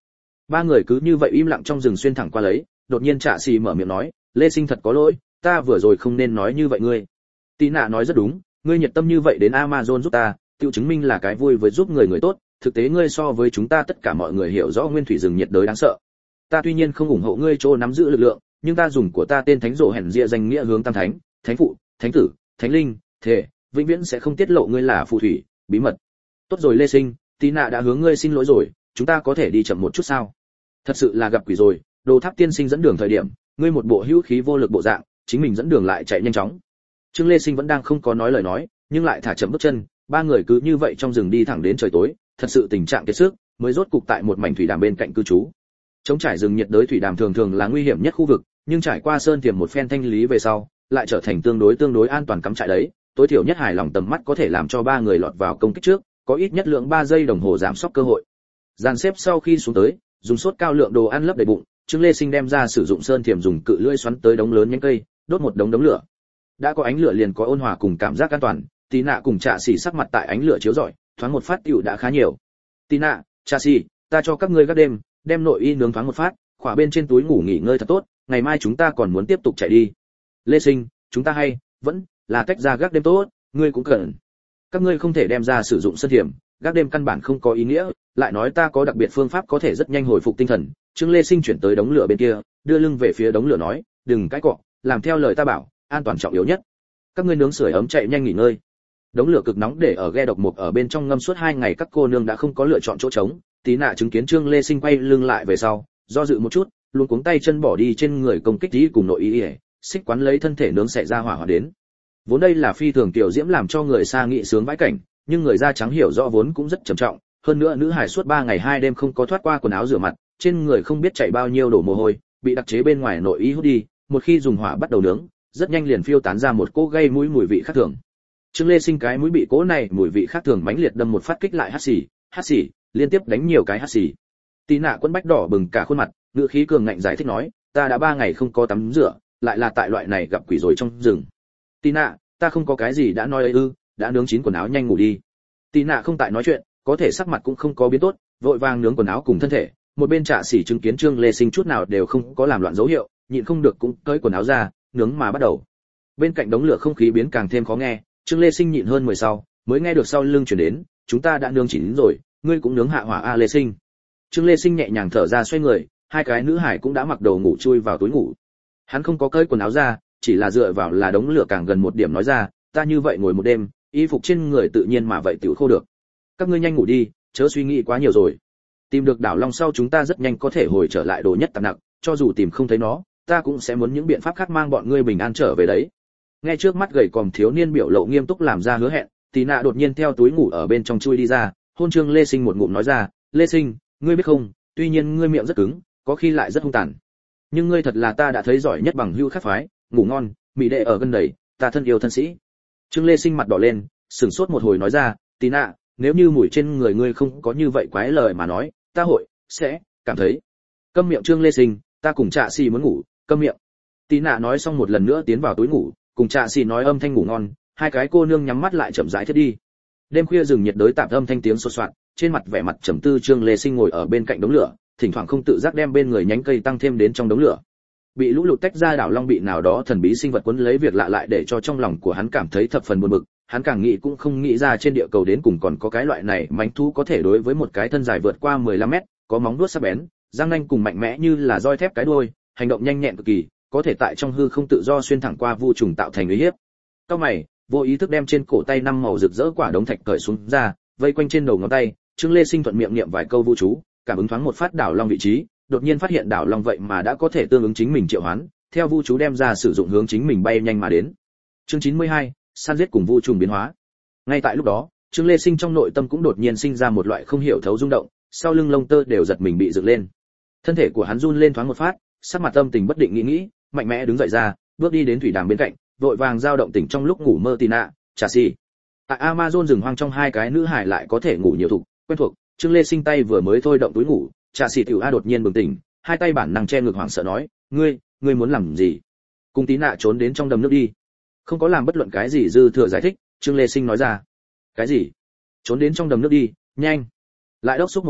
Ba người cứ như vậy im lặng trong rừng xuyên thẳng qua lấy, đột nhiên Trạ Xỉ mở miệng nói, Lê Sinh thật có lỗi, ta vừa rồi không nên nói như vậy ngươi. Tí nạ nói rất đúng, ngươi nhiệt tâm như vậy đến Amazon giúp ta, tiêu chứng minh là cái vui với giúp người tốt, thực tế ngươi so với chúng ta tất cả mọi người hiểu rõ nguyên thủy rừng nhiệt đới đáng sợ. Ta tuy nhiên không ủng hộ ngươi chỗ nắm giữ lực lượng, nhưng ta dùng của ta tên thánh rộ hèn rịa danh nghĩa hướng tam thánh, thánh phụ, thánh tử, thánh linh, thể, vĩnh viễn sẽ không tiết lộ ngươi là phù thủy, bí mật. Tốt rồi Lê Sinh, Tí nạ đã hướng ngươi xin lỗi rồi, chúng ta có thể đi chậm một chút sao? Thật sự là gặp quỷ rồi, Đồ Tháp tiên sinh dẫn đường thời điểm, ngươi một bộ hữu khí vô lực bộ dạng, chính mình dẫn đường lại chạy nhanh chóng. Trương Lê Sinh vẫn đang không có nói lời nói, nhưng lại thả chậm bước chân, ba người cứ như vậy trong rừng đi thẳng đến trời tối, thật sự tình trạng kiệt sức, mới rốt cục tại một mảnh thủy đàm bên cạnh cư trú. Trống trải rừng nhiệt đới thủy đàm thường thường là nguy hiểm nhất khu vực, nhưng trải qua sơn tiềm một phen thanh lý về sau, lại trở thành tương đối an toàn cắm trại đấy, tối thiểu nhất hài lòng tầm mắt có thể làm cho ba người lọt vào công kích trước, có ít nhất lượng 3 giây đồng hồ giảm sốc cơ hội. Dàn xếp sau khi xuống tới, dùng sốt cao lượng đồ ăn lấp đầy bụng, Trương Lê Sinh đem ra sử dụng sơn tiềm dùng cự lưỡi xoắn tới đống lớn nhánh cây, đốt một đống lửa. Đã có ánh lửa liền có ôn hòa cùng cảm giác an toàn, Tí nạ cùng Trạ Xỉ sắc mặt tại ánh lửa chiếu rọi, thoáng một phát tựu đã khá nhiều. Tí nạ, Trạ Xỉ, ta cho các ngươi gác đêm, đem nội y nướng thoáng một phát, khỏa bên trên túi ngủ nghỉ ngơi thật tốt, ngày mai chúng ta còn muốn tiếp tục chạy đi. Lê Sinh, chúng ta vẫn là tách ra gác đêm tốt, ngươi cũng cần. Các ngươi không thể đem ra sử dụng sơn thiểm, gác đêm căn bản không có ý nghĩa, lại nói ta có đặc biệt phương pháp có thể rất nhanh hồi phục tinh thần. Trương Lê Sinh chuyển tới đống lửa bên kia, đưa lưng về phía đống lửa nói, đừng cãi cọ, làm theo lời ta bảo, an toàn trọng yếu nhất. Các ngươi nướng sưởi ấm chạy nhanh nghỉ ngơi. Đống lửa cực nóng để ở ghe độc mục ở bên trong ngâm suốt 2 ngày, các cô nương đã không có lựa chọn chỗ trống. Tí nạ chứng kiến Trương Lê Sinh quay lưng lại về sau, do dự một chút, luôn cuống tay chân bỏ đi trên người công kích tí cùng nội y, xích quán lấy thân thể nướng xẻ ra hỏa đến. Vốn đây là phi thường tiểu diễm làm cho người xa nghị sướng vãi cảnh, nhưng người da trắng hiểu rõ vốn cũng rất trầm trọng, hơn nữa nữ hải suốt 3 ngày 2 đêm không có thoát qua quần áo rửa mặt, trên người không biết chảy bao nhiêu đổ mồ hôi, bị đặc chế bên ngoài nội y hút đi, một khi dùng hỏa bắt đầu nướng, rất nhanh liền phiêu tán ra một cỗ gây mũi mùi vị khác thường. Trương Lê Sinh cái mũi bị cỗ này mùi vị khác thường mãnh liệt đâm một phát kích lại hắt xì, liên tiếp đánh nhiều cái hắt xì. Tí nạ Quân bách đỏ bừng cả khuôn mặt, ngữ khí cường ngạnh giải thích nói, ta đã 3 ngày không có tắm rửa, lại là tại loại này gặp quỷ rồi trong rừng. Tí nạ, ta không có cái gì đã nói ấy ư, đã nướng chín quần áo nhanh ngủ đi. Tí nạ không tại nói chuyện, có thể sắc mặt cũng không có biến tốt, vội vàng nướng quần áo cùng thân thể. Một bên Trạ Xỉ chứng kiến Trương Lê Sinh chút nào đều không có làm loạn dấu hiệu, nhịn không được cũng cởi quần áo ra, nướng mà bắt đầu. Bên cạnh đống lửa không khí biến càng thêm khó nghe, Trương Lê Sinh nhịn hơn 10 sau, mới nghe được sau lưng truyền đến, chúng ta đã nướng chín rồi, ngươi cũng nướng hạ hỏa a Lê Sinh. Trương Lê Sinh nhẹ nhàng thở ra xoay người, hai cái nữ hải cũng đã mặc đồ ngủ chui vào túi ngủ. Hắn không có cởi quần áo ra, chỉ là dựa vào là đống lửa càng gần một điểm nói ra, ta như vậy ngồi một đêm, y phục trên người tự nhiên mà vậy tiểu khô được. Các ngươi nhanh ngủ đi, chớ suy nghĩ quá nhiều rồi. Tìm được đảo long sau chúng ta rất nhanh có thể hồi trở lại đồ nhất tạp nặng, cho dù tìm không thấy nó, ta cũng sẽ muốn những biện pháp khác mang bọn ngươi bình an trở về đấy. Nghe trước mắt gầy còm thiếu niên biểu lộ nghiêm túc làm ra hứa hẹn, Tí nạ đột nhiên theo túi ngủ ở bên trong chui đi ra, hôn Trương Lê Sinh một ngụm nói ra, Lê Sinh, ngươi biết không, tuy nhiên ngươi miệng rất cứng, có khi lại rất hung tàn, nhưng ngươi thật là ta đã thấy giỏi nhất bằng hữu khác phái, ngủ ngon, mỹ đệ ở gần đầy, ta thân yêu thân sĩ. Trương Lê Sinh mặt đỏ lên, sửng sốt một hồi nói ra, Tí nạ, nếu như mùi trên người ngươi không có như vậy quái lời mà nói, ta sẽ cảm thấy. Câm miệng Trương Lê Sinh, ta cùng Trạ Xỉ muốn ngủ, câm miệng. Tí nạ nói xong một lần nữa tiến vào túi ngủ, cùng Trạ Xỉ nói âm thanh ngủ ngon, hai cái cô nương nhắm mắt lại chậm rãi thiết đi. Đêm khuya rừng nhiệt đới tạm âm thanh tiếng xôn xoạt, trên mặt vẻ mặt trầm tư Trương Lê Sinh ngồi ở bên cạnh đống lửa, thỉnh thoảng không tự giác đem bên người nhánh cây tăng thêm đến trong đống lửa. Bị lũ lụt tách ra đảo long bị nào đó thần bí sinh vật quấn lấy việc lạ lại để cho trong lòng của hắn cảm thấy thập phần buồn bực, hắn càng nghĩ cũng không nghĩ ra trên địa cầu đến cùng còn có cái loại này mãnh thú có thể đối với một cái thân dài vượt qua 15 mét, có móng vuốt sắc bén, răng nanh cùng mạnh mẽ như là roi thép cái đuôi, hành động nhanh nhẹn cực kỳ, có thể tại trong hư không tự do xuyên thẳng qua vu trùng tạo thành uy hiếp. Cao mày, vô ý thức đem trên cổ tay 5 màu rực rỡ quả đống thạch cởi xuống ra, vây quanh trên đầu ngón tay, Trương Lê Sinh thuận miệng niệm vài câu vu chú, cảm ứng thoáng một phát đảo long vị trí, đột nhiên phát hiện đảo long vậy mà đã có thể tương ứng chính mình triệu hoán, theo vu chú đem ra sử dụng hướng chính mình bay nhanh mà đến. Chương 92, săn giết cùng vu trùng biến hóa. Ngay tại lúc đó, Trương Lê Sinh trong nội tâm cũng đột nhiên sinh ra một loại không hiểu thấu rung động, sau lưng lông tơ đều giật mình bị dựng lên. Thân thể của hắn run lên thoáng một phát, sắc mặt tâm tình bất định nghĩ, mạnh mẽ đứng dậy ra, bước đi đến thủy đàm bên cạnh, vội vàng giao động tỉnh trong lúc ngủ mơ Tí nạ, Trạ Xỉ. Tại Amazon rừng hoang trong hai cái nữ hải lại có thể ngủ nhiều thục, quen thuộc, Trương Lê Sinh tay vừa mới thôi động túi ngủ, Trạ Xỉ tiểu a đột nhiên bừng tỉnh, hai tay bản năng che ngực hoảng sợ nói, ngươi muốn làm gì? Cùng Tí nạ trốn đến trong đầm nước đi. Không có làm bất luận cái gì dư thừa giải thích, Trương Lê Sinh nói ra. Cái gì? Trốn đến trong đầm nước đi, nhanh. Lại đốc xúc một tiếng,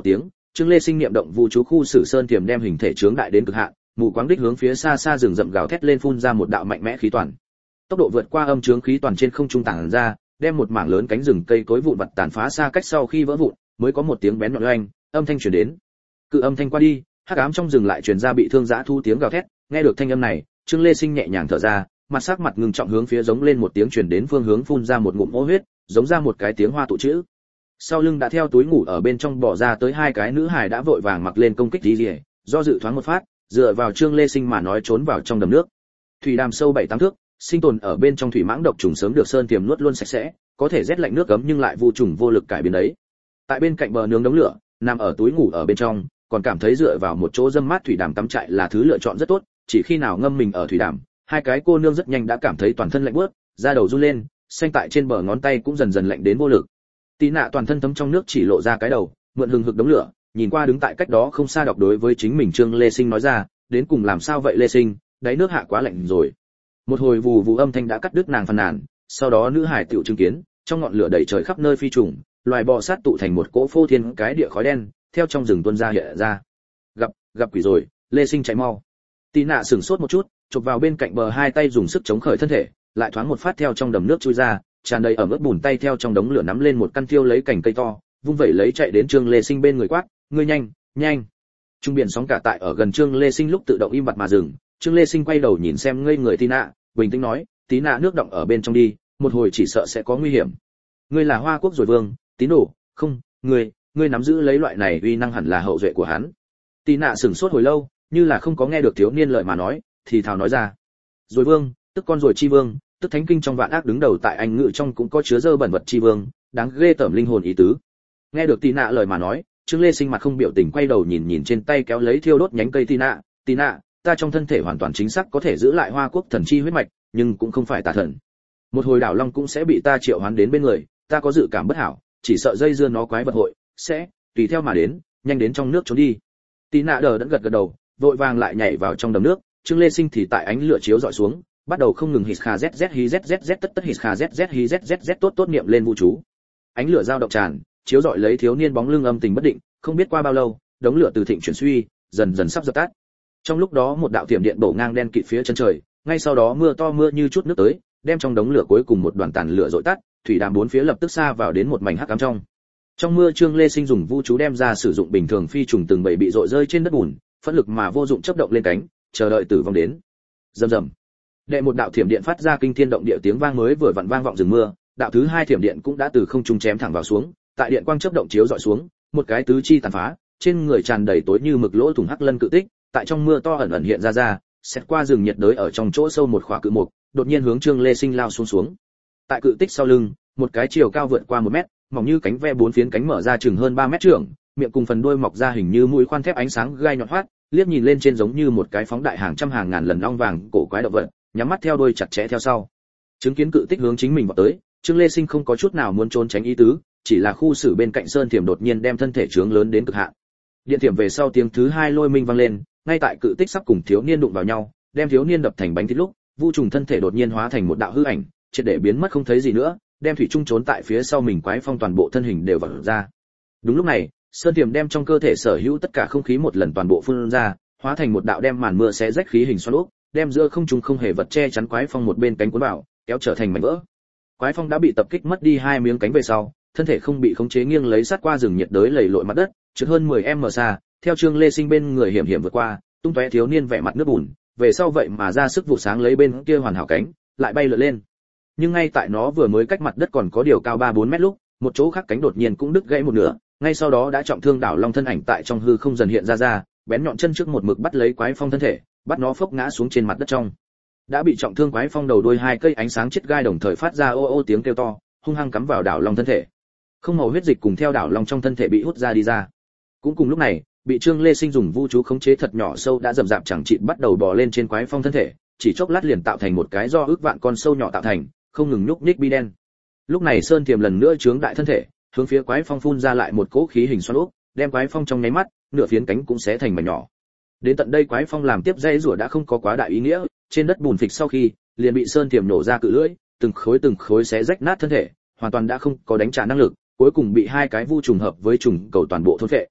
Trương Lê Sinh niệm động vu chú khu Sử Sơn Tiềm đem hình thể chướng đại đến cực hạn, mù quáng đích hướng phía xa xa rừng rậm gào thét lên phun ra một đạo mạnh mẽ khí toàn. Tốc độ vượt qua âm chướng khí toàn trên không trung tản ra, đem một mảng lớn cánh rừng cây cối vụn vặt tàn phá xa cách sau khi vỡ vụn, mới có một tiếng bén nhọn oanh, âm thanh truyền đến. Cự âm thanh qua đi, hắc ám trong rừng lại truyền ra bị thương dã thu tiếng gào thét, nghe được thanh âm này, Trương Lê Sinh nhẹ nhàng thở ra, mặt sắc mặt ngưng trọng hướng phía giống lên một tiếng truyền đến phương hướng phun ra một ngụm ô huyết, giống ra một cái tiếng hoa tụ chữ. Sau lưng đã theo túi ngủ ở bên trong bỏ ra tới hai cái nữ hài đã vội vàng mặc lên công kích gì, do dự thoáng một phát, dựa vào Trương Lê Sinh mà nói trốn vào trong đầm nước. Thủy đàm sâu 7-8 thước, sinh tồn ở bên trong thủy mãng độc trùng sớm được Sơn Tiềm nuốt luôn sạch sẽ, có thể rét lạnh nước cấm nhưng lại vô trùng vô lực cải biến đấy. Tại bên cạnh bờ nướng đống lửa, nằm ở túi ngủ ở bên trong, còn cảm thấy dựa vào một chỗ dâm mát thủy đàm tắm trại là thứ lựa chọn rất tốt, chỉ khi nào ngâm mình ở thủy đàm, hai cái cô nương rất nhanh đã cảm thấy toàn thân lạnh buốt, da đầu run lên, xanh tại trên bờ ngón tay cũng dần dần lạnh đến vô lực. Tí Nạ toàn thân thấm trong nước chỉ lộ ra cái đầu, mượn hừng hực đống lửa, nhìn qua đứng tại cách đó không xa đọc đối với chính mình Trương Lê Sinh nói ra, đến cùng làm sao vậy Lê Sinh, đáy nước hạ quá lạnh rồi. Một hồi vù vù âm thanh đã cắt đứt nàng phàn nàn, sau đó nữ hải tiểu chứng kiến, trong ngọn lửa đầy trời khắp nơi phi trùng, loài bò sát tụ thành một cỗ phô thiên cái địa khói đen, theo trong rừng tuôn ra hiện ra. Gặp quỷ rồi, Lê Sinh chạy mau. Tí Nạ sửng sốt một chút, chụp vào bên cạnh bờ hai tay dùng sức chống khởi thân thể, lại thoáng một phát theo trong đầm nước chui ra, tràn đầy ẩm ướt bùn tay theo trong đống lửa nắm lên một căn thiêu lấy cành cây to, vung vẩy lấy chạy đến Trương Lê Sinh bên người quát, ngươi nhanh. Trung biển sóng cả tại ở gần Trương Lê Sinh lúc tự động im bặt mà dừng, Trương Lê Sinh quay đầu nhìn xem ngây người Tí Nạ, bình tĩnh nói, Tí Nạ nước động ở bên trong đi, một hồi chỉ sợ sẽ có nguy hiểm. Ngươi là Hoa Quốc rồi vương, tín đồ, không, ngươi nắm giữ lấy loại này uy năng hẳn là hậu duệ của hắn. Tí Nạ sửng sốt hồi lâu, như là không có nghe được thiếu niên lời mà nói, thì thào nói ra. Rồi vương, tức con rồi chi vương, tức thánh kinh trong vạn ác đứng đầu tại anh ngữ trong cũng có chứa dơ bẩn vật chi vương, đáng ghê tởm linh hồn ý tứ. Nghe được Tí Nạ lời mà nói, Trương Lê Sinh mặt không biểu tình quay đầu nhìn trên tay kéo lấy thiêu đốt nhánh cây Tí Nạ, ta trong thân thể hoàn toàn chính xác có thể giữ lại Hoa Quốc thần chi huyết mạch, nhưng cũng không phải tà thần. Một hồi đảo long cũng sẽ bị ta triệu hoán đến bên người, ta có dự cảm bất hảo, chỉ sợ dây dưa nó quái vật hội sẽ tùy theo mà đến, nhanh đến trong nước trốn đi. Tí Nạ đờ đẫn gật đầu, vội vàng lại nhảy vào trong đầm nước, Trương Lê Sinh thì tại ánh lửa chiếu dọi xuống, bắt đầu không ngừng hít kha zz hi zz tất hít kha zz hi zz tốt niệm lên vũ chú. Ánh lửa dao động tràn, chiếu dọi lấy thiếu niên bóng lưng âm tình bất định, không biết qua bao lâu, đống lửa từ thịnh chuyển suy, dần dần sắp dập tắt. Trong lúc đó một đạo tiềm điện bổ ngang đen kịt phía chân trời, ngay sau đó mưa to mưa như chút nước tới, đem trong đống lửa cuối cùng một đoàn tàn lửa dội tắt, thủy đàm bốn phía lập tức xa vào đến một mảnh hắc ám trong. Trong mưa Trương Lê Sinh dùng vũ chú đem ra sử dụng bình thường phi trùng từng bầy bị dội rơi trên đất bùn, phẫn lực mà vô dụng chớp động lên cánh, chờ đợi tử vong đến. Rầm rầm. Đệ một đạo thiểm điện phát ra kinh thiên động địa tiếng vang mới vừa vặn vang vọng rừng mưa, đạo thứ hai thiểm điện cũng đã từ không trung chém thẳng vào xuống, tại điện quang chớp động chiếu dọi xuống, một cái tứ chi tàn phá, trên người tràn đầy tối như mực lỗ thủng hắc lân cự tích, tại trong mưa to ẩn ẩn hiện ra, xét qua rừng nhiệt đới ở trong chỗ sâu một khỏa cự mục, đột nhiên hướng Trương Lê Sinh lao xuống. Tại cự tích sau lưng, một cái chiều cao vượt qua 1 mét, mỏng như cánh ve bốn phiến cánh mở ra chừng hơn 3 mét trưởng, miệng cùng phần đuôi mọc ra hình như mũi khoan thép ánh sáng gai nhọn hoắt, liếc nhìn lên trên giống như một cái phóng đại hàng trăm hàng ngàn lần ong vàng cổ quái động vật, nhắm mắt theo đuôi chặt chẽ theo sau. Chứng kiến cự tích hướng chính mình vọt tới, Trương Lê Sinh không có chút nào muốn trốn tránh ý tứ, chỉ là khu xử bên cạnh sơn thiểm đột nhiên đem thân thể trướng lớn đến cực hạn. Điện thiểm về sau tiếng thứ hai lôi minh vang lên, ngay tại cự tích sắp cùng thiếu niên đụng vào nhau, đem thiếu niên đập thành bánh thịt lúc, vu trùng thân thể đột nhiên hóa thành một đạo hư ảnh, triệt để biến mất không thấy gì nữa, đem thủy trung trốn tại phía sau mình quái phong toàn bộ thân hình đều vọt ra. Đúng lúc này, sơn thiểm đem trong cơ thể sở hữu tất cả không khí một lần toàn bộ phun ra, hóa thành một đạo đem màn mưa xé rách khí hình xoắn ốc, đem giữa không trung không hề vật che chắn quái phong một bên cánh cuốn vào, kéo trở thành mảnh vỡ. Quái phong đã bị tập kích mất đi 2 miếng cánh về sau, thân thể không bị khống chế nghiêng lấy sát qua rừng nhiệt đới lầy lội mặt đất, trượt hơn 10m xa, theo Trương Lê Sinh bên người hiểm hiểm vượt qua, tung tóe thiếu niên vẻ mặt nước bùn, về sau vậy mà ra sức vụ sáng lấy bên kia hoàn hảo cánh, lại bay lượn lên. Nhưng ngay tại nó vừa mới cách mặt đất còn có điều cao 3-4 mét lúc, một chỗ khác cánh đột nhiên cũng đứt gãy một nửa, ngay sau đó đã trọng thương đảo long thân ảnh tại trong hư không dần hiện ra, bén nhọn chân trước một mực bắt lấy quái phong thân thể, bắt nó phốc ngã xuống trên mặt đất trong. Đã bị trọng thương quái phong đầu đuôi 2 cây ánh sáng chết gai đồng thời phát ra ô ô tiếng kêu to, hung hăng cắm vào đảo long thân thể. Không màu huyết dịch cùng theo đảo long trong thân thể bị hút ra đi ra. Cũng cùng lúc này, bị Trương Lê Sinh dùng vu chú khống chế thật nhỏ sâu đã rầm rạp chẳng chịt bắt đầu bò lên trên quái phong thân thể, chỉ chốc lát liền tạo thành một cái do ước vạn con sâu nhỏ tạo thành, không ngừng nhúc nhích bi đen. Lúc này sơn tiềm lần nữa trướng đại thân thể, hướng phía quái phong phun ra lại một cỗ khí hình xoắn ốc, đem quái phong trong nháy mắt, nửa phiến cánh cũng xé thành mảnh nhỏ. Đến tận đây quái phong làm tiếp dây rủa đã không có quá đại ý nghĩa, trên đất bùn phịch sau khi, liền bị sơn tiềm nổ ra cự lưỡi, từng khối xé rách nát thân thể, hoàn toàn đã không có đánh trả năng lực, cuối cùng bị 2 cái vu trùng hợp với trùng cầu toàn bộ thôn phệ.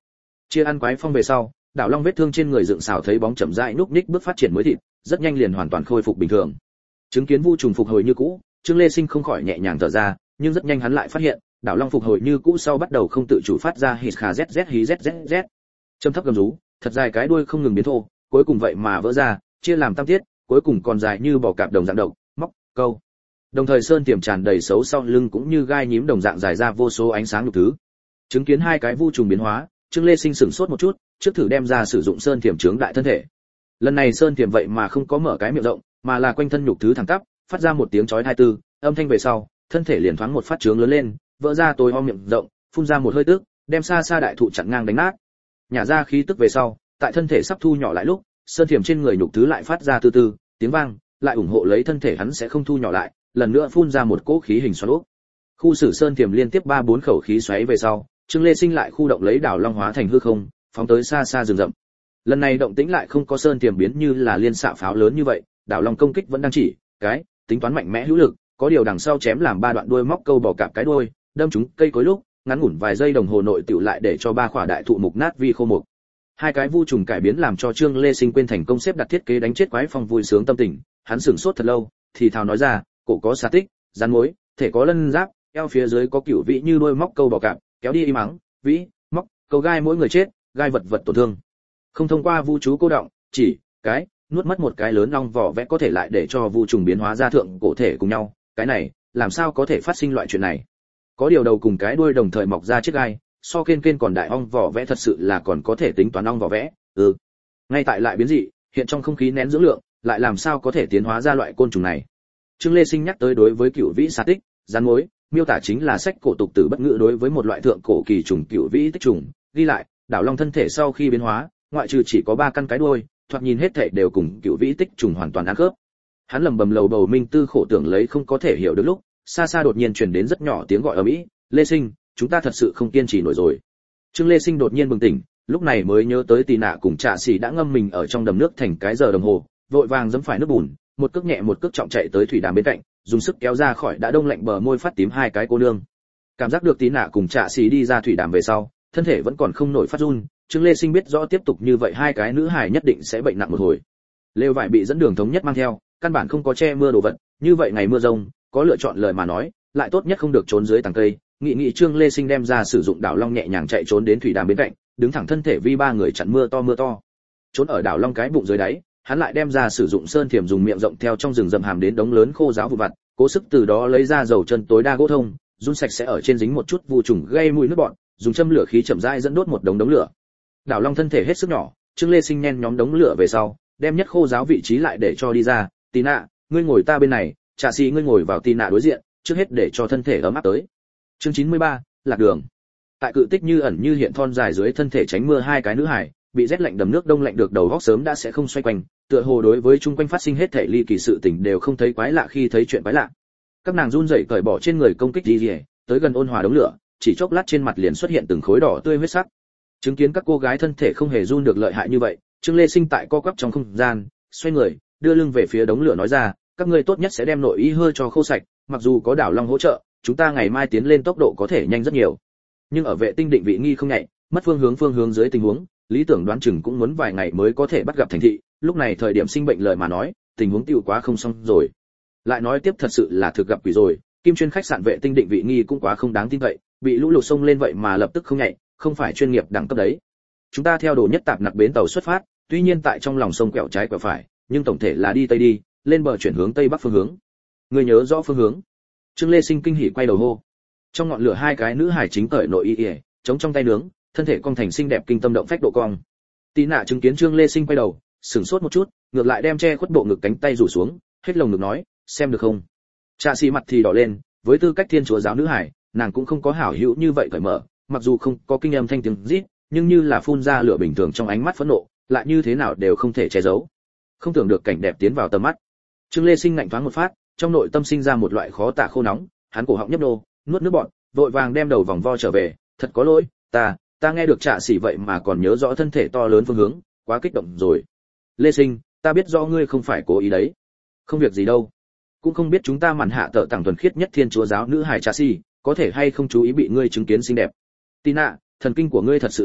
Chia ăn quái phong về sau, đảo long vết thương trên người dựng xào thấy bóng chậm rãi núp ních bước phát triển mới thịt, rất nhanh liền hoàn toàn khôi phục bình thường. Chứng kiến vu trùng phục hồi như cũ, Trương Lê Sinh không khỏi nhẹ nhàng thở ra, nhưng rất nhanh hắn lại phát hiện, đảo long phục hồi như cũ sau bắt đầu không tự chủ phát ra hít khà zz hí zz. Trầm thấp gầm rú, thật dài cái đuôi không ngừng biến thô, cuối cùng vậy mà vỡ ra, chia làm tam tiết, cuối cùng còn dài như bò cạp đồng dạng độc, móc, câu. Đồng thời sơn tiềm tràn đầy xấu sau lưng cũng như gai nhím đồng dạng dài ra vô số ánh sáng lục thứ. Chứng kiến hai cái vu trùng biến hóa, Trương Lê Sinh sửng sốt một chút, trước thử đem ra sử dụng sơn tiềm trướng đại thân thể. Lần này sơn tiềm vậy mà không có mở cái miệng rộng, mà là quanh thân nhục thứ thẳng tắp, phát ra một tiếng chói tai tư, âm thanh về sau, thân thể liền thoáng một phát trướng lớn lên, vỡ ra tối om miệng rộng, phun ra một hơi tức, đem xa xa đại thụ chặn ngang đánh nát. Nhả ra khí tức về sau, tại thân thể sắp thu nhỏ lại lúc, sơn tiềm trên người nhục thứ lại phát ra từ từ tiếng vang, lại ủng hộ lấy thân thể hắn sẽ không thu nhỏ lại, lần nữa phun ra một cỗ khí hình xoắn ốc. Khu xử sơn tiềm liên tiếp 3-4 khẩu khí xoáy về sau, Trương Lê Sinh lại khu động lấy đảo long hóa thành hư không, phóng tới xa xa rừng rậm. Lần này động tĩnh lại không có sơn tiềm biến như là liên xạ pháo lớn như vậy, đảo long công kích vẫn đang chỉ cái tính toán mạnh mẽ hữu lực, có điều đằng sau chém làm 3 đoạn đuôi móc câu bò cạp cái đuôi, đâm trúng cây cối lúc, ngắn ngủn vài giây đồng hồ nội tựu lại để cho 3 khỏa đại thụ mục nát vi khô mục. Hai cái vu trùng cải biến làm cho Trương Lê Sinh quên thành công xếp đặt thiết kế đánh chết quái phong vui sướng tâm tình, hắn sửng sốt thật lâu, thì thào nói ra, cổ có xà tích, rắn mối, thể có lân giáp, eo phía dưới có cửu vĩ như đuôi móc câu bò cạp, kéo đi im mắng, vĩ, móc, câu gai mỗi người chết, gai vật vật tổn thương. Không thông qua vu chú cô động, chỉ cái nuốt mất một cái lớn long vỏ vẽ có thể lại để cho vu trùng biến hóa ra thượng cổ thể cùng nhau, cái này, làm sao có thể phát sinh loại chuyện này? Có điều đầu cùng cái đuôi đồng thời mọc ra chiếc gai, so kên còn đại ong vỏ vẽ thật sự là còn có thể tính toán ong vỏ vẽ. Ngay tại lại biến dị, hiện trong không khí nén dưỡng lượng, lại làm sao có thể tiến hóa ra loại côn trùng này? Trương Lê Sinh nhắc tới đối với cửu vĩ xà tích, rắn mối, miêu tả chính là sách cổ tục tử bất ngữ đối với một loại thượng cổ kỳ trùng cửu vĩ tích trùng, ghi lại, đảo long thân thể sau khi biến hóa, ngoại trừ chỉ có 3 căn cái đuôi, thoạt nhìn hết thảy đều cùng cửu vĩ tích trùng hoàn toàn ăn khớp. Hắn lẩm bẩm lầu bầu minh tư khổ tưởng lấy không có thể hiểu được lúc, xa xa đột nhiên truyền đến rất nhỏ tiếng gọi ầm ĩ, "Lê Sinh, chúng ta thật sự không kiên trì nổi rồi." Trương Lê Sinh đột nhiên bừng tỉnh, lúc này mới nhớ tới Tì Nạ cùng Trạ Sĩ đã ngâm mình ở trong đầm nước thành cái giờ đồng hồ, vội vàng giẫm phải nước bùn, một cước nhẹ một cước trọng chạy tới thủy đàm bên cạnh, dùng sức kéo ra khỏi đã đông lạnh bờ môi phát tím hai cái cô nương. Cảm giác được Tì Nạ cùng Trạ Sĩ đi ra thủy đàm về sau, thân thể vẫn còn không nổi phát run, Trương Lê Sinh biết rõ tiếp tục như vậy hai cái nữ hài nhất định sẽ bệnh nặng một hồi. Lều vải bị dẫn đường thống nhất mang theo, căn bản không có che mưa đồ vật, như vậy ngày mưa rông, có lựa chọn lời mà nói, lại tốt nhất không được trốn dưới tầng cây. Nghị Trương Lê Sinh đem ra sử dụng đảo long nhẹ nhàng chạy trốn đến thủy đàm bên cạnh, đứng thẳng thân thể vi 3 người chặn mưa to. Trốn ở đảo long cái bụng dưới đáy, hắn lại đem ra sử dụng sơn thiểm dùng miệng rộng theo trong rừng rậm hàm đến đống lớn khô giáo vụ vặt, cố sức từ đó lấy ra dầu chân tối đa gỗ thông, run sạch sẽ ở trên dính một chút vu trùng gây mùi nước bọt, dùng châm lửa khí chậm rãi dẫn đốt một đống lửa. Đảo long thân thể hết sức nhỏ, Trương Lê Sinh nhen nhóm đống lửa về sau, đem nhất khô giáo vị trí lại để cho đi ra, Tì Nạ, ngươi ngồi ta bên này, Trạ Sĩ ngươi ngồi vào Tì Nạ đối diện, trước hết để cho thân thể ấm áp tới. Chương 93, lạc đường. Tại cự tích như ẩn như hiện thon dài dưới thân thể tránh mưa hai cái nữ hải, bị rét lạnh đầm nước đông lạnh được đầu góc sớm đã sẽ không xoay quanh, tựa hồ đối với chung quanh phát sinh hết thể ly kỳ sự tình đều không thấy quái lạ khi thấy chuyện quái lạ. Các nàng run rẩy cởi bỏ trên người công kích gì, tới gần ôn hòa đống lửa, chỉ chốc lát trên mặt liền xuất hiện từng khối đỏ tươi huyết sắc. Chứng kiến các cô gái thân thể không hề run được lợi hại như vậy, Trương Lê Sinh tại co quắp trong không gian, xoay người, đưa lưng về phía đống lửa nói ra, các ngươi tốt nhất sẽ đem nội y hơi cho khô sạch, mặc dù có đảo long hỗ trợ, chúng ta ngày mai tiến lên tốc độ có thể nhanh rất nhiều. Nhưng ở vệ tinh định vị nghi không nhạy, mất phương hướng dưới tình huống, lý tưởng đoán chừng cũng muốn vài ngày mới có thể bắt gặp thành thị, lúc này thời điểm sinh bệnh lời mà nói, tình huống tiêu quá không xong rồi. Lại nói tiếp thật sự là thực gặp quỷ rồi, Kim chuyên khách sạn vệ tinh định vị nghi cũng quá không đáng tin vậy, bị lũ lụt sông lên vậy mà lập tức không nhạy, không phải chuyên nghiệp đẳng cấp đấy. Chúng ta theo đồ nhất tạp nặc bến tàu xuất phát, tuy nhiên tại trong lòng sông quẹo trái quẹo phải, nhưng tổng thể là đi tây đi, lên bờ chuyển hướng tây bắc phương hướng. Người nhớ rõ phương hướng? Trương Lê Sinh kinh hỉ quay đầu hô. Trong ngọn lửa hai cái nữ hải chính cởi nội y, chống trong tay nướng, thân thể cong thành xinh đẹp kinh tâm động phách độ cong. Tì Nạ chứng kiến Trương Lê Sinh quay đầu, sửng sốt một chút, ngược lại đem che khuất bộ ngực cánh tay rủ xuống, hết lồng ngực nói, xem được không? Trạ Sĩ mặt thì đỏ lên, với tư cách thiên chúa giáo nữ hải, nàng cũng không có hảo hữu như vậy cởi mở, mặc dù không có kinh âm thanh tiếng rít, nhưng như là phun ra lửa bình thường trong ánh mắt phẫn nộ, lại như thế nào đều không thể che giấu. Không tưởng được cảnh đẹp tiến vào tầm mắt. Trương Lê Sinh ngạnh thoáng một phát, trong nội tâm sinh ra một loại khó tả khô nóng, hắn cổ họng nhấp nô, nuốt nước bọt, vội vàng đem đầu vòng vo trở về, thật có lỗi, ta nghe được Trạ Sĩ vậy mà còn nhớ rõ thân thể to lớn phương hướng, quá kích động rồi. Lê Sinh, ta biết rõ ngươi không phải cố ý đấy. Không việc gì đâu. Cũng không biết chúng ta màn hạ tợ tặng thuần khiết nhất thiên chúa giáo nữ hài Trạ Sĩ, có thể hay không chú ý bị ngươi chứng kiến xinh đẹp. Tì Nạ, thần kinh của ngươi thật sự là,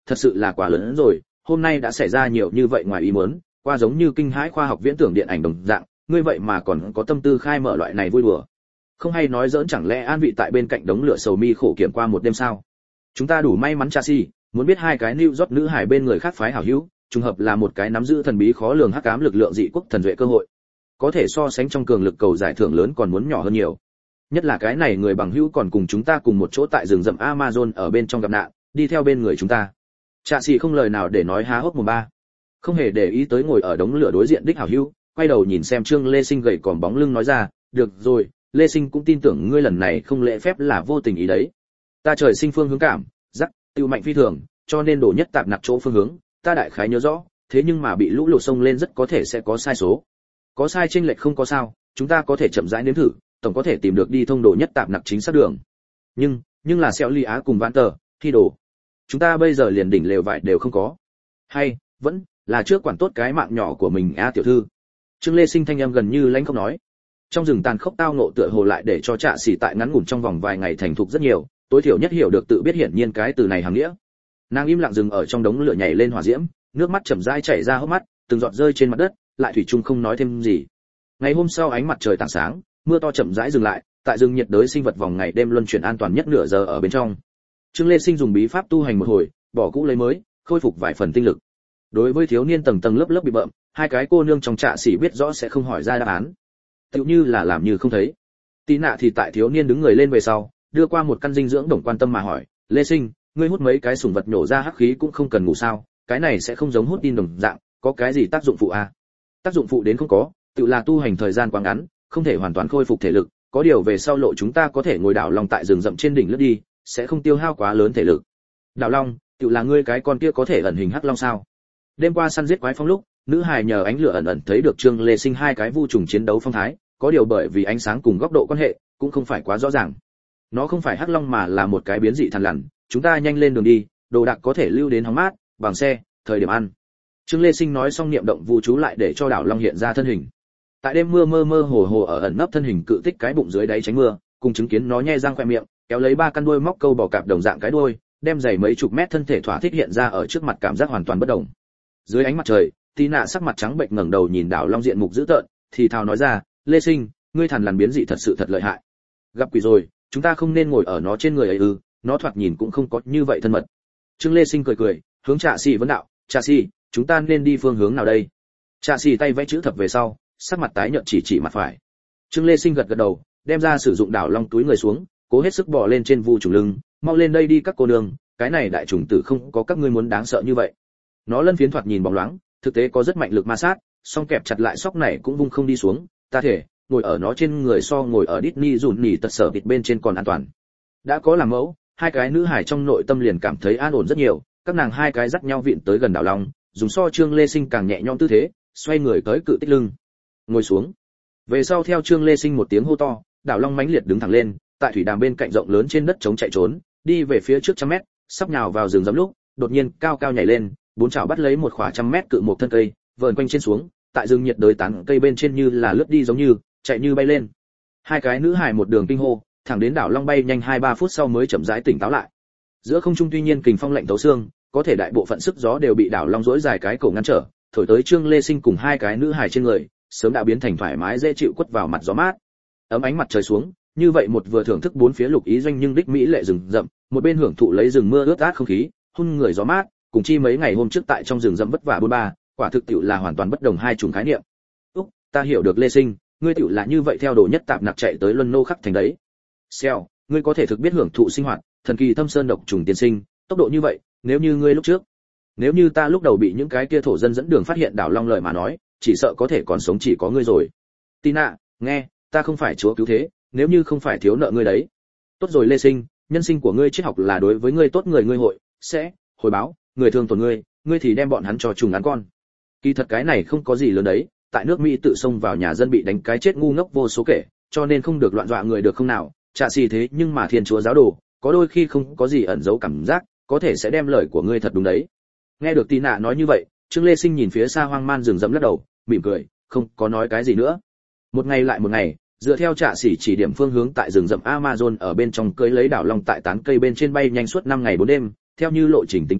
thật sự là quá lớn hơn rồi, hôm nay đã xảy ra nhiều như vậy ngoài ý muốn, qua giống như kinh hãi khoa học viễn tưởng điện ảnh đồng dạng, ngươi vậy mà còn có tâm tư khai mở loại này vui đùa. Không hay nói giỡn, chẳng lẽ an vị tại bên cạnh đống lửa sầu mi khổ kiểm qua một đêm sao? Chúng ta đủ may mắn Chelsea, muốn biết hai cái New York nữ hải bên người khác phái hảo hữu, trùng hợp là một cái nắm giữ thần bí khó lường hắc ám lực lượng dị quốc thần duệ cơ hội. Có thể so sánh trong cường lực cầu giải thưởng lớn còn muốn nhỏ hơn nhiều. Nhất là cái này người bằng hữu còn cùng chúng ta cùng một chỗ tại rừng rậm Amazon ở bên trong gặp nạn, đi theo bên người chúng ta. Chelsea không lời nào để nói, há hốc mồm ba. Không hề để ý tới ngồi ở đống lửa đối diện đích hảo hữu, quay đầu nhìn xem Trương Lê Sinh gầy còm bóng lưng nói ra, "Được rồi, Lê Sinh cũng tin tưởng ngươi lần này không lễ phép là vô tình ý đấy. Ta trời sinh phương hướng cảm, rắc, tiêu mạnh phi thường, cho nên đổ nhất tạp nặc chỗ phương hướng, ta đại khái nhớ rõ, thế nhưng mà bị lũ lụt sông lên rất có thể sẽ có sai số. Có sai chênh lệch không có sao, chúng ta có thể chậm rãi nếm thử, tổng có thể tìm được đi thông đồ nhất tạp nặc chính xác đường. Nhưng là Sẹo Ly Á cùng Vãn Tờ, thi đồ. Chúng ta bây giờ liền đỉnh lều vải đều không có. Hay, vẫn là trước quản tốt cái mạng nhỏ của mình a tiểu thư." Trương Lê Sinh thanh âm gần như lãnh không nói. Trong rừng tàn khốc tao ngộ tựa hồ lại để cho Trạ Sĩ tại ngắn ngủn trong vòng vài ngày thành thục rất nhiều, tối thiểu nhất hiểu được tự biết hiển nhiên cái từ này hàm nghĩa. Nàng im lặng dừng ở trong đống lửa nhảy lên hỏa diễm, nước mắt chậm rãi chảy ra hốc mắt, từng giọt rơi trên mặt đất, lại thủy chung không nói thêm gì. Ngày hôm sau ánh mặt trời tảng sáng, mưa to chậm rãi dừng lại, tại rừng nhiệt đới sinh vật vòng ngày đêm luân chuyển an toàn nhất nửa giờ ở bên trong. Trương Lê Sinh dùng bí pháp tu hành một hồi, bỏ cũ lấy mới, khôi phục vài phần tinh lực. Đối với thiếu niên tầng tầng lớp lớp bị bợm, hai cái cô nương trong Trạ Sĩ biết rõ sẽ không hỏi ra đáp án, tựu như là làm như không thấy. Tí nạ thì tại thiếu niên đứng người lên về sau, đưa qua một căn dinh dưỡng đồng quan tâm mà hỏi, "Lê Sinh, ngươi hút mấy cái sủng vật nhổ ra hắc khí cũng không cần ngủ sao? Cái này sẽ không giống hút tin đồng dạng, có cái gì tác dụng phụ à?" "Tác dụng phụ đến không có, tự là tu hành thời gian quá ngắn, không thể hoàn toàn khôi phục thể lực, có điều về sau lộ chúng ta có thể ngồi đảo long tại rừng rậm trên đỉnh lướt đi, sẽ không tiêu hao quá lớn thể lực." "Đảo long, tự là ngươi cái con kia có thể ẩn hình hắc long sao?" Đêm qua săn giết quái phong lúc, nữ hài nhờ ánh lửa ẩn ẩn thấy được Trương Lê Sinh hai cái vu trùng chiến đấu phong thái, có điều bởi vì ánh sáng cùng góc độ quan hệ, cũng không phải quá rõ ràng. Nó không phải hắc long mà là một cái biến dị thằn lằn, chúng ta nhanh lên đường đi, đồ đạc có thể lưu đến hóng mát, bằng xe, thời điểm ăn. Trương Lê Sinh nói xong niệm động vu chú lại để cho đảo long hiện ra thân hình. Tại đêm mưa mơ mơ hồ hồ ở ẩn nấp thân hình cự tích cái bụng dưới đáy tránh mưa, cùng chứng kiến nó nhe răng khoe miệng, kéo lấy ba căn đuôi móc câu bò cạp đồng dạng cái đuôi, đem dày mấy chục mét thân thể thỏa thích hiện ra ở trước mặt, cảm giác hoàn toàn bất động. Dưới ánh mặt trời, Tí nạ sắc mặt trắng bệnh ngẩng đầu nhìn đảo long diện mục dữ tợn, thì thào nói ra, "Lê Sinh, ngươi thằn lằn biến dị thật sự thật lợi hại. Gặp quỷ rồi, chúng ta không nên ngồi ở nó trên người ấy ư? Nó thoạt nhìn cũng không có như vậy thân mật." Trương Lê Sinh cười cười, hướng Trạ Sĩ vấn đạo, "Trạ Sĩ, chúng ta nên đi phương hướng nào đây?" Trạ Sĩ tay vẽ chữ thập về sau, sắc mặt tái nhợt chỉ mặt phải. Trương Lê Sinh gật gật đầu, đem ra sử dụng đảo long túi người xuống, cố hết sức bò lên trên vu trùng lưng, "Mau lên đây đi các cô nương, cái này đại trùng tử không có các ngươi muốn đáng sợ như vậy." Nó lân phiến thoạt nhìn bóng loáng, thực tế có rất mạnh lực ma sát, song kẹp chặt lại sóc này cũng vung không đi xuống, ta thể ngồi ở nó trên người so ngồi ở Disney dùn nỉ tật sở thịt bên trên còn an toàn. Đã có làm mẫu, hai cái nữ hải trong nội tâm liền cảm thấy an ổn rất nhiều, các nàng hai cái dắt nhau vịn tới gần đảo long, dùng so Trương Lê Sinh càng nhẹ nhõm tư thế, xoay người tới cự tích lưng, ngồi xuống. Về sau theo Trương Lê Sinh một tiếng hô to, đảo long mãnh liệt đứng thẳng lên, tại thủy đàm bên cạnh rộng lớn trên đất trống chạy trốn, đi về phía trước trăm mét, sắp nhào vào rừng rậm lúc, đột nhiên cao cao nhảy lên, bốn chảo bắt lấy một khỏa trăm mét cự một thân cây, vờn quanh trên xuống, tại rừng nhiệt đới tán cây bên trên như là lướt đi giống như, chạy như bay lên. Hai cái nữ hài một đường kinh hô, thẳng đến đảo long bay nhanh 2-3 phút sau mới chậm rãi tỉnh táo lại. Giữa không trung tuy nhiên kình phong lạnh tấu xương, có thể đại bộ phận sức gió đều bị đảo long rỗi dài cái cổ ngăn trở, thổi tới Trương Lê Sinh cùng hai cái nữ hài trên người, sớm đã biến thành thoải mái dễ chịu quất vào mặt gió mát. Ấm ánh mặt trời xuống, như vậy một vừa thưởng thức bốn phía lục ý doanh nhưng đích mỹ lệ rừng rậm, một bên hưởng thụ lấy rừng mưa ướt át không khí, hun người gió mát, cùng chi mấy ngày hôm trước tại trong rừng rậm vất vả bôn ba, quả thực tiệu là hoàn toàn bất đồng hai chủng khái niệm. Úc, ta hiểu được Lê Sinh, ngươi tiệu là như vậy theo đồ nhất tạp nặc chạy tới Luân Nô khắc thành đấy. Xèo, ngươi có thể thực biết hưởng thụ sinh hoạt, thần kỳ thâm sơn độc trùng tiên sinh, tốc độ như vậy, nếu như ngươi lúc trước, nếu như ta lúc đầu bị những cái kia thổ dân dẫn đường phát hiện đảo long lợi mà nói, chỉ sợ có thể còn sống chỉ có ngươi rồi. Tina, nghe, ta không phải chúa cứu thế, nếu như không phải thiếu nợ ngươi đấy. Tốt rồi Lê Sinh, nhân sinh của ngươi triết học là đối với ngươi tốt người ngươi hội sẽ hồi báo, người thương tổn ngươi, ngươi thì đem bọn hắn cho trùng ngắn con. Kỳ thật cái này không có gì lớn đấy, tại nước Mỹ tự xông vào nhà dân bị đánh cái chết ngu ngốc vô số kể, cho nên không được loạn dọa người được không nào, Trạ Sĩ thế nhưng mà thiên chúa giáo đồ, có đôi khi không có gì ẩn giấu cảm giác, có thể sẽ đem lời của ngươi thật đúng đấy. Nghe được Tina nói như vậy, Trương Lê Sinh nhìn phía xa hoang man rừng rậm lắc đầu, mỉm cười, không có nói cái gì nữa. Một ngày lại một ngày, dựa theo Trạ Sĩ chỉ điểm phương hướng tại rừng rậm Amazon ở bên trong cưới lấy đảo long tại tán cây bên trên bay nhanh suốt 5 ngày 4 đêm, theo như lộ trình tính toán,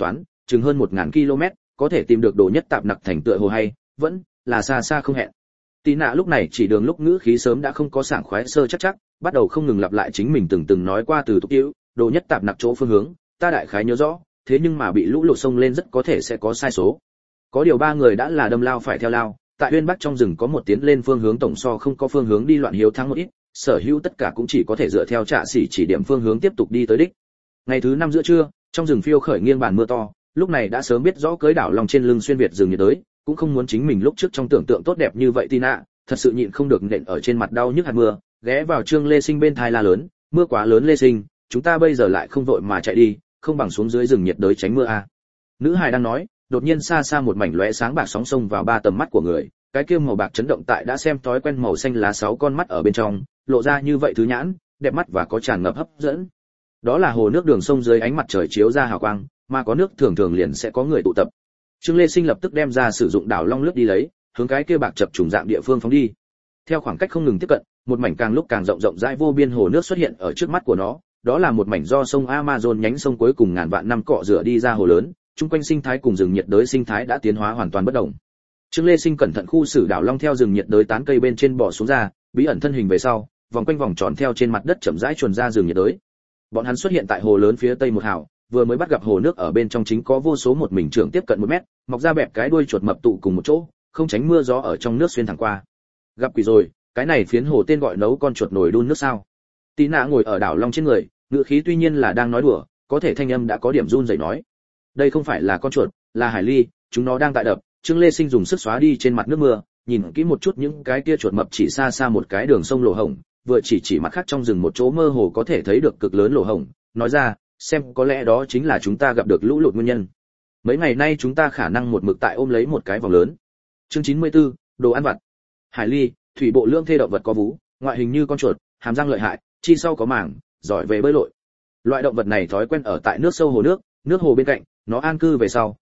chừng hơn 1000 km, có thể tìm được đồ nhất tạp nặc thành tựa hồ hay, vẫn là xa xa không hẹn. Tí nạ lúc này chỉ đường lúc ngữ khí sớm đã không có sảng khoái sơ chắc, bắt đầu không ngừng lặp lại chính mình từng nói qua từ tục tiễu, đồ nhất tạp nặc chỗ phương hướng, ta đại khái nhớ rõ, thế nhưng mà bị lũ lụt sông lên rất có thể sẽ có sai số. Có điều ba người đã là đâm lao phải theo lao, tại Uyên Bắc trong rừng có một tiến lên phương hướng tổng so không có phương hướng đi loạn hiếu thắng một ít, sở hữu tất cả cũng chỉ có thể dựa theo trạ sĩ chỉ điểm phương hướng tiếp tục đi tới đích. Ngày thứ 5 giữa trưa, trong rừng phiêu khởi nghiêng bàn mưa to, lúc này đã sớm biết rõ cưới đảo lòng trên lưng xuyên việt rừng nhiệt đới, cũng không muốn chính mình lúc trước trong tưởng tượng tốt đẹp như vậy Tina, thật sự nhịn không được nện ở trên mặt đau nhức hạt mưa, ghé vào Trương Lê Sinh bên thai la lớn, mưa quá lớn Lê Sinh, chúng ta bây giờ lại không vội mà chạy đi, không bằng xuống dưới rừng nhiệt đới tránh mưa a. Nữ hài đang nói, đột nhiên xa xa một mảnh lóe sáng bạc sóng sông vào ba tầm mắt của người, cái kia màu bạc chấn động tại đã xem thói quen màu xanh lá 6 con mắt ở bên trong, lộ ra như vậy thứ nhãn, đẹp mắt và có tràn ngập hấp dẫn. Đó là hồ nước đường sông dưới ánh mặt trời chiếu ra hào quang, mà có nước thường thường liền sẽ có người tụ tập. Trương Lê Sinh lập tức đem ra sử dụng đảo long lướt đi lấy, hướng cái kia bạc chập trùng dạng địa phương phóng đi. Theo khoảng cách không ngừng tiếp cận, một mảnh càng lúc càng rộng rộng rãi vô biên hồ nước xuất hiện ở trước mắt của nó, đó là một mảnh do sông Amazon nhánh sông cuối cùng ngàn vạn năm cọ rửa đi ra hồ lớn, chung quanh sinh thái cùng rừng nhiệt đới sinh thái đã tiến hóa hoàn toàn bất động. Trương Lê Sinh cẩn thận khu xử đảo long theo rừng nhiệt đới tán cây bên trên bò xuống ra, bí ẩn thân hình về sau, vòng quanh vòng tròn theo trên mặt đất chậm rãi chuồn ra rừng nhiệt đới. Bọn hắn xuất hiện tại hồ lớn phía tây một hào, vừa mới bắt gặp hồ nước ở bên trong chính có vô số một mình trưởng tiếp cận 1 mét, mọc ra bẹp cái đuôi chuột mập tụ cùng một chỗ, không tránh mưa gió ở trong nước xuyên thẳng qua. Gặp quỷ rồi, cái này phiến hồ tên gọi nấu con chuột nồi đun nước sao? Tí nạ ngồi ở đảo long trên người, ngữ khí tuy nhiên là đang nói đùa, có thể thanh âm đã có điểm run rẩy nói. Đây không phải là con chuột, là hải ly, chúng nó đang tại đập. Trương Lê Sinh dùng sức xóa đi trên mặt nước mưa, nhìn kỹ một chút những cái kia chuột mập chỉ xa xa một cái đường sông lỗ hổng, vừa chỉ mặt khác trong rừng một chỗ mơ hồ có thể thấy được cực lớn lỗ hổng, nói ra, xem có lẽ đó chính là chúng ta gặp được lũ lụt nguyên nhân. Mấy ngày nay chúng ta khả năng một mực tại ôm lấy một cái vòng lớn. Chương 94, đồ ăn vặt. Hải ly, thủy bộ lưỡng thê động vật có vú, ngoại hình như con chuột, hàm răng lợi hại, chi sau có màng, giỏi về bơi lội. Loại động vật này thói quen ở tại nước sâu hồ nước hồ bên cạnh, nó an cư về sau,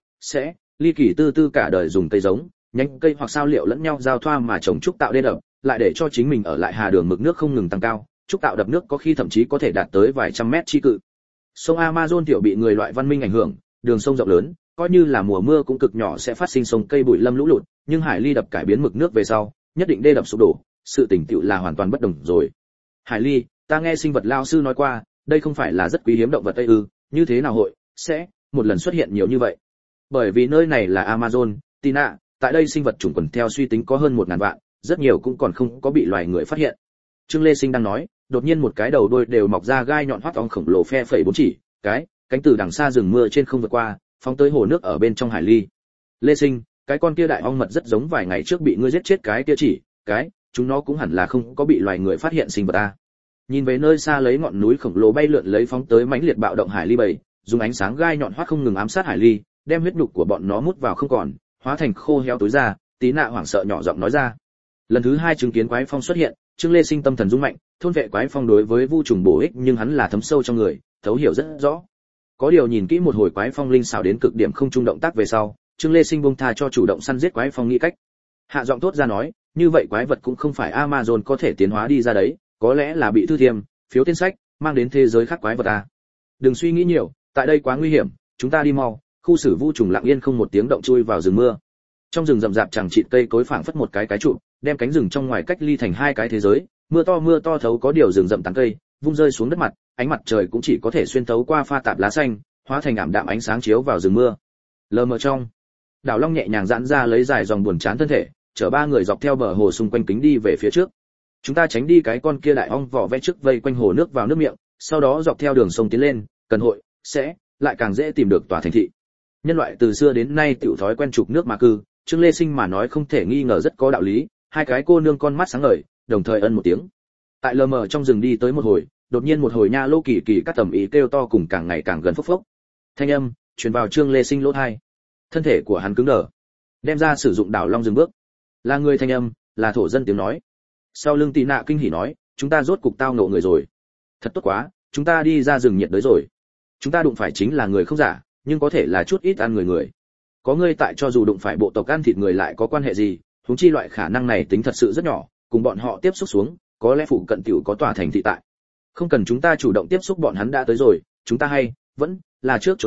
sẽ ly kỳ tư cả đời dùng cây giống, nhánh cây hoặc sao liệu lẫn nhau giao thoa mà trồng trúc tạo đê đập, lại để cho chính mình ở lại hà đường mực nước không ngừng tăng cao, trúc tạo đập nước có khi thậm chí có thể đạt tới vài trăm mét chi cự. Sông Amazon tiểu bị người loại văn minh ảnh hưởng, đường sông rộng lớn, coi như là mùa mưa cũng cực nhỏ sẽ phát sinh sông cây bụi lâm lũ lụt, nhưng hải ly đập cải biến mực nước về sau, nhất định đê đập sụp đổ, sự tình tựu là hoàn toàn bất đồng rồi. Hải ly, ta nghe sinh vật lao sư nói qua, đây không phải là rất quý hiếm động vật tây ư? Như thế nào sẽ một lần xuất hiện nhiều như vậy? Bởi vì nơi này là Amazon, Tina, tại đây sinh vật chủng quần theo suy tính có hơn 1000 vạn, rất nhiều cũng còn không có bị loài người phát hiện. Trương Lê Sinh đang nói, đột nhiên một cái đầu đuôi đều mọc ra gai nhọn hoắt ong khổng lồ phe phẩy 4 chỉ, cánh từ đằng xa rừng mưa trên không vượt qua, phóng tới hồ nước ở bên trong hải ly. Lê Sinh, cái con kia đại ong mật rất giống vài ngày trước bị ngươi giết chết cái kia chỉ, chúng nó cũng hẳn là không có bị loài người phát hiện sinh vật a. Nhìn về nơi xa lấy ngọn núi khổng lồ bay lượn lấy phóng tới mãnh liệt bạo động hải ly bầy, dùng ánh sáng gai nhọn hoắt không ngừng ám sát hải ly, đem huyết nhục của bọn nó mút vào không còn, hóa thành khô héo tối ra. Tí nạ hoảng sợ nhỏ giọng nói ra. Lần thứ 2 chứng kiến quái phong xuất hiện, Trương Lê Sinh tâm thần rung mạnh, thôn vệ quái phong đối với vu trùng bổ ích nhưng hắn là thấm sâu trong người, thấu hiểu rất rõ. Có điều nhìn kỹ một hồi quái phong linh xảo đến cực điểm không trung động tác về sau, Trương Lê Sinh buông tha cho chủ động săn giết quái phong nghĩ cách. Hạ giọng tốt ra nói, như vậy quái vật cũng không phải Amazon có thể tiến hóa đi ra đấy, có lẽ là bị thư thiêm, phiếu tên sách mang đến thế giới khác quái vật à. Đừng suy nghĩ nhiều, tại đây quá nguy hiểm, chúng ta đi mau. Khu xử vu trùng lặng yên không một tiếng động chui vào rừng mưa. Trong rừng rậm rạp chẳng chịt cây cối phảng phất một cái trụ, đem cánh rừng trong ngoài cách ly thành 2 cái thế giới, mưa to thấu có điều rừng rậm tán cây, vung rơi xuống đất mặt, ánh mặt trời cũng chỉ có thể xuyên thấu qua pha tạp lá xanh, hóa thành ảm đạm ánh sáng chiếu vào rừng mưa. Lờ mờ trong, đảo long nhẹ nhàng giãn ra lấy dài dòng buồn chán thân thể, chở 3 người dọc theo bờ hồ xung quanh kính đi về phía trước. Chúng ta tránh đi cái con kia đại ong vỏ vẽ trước vây quanh hồ nước vào nước miệng, sau đó dọc theo đường sông tiến lên, cần sẽ lại càng dễ tìm được tòa thành thị. Nhân loại từ xưa đến nay tiểu thói quen trục nước mà cư, Trương Lê Sinh mà nói không thể nghi ngờ rất có đạo lý. Hai cái cô nương con mắt sáng ngời, đồng thời ân một tiếng. Tại lờ mờ trong rừng đi tới một hồi, đột nhiên một hồi nha lô kỳ kỳ các tầm ý kêu to cùng càng ngày càng gần phốc phốc. Thanh âm truyền vào Trương Lê Sinh lỗ tai. Thân thể của hắn cứng đờ, đem ra sử dụng đảo long dừng bước. Là người thanh âm, là thổ dân tiếng nói. Sau lưng Tì Nạ kinh hỉ nói, chúng ta rốt cục tao ngộ người rồi. Thật tốt quá, chúng ta đi ra rừng nhiệt đới rồi. Chúng ta đụng phải chính là người không giả, nhưng có thể là chút ít ăn người. Có ngươi tại cho dù đụng phải bộ tộc ăn thịt người lại có quan hệ gì, huống chi loại khả năng này tính thật sự rất nhỏ, cùng bọn họ tiếp xúc xuống, có lẽ phụ cận tiểu có tòa thành thị tại. Không cần chúng ta chủ động tiếp xúc bọn hắn đã tới rồi, chúng ta hay vẫn là trước trốn đi,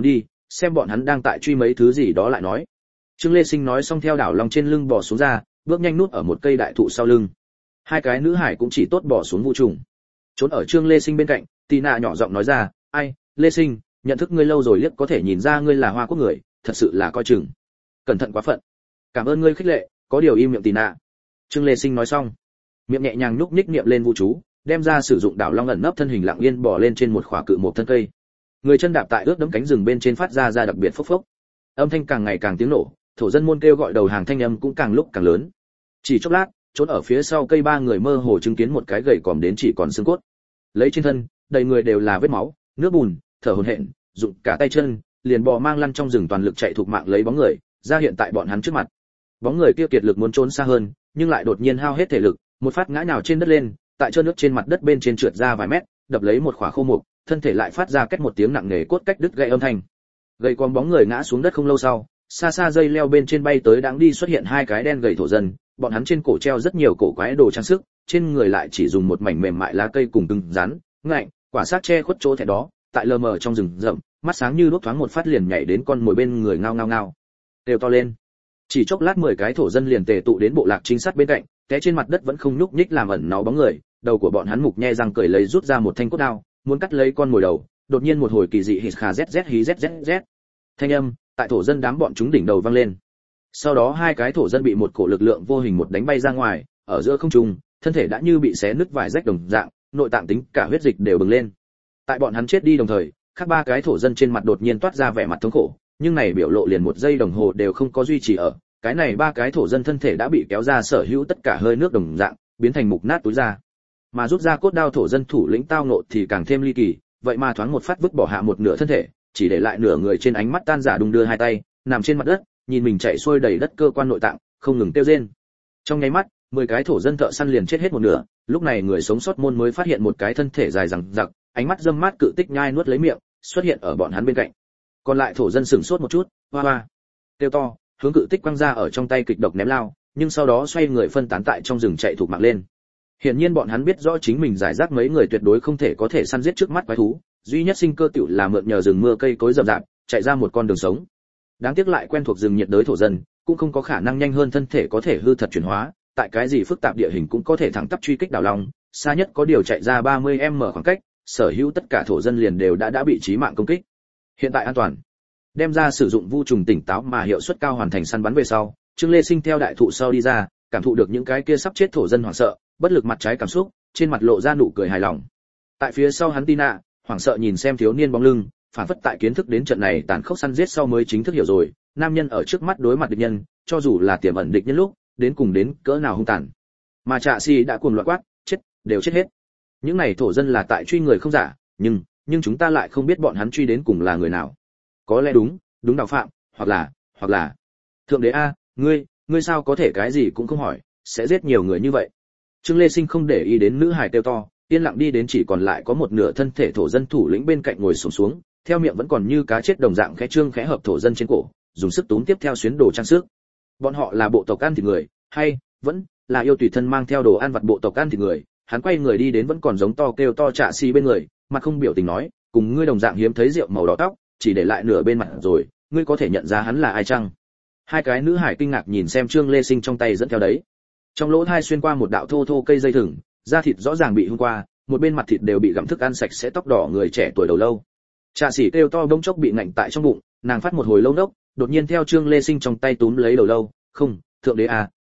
xem bọn hắn đang tại truy mấy thứ gì đó lại nói. Trương Lê Sinh nói xong theo đảo long trên lưng bò xuống ra, bước nhanh nút ở một cây đại thụ sau lưng. Hai cái nữ hải cũng chỉ tốt bò xuống vũ trùng. Trốn ở Trương Lê Sinh bên cạnh, Tina nhỏ giọng nói ra, ai, Lê Sinh, nhận thức ngươi lâu rồi liếc có thể nhìn ra ngươi là Hoa Quốc người, thật sự là coi chừng. Cẩn thận quá phận. Cảm ơn ngươi khích lệ, có điều im miệng Tina. Trương Lê Sinh nói xong, miệng nhẹ nhàng nhúc nhích niệm lên vũ chú, đem ra sử dụng đảo long ẩn nấp thân hình lặng yên bò lên trên một khỏa cự một thân cây. Người chân đạp tại ướt đẫm cánh rừng bên trên phát ra đặc biệt phốc phốc. Âm thanh càng ngày càng tiếng nổ, thổ dân môn kêu gọi đầu hàng thanh âm cũng càng lúc càng lớn. Chỉ chốc lát, trốn ở phía sau cây ba người mơ hồ chứng kiến một cái gầy còm đến chỉ còn xương cốt. Lấy trên thân, đầy người đều là vết máu, nước bùn, thở hổn hển, dụng cả tay chân, liền bò mang lăn trong rừng toàn lực chạy thục mạng lấy bóng người, ra hiện tại bọn hắn trước mặt. Bóng người kia kiệt lực muốn trốn xa hơn, nhưng lại đột nhiên hao hết thể lực, một phát ngã nhào trên đất lên, tại trơn nước trên mặt đất bên trên trượt ra vài mét, đập lấy một khỏa khô mục, thân thể lại phát ra két một tiếng nặng nề cốt cách đứt gãy âm thanh. Gầy còm bóng người ngã xuống đất không lâu sau, xa xa dây leo bên trên bay tới đáng đi xuất hiện hai cái đen gầy thổ dân, bọn hắn trên cổ treo rất nhiều cổ quái đồ trang sức, trên người lại chỉ dùng một mảnh mềm mại lá cây cùng cứng rắn, ngạnh, quả xác che khuất chỗ thẻ đó, tại lờ mờ trong rừng rậm, mắt sáng như đuốc thoáng một phát liền nhảy đến con mồi bên người ngao ngao ngao. Đều to lên. Chỉ chốc lát 10 cái thổ dân liền tề tụ đến bộ lạc trinh sát bên cạnh, té trên mặt đất vẫn không nhúc nhích làm ẩn náu bóng người, đầu của bọn hắn mục nhe răng cười lấy rút ra một thanh cốt đao, muốn cắt lấy con mồi đầu, đột nhiên một hồi kỳ dị hít khà zz hí zz. Thanh âm tại thổ dân đám bọn chúng đỉnh đầu vang lên. Sau đó hai cái thổ dân bị một cổ lực lượng vô hình một đánh bay ra ngoài, ở giữa không trung, thân thể đã như bị xé nứt vài rách đồng dạng, nội tạng tính cả huyết dịch đều bừng lên. Tại bọn hắn chết đi đồng thời, khác ba cái thổ dân trên mặt đột nhiên toát ra vẻ mặt thống khổ, nhưng này biểu lộ liền một giây đồng hồ đều không có duy trì ở, cái này ba cái thổ dân thân thể đã bị kéo ra sở hữu tất cả hơi nước đồng dạng, biến thành mục nát túi ra. Mà rút ra cốt đao thổ dân thủ lĩnh tao nộ thì càng thêm ly kỳ, vậy mà thoáng một phát vứt bỏ hạ một nửa thân thể, chỉ để lại nửa người trên ánh mắt tan rã đung đưa hai tay, nằm trên mặt đất, nhìn mình chạy xuôi đầy đất cơ quan nội tạng, không ngừng kêu rên. Trong nháy mắt, 10 cái thổ dân thợ săn liền chết hết một nửa, lúc này người sống sót môn mới phát hiện một cái thân thể dài dằng dặc, ánh mắt dâm mát cự tích nhai nuốt lấy miệng, xuất hiện ở bọn hắn bên cạnh. Còn lại thổ dân sửng sốt một chút, hoa hoa, kêu to, hướng cự tích quăng ra ở trong tay kịch độc ném lao, nhưng sau đó xoay người phân tán tại trong rừng chạy thục mạng lên. Hiển nhiên bọn hắn biết rõ chính mình giải rác mấy người tuyệt đối không thể có thể săn giết trước mắt quái thú, duy nhất sinh cơ tựu là mượn nhờ rừng mưa cây cối rậm rạp, chạy ra một con đường sống. Đáng tiếc lại quen thuộc rừng nhiệt đới thổ dân, cũng không có khả năng nhanh hơn thân thể có thể hư thật chuyển hóa, tại cái gì phức tạp địa hình cũng có thể thẳng tắp truy kích đảo long, xa nhất có điều chạy ra 30m khoảng cách, sở hữu tất cả thổ dân liền đều đã bị chí mạng công kích. Hiện tại an toàn. Đem ra sử dụng vu trùng tỉnh táo mà hiệu suất cao hoàn thành săn bắn về sau, Trương Lê Sinh theo đại thụ sau đi ra, cảm thụ được những cái kia sắp chết thổ dân hoảng sợ, bất lực mặt trái cảm xúc, trên mặt lộ ra nụ cười hài lòng. Tại phía sau hắn Tina, hoảng sợ nhìn xem thiếu niên bóng lưng, phản phất tại kiến thức đến trận này tàn khốc săn giết sau mới chính thức hiểu rồi, nam nhân ở trước mắt đối mặt địch nhân, cho dù là tiềm ẩn địch nhân lúc, đến cùng đến cỡ nào hung tàn. Mà Trạ Sĩ đã cuồng loạn quát, chết, đều chết hết. Những này thổ dân là tại truy người không giả, nhưng chúng ta lại không biết bọn hắn truy đến cùng là người nào. Có lẽ đúng đạo phạm, hoặc là thượng đế a, ngươi sao có thể cái gì cũng không hỏi, sẽ giết nhiều người như vậy. Trương Lê Sinh không để ý đến nữ hài kêu to, yên lặng đi đến chỉ còn lại có một nửa thân thể thổ dân thủ lĩnh bên cạnh ngồi xổm xuống, theo miệng vẫn còn như cá chết đồng dạng khẽ trương khẽ hợp thổ dân trên cổ, dùng sức túm tiếp theo xuyến đồ trang sức. Bọn họ là bộ tộc ăn thịt người, hay vẫn là yêu tùy thân mang theo đồ ăn vặt bộ tộc ăn thịt người. Hắn quay người đi đến vẫn còn giống to kêu to Trạ Sĩ bên người, mặt không biểu tình nói, cùng ngươi đồng dạng hiếm thấy rượu màu đỏ tóc, chỉ để lại nửa bên mặt rồi, ngươi có thể nhận ra hắn là ai chăng? Hai cái nữ hải kinh ngạc nhìn xem Trương Lê Sinh trong tay dẫn theo đấy. Trong lỗ thai xuyên qua một đạo thô thô cây dây thừng, da thịt rõ ràng bị hun qua, một bên mặt thịt đều bị gặm thức ăn sạch sẽ tóc đỏ người trẻ tuổi đầu lâu. Trạ Sĩ kêu to bỗng chốc bị ngạnh tại trong bụng, nàng phát một hồi lâu nốc, đột nhiên theo Trương Lê Sinh trong tay túm lấy đầu lâu, không, thượng đế à,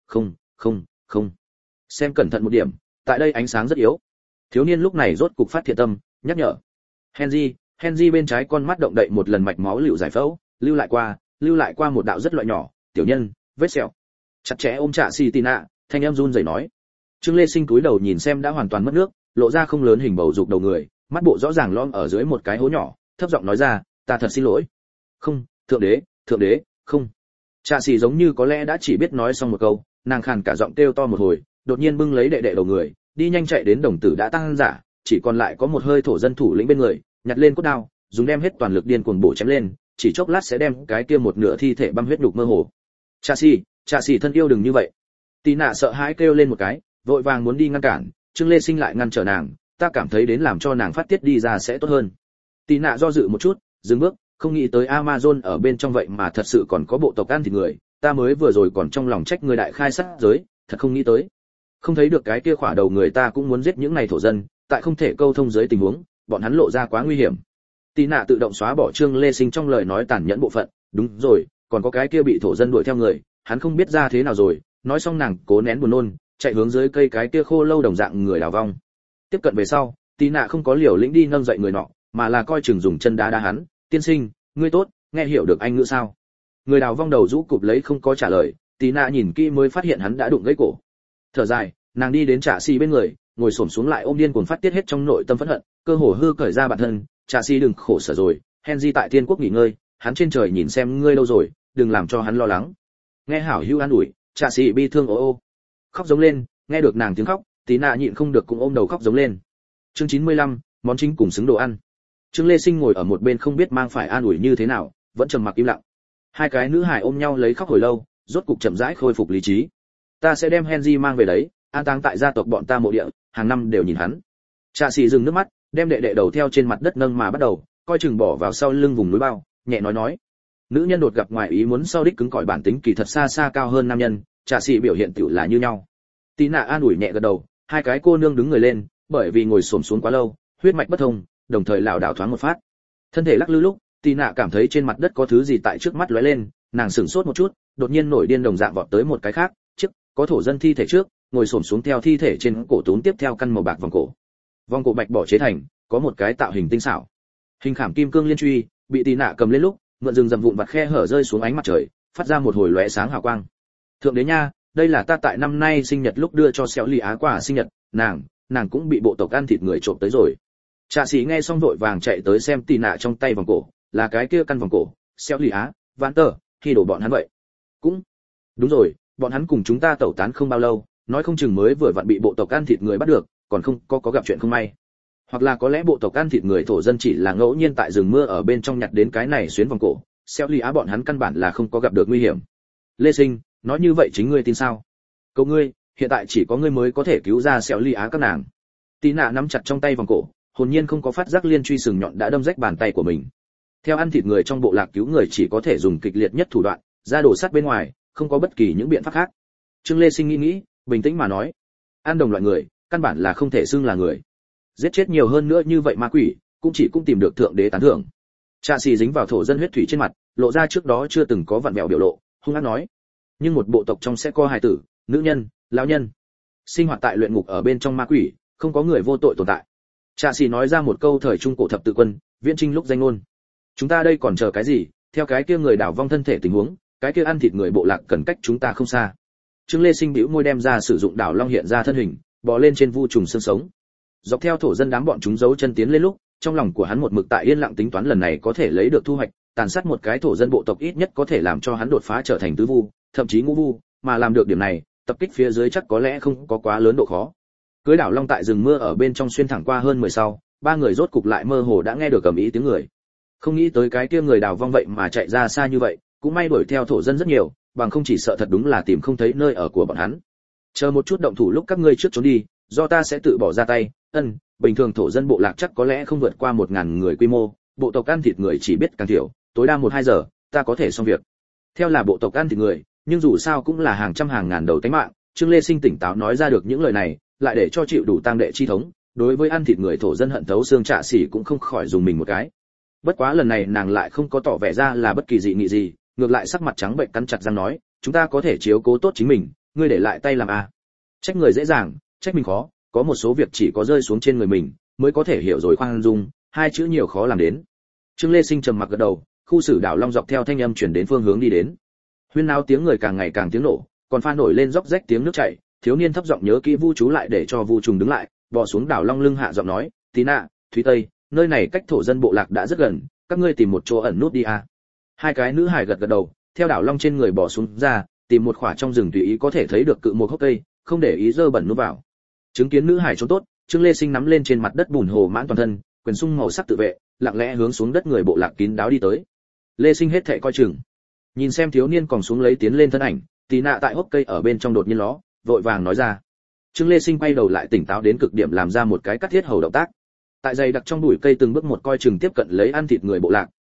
không. Xem cẩn thận một điểm, tại đây ánh sáng rất yếu. Thiếu niên lúc này rốt cục phát thiện tâm, nhắc nhở. Henry bên trái con mắt động đậy một lần mạch máu lưu giải phẫu, lưu lại qua một đạo rất loại nhỏ, tiểu nhân, vết sẹo. Chặt chẽ ôm Trạ Sĩ Tina, thanh em run rẩy nói. Trương Lê Sinh cúi đầu nhìn xem đã hoàn toàn mất nước, lộ ra không lớn hình bầu dục đầu người, mắt bộ rõ ràng lõm ở dưới một cái hố nhỏ, thấp giọng nói ra, ta thật xin lỗi. Không, thượng đế, không. Trạ Sĩ giống như có lẽ đã chỉ biết nói xong một câu, nàng khàn cả giọng kêu to một hồi, đột nhiên bưng lấy đệ đệ đầu người, đi nhanh chạy đến đồng tử đã tăng giả, chỉ còn lại có một hơi thổ dân thủ lĩnh bên người, nhặt lên cốt đao, dùng đem hết toàn lực điên cuồng bổ chém lên, chỉ chốc lát sẽ đem cái kia một nửa thi thể băm huyết nhục mơ hồ. Trạ Sĩ thân yêu đừng như vậy. Tina sợ hãi kêu lên một cái, vội vàng muốn đi ngăn cản, Trương Lê Sinh lại ngăn trở nàng, ta cảm thấy đến làm cho nàng phát tiết đi ra sẽ tốt hơn. Tina do dự một chút, dừng bước, không nghĩ tới Amazon ở bên trong vậy mà thật sự còn có bộ tộc ăn thịt người, ta mới vừa rồi còn trong lòng trách người đại khai sát giới, thật không nghĩ tới. Không thấy được cái kia khỏa đầu người ta cũng muốn giết những này thổ dân, tại không thể câu thông dưới tình huống, bọn hắn lộ ra quá nguy hiểm. Tí nạ tự động xóa bỏ Trương Lê Sinh trong lời nói tàn nhẫn bộ phận, đúng rồi, còn có cái kia bị thổ dân đuổi theo người, hắn không biết ra thế nào rồi, nói xong nàng cố nén buồn nôn, chạy hướng dưới cây cái kia khô lâu đồng dạng người đào vong. Tiếp cận về sau, Tí nạ không có liều lĩnh đi nâng dậy người nọ, mà là coi chừng dùng chân đá đá hắn, tiên sinh, ngươi tốt, nghe hiểu được anh ngữ sao? Người đào vong đầu rũ cụp lấy không có trả lời, Tí nạ nhìn kỹ mới phát hiện hắn đã đụng gãy cổ. Thở dài, nàng đi đến Trạ Sĩ bên người, ngồi xổm xuống lại ôm điên cuồng phát tiết hết trong nội tâm phẫn hận, cơ hồ hư cởi ra bản thân, Trạ Sĩ đừng khổ sở rồi, Henry tại Thiên Quốc nghỉ ngơi, hắn trên trời nhìn xem ngươi lâu rồi, đừng làm cho hắn lo lắng. Nghe hảo hữu an ủi, Trạ Sĩ bi thương ô, khóc giống lên, nghe được nàng tiếng khóc, Tí nạ nhịn không được cũng ôm đầu khóc giống lên. Chương 95, món chính cùng xứng đồ ăn. Trương Lê Sinh ngồi ở một bên không biết mang phải an ủi như thế nào, vẫn trầm mặc im lặng. Hai cái nữ hài ôm nhau lấy khóc hồi lâu, rốt cục chậm rãi khôi phục lý trí. Ta sẽ đem Henry mang về đấy, an táng tại gia tộc bọn ta mộ địa, hàng năm đều nhìn hắn. Trạ Sĩ dừng nước mắt, đem đệ đệ đầu theo trên mặt đất nâng mà bắt đầu, coi chừng bỏ vào sau lưng vùng núi bao, nhẹ nói. Nữ nhân đột gặp ngoài ý muốn sau đích cứng cỏi bản tính kỳ thật xa xa cao hơn nam nhân, Trạ Sĩ biểu hiện tiểu là như nhau. Tí nạ an ủi nhẹ gật đầu, hai cái cô nương đứng người lên, bởi vì ngồi xổm xuống quá lâu, huyết mạch bất thông, đồng thời lảo đảo thoáng một phát. Thân thể lắc lư lúc, Tí nạ cảm thấy trên mặt đất có thứ gì tại trước mắt lóe lên, nàng sửng sốt một chút, đột nhiên nổi điên đồng dạng vọt tới một cái khác, trước, có thổ dân thi thể trước, ngồi xổm xuống theo thi thể trên cổ túm tiếp theo căn màu bạc vòng cổ. Vòng cổ bạch bỏ chế thành, có một cái tạo hình tinh xảo. Hình khảm kim cương liên truy, bị Tí nạ cầm lên lúc, mượn rừng rậm vụn vặt khe hở rơi xuống ánh mặt trời, phát ra một hồi lóe sáng hào quang. Thượng đế nha, đây là ta tại năm nay sinh nhật lúc đưa cho Xéo Lì Á quả sinh nhật, nàng cũng bị bộ tộc ăn thịt người trộm tới rồi. Trạ Sĩ nghe xong vội vàng chạy tới xem Tí nạ trong tay vòng cổ, là cái kia căn vòng cổ, Xéo Lì Á, Vãn Tờ, khi đổ bọn hắn vậy. Cũng đúng rồi, bọn hắn cùng chúng ta tẩu tán không bao lâu, nói không chừng mới vừa vặn bị bộ tộc ăn thịt người bắt được, còn không có gặp chuyện không may. Hoặc là có lẽ bộ tộc ăn thịt người thổ dân chỉ là ngẫu nhiên tại rừng mưa ở bên trong nhặt đến cái này xuyến vòng cổ, Xéo Lì Á bọn hắn căn bản là không có gặp được nguy hiểm. Lê Sinh, nói như vậy chính ngươi tin sao? Cậu ngươi, hiện tại chỉ có ngươi mới có thể cứu ra Xéo Lì Á các nàng. Tí nạ nắm chặt trong tay vòng cổ, hồn nhiên không có phát giác liên truy sừng nhọn đã đâm rách bàn tay của mình. Theo ăn thịt người trong bộ lạc cứu người chỉ có thể dùng kịch liệt nhất thủ đoạn, ra đổ sắt bên ngoài, không có bất kỳ những biện pháp khác. Trương Lê Sinh nghĩ, bình tĩnh mà nói, ăn đồng loại người, căn bản là không thể xưng là người. Giết chết nhiều hơn nữa như vậy ma quỷ, cũng tìm được thượng đế tán thưởng. Trạ Sĩ dính vào thổ dân huyết thủy trên mặt, lộ ra trước đó chưa từng có vặn vẹo biểu lộ, hung ác nói: nhưng một bộ tộc trong sẽ có hài tử, nữ nhân, lão nhân, sinh hoạt tại luyện ngục ở bên trong ma quỷ, không có người vô tội tồn tại. Trạ Sĩ nói ra một câu thời trung cổ thập tự quân, viễn trinh lúc danh ngôn. Chúng ta đây còn chờ cái gì? Theo cái kia người đảo vong thân thể tình huống, cái kia ăn thịt người bộ lạc cần cách chúng ta không xa. Trương Lê Sinh bĩu môi đem ra sử dụng đảo long hiện ra thân hình, bò lên trên vu trùng xương sống. Dọc theo thổ dân đám bọn chúng giấu chân tiến lên lúc, trong lòng của hắn một mực tại yên lặng tính toán lần này có thể lấy được thu hoạch, tàn sát một cái thổ dân bộ tộc ít nhất có thể làm cho hắn đột phá trở thành tứ vu, thậm chí ngũ vu, mà làm được điểm này, tập kích phía dưới chắc có lẽ không có quá lớn độ khó. Cưới đảo long tại rừng mưa ở bên trong xuyên thẳng qua hơn 10 sau, ba người rốt cục lại mơ hồ đã nghe được ầm ĩ tiếng người. Không nghĩ tới cái kia người đào vong vậy mà chạy ra xa như vậy, cũng may đuổi theo thổ dân rất nhiều, bằng không chỉ sợ thật đúng là tìm không thấy nơi ở của bọn hắn. Chờ một chút động thủ lúc các ngươi trước trốn đi, do ta sẽ tự bỏ ra tay. Bình thường thổ dân bộ lạc chắc có lẽ không vượt qua 1000 người quy mô, bộ tộc ăn thịt người chỉ biết càng thiểu, tối đa 1-2 giờ, ta có thể xong việc. Theo là bộ tộc ăn thịt người, nhưng dù sao cũng là hàng trăm hàng ngàn đầu tánh mạng, Trương Lê Sinh tỉnh táo nói ra được những lời này, lại để cho chịu đủ tang đệ chi thống, đối với ăn thịt người thổ dân hận thấu xương Trạ Sĩ cũng không khỏi dùng mình một cái. Bất quá lần này nàng lại không có tỏ vẻ ra là bất kỳ dị nghị gì, ngược lại sắc mặt trắng bệch cắn chặt răng nói, chúng ta có thể chiếu cố tốt chính mình, ngươi để lại tay làm à? Trách người dễ dàng, trách mình khó, có một số việc chỉ có rơi xuống trên người mình mới có thể hiểu rồi khoan dung, hai chữ nhiều khó làm đến. Trương Lê Sinh trầm mặc gật đầu, khu xử đảo long dọc theo thanh âm chuyển đến phương hướng đi đến. Huyên náo tiếng người càng ngày càng tiếng nổ, còn pha nổi lên róc rách tiếng nước chảy, thiếu niên thấp giọng nhớ kỹ vu chú lại để cho vu trùng đứng lại, bò xuống đảo long lưng hạ giọng nói, Tí nạ, Thúy Tây, nơi này cách thổ dân bộ lạc đã rất gần, các ngươi tìm một chỗ ẩn nút đi à. Hai cái nữ hài gật gật đầu, theo đảo long trên người bò xuống ra, tìm một khỏa trong rừng tùy ý có thể thấy được cự một hốc cây, không để ý dơ bẩn núp vào. Chứng kiến nữ hải trốn tốt, Trương Lê Sinh nắm lên trên mặt đất bùn hồ mãn toàn thân, quyền sung màu sắc tự vệ, lặng lẽ hướng xuống đất người bộ lạc kín đáo đi tới. Lê Sinh hết thệ coi chừng, nhìn xem thiếu niên còn xuống lấy tiến lên thân ảnh, Tí nạ tại hốc cây ở bên trong đột nhiên ló, vội vàng nói ra. Trương Lê Sinh quay đầu lại tỉnh táo đến cực điểm làm ra một cái cắt thiết hầu động tác. Tại dày đặc trong bụi cây từng bước một coi chừng tiếp cận lấy ăn thịt người bộ lạc,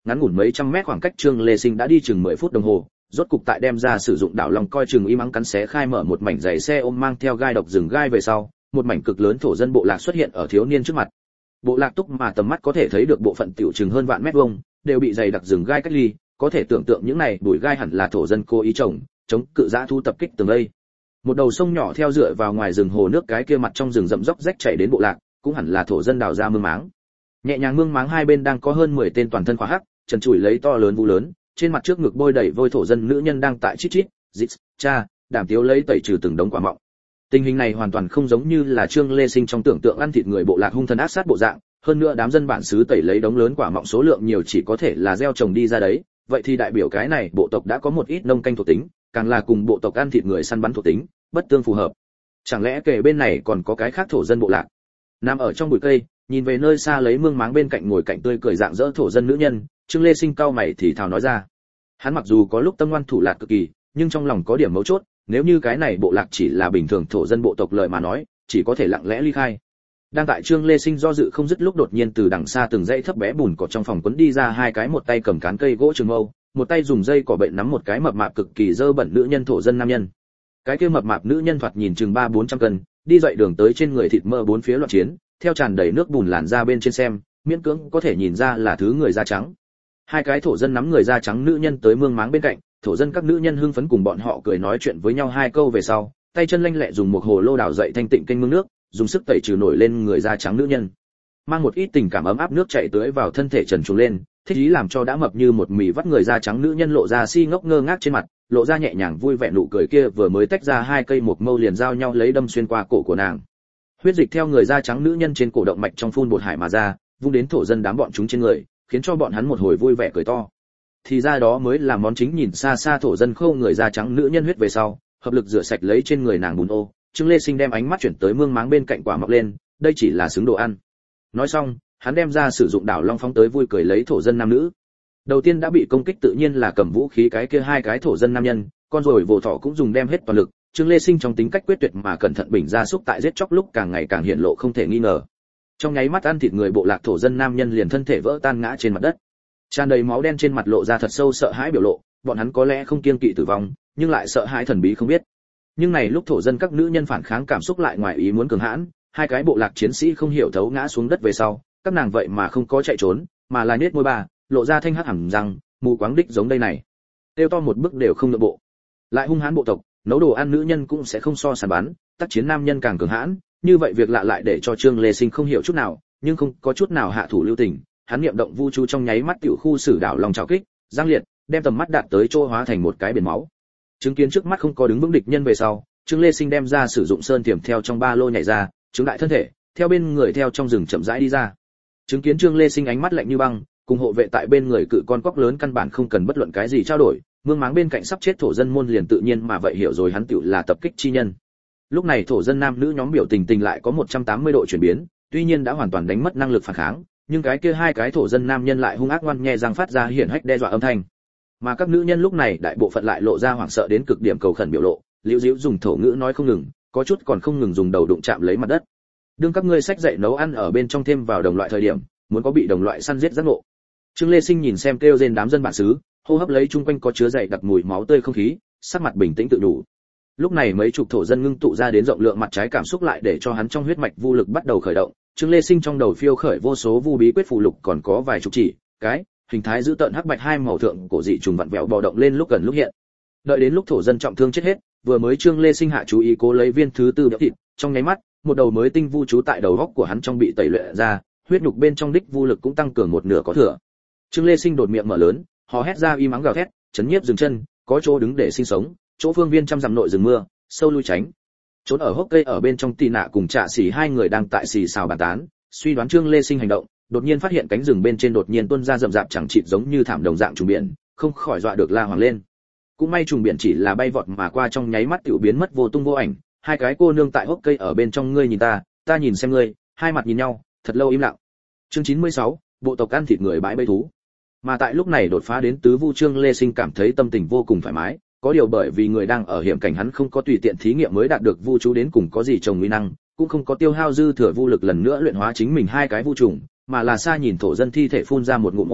ngắn ngủn mấy trăm mét khoảng cách Trương Lê Sinh đã đi chừng 10 phút đồng hồ, rốt cục tại đem ra sử dụng đảo long coi chừng y mắng cắn xé khai mở một mảnh dày xe ôm mang theo gai độc rừng gai về sau, một mảnh cực lớn thổ dân bộ lạc xuất hiện ở thiếu niên trước mặt. Bộ lạc túc mà tầm mắt có thể thấy được bộ phận tiểu chừng hơn vạn mét vuông, đều bị dày đặc rừng gai cách ly, có thể tưởng tượng những này bụi gai hẳn là thổ dân cố ý trồng, chống cự dã thu tập kích tường đây. Một đầu sông nhỏ theo dựa vào ngoài rừng hồ nước cái kia mặt trong rừng rậm róc rách chảy đến bộ lạc, cũng hẳn là thổ dân đào ra mương máng. Nhẹ nhàng mương máng hai bên đang có hơn 10 tên toàn thân khóa hắc, trần trụi lấy to lớn vu lớn, trên mặt trước ngực bôi đầy vôi thổ dân nữ nhân đang tại chít chít, dít, cha, đảm tiếu lấy tẩy trừ từng đống quả mọng. Tình hình này hoàn toàn không giống như là Trương Lê Sinh trong tưởng tượng ăn thịt người bộ lạc hung thần ác sát bộ dạng, hơn nữa đám dân bản xứ tẩy lấy đống lớn quả mọng số lượng nhiều chỉ có thể là gieo trồng đi ra đấy, vậy thì đại biểu cái này bộ tộc đã có một ít nông canh thuộc tính, càng là cùng bộ tộc ăn thịt người săn bắn thuộc tính, bất tương phù hợp. Chẳng lẽ kể bên này còn có cái khác thổ dân bộ lạc? Nằm ở trong bụi cây, nhìn về nơi xa lấy mương máng bên cạnh ngồi cạnh tươi cười dạng dỡ thổ dân nữ nhân, Trương Lê Sinh cau mày thì thào nói ra. Hắn mặc dù có lúc tâm ngoan thủ lạt cực kỳ, nhưng trong lòng có điểm mấu chốt, nếu như cái này bộ lạc chỉ là bình thường thổ dân bộ tộc lợi mà nói, chỉ có thể lặng lẽ ly khai. Đang tại Trương Lê Sinh do dự không dứt lúc đột nhiên từ đằng xa từng dãy thấp bé bùn cỏ trong phòng quấn đi ra hai cái, một tay cầm cán cây gỗ trường mâu, một tay dùng dây cỏ bệnh nắm một cái mập mạp cực kỳ dơ bẩn nữ nhân thổ dân nam nhân. Cái kia mập mạp nữ nhân thoạt nhìn chừng 300-400 cân, đi dậy đường tới trên người thịt mỡ bốn phía loạn chiến, theo tràn đầy nước bùn làn ra bên trên xem, miễn cưỡng có thể nhìn ra là thứ người da trắng. Hai cái thổ dân nắm người da trắng nữ nhân tới mương máng bên cạnh, thổ dân các nữ nhân hưng phấn cùng bọn họ cười nói chuyện với nhau hai câu về sau, tay chân lanh lẹ dùng một hồ lô đào dậy thanh tịnh kênh mương nước, dùng sức tẩy trừ nổi lên người da trắng nữ nhân. Mang một ít tình cảm ấm áp nước chảy tưới vào thân thể trần truồng lên, thích ý làm cho đã mập như một mì vắt người da trắng nữ nhân lộ ra si ngốc ngơ ngác trên mặt, lộ ra nhẹ nhàng vui vẻ nụ cười kia vừa mới tách ra hai cây một mâu liền giao nhau lấy đâm xuyên qua cổ của nàng. Huyết dịch theo người da trắng nữ nhân trên cổ động mạch trong phun bột hải mà ra, vung đến thổ dân đám bọn chúng trên người, khiến cho bọn hắn một hồi vui vẻ cười to. Thì ra đó mới là món chính. Nhìn xa xa thổ dân khô người da trắng nữ nhân huyết về sau, hợp lực rửa sạch lấy trên người nàng bùn ô, Trương Lê Sinh đem ánh mắt chuyển tới mương máng bên cạnh quả mọc lên, đây chỉ là xứng đồ ăn. Nói xong, hắn đem ra sử dụng đảo long phóng tới vui cười lấy thổ dân nam nữ. Đầu tiên đã bị công kích tự nhiên là cầm vũ khí cái kia hai cái thổ dân nam nhân, con rồi vồ thọ cũng dùng đem hết toàn lực. Trương Lê Sinh trong tính cách quyết tuyệt mà cẩn thận bình ra xúc tại giết chóc lúc càng ngày càng hiện lộ không thể nghi ngờ. Trong nháy mắt ăn thịt người bộ lạc thổ dân nam nhân liền thân thể vỡ tan ngã trên mặt đất. Tràn đầy máu đen trên mặt lộ ra thật sâu sợ hãi biểu lộ, bọn hắn có lẽ không kiêng kỵ tử vong, nhưng lại sợ hãi thần bí không biết. Nhưng này lúc thổ dân các nữ nhân phản kháng cảm xúc lại ngoài ý muốn cường hãn, hai cái bộ lạc chiến sĩ không hiểu thấu ngã xuống đất về sau, các nàng vậy mà không có chạy trốn, mà là nhếch môi bà, lộ ra thanh hắc hẳn răng, mù quáng đích giống đây này. Tiêu to một bước đều không nhượng bộ. Lại hung hãn bộ tộc, nấu đồ ăn nữ nhân cũng sẽ không so sánh bắn, tác chiến nam nhân càng cường hãn, như vậy việc lạ lại để cho Trương Lê Sinh không hiểu chút nào, nhưng không có chút nào hạ thủ lưu tình, hắn niệm động vu chú trong nháy mắt tiểu khu sử đảo lòng trào kích, giang liệt, đem tầm mắt đạt tới chỗ hóa thành một cái biển máu. Chứng kiến trước mắt không có đứng vững địch nhân về sau, Trương Lê Sinh đem ra sử dụng sơn tiềm theo trong ba lô nhảy ra, chứng đại thân thể, theo bên người theo trong rừng chậm rãi đi ra. Chứng kiến Trương Lê Sinh ánh mắt lạnh như băng, cùng hộ vệ tại bên người cự con cóc lớn căn bản không cần bất luận cái gì trao đổi, mương máng bên cạnh sắp chết thổ dân môn liền tự nhiên mà vậy hiểu rồi hắn tiểu là tập kích chi nhân. Lúc này thổ dân nam nữ nhóm biểu tình lại có 180 độ chuyển biến, tuy nhiên đã hoàn toàn đánh mất năng lực phản kháng, nhưng cái kia hai cái thổ dân nam nhân lại hung ác ngoan nhẹ răng phát ra hiển hách đe dọa âm thanh. Mà các nữ nhân lúc này đại bộ phận lại lộ ra hoảng sợ đến cực điểm cầu khẩn biểu lộ, liễu diễu dùng thổ ngữ nói không ngừng, có chút còn không ngừng dùng đầu đụng chạm lấy mặt đất. Đương các ngươi sách dạy nấu ăn ở bên trong thêm vào đồng loại thời điểm, muốn có bị đồng loại săn giết giác ngộ. Trương Lê Sinh nhìn xem kêu rên đám dân bản xứ, hô hấp lấy chung quanh có chứa dày đặc mùi máu tươi không khí, sắc mặt bình tĩnh tự đủ. Lúc này mấy chục thổ dân ngưng tụ ra đến rộng lượng mặt trái cảm xúc lại để cho hắn trong huyết mạch vu lực bắt đầu khởi động. Trương Lê Sinh trong đầu phiêu khởi vô số vu bí quyết phù lục còn có vài chục chỉ, cái hình thái giữ tợn hắc bạch hai màu thượng cổ dị trùng vặn vẹo bò động lên lúc gần lúc hiện. Đợi đến lúc thổ dân trọng thương chết hết, vừa mới Trương Lê Sinh hạ chú ý cố lấy viên thứ tư béo thịt, trong nháy mắt, một đầu mới tinh vu chú tại đầu góc của hắn trong bị tẩy luyện ra, huyết nhục bên trong đích vu lực cũng tăng cường một nửa có thừa. Trương Lê Sinh đột miệng mở lớn, hò hét ra y mắng gào thét, chấn nhiếp dừng chân, có chỗ đứng để sinh sống, chỗ phương viên trăm dặm nội rừng mưa, sâu lui tránh. Trốn ở hốc cây ở bên trong Tì Nạ cùng Trạ Xỉ hai người đang tại xì xào bàn tán, suy đoán Trương Lê Sinh hành động, đột nhiên phát hiện cánh rừng bên trên đột nhiên tuôn ra rậm rạp chẳng chịt giống như thảm đồng dạng trùng biển, không khỏi dọa được la hoàng lên. Cũng may trùng biển chỉ là bay vọt mà qua trong nháy mắt tiểu biến mất vô tung vô ảnh, hai cái cô nương tại hốc cây ở bên trong ngươi nhìn ta nhìn xem ngươi, hai mặt nhìn nhau, thật lâu im lặng. Chương 96, bộ tộc ăn thịt người bãi bẫy thú. Mà tại lúc này đột phá đến tứ vu Trương Lê Sinh cảm thấy tâm tình vô cùng thoải mái, có điều bởi vì người đang ở hiểm cảnh hắn không có tùy tiện thí nghiệm mới đạt được vu chú đến cùng có gì trồng nguy năng, cũng không có tiêu hao dư thừa vu lực lần nữa luyện hóa chính mình hai cái vu trùng, mà là xa nhìn thổ dân thi thể phun ra một ngụm ô huyết,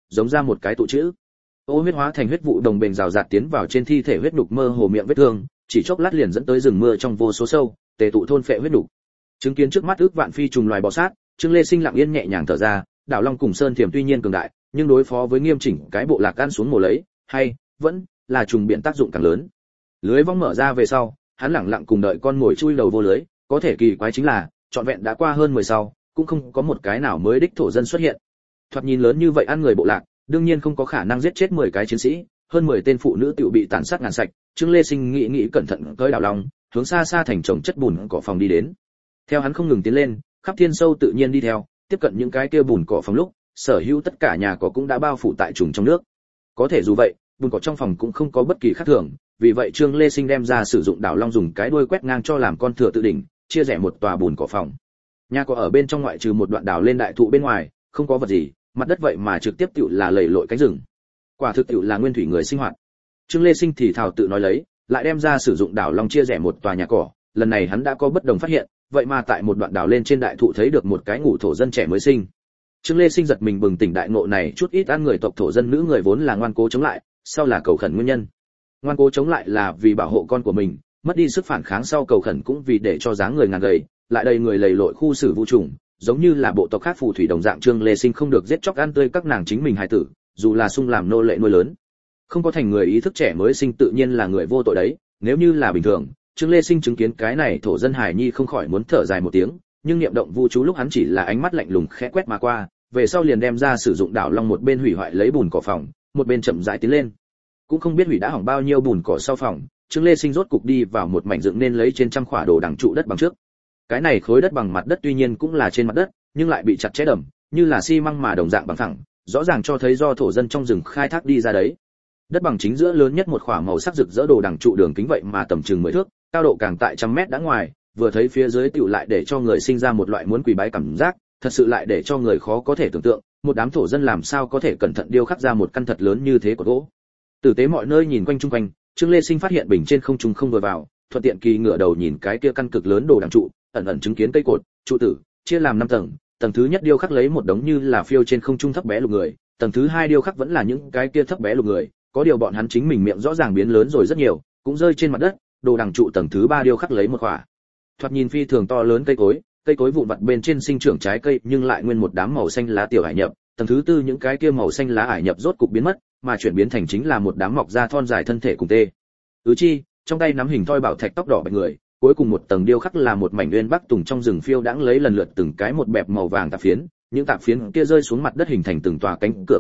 giống ra một cái tụ chữ. Ô huyết hóa thành huyết vụ đồng bền rào rạt tiến vào trên thi thể huyết nhục mơ hồ miệng vết thương, chỉ chốc lát liền dẫn tới rừng mưa trong vô số sâu, tề tụ thôn phệ huyết nhục. Chứng kiến trước mắt ước vạn phi trùng loài bò sát, Trương Lê Sinh lặng yên nhẹ nhàng thở ra, Đảo Long cùng Sơn Thiểm tuy nhiên cường đại, nhưng đối phó với nghiêm chỉnh cái bộ lạc ăn xuống mồ lấy, hay vẫn là trùng biện tác dụng càng lớn. Lưới vong mở ra về sau, hắn lẳng lặng cùng đợi con ngồi chui đầu vô lưới, có thể kỳ quái chính là, trọn vẹn đã qua hơn 10 sau, cũng không có một cái nào mới đích thổ dân xuất hiện. Thoạt nhìn lớn như vậy ăn người bộ lạc, đương nhiên không có khả năng giết chết 10 cái chiến sĩ, hơn 10 tên phụ nữ tiểu bị tàn sát ngàn sạch. Trương Lê Sinh nghĩ cẩn thận tới Đảo Long, hướng xa xa thành trồng chất bùn cỏ phòng đi đến. Theo hắn không ngừng tiến lên, khắp thiên sâu tự nhiên đi theo, tiếp cận những cái kia bùn cỏ phòng lúc, sở hữu tất cả nhà cỏ cũng đã bao phủ tại trùng trong nước. Có thể dù vậy, bùn cỏ trong phòng cũng không có bất kỳ khác thường, vì vậy Trương Lê Sinh đem ra sử dụng Đảo Long dùng cái đuôi quét ngang cho làm con thừa tự đỉnh, chia rẽ một tòa bùn cỏ phòng. Nhà cỏ ở bên trong ngoại trừ một đoạn đào lên đại thụ bên ngoài, không có vật gì, mặt đất vậy mà trực tiếp tựu là lầy lội cánh rừng. Quả thực tựu là nguyên thủy người sinh hoạt. Trương Lê Sinh thì thào tự nói lấy, lại đem ra sử dụng Đảo Long chia rẽ một tòa nhà cỏ, lần này hắn đã có bất đồng phát hiện, vậy mà tại một đoạn đào lên trên đại thụ thấy được một cái ngủ thổ dân trẻ mới sinh. Trương Lê Sinh giật mình bừng tỉnh đại ngộ này, chút ít ăn người tộc thổ dân nữ người vốn là ngoan cố chống lại, sau là cầu khẩn nguyên nhân. Ngoan cố chống lại là vì bảo hộ con của mình, mất đi sức phản kháng sau cầu khẩn cũng vì để cho dáng người ngàn gầy, lại đầy người lầy lội khu xử vũ trùng, giống như là bộ tộc khác phù thủy đồng dạng. Trương Lê Sinh không được giết chóc ăn tươi các nàng chính mình hài tử, dù là sung làm nô lệ nuôi lớn. Không có thành người ý thức trẻ mới sinh tự nhiên là người vô tội đấy, nếu như là bình thường, Trương Lê Sinh chứng kiến cái này thổ dân hải nhi không khỏi muốn thở dài một tiếng, nhưng niệm động vu chú lúc hắn chỉ là ánh mắt lạnh lùng khẽ quét mà qua, về sau liền đem ra sử dụng Đảo Long một bên hủy hoại lấy bùn cỏ phòng, một bên chậm rãi tiến lên. Cũng không biết hủy đã hỏng bao nhiêu bùn cỏ sau phòng, Trương Lê Sinh rốt cục đi vào một mảnh dựng nên lấy trên trăm khỏa đồ đằng trụ đất bằng trước. Cái này khối đất bằng mặt đất tuy nhiên cũng là trên mặt đất, nhưng lại bị chặt chẽ đầm, như là xi măng mà đồng dạng bằng phẳng, rõ ràng cho thấy do thổ dân trong rừng khai thác đi ra đấy. Đất bằng chính giữa lớn nhất một khỏa màu sắc rực rỡ đồ đằng trụ đường kính vậy mà tầm chừng 10 thước, cao độ càng tại trăm mét đã ngoài, vừa thấy phía dưới tựu lại để cho người sinh ra một loại muốn quỳ bái cảm giác, thật sự lại để cho người khó có thể tưởng tượng, một đám thổ dân làm sao có thể cẩn thận điêu khắc ra một căn thật lớn như thế của gỗ. Tử tế mọi nơi nhìn quanh chung quanh, Trương Lê Sinh phát hiện bình trên không trung không vừa vào, thuận tiện kỳ ngửa đầu nhìn cái kia căn cực lớn đồ đằng trụ, ẩn ẩn chứng kiến cây cột, trụ tử, chia làm 5 tầng, tầng thứ nhất điêu khắc lấy một đống như là phiêu trên không trung thấp bé lục người, tầng thứ hai điêu khắc vẫn là những cái kia thấp bé lục người, có điều bọn hắn chính mình miệng rõ ràng biến lớn rồi rất nhiều, cũng rơi trên mặt đất. Đồ đằng trụ tầng thứ 3 điêu khắc lấy một quả thoạt nhìn phi thường to lớn cây cối vụn vặt bên trên sinh trưởng trái cây nhưng lại nguyên một đám màu xanh lá tiểu hải nhập, tầng thứ tư những cái kia màu xanh lá hải nhập rốt cục biến mất, mà chuyển biến thành chính là một đám mọc ra thon dài thân thể cùng tê chi, trong tay nắm hình thoi bảo thạch tóc đỏ bạch người, cuối cùng một tầng điêu khắc là một mảnh nguyên bắc tùng trong rừng phiêu đãng lấy lần lượt từng cái một bẹp màu vàng tạp phiến, những tạp phiến kia rơi xuống mặt đất hình thành từng tòa cánh cửa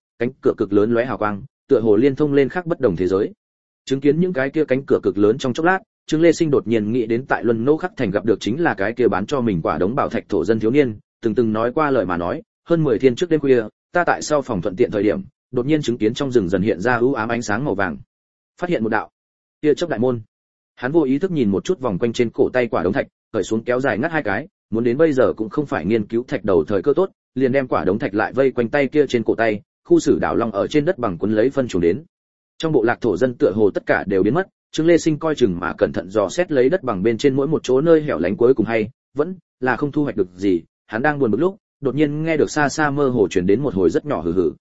cực lớn lóe hào quang, tựa hồ liên thông lên khác bất đồng thế giới. Chứng kiến những cái kia cánh cửa cực lớn trong chốc lát, Trương Lê Sinh đột nhiên nghĩ đến tại Luân Nô Khắc Thành gặp được chính là cái kia bán cho mình quả đống bảo thạch thổ dân thiếu niên, từng nói qua lời mà nói, hơn 10 thiên trước đêm khuya, ta tại sau phòng thuận tiện thời điểm, đột nhiên chứng kiến trong rừng dần hiện ra u ám ánh sáng màu vàng. Phát hiện một đạo tia chớp đại môn. Hắn vô ý thức nhìn một chút vòng quanh trên cổ tay quả đống thạch, cởi xuống kéo dài ngắt 2 cái, muốn đến bây giờ cũng không phải nghiên cứu thạch đầu thời cơ tốt, liền đem quả đống thạch lại vây quanh tay kia trên cổ tay, khu xử Đảo Long ở trên đất bằng quấn lấy phân chuồng đến. Trong bộ lạc thổ dân tựa hồ tất cả đều biến mất, Trương Lê Sinh coi chừng mà cẩn thận dò xét lấy đất bằng bên trên mỗi một chỗ nơi hẻo lánh, cuối cùng hay vẫn là không thu hoạch được gì. Hắn đang buồn bực lúc, đột nhiên nghe được xa xa mơ hồ truyền đến một hồi rất nhỏ hừ hừ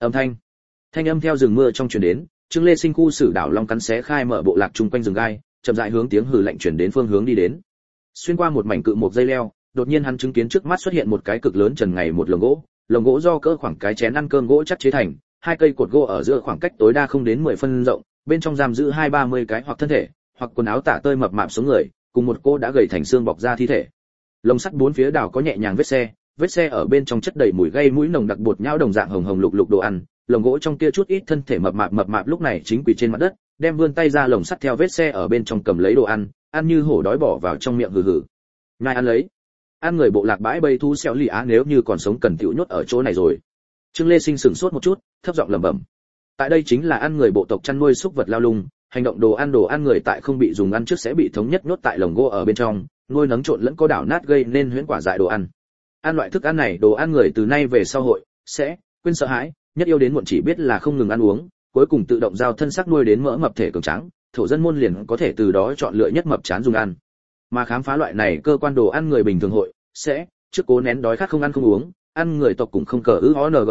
thanh âm theo rừng mưa trong truyền đến. Trương Lê Sinh khu xử Đảo Long cắn xé khai mở bộ lạc chung quanh rừng gai, chậm rãi hướng tiếng hừ lạnh truyền đến phương hướng đi đến. Xuyên qua một mảnh cự mộc dây leo, đột nhiên hắn chứng kiến trước mắt xuất hiện một cái cực lớn trần ngày một lồng gỗ do cỡ khoảng cái chén ăn cơm gỗ chắc chế thành, 2 cây cột gỗ ở giữa khoảng cách tối đa không đến 10 phân rộng, bên trong giam giữ 20-30 cái hoặc thân thể, hoặc quần áo tả tơi mập mạp xuống người, cùng một cô đã gầy thành xương bọc ra thi thể. Lồng sắt 4 phía đảo có nhẹ nhàng vết xe ở bên trong chất đầy mùi gây mũi nồng đặc bột nhão đồng dạng hồng hồng lục lục đồ ăn. Lồng gỗ trong kia chút ít thân thể mập mạp lúc này chính quỳ trên mặt đất, đem vươn tay ra lồng sắt theo vết xe ở bên trong cầm lấy đồ ăn như hổ đói bỏ vào trong miệng hừ hừ. Nhai ăn lấy. Ăn người bộ lạc bãi bầy thú xéo lì á nếu như còn sống cần tiểu nhốt ở chỗ này rồi. Trương Lê Sinh sững sốt một chút, thấp giọng lẩm bẩm. Tại đây chính là ăn người bộ tộc chăn nuôi súc vật lao lung, hành động đồ ăn người tại không bị dùng ăn trước sẽ bị thống nhất nhốt tại lồng gỗ ở bên trong, nuôi nấng trộn lẫn có đảo nát gây nên huyễn quả dại đồ ăn. Ăn loại thức ăn này đồ ăn người từ nay về sau hội sẽ quên sợ hãi, nhất yêu đến muộn chỉ biết là không ngừng ăn uống, cuối cùng tự động giao thân xác nuôi đến mỡ mập thể cường tráng, thổ dân môn liền có thể từ đó chọn lựa nhất mập chán dùng ăn. Mà khám phá loại này cơ quan đồ ăn người bình thường hội sẽ trước cố nén đói khát không ăn không uống, ăn người tộc cũng không cờ ứ ó nờ bách,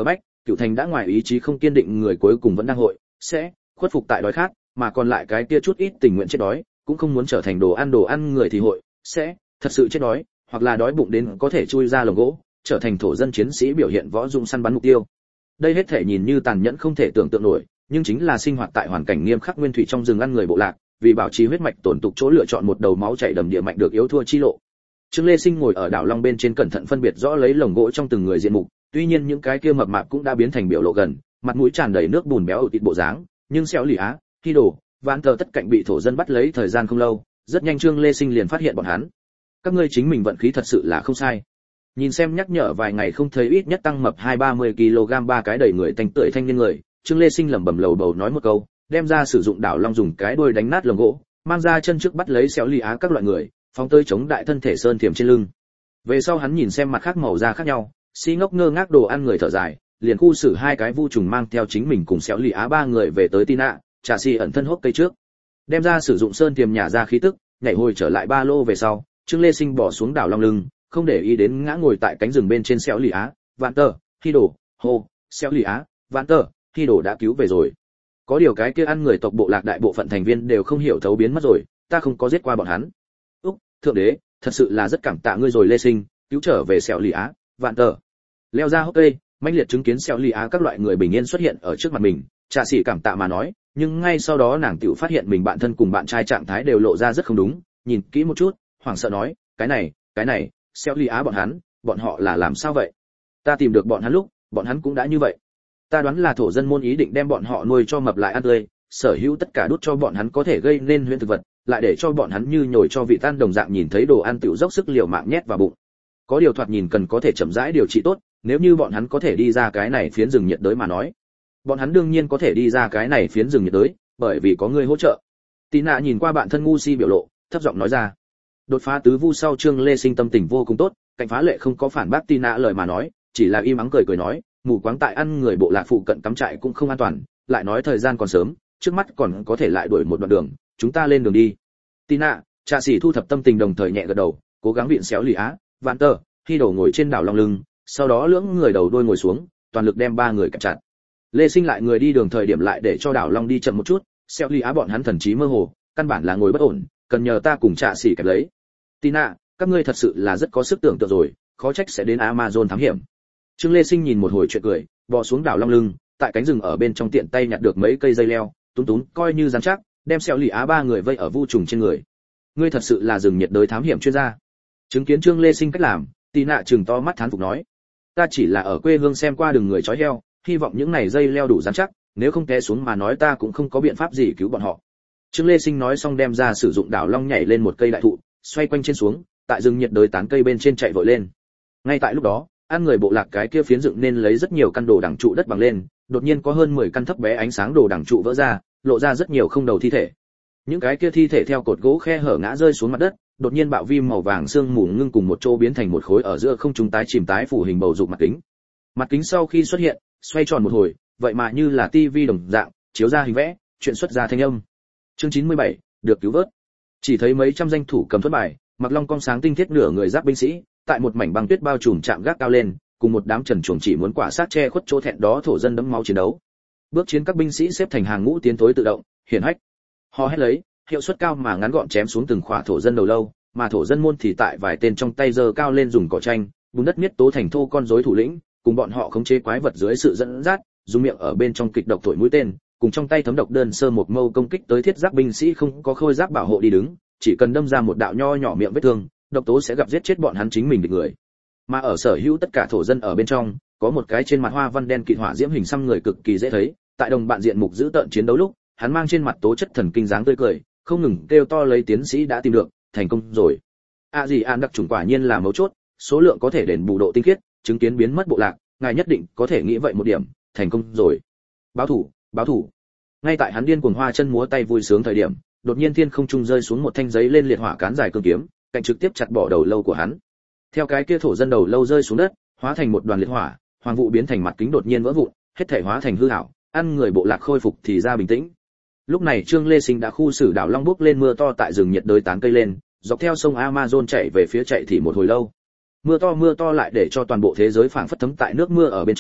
Cựu thành đã ngoài ý chí không kiên định người cuối cùng vẫn đang hội sẽ khuất phục tại đói khát, mà còn lại cái kia chút ít tình nguyện chết đói, cũng không muốn trở thành đồ ăn người thì hội sẽ thật sự chết đói, hoặc là đói bụng đến có thể chui ra lồng gỗ, trở thành thổ dân chiến sĩ biểu hiện võ dụng săn bắn mục tiêu. Đây hết thể nhìn như tàn nhẫn không thể tưởng tượng nổi, nhưng chính là sinh hoạt tại hoàn cảnh nghiêm khắc nguyên thủy trong rừng ăn người bộ lạc, vì bảo trì huyết mạch tổn tục chỗ lựa chọn một đầu máu chảy đầm địa mạnh được yếu thua chi lộ. Trương Lê Sinh ngồi ở đảo Long bên trên cẩn thận phân biệt rõ lấy lồng gỗ trong từng người diện mục, tuy nhiên những cái kia mập mạp cũng đã biến thành biểu lộ gần, mặt mũi tràn đầy nước bùn béo ụ thịt bộ dáng, nhưng xéo lì á, khi đổ, vạn tờ tất cạnh bị thổ dân bắt lấy thời gian không lâu, rất nhanh Trương Lê Sinh liền phát hiện bọn hắn. Các ngươi chính mình vận khí thật sự là không sai. Nhìn xem nhắc nhở vài ngày không thấy ít nhất tăng mập 2-30 kg ba cái đầy người tanh tưởi thanh niên người, Trương Lê Sinh lẩm bẩm lầu bầu nói một câu, đem ra sử dụng đảo Long dùng cái đuôi đánh nát lồng gỗ, mang ra chân trước bắt lấy xéo lì á các loại người, phóng tới chống đại thân thể sơn thiềm trên lưng. Về sau hắn nhìn xem mặt khác màu da khác nhau, si ngốc ngơ ngác đồ ăn người thở dài, liền khu xử hai cái vu trùng mang theo chính mình cùng xéo lì á ba người về tới Tina, trà xì ẩn thân hốc cây trước. Đem ra sử dụng sơn tiềm nhả ra khí tức, nhảy hồi trở lại ba lô về sau, Trương Lê Sinh bỏ xuống đảo Long lưng, không để ý đến ngã ngồi tại cánh rừng bên trên xéo lì á, vạn tờ, khi đổ, hô, xéo lì á, vạn tờ, khi đổ đã cứu về rồi. Có điều cái kia ăn người tộc bộ lạc đại bộ phận thành viên đều không hiểu thấu biến mất rồi, ta không có giết qua bọn hắn. Úc, thượng đế, thật sự là rất cảm tạ ngươi rồi Lê Sinh, cứu trở về xéo lì á, vạn tờ. Leo ra hốc cây, mãnh liệt chứng kiến xéo lì á các loại người bình yên xuất hiện ở trước mặt mình, trà xỉ cảm tạ mà nói, nhưng ngay sau đó nàng tiểu phát hiện mình bạn thân cùng bạn trai trạng thái đều lộ ra rất không đúng, nhìn kỹ một chút, hoảng sợ nói, cái này, xéo lì á bọn họ là làm sao vậy? Ta tìm được bọn hắn lúc, bọn hắn cũng đã như vậy. Ta đoán là thổ dân môn ý định đem bọn họ nuôi cho mập lại ăn tươi, sở hữu tất cả đút cho bọn hắn có thể gây nên huyễn thực vật, lại để cho bọn hắn như nhồi cho vị tan đồng dạng nhìn thấy đồ ăn tiểu dốc sức liều mạng nhét vào bụng. Có điều thoạt nhìn cần có thể chậm rãi điều trị tốt, nếu như bọn hắn có thể đi ra cái này phiến rừng nhiệt đới mà nói. Bọn hắn đương nhiên có thể đi ra cái này phiến rừng nhiệt đới, bởi vì có người hỗ trợ. Tina nhìn qua bạn thân ngu si biểu lộ, thấp giọng nói ra. Đột phá tứ vu sau Trương Lê Sinh tâm tình vô cùng tốt, Cảnh Phá Lệ không có phản bác Tina lời mà nói, chỉ là im ắng cười nói, mù quáng tại ăn người bộ lạc phụ cận cắm trại cũng không an toàn, lại nói thời gian còn sớm, trước mắt còn có thể lại đuổi một đoạn đường, chúng ta lên đường đi. Tina, trà sĩ thu thập tâm tình đồng thời nhẹ gật đầu, cố gắng viện xéo lì á, vạn tờ, khi đổ ngồi trên đảo Long lưng, sau đó lưỡng người đầu đuôi ngồi xuống, toàn lực đem ba người kẹp chặt. Lê Sinh lại người đi đường thời điểm lại để cho đảo Long đi chậm một chút, xéo lì á bọn hắn thần trí mơ hồ, căn bản là ngồi bất ổn, cần nhờ ta cùng trà sĩ kẹp lấy. Tina, các ngươi thật sự là rất có sức tưởng tượng rồi, khó trách sẽ đến Amazon thám hiểm. Trương Lê Sinh nhìn một hồi chuyện cười, bò xuống đảo Long lưng, tại cánh rừng ở bên trong tiện tay nhặt được mấy cây dây leo, túm coi như rắn chắc, đem xéo lì á ba người vây ở vu trùng trên người. Ngươi thật sự là rừng nhiệt đới thám hiểm chuyên gia. Chứng kiến Trương Lê Sinh cách làm, Tina trừng to mắt thán phục nói, ta chỉ là ở quê hương xem qua đường người trói heo, hy vọng những này dây leo đủ rắn chắc, nếu không té xuống mà nói ta cũng không có biện pháp gì cứu bọn họ. Trương Lê Sinh nói xong đem ra sử dụng đảo Long nhảy lên một cây đại thụ, xoay quanh trên xuống, tại rừng nhiệt đới tán cây bên trên chạy vội lên. Ngay tại lúc đó, ăn người bộ lạc cái kia phiến dựng nên lấy rất nhiều căn đồ đằng trụ đất bằng lên, đột nhiên có hơn 10 căn thấp bé ánh sáng đồ đằng trụ vỡ ra, lộ ra rất nhiều không đầu thi thể. Những cái kia thi thể theo cột gỗ khe hở ngã rơi xuống mặt đất, đột nhiên bạo vi màu vàng sương mù ngưng cùng một chỗ biến thành một khối ở giữa không trung tái chìm tái phủ hình bầu dục mặt kính. Mặt kính sau khi xuất hiện, xoay tròn một hồi, vậy mà như là tivi đồng dạng, chiếu ra hình vẽ, chuyện xuất ra thanh âm. Chương 97, được cứu vớt. Chỉ thấy mấy trăm danh thủ cầm thuẫn bài, mặc long cong sáng tinh thiết nửa người giáp binh sĩ, tại một mảnh băng tuyết bao trùm chạm gác cao lên, cùng một đám trần chuồng chỉ muốn quả sát che khuất chỗ thẹn đó thổ dân đẫm máu chiến đấu. Bước chiến các binh sĩ xếp thành hàng ngũ tiến tối tự động, hiển hách. Hò hét lấy, hiệu suất cao mà ngắn gọn chém xuống từng khỏa thổ dân đầu lâu, mà thổ dân môn thì tại vài tên trong tay giơ cao lên dùng cỏ tranh, bùn đất miết tố thành thô con rối thủ lĩnh, cùng bọn họ khống chế quái vật dưới sự dẫn dắt, dùng miệng ở bên trong kịch độc thổi mũi tên, cùng trong tay thấm độc đơn sơ một mâu công kích tới thiết giáp binh sĩ không có khôi giáp bảo hộ đi đứng, chỉ cần đâm ra một đạo nho nhỏ miệng vết thương, độc tố sẽ gặp giết chết bọn hắn chính mình địch người. Mà ở sở hữu tất cả thổ dân ở bên trong, có một cái trên mặt hoa văn đen kịt hỏa diễm hình xăm người cực kỳ dễ thấy, tại đồng bạn diện mục giữ tợn chiến đấu lúc, hắn mang trên mặt tố chất thần kinh dáng tươi cười, không ngừng kêu to lấy tiến sĩ đã tìm được, thành công rồi. Gì an đặc chủng quả nhiên là mấu chốt, số lượng có thể đền bù độ tinh khiết, chứng kiến biến mất bộ lạc, ngài nhất định có thể nghĩ vậy một điểm, thành công rồi. Báo thủ. Ngay tại hắn điên cuồng hoa chân múa tay vui sướng thời điểm, đột nhiên thiên không trung rơi xuống một thanh giấy lên liệt hỏa cán dài cương kiếm, cạnh trực tiếp chặt bỏ đầu lâu của hắn. Theo cái kia thổ dân đầu lâu rơi xuống đất, hóa thành một đoàn liệt hỏa, hoàng vụ biến thành mặt kính đột nhiên vỡ vụn, hết thể hóa thành hư ảo, ăn người bộ lạc khôi phục thì ra bình tĩnh. Lúc này Trương Lê Sinh đã khu xử đảo Long bước lên mưa to tại rừng nhiệt đới tán cây lên, dọc theo sông Amazon chạy về phía chạy thì một hồi lâu. Mưa to lại để cho toàn bộ thế giới phảng phất thấm tại nước mưa ở bên trong,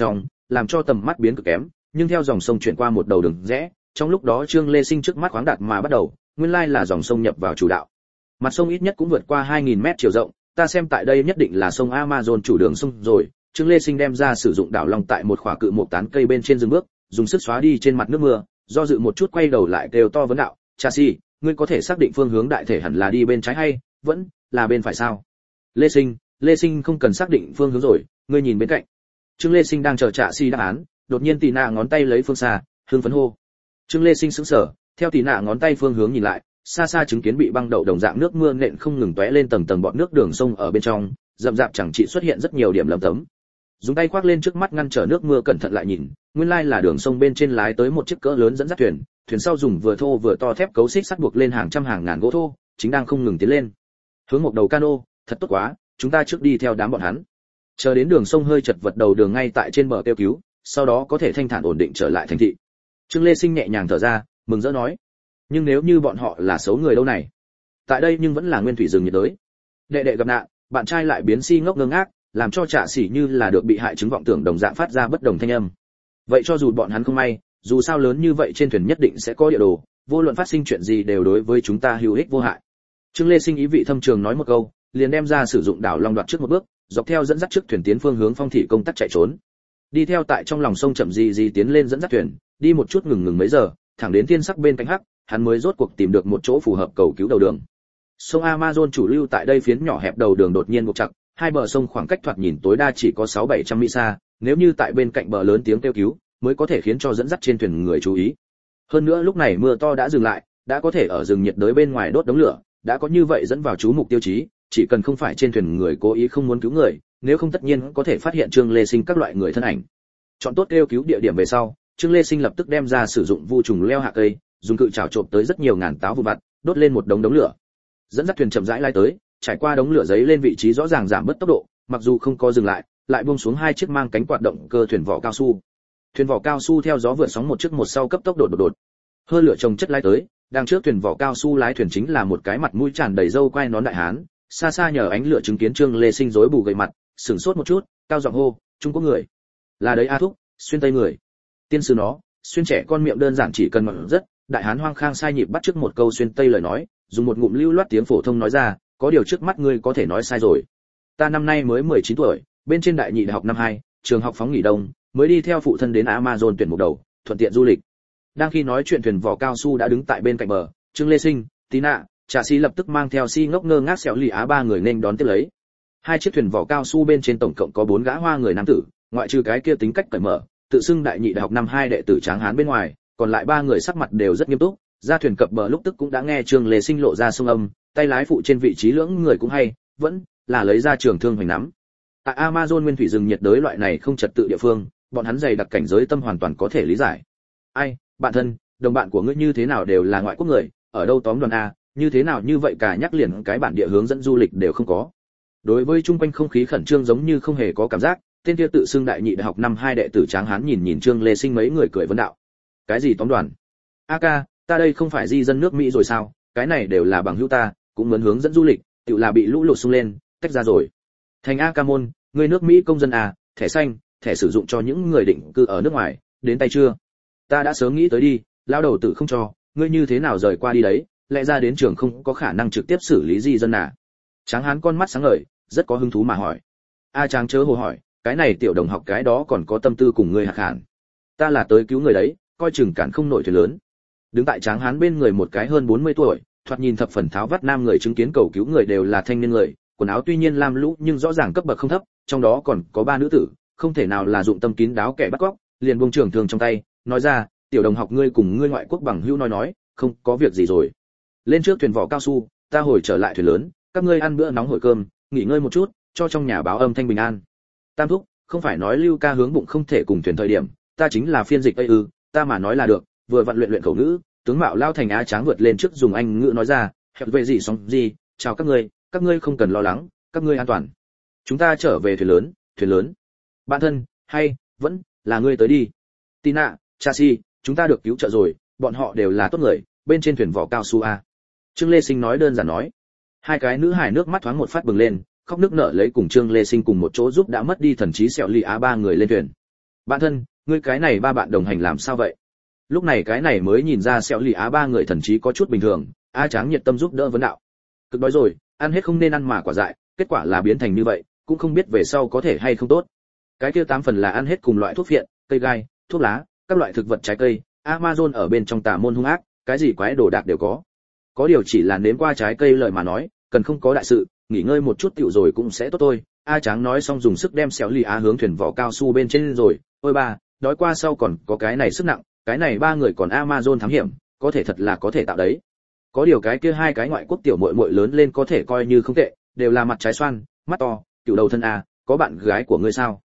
làm cho tầm mắt biến cực kém, nhưng theo dòng sông chuyển qua một đầu đường rẽ, trong lúc đó Trương Lê Sinh trước mắt khoáng đạt mà bắt đầu, nguyên lai là dòng sông nhập vào chủ đạo. Mặt sông ít nhất cũng vượt qua 2000 mét chiều rộng, ta xem tại đây nhất định là sông Amazon chủ đường sông rồi. Trương Lê Sinh đem ra sử dụng đảo long tại một khỏa cự một tán cây bên trên dừng bước, dùng sức xóa đi trên mặt nước mưa, do dự một chút quay đầu lại kêu to vấn đạo, "Chassis, ngươi có thể xác định phương hướng đại thể hẳn là đi bên trái hay vẫn là bên phải sao?" Lê Sinh không cần xác định phương hướng rồi, ngươi nhìn bên cạnh. Trương Lê Sinh đang chờ Chassis đáp án, đột nhiên Tì Nạ ngón tay lấy phương xa, hưng phấn hô. Trương Lê Sinh sững sờ, theo Tì Nạ ngón tay phương hướng nhìn lại, xa xa chứng kiến bị băng đậu đồng dạng nước mưa nện không ngừng tóe lên tầng tầng bọt nước đường sông ở bên trong, rậm rạp chẳng chỉ xuất hiện rất nhiều điểm lấm tấm. Dùng tay khoác lên trước mắt ngăn trở nước mưa cẩn thận lại nhìn, nguyên lai là đường sông bên trên lái tới một chiếc cỡ lớn dẫn dắt thuyền, thuyền sau dùng vừa thô vừa to thép cấu xích sắt buộc lên hàng trăm hàng ngàn gỗ thô, chính đang không ngừng tiến lên. Hướng một đầu cano, thật tốt quá, chúng ta trước đi theo đám bọn hắn. Chờ đến đường sông hơi chật vật đầu đường ngay tại trên bờ kêu cứu, sau đó có thể thanh thản ổn định trở lại thành thị. Trương Lê Sinh nhẹ nhàng thở ra, mừng rỡ nói: "Nhưng nếu như bọn họ là xấu người đâu này? Tại đây nhưng vẫn là nguyên thủy rừng nhiệt đới." Đệ đệ gặp nạn, bạn trai lại biến si ngốc ngơ ngác, làm cho Trạ Sĩ như là được bị hại chứng vọng tưởng đồng dạng phát ra bất đồng thanh âm. Vậy cho dù bọn hắn không may, dù sao lớn như vậy trên thuyền nhất định sẽ có địa đồ, vô luận phát sinh chuyện gì đều đối với chúng ta hữu ích vô hại. Trương Lê Sinh ý vị thâm trường nói một câu, liền đem ra sử dụng đảo long đoạt trước một bước, dọc theo dẫn dắt trước thuyền tiến phương hướng phong thị công tác chạy trốn. Đi theo tại trong lòng sông chậm gì tiến lên dẫn dắt thuyền, đi một chút ngừng mấy giờ, thẳng đến thiên sắc bên cánh hắc, hắn mới rốt cuộc tìm được một chỗ phù hợp cầu cứu đầu đường. Sông Amazon chủ lưu tại đây phiến nhỏ hẹp đầu đường đột nhiên buộc chặt, hai bờ sông khoảng cách thoạt nhìn tối đa chỉ có 600-700 mỹ xa, nếu như tại bên cạnh bờ lớn tiếng kêu cứu, mới có thể khiến cho dẫn dắt trên thuyền người chú ý. Hơn nữa lúc này mưa to đã dừng lại, đã có thể ở rừng nhiệt đới bên ngoài đốt đống lửa, đã có như vậy dẫn vào chú mục tiêu chí, chỉ cần không phải trên thuyền người cố ý không muốn cứu người, nếu không tất nhiên có thể phát hiện Trương Lê Sinh các loại người thân ảnh. Chọn tốt kêu cứu địa điểm về sau, Trương Lê Sinh lập tức đem ra sử dụng vu trùng leo hạ cây, dùng cự chảo trộm tới rất nhiều ngàn táo vụ vặt, đốt lên một đống lửa. Dẫn dắt thuyền chậm rãi lai tới, trải qua đống lửa giấy lên vị trí rõ ràng giảm bớt tốc độ, mặc dù không có dừng lại buông xuống hai chiếc mang cánh quạt động cơ thuyền vỏ cao su. Thuyền vỏ cao su theo gió vượt sóng một trước một sau cấp tốc đột. Hơi lửa chồng chất lai tới, đang trước thuyền vỏ cao su lái thuyền chính là một cái mặt mũi tràn đầy râu quai nón đại hán, xa xa nhờ ánh lửa chứng kiến Trương Lê Sinh rối bù gầy mặt, sửng sốt một chút, cao giọng hô, "Trung Quốc người." "Là đấy a thúc, xuyên tây người." Tiên sư nó, xuyên trẻ con miệng đơn giản chỉ cần ngọn rất, đại hán hoang khang sai nhịp bắt trước một câu xuyên tây lời nói, dùng một ngụm lưu loát tiếng phổ thông nói ra, "Có điều trước mắt ngươi có thể nói sai rồi. Ta năm nay mới 19 tuổi, bên trên đại nhị đại học năm 2, trường học phóng nghỉ đông, mới đi theo phụ thân đến Amazon tuyển một đầu, thuận tiện du lịch." Đang khi nói chuyện thuyền vỏ cao su đã đứng tại bên cạnh bờ, Trương Lê Sinh, Tí Nạ, Trà Si lập tức mang theo Si ngốc ngơ ngác xẻo lì á ba người nên đón tiếp lấy. Hai chiếc thuyền vỏ cao su bên trên tổng cộng có 4 gã hoa người nam tử, ngoại trừ cái kia tính cách cởi mở, tự xưng đại nhị đại học năm 2 đệ tử Tráng Hán bên ngoài, còn lại 3 người sắc mặt đều rất nghiêm túc. Ra thuyền cập bờ lúc tức cũng đã nghe Trương Lê Sinh lộ ra sông âm, tay lái phụ trên vị trí lưỡng người cũng hay, vẫn là lấy ra trường thương hoành nắm. Tại Amazon nguyên thủy rừng nhiệt đới loại này không trật tự địa phương, bọn hắn dày đặc cảnh giới tâm hoàn toàn có thể lý giải. "Ai, bạn thân, đồng bạn của ngươi như thế nào đều là ngoại quốc người, ở đâu tóm đoàn a, như thế nào như vậy cả nhắc liền cái bản địa hướng dẫn du lịch đều không có." Đối với chung quanh không khí khẩn trương giống như không hề có cảm giác, tên kia tự xưng đại nhị đại học năm 2 đệ tử Tráng Hán nhìn Trương Lê Sinh mấy người cười vấn đạo: "Cái gì tóm đoàn? A ca, ta đây không phải di dân nước Mỹ rồi sao, cái này đều là bằng hữu ta, cũng muốn hướng dẫn du lịch, tự là bị lũ lụt xung lên, tách ra rồi. Thành A ca môn, người nước Mỹ công dân à, thẻ xanh, thẻ sử dụng cho những người định cư ở nước ngoài, đến tay chưa? Ta đã sớm nghĩ tới đi, lao đầu tử không cho, ngươi như thế nào rời qua đi đấy, lẽ ra đến trường không có khả năng trực tiếp xử lý di dân à?" Tráng Hán con mắt sáng ngời, rất có hứng thú mà hỏi. "A Tráng chớ hồ hỏi, cái này tiểu đồng học cái đó còn có tâm tư cùng ngươi hạc hẳn. Ta là tới cứu người đấy, coi chừng cản không nổi thuyền lớn." Đứng tại Tráng Hán bên người một cái hơn 40 tuổi, thoạt nhìn thập phần tháo vắt nam người chứng kiến cầu cứu người đều là thanh niên người, quần áo tuy nhiên lam lũ nhưng rõ ràng cấp bậc không thấp, trong đó còn có 3 nữ tử, không thể nào là dụng tâm kín đáo kẻ bắt cóc, liền buông trường thương trong tay, nói ra, "Tiểu đồng học ngươi cùng ngươi ngoại quốc bằng hữu nói, không có việc gì rồi. Lên trước thuyền vỏ cao su, ta hồi trở lại thuyền lớn, các ngươi ăn bữa nóng hổi cơm, nghỉ ngơi một chút, cho trong nhà báo âm thanh bình an." Tam thúc, không phải nói Lưu ca hướng bụng không thể cùng thuyền thời điểm, ta chính là phiên dịch ư, ta mà nói là được, vừa vận luyện khẩu ngữ. Tướng mạo lao thành Á Tráng vượt lên trước dùng anh ngữ nói ra, "Hẹn về gì xong gì, chào các ngươi không cần lo lắng, các ngươi an toàn. Chúng ta trở về thuyền lớn. Bạn thân, hay vẫn là ngươi tới đi. Tina, Chassis, chúng ta được cứu trợ rồi, bọn họ đều là tốt người, bên trên thuyền vỏ cao su a." Trương Lê Sinh nói đơn giản nói. Hai cái nữ hài nước mắt thoáng một phát bừng lên, khóc nức nở lấy cùng Trương Lê Sinh cùng một chỗ giúp đã mất đi thần trí sẹo lì á ba người lên thuyền. Bạn thân, ngươi cái này ba bạn đồng hành làm sao vậy? Lúc này cái này mới nhìn ra Sẹo Lì Á ba người thần trí có chút bình thường, A Tráng nhiệt tâm giúp đỡ vấn đạo. Cực đói rồi, ăn hết không nên ăn mà quả dại, kết quả là biến thành như vậy, cũng không biết về sau có thể hay không tốt. Cái kia 8 phần là ăn hết cùng loại thuốc phiện, cây gai, thuốc lá, các loại thực vật trái cây, Amazon ở bên trong tà môn hung ác, cái gì quái đồ đạc đều có. Có điều chỉ là nếm qua trái cây lời mà nói, cần không có đại sự, nghỉ ngơi một chút tựu rồi cũng sẽ tốt thôi. A Tráng nói xong dùng sức đem Sẹo Lì Á hướng thuyền vỏ cao su bên trên rồi, ôi ba, đói qua sau còn có cái này sức nặng, cái này ba người còn Amazon thám hiểm, có thể thật là có thể tạo đấy. Có điều cái kia hai cái ngoại quốc tiểu muội muội lớn lên có thể coi như không tệ, đều là mặt trái xoan, mắt to, cựu đầu thân a, có bạn gái của ngươi sao?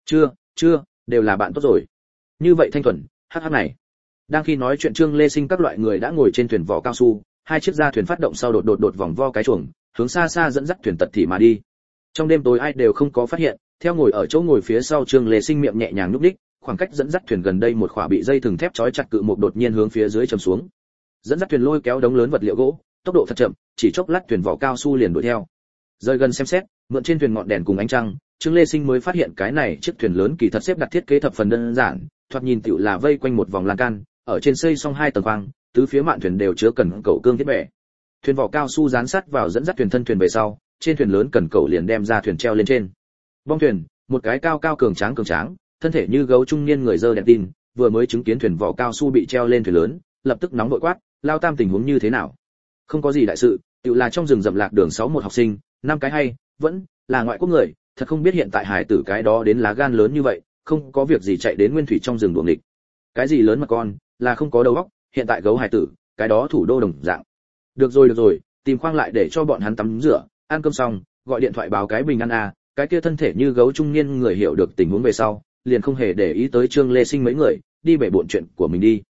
Chưa, đều là bạn tốt rồi. Như vậy Thanh Thuần, hắc này. Đang khi nói chuyện Trương Lê Sinh các loại người đã ngồi trên thuyền vỏ cao su, hai chiếc gia thuyền phát động sau đột vòng vo cái chuồng, hướng xa xa dẫn dắt thuyền tật thị mà đi. Trong đêm tối ai đều không có phát hiện, theo ngồi ở chỗ ngồi phía sau Trương Lê Sinh miệng nhẹ nhàng nhúc nhích, khoảng cách dẫn dắt thuyền gần đây một khỏa bị dây thừng thép trói chặt cự một đột nhiên hướng phía dưới chầm xuống. Dẫn dắt thuyền lôi kéo đống lớn vật liệu gỗ, tốc độ thật chậm, chỉ chốc lát thuyền vỏ cao su liền đuổi theo. Rời gần xem xét, mượn trên thuyền ngọn đèn cùng ánh trăng, Trương Lê Sinh mới phát hiện cái này chiếc thuyền lớn kỳ thật xếp đặt thiết kế thập phần đơn giản, thoạt nhìn tựu là vây quanh một vòng lan can, ở trên xây xong 2 tầng khoang, tứ phía mạn thuyền đều chứa cần cẩu cương thiết bè. Thuyền vỏ cao su dán sát vào dẫn dắt thuyền thân thuyền về sau, trên thuyền lớn cần cẩu liền đem ra thuyền treo lên trên. Bong thuyền, một cái cao cao cường tráng, thân thể như gấu trung niên người dơ đèn tin, vừa mới chứng kiến thuyền vỏ cao su bị treo lên thuyền lớn, lập tức nóng vội quát, lao tam tình huống như thế nào? Không có gì đại sự, tựu là trong rừng rậm lạc đường 61 học sinh, 5 cái hay, vẫn là ngoại quốc người, thật không biết hiện tại hải tử cái đó đến lá gan lớn như vậy, không có việc gì chạy đến nguyên thủy trong rừng đuổi nghịch. Cái gì lớn mà con, là không có đầu óc, hiện tại gấu hải tử, cái đó thủ đô đồng dạng. Được rồi, tìm khoang lại để cho bọn hắn tắm rửa, ăn cơm xong, gọi điện thoại báo cái bình an à, cái kia thân thể như gấu trung niên người hiểu được tình huống về sau, liền không hề để ý tới Trương Lê Sinh mấy người, đi bể bộn chuyện của mình đi.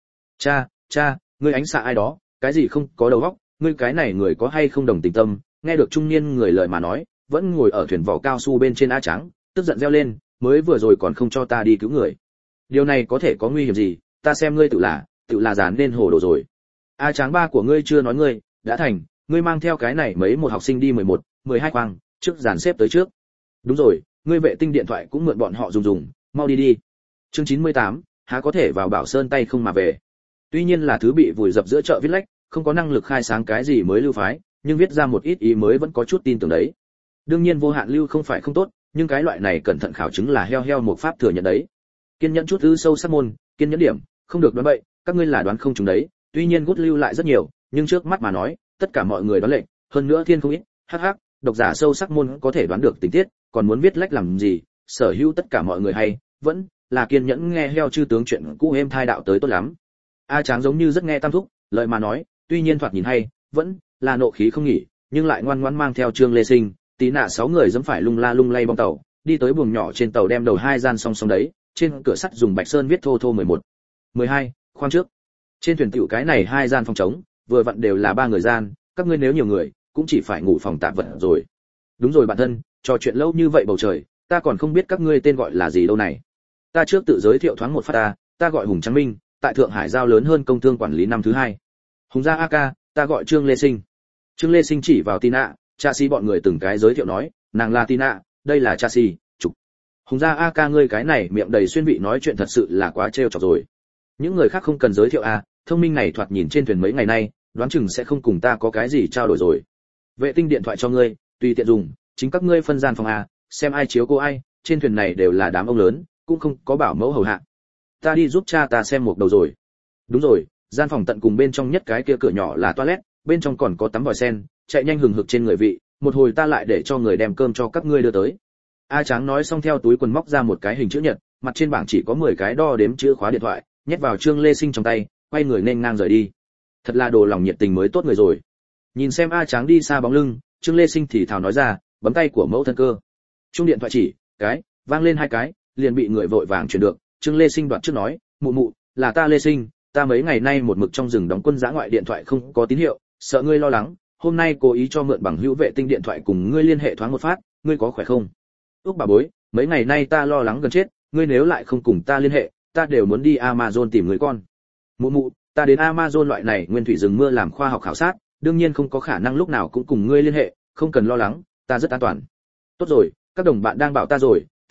Cha, ngươi ánh xạ ai đó, cái gì không có đầu óc, ngươi cái này người có hay không đồng tình tâm? Nghe được trung niên người lời mà nói, vẫn ngồi ở thuyền vỏ cao su bên trên A Trắng, tức giận reo lên, mới vừa rồi còn không cho ta đi cứu người. Điều này có thể có nguy hiểm gì, ta xem ngươi tự là dàn nên hồ đồ rồi. A Trắng ba của ngươi chưa nói ngươi, đã thành, ngươi mang theo cái này mấy một học sinh đi 11, 12 khoang, trước dàn xếp tới trước. Đúng rồi, ngươi vệ tinh điện thoại cũng mượn bọn họ dùng, mau đi. Chương 98, há có thể vào Bảo Sơn tay không mà về. Tuy nhiên là thứ bị vùi dập giữa chợ viết lách, không có năng lực khai sáng cái gì mới lưu phái, nhưng viết ra một ít ý mới vẫn có chút tin tưởng đấy. Đương nhiên vô hạn lưu không phải không tốt, nhưng cái loại này cẩn thận khảo chứng là heo một pháp thừa nhận đấy. Kiên nhẫn chút ư sâu sắc môn, kiên nhẫn điểm, không được đoán bậy, các ngươi là đoán không trúng đấy, tuy nhiên gút lưu lại rất nhiều, nhưng trước mắt mà nói, tất cả mọi người đoán lệnh, hơn nữa thiên không ít, hắc, độc giả sâu sắc môn có thể đoán được tình tiết, còn muốn viết lách làm gì, sở hữu tất cả mọi người hay, vẫn là kiên nhẫn nghe heo chư tướng chuyện cũ êm thai đạo tới tốt lắm. A Tráng giống như rất nghe Tam Thúc, lời mà nói, tuy nhiên thoạt nhìn hay, vẫn là nộ khí không nghỉ, nhưng lại ngoan ngoãn mang theo Trương Lê Sinh, tí nạ 6 người dẫm phải lung lay bong tàu, đi tới buồng nhỏ trên tàu đem đầu 2 gian song đấy, trên cửa sắt dùng bạch sơn viết thô 11, 12, khoang trước. Trên thuyền tiểu cái này 2 gian phòng trống, vừa vặn đều là 3 người gian, các ngươi nếu nhiều người, cũng chỉ phải ngủ phòng tạm vật rồi. Đúng rồi bạn thân, trò chuyện lâu như vậy bầu trời, ta còn không biết các ngươi tên gọi là gì đâu này. Ta trước tự giới thiệu thoáng một phát ta gọi Hùng Tráng Minh, tại Thượng Hải giao lớn hơn công thương quản lý năm thứ 2. Hùng gia AK, ta gọi Trương Lê Sinh. Trương Lê Sinh chỉ vào Tina, cha si bọn người từng cái giới thiệu nói, nàng là Tina, đây là cha si, trục. Hùng gia AK ngươi cái này miệng đầy xuyên vị nói chuyện thật sự là quá trêu chọc rồi. Những người khác không cần giới thiệu thông minh này thoạt nhìn trên thuyền mấy ngày nay, đoán chừng sẽ không cùng ta có cái gì trao đổi rồi. Vệ tinh điện thoại cho ngươi, tùy tiện dùng, chính các ngươi phân gian phòng xem ai chiếu cô ai, trên thuyền này đều là đám ông lớn, cũng không có bảo mẫu hầu hạ. Ta đi giúp cha ta xem một đầu rồi. Đúng rồi, gian phòng tận cùng bên trong nhất cái kia cửa nhỏ là toilet, bên trong còn có tắm vòi sen, chạy nhanh hừng hực trên người vị, một hồi ta lại để cho người đem cơm cho các ngươi đưa tới. A Tráng nói xong theo túi quần móc ra một cái hình chữ nhật, mặt trên bảng chỉ có 10 cái đo đếm chữ khóa điện thoại, nhét vào Trương Lê Sinh trong tay, quay người nên ngang rời đi. Thật là đồ lòng nhiệt tình mới tốt người rồi. Nhìn xem A Tráng đi xa bóng lưng, Trương Lê Sinh thì thào nói ra, bấm tay của mẫu thân cơ. Chung điện thoại chỉ, cái, vang lên 2 cái, liền bị người vội vàng chuyển được. Trương Lê Sinh đoạn trước nói, mụ, là ta Lê Sinh, ta mấy ngày nay một mực trong rừng đóng quân dã ngoại điện thoại không có tín hiệu, sợ ngươi lo lắng, hôm nay cố ý cho mượn bằng hữu vệ tinh điện thoại cùng ngươi liên hệ thoáng một phát, ngươi có khỏe không? Úc bà bối, mấy ngày nay ta lo lắng gần chết, ngươi nếu lại không cùng ta liên hệ, ta đều muốn đi Amazon tìm người con. Mụ, ta đến Amazon loại này nguyên thủy rừng mưa làm khoa học khảo sát, đương nhiên không có khả năng lúc nào cũng cùng ngươi liên hệ, không cần lo lắng, ta rất an toàn. Tốt rồi, các đồng bạn đang bảo ta rồi,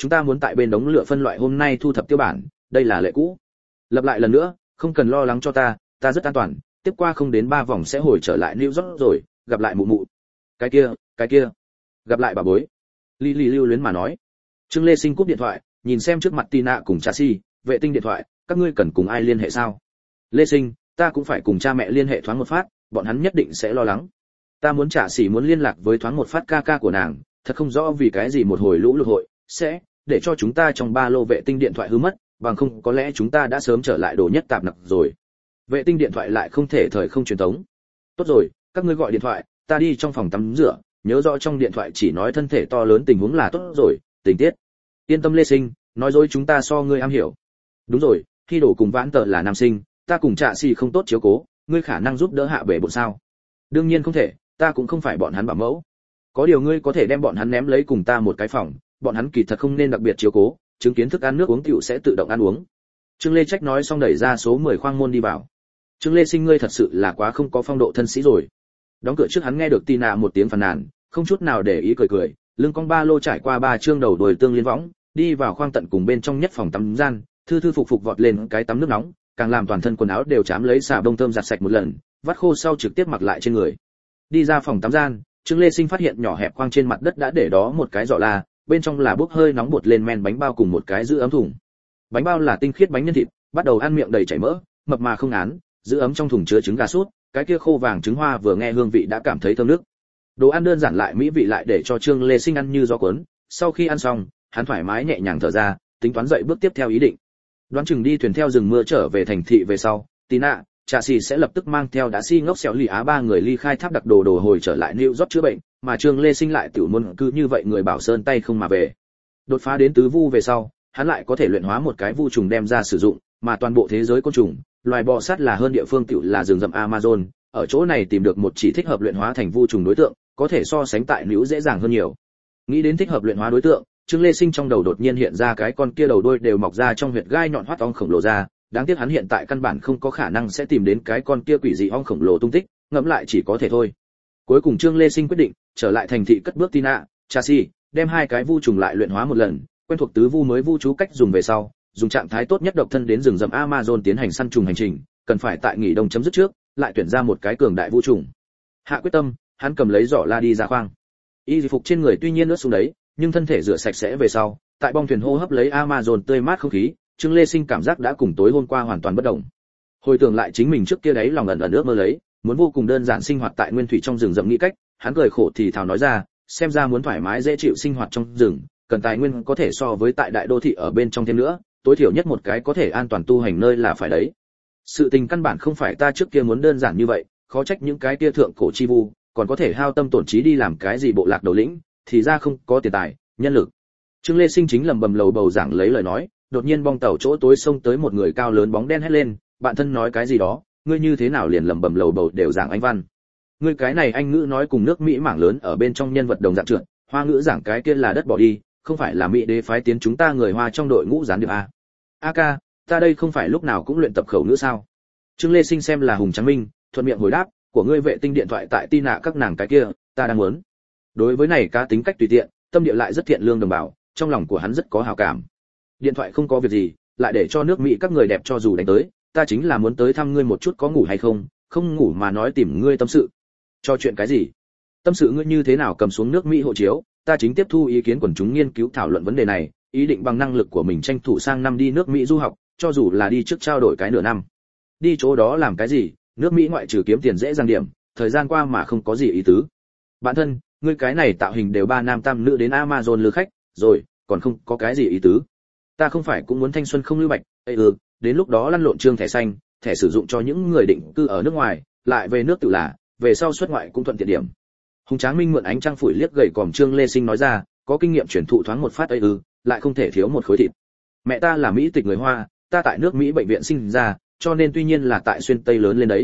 chúng ta muốn tại bên đống lửa phân loại hôm nay thu thập tiêu bản, đây là lệ cũ. Lặp lại lần nữa, không cần lo lắng cho ta rất an toàn, tiếp qua không đến 3 vòng sẽ hồi trở lại New York rồi, gặp lại mụ mụ. Cái kia, gặp lại bà bối. Lily lưu luyến mà nói. Trương Lê Sinh cúp điện thoại, nhìn xem trước mặt Tina cùng Chasi, vệ tinh điện thoại, các ngươi cần cùng ai liên hệ sao? Lê Sinh, ta cũng phải cùng cha mẹ liên hệ thoáng một phát, bọn hắn nhất định sẽ lo lắng. Ta muốn Chasi muốn liên lạc với thoáng một phát ca ca của nàng, thật không rõ vì cái gì một hồi lũ lụt hội sẽ để cho chúng ta trong ba lô vệ tinh điện thoại hư mất, bằng không có lẽ chúng ta đã sớm trở lại đồ nhất tạp nặc rồi. Vệ tinh điện thoại lại không thể thời không truyền tống. Tốt rồi, các ngươi gọi điện thoại, ta đi trong phòng tắm rửa, nhớ rõ trong điện thoại chỉ nói thân thể to lớn tình huống là tốt rồi, tình tiết. Yên tâm Lê Sinh, nói dối chúng ta so ngươi am hiểu. Đúng rồi, khi đổ cùng Vãn Tờ là nam sinh, ta cùng Trạ Xì không tốt chiếu cố, ngươi khả năng giúp đỡ hạ bể bộn sao? Đương nhiên không thể, ta cũng không phải bọn hắn bảo mẫu. Có điều ngươi có thể đem bọn hắn ném lấy cùng ta một cái phòng, bọn hắn kỳ thật không nên đặc biệt chiếu cố, chứng kiến thức ăn nước uống tiểu sẽ tự động ăn uống. Trương Lê Trách nói xong đẩy ra số 10 khoang môn đi vào. Trương Lê Sinh ngươi thật sự là quá không có phong độ thân sĩ rồi. Đóng cửa trước hắn nghe được Tina một tiếng phàn nàn, không chút nào để ý cười cười, lưng cong ba lô trải qua 3 chương đầu đuôi tương liên võng, đi vào khoang tận cùng bên trong nhất phòng tắm gian, thư thư phục phục vọt lên cái tắm nước nóng, càng làm toàn thân quần áo đều chám lấy xà bông thơm giặt sạch một lần, vắt khô sau trực tiếp mặc lại trên người. Đi ra phòng tắm gian, Trương Lê Sinh phát hiện nhỏ hẹp khoang trên mặt đất đã để đó một cái giỏ la, bên trong là bốc hơi nóng bột lên men bánh bao cùng một cái giữ ấm thùng. Bánh bao là tinh khiết bánh nhân thịt, bắt đầu ăn miệng đầy chảy mỡ, mập mà không án, giữ ấm trong thùng chứa trứng gà sút, cái kia khô vàng trứng hoa vừa nghe hương vị đã cảm thấy thơm nước. Đồ ăn đơn giản lại mỹ vị lại để cho Trương Lê Sinh ăn như gió cuốn, sau khi ăn xong, hắn thoải mái nhẹ nhàng thở ra, tính toán dậy bước tiếp theo ý định. Đoán chừng đi thuyền theo rừng mưa trở về thành thị về sau, Tina, Trà Xì sẽ lập tức mang theo đã si ngốc xẻo lì Á 3 người ly khai tháp đặc đồ hồi trở lại New York chữa bệnh, mà Trương Lê Sinh lại tiểu muốn cứ như vậy người bảo sơn tay không mà về. Đột phá đến tứ vu về sau, hắn lại có thể luyện hóa một cái vu trùng đem ra sử dụng, mà toàn bộ thế giới côn trùng, loài bò sát là hơn địa phương tiểu là rừng rậm Amazon, ở chỗ này tìm được một chỉ thích hợp luyện hóa thành vu trùng đối tượng, có thể so sánh tại nữ dễ dàng hơn nhiều. Nghĩ đến thích hợp luyện hóa đối tượng, Trương Lê Sinh trong đầu đột nhiên hiện ra cái con kia đầu đuôi đều mọc ra trong huyệt gai nhọn hoắt ong khổng lồ ra, đáng tiếc hắn hiện tại căn bản không có khả năng sẽ tìm đến cái con kia quỷ dị ong khổng lồ tung tích, ngẫm lại chỉ có thể thôi. Cuối cùng Trương Lê Sinh quyết định trở lại thành thị cất bước Tina, Chasi, đem 2 cái vu trùng lại luyện hóa một lần, quen thuộc tứ vu mới vu chú cách dùng về sau, dùng trạng thái tốt nhất độc thân đến rừng rậm Amazon tiến hành săn trùng hành trình, cần phải tại nghỉ đông chấm dứt trước, lại tuyển ra một cái cường đại vu trùng. Hạ quyết tâm, hắn cầm lấy giỏ la đi ra khoang. Y phục trên người tuy nhiên ướt xuống đấy, nhưng thân thể rửa sạch sẽ về sau, tại bong thuyền hô hấp lấy Amazon tươi mát không khí, Trương Lê Sinh cảm giác đã cùng tối hôm qua hoàn toàn bất động. Hồi tưởng lại chính mình trước kia đấy lòng ẩn ẩn ước mơ lấy, muốn vô cùng đơn giản sinh hoạt tại nguyên thủy trong rừng rậm nghĩ cách, hắn cười khổ thì thào nói ra, xem ra muốn thoải mái dễ chịu sinh hoạt trong rừng, cần tài nguyên có thể so với tại đại đô thị ở bên trong thêm nữa, tối thiểu nhất một cái có thể an toàn tu hành nơi là phải đấy. Sự tình căn bản không phải ta trước kia muốn đơn giản như vậy, khó trách những cái kia thượng cổ chi vu, còn có thể hao tâm tổn trí đi làm cái gì bộ lạc đầu lĩnh, thì ra không có tiền tài, nhân lực. Trương Lê Sinh chính lầm bầm lầu bầu giảng lấy lời nói, đột nhiên bong tàu chỗ tối xông tới một người cao lớn bóng đen hét lên, bạn thân nói cái gì đó, ngươi như thế nào liền lầm bầm lầu bầu đều giảng anh văn. Ngươi cái này anh ngữ nói cùng nước Mỹ mảng lớn ở bên trong nhân vật đồng dạng trượt, hoa ngữ giảng cái kia là đất bỏ đi, không phải là Mỹ đế phái tiến chúng ta người Hoa trong đội ngũ gián điệp a. A ca, ta đây không phải lúc nào cũng luyện tập khẩu ngữ sao? Trương Lê Sinh xem là Hùng Tráng Minh, thuận miệng hồi đáp, của ngươi vệ tinh điện thoại tại Tina các nàng cái kia, ta đang muốn. Đối với này cá tính cách tùy tiện, tâm địa lại rất thiện lương đồng bào, trong lòng của hắn rất có hảo cảm. Điện thoại không có việc gì, lại để cho nước Mỹ các người đẹp cho dù đánh tới, ta chính là muốn tới thăm ngươi một chút có ngủ hay không, không ngủ mà nói tìm ngươi tâm sự. Cho chuyện cái gì? Tâm sự ngươi như thế nào cầm xuống nước Mỹ hộ chiếu, ta chính tiếp thu ý kiến quần chúng nghiên cứu thảo luận vấn đề này, ý định bằng năng lực của mình tranh thủ sang năm đi nước Mỹ du học, cho dù là đi trước trao đổi cái nửa năm. Đi chỗ đó làm cái gì, nước Mỹ ngoại trừ kiếm tiền dễ dàng điểm, thời gian qua mà không có gì ý tứ. Bạn thân, ngươi cái này tạo hình đều 3 nam tam nữ đến Amazon lừa khách, rồi, còn không có cái gì ý tứ. Ta không phải cũng muốn thanh xuân không lưu bạch, đến lúc đó lăn lộn trương thẻ xanh, thẻ sử dụng cho những người định cư ở nước ngoài, lại về nước tự là, về sau xuất ngoại cũng thuận tiện điểm. Hùng Tráng Minh mượn ánh trăng phủi liếc gầy còm Trương Lê Sinh nói ra, có kinh nghiệm truyền thụ thoáng một phát lại không thể thiếu một khối thịt. Mẹ ta là Mỹ tịch người Hoa, ta tại nước Mỹ bệnh viện sinh ra, cho nên tuy nhiên là tại xuyên Tây lớn lên đấy,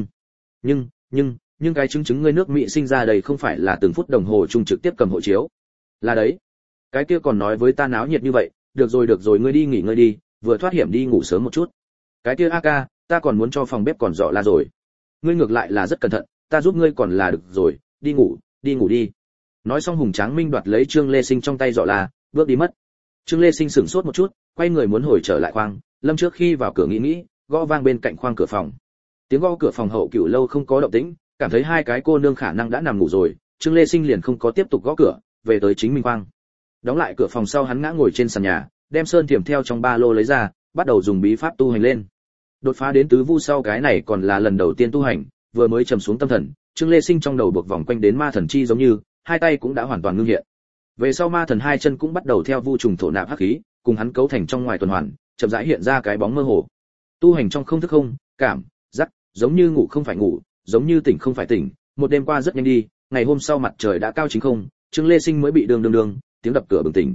nhưng cái chứng ngươi nước Mỹ sinh ra đây không phải là từng phút đồng hồ chung trực tiếp cầm hộ chiếu. Là đấy. Cái kia còn nói với ta náo nhiệt như vậy, được rồi ngươi đi nghỉ ngơi đi, vừa thoát hiểm đi ngủ sớm một chút. Cái kia ca, ta còn muốn cho phòng bếp còn dọ la rồi. Ngươi ngược lại là rất cẩn thận, ta giúp ngươi còn là được rồi, đi ngủ đi. Nói xong Hùng Tráng Minh đoạt lấy Trương Lê Sinh trong tay dọ la, bước đi mất. Trương Lê Sinh sửng sốt một chút, quay người muốn hồi trở lại khoang, Lâm trước khi vào cửa nghĩ, gõ vang bên cạnh khoang cửa phòng. Tiếng gõ cửa phòng hậu cửu lâu không có động tĩnh, cảm thấy hai cái cô nương khả năng đã nằm ngủ rồi, Trương Lê Sinh liền không có tiếp tục gõ cửa, về tới chính mình khoang. Đóng lại cửa phòng sau hắn ngã ngồi trên sàn nhà, đem sơn thiểm theo trong ba lô lấy ra, bắt đầu dùng bí pháp tu hành lên. Đột phá đến tứ vu sau cái này còn là lần đầu tiên tu hành, vừa mới trầm xuống tâm thần, Trương Lê Sinh trong đầu buộc vòng quanh đến ma thần chi giống như, hai tay cũng đã hoàn toàn ngưng hiện. Về sau ma thần hai chân cũng bắt đầu theo vu trùng thổ nạp hắc khí, cùng hắn cấu thành trong ngoài tuần hoàn, chậm rãi hiện ra cái bóng mơ hồ. Tu hành trong không thức không, cảm, giác, giống như ngủ không phải ngủ, giống như tỉnh không phải tỉnh, một đêm qua rất nhanh đi, ngày hôm sau mặt trời đã cao chính không, Trương Lê Sinh mới bị đường, tiếng đập cửa bừng tỉnh.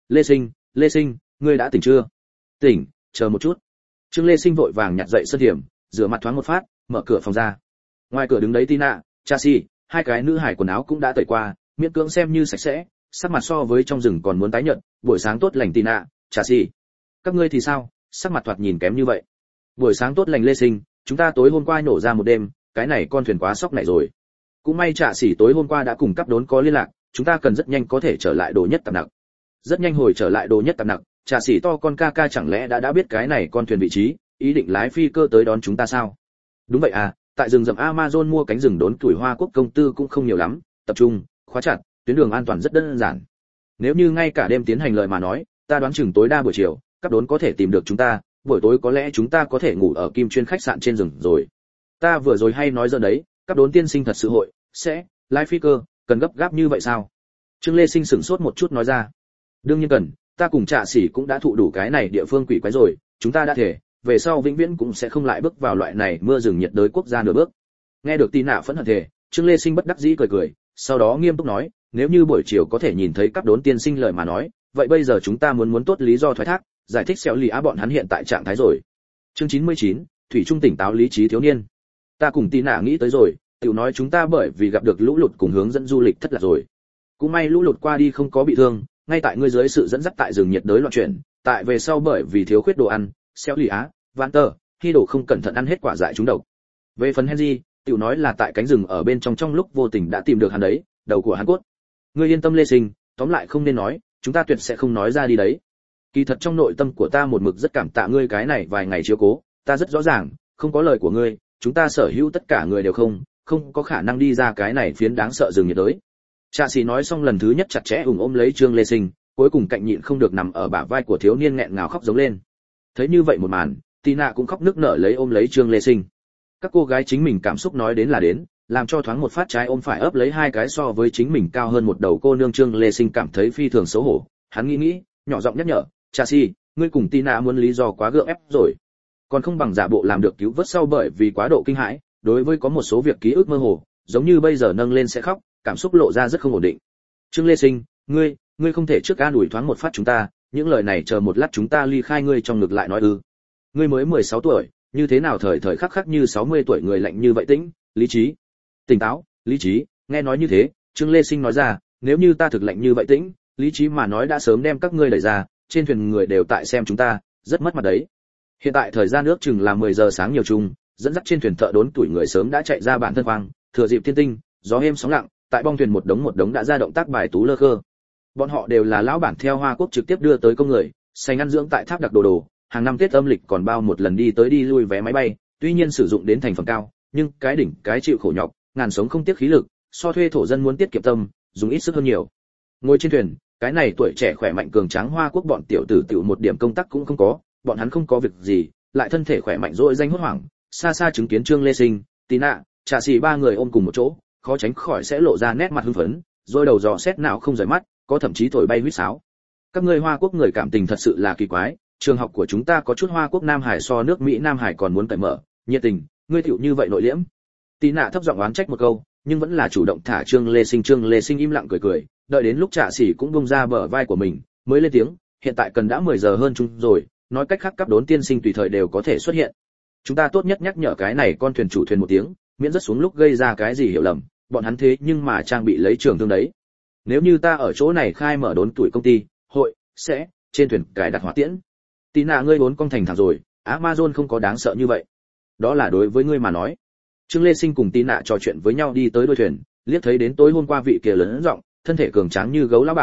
Lê Sinh, ngươi đã tỉnh chưa? Tỉnh, chờ một chút. Trương Lê Sinh vội vàng nhặt dậy Sơn Thiểm, rửa mặt thoáng một phát, mở cửa phòng ra. Ngoài cửa đứng đấy Tina, Chasi, hai cái nữ hải quần áo cũng đã tẩy qua, miễn cưỡng xem như sạch sẽ, sắc mặt so với trong rừng còn muốn tái nhợt. Buổi sáng tốt lành Tina, Chasi. Các ngươi thì sao, sắc mặt thoạt nhìn kém như vậy. Buổi sáng tốt lành Lê Sinh, chúng ta tối hôm qua nổ ra một đêm, cái này con thuyền quá sốc này rồi. Cũng may Trạ Sĩ tối hôm qua đã cùng cấp đốn có liên lạc, chúng ta cần rất nhanh có thể trở lại Đồ Nhất Tạp Nặc. Rất nhanh hồi trở lại Đồ Nhất Tạp Nặc, Trạ Sĩ to con ca ca chẳng lẽ đã biết cái này con thuyền vị trí, ý định lái phi cơ tới đón chúng ta sao? Đúng vậy à, tại rừng rậm Amazon mua cánh rừng đốn tuổi Hoa Quốc công tư cũng không nhiều lắm, tập trung, khóa chặt, tuyến đường an toàn rất đơn giản. Nếu như ngay cả đêm tiến hành lời mà nói, ta đoán chừng tối đa buổi chiều, cấp đốn có thể tìm được chúng ta, buổi tối có lẽ chúng ta có thể ngủ ở Kim Chuyên khách sạn trên rừng rồi. Ta vừa rồi hay nói giờ đấy, cấp đốn tiên sinh thật sự hội sẽ lái phi cơ, cần gấp gáp như vậy sao? Trương Lê Sinh sửng sốt một chút nói ra. Đương nhiên cần, ta cùng Trạ Sĩ cũng đã thụ đủ cái này địa phương quỷ quái rồi, chúng ta đã thể, về sau vĩnh viễn cũng sẽ không lại bước vào loại này mưa rừng nhiệt đới quốc gia nửa bước. Nghe được tin nạ phẫn hận thể, Trương Lê Sinh bất đắc dĩ cười, sau đó nghiêm túc nói, nếu như buổi chiều có thể nhìn thấy cấp đốn tiên sinh lời mà nói, vậy bây giờ chúng ta muốn tốt lý do thoái thác, giải thích xéo lì á bọn hắn hiện tại trạng thái rồi. Chương 99, thủy trung tỉnh táo lý trí thiếu niên. Ta cùng tin nạ nghĩ tới rồi, tiểu nói chúng ta bởi vì gặp được lũ lụt cùng hướng dẫn du lịch thất lạc rồi. Cũng may lũ lụt qua đi không có bị thương, ngay tại ngươi dưới sự dẫn dắt tại rừng nhiệt đới loạn chuyển, tại về sau bởi vì thiếu khuyết đồ ăn, xéo lì á, vạn tờ, khi đồ không cẩn thận ăn hết quả dại trúng độc. Về phần Henry, tiểu nói là tại cánh rừng ở bên trong lúc vô tình đã tìm được hắn đấy, đầu của hắn cốt. Ngươi yên tâm Lê Sinh, tóm lại không nên nói, chúng ta tuyệt sẽ không nói ra đi đấy. Kỳ thật trong nội tâm của ta một mực rất cảm tạ ngươi cái này vài ngày chiếu cố, ta rất rõ ràng, không có lời của ngươi, chúng ta sở hữu tất cả người đều không có khả năng đi ra cái này phiến đáng sợ rừng nhiệt đới. Trạ Sĩ nói xong lần thứ nhất chặt chẽ ôm lấy Trương Lê Sinh, cuối cùng cạnh nhịn không được nằm ở bả vai của thiếu niên nghẹn ngào khóc giống lên. Thấy như vậy một màn, Tina cũng khóc nức nở ôm lấy Trương Lê Sinh. Các cô gái chính mình cảm xúc nói đến là đến, làm cho thoáng một phát trái ôm phải ấp lấy hai cái so với chính mình cao hơn một đầu cô nương. Trương Lê Sinh cảm thấy phi thường xấu hổ, hắn nghĩ, nhỏ giọng nhắc nhở, Trạ Sĩ, ngươi cùng Tina muốn lý do quá gượng ép rồi, còn không bằng giả bộ làm được cứu vớt sau bởi vì quá độ kinh hãi, đối với có một số việc ký ức mơ hồ, giống như bây giờ nâng lên sẽ khóc, cảm xúc lộ ra rất không ổn định. Trương Lê Sinh, ngươi không thể trước an ủi thoáng một phát chúng ta, những lời này chờ một lát chúng ta ly khai ngươi trong ngực lại nói ư? Ngươi mới 16 tuổi, như thế nào thời thời khắc khắc như 60 tuổi người lạnh như vậy tĩnh, lý trí, tỉnh táo, lý trí. Nghe nói như thế, Trương Lê Sinh nói ra, nếu như ta thực lạnh như vậy tĩnh, lý trí mà nói đã sớm đem các ngươi đẩy ra, trên thuyền người đều tại xem chúng ta, rất mất mặt đấy. Hiện tại thời gian ước chừng là 10 giờ sáng nhiều chung, dẫn dắt trên thuyền thợ đốn tuổi người sớm đã chạy ra bản thân khoang, thừa dịp thiên tinh, gió êm sóng lặng, tại bong thuyền một đống đã ra động tác bài tú lơ khơ. Bọn họ đều là lão bản theo Hoa Quốc trực tiếp đưa tới công người, say ăn dưỡng tại tháp đặc đồ, hàng năm Tết âm lịch còn bao một lần đi tới đi lui vé máy bay, tuy nhiên sử dụng đến thành phần cao, nhưng cái đỉnh cái chịu khổ nhọc, ngàn sống không tiếc khí lực, so thuê thổ dân muốn tiết kiệm tâm, dùng ít sức hơn nhiều. Ngồi trên thuyền, cái này tuổi trẻ khỏe mạnh cường tráng Hoa Quốc bọn tiểu tử tiểu một điểm công tác cũng không có, bọn hắn không có việc gì, lại thân thể khỏe mạnh dội danh hốt hoảng, xa xa chứng kiến Trương Lê Sinh, Tina, Trạ Sĩ ba người ôm cùng một chỗ, khó tránh khỏi sẽ lộ ra nét mặt hưng phấn, rồi đầu dò xét não không rời mắt, có thậm chí thổi bay huýt sáo. Các ngươi Hoa Quốc người cảm tình thật sự là kỳ quái, trường học của chúng ta có chút Hoa Quốc Nam Hải so nước Mỹ Nam Hải còn muốn cởi mở, nhiệt tình, ngươi tiểu như vậy nội liễm. Tina thấp giọng oán trách một câu, nhưng vẫn là chủ động thả Trương Lê Sinh. Trương Lê Sinh im lặng cười, đợi đến lúc Trạ Sĩ cũng bung ra bờ vai của mình, mới lên tiếng, hiện tại cần đã 10 giờ hơn chung rồi, nói cách khác cấp đốn tiên sinh tùy thời đều có thể xuất hiện. Chúng ta tốt nhất nhắc nhở cái này con thuyền chủ thuyền một tiếng, miễn rất xuống lúc gây ra cái gì hiểu lầm, bọn hắn thế nhưng mà trang bị lấy trường thương đấy. Nếu như ta ở chỗ này khai mở đốn tuổi công ty, hội sẽ trên thuyền cài đặt hỏa tiễn. Tina ngươi bốn con thành thẳng rồi, Amazon không có đáng sợ như vậy. Đó là đối với ngươi mà nói. Trương Lê Sinh cùng Tina trò chuyện với nhau đi tới đuôi thuyền, liếc thấy đến tối hôm qua vị kia lớn giọng, thân thể cường tráng như gấu lão bản,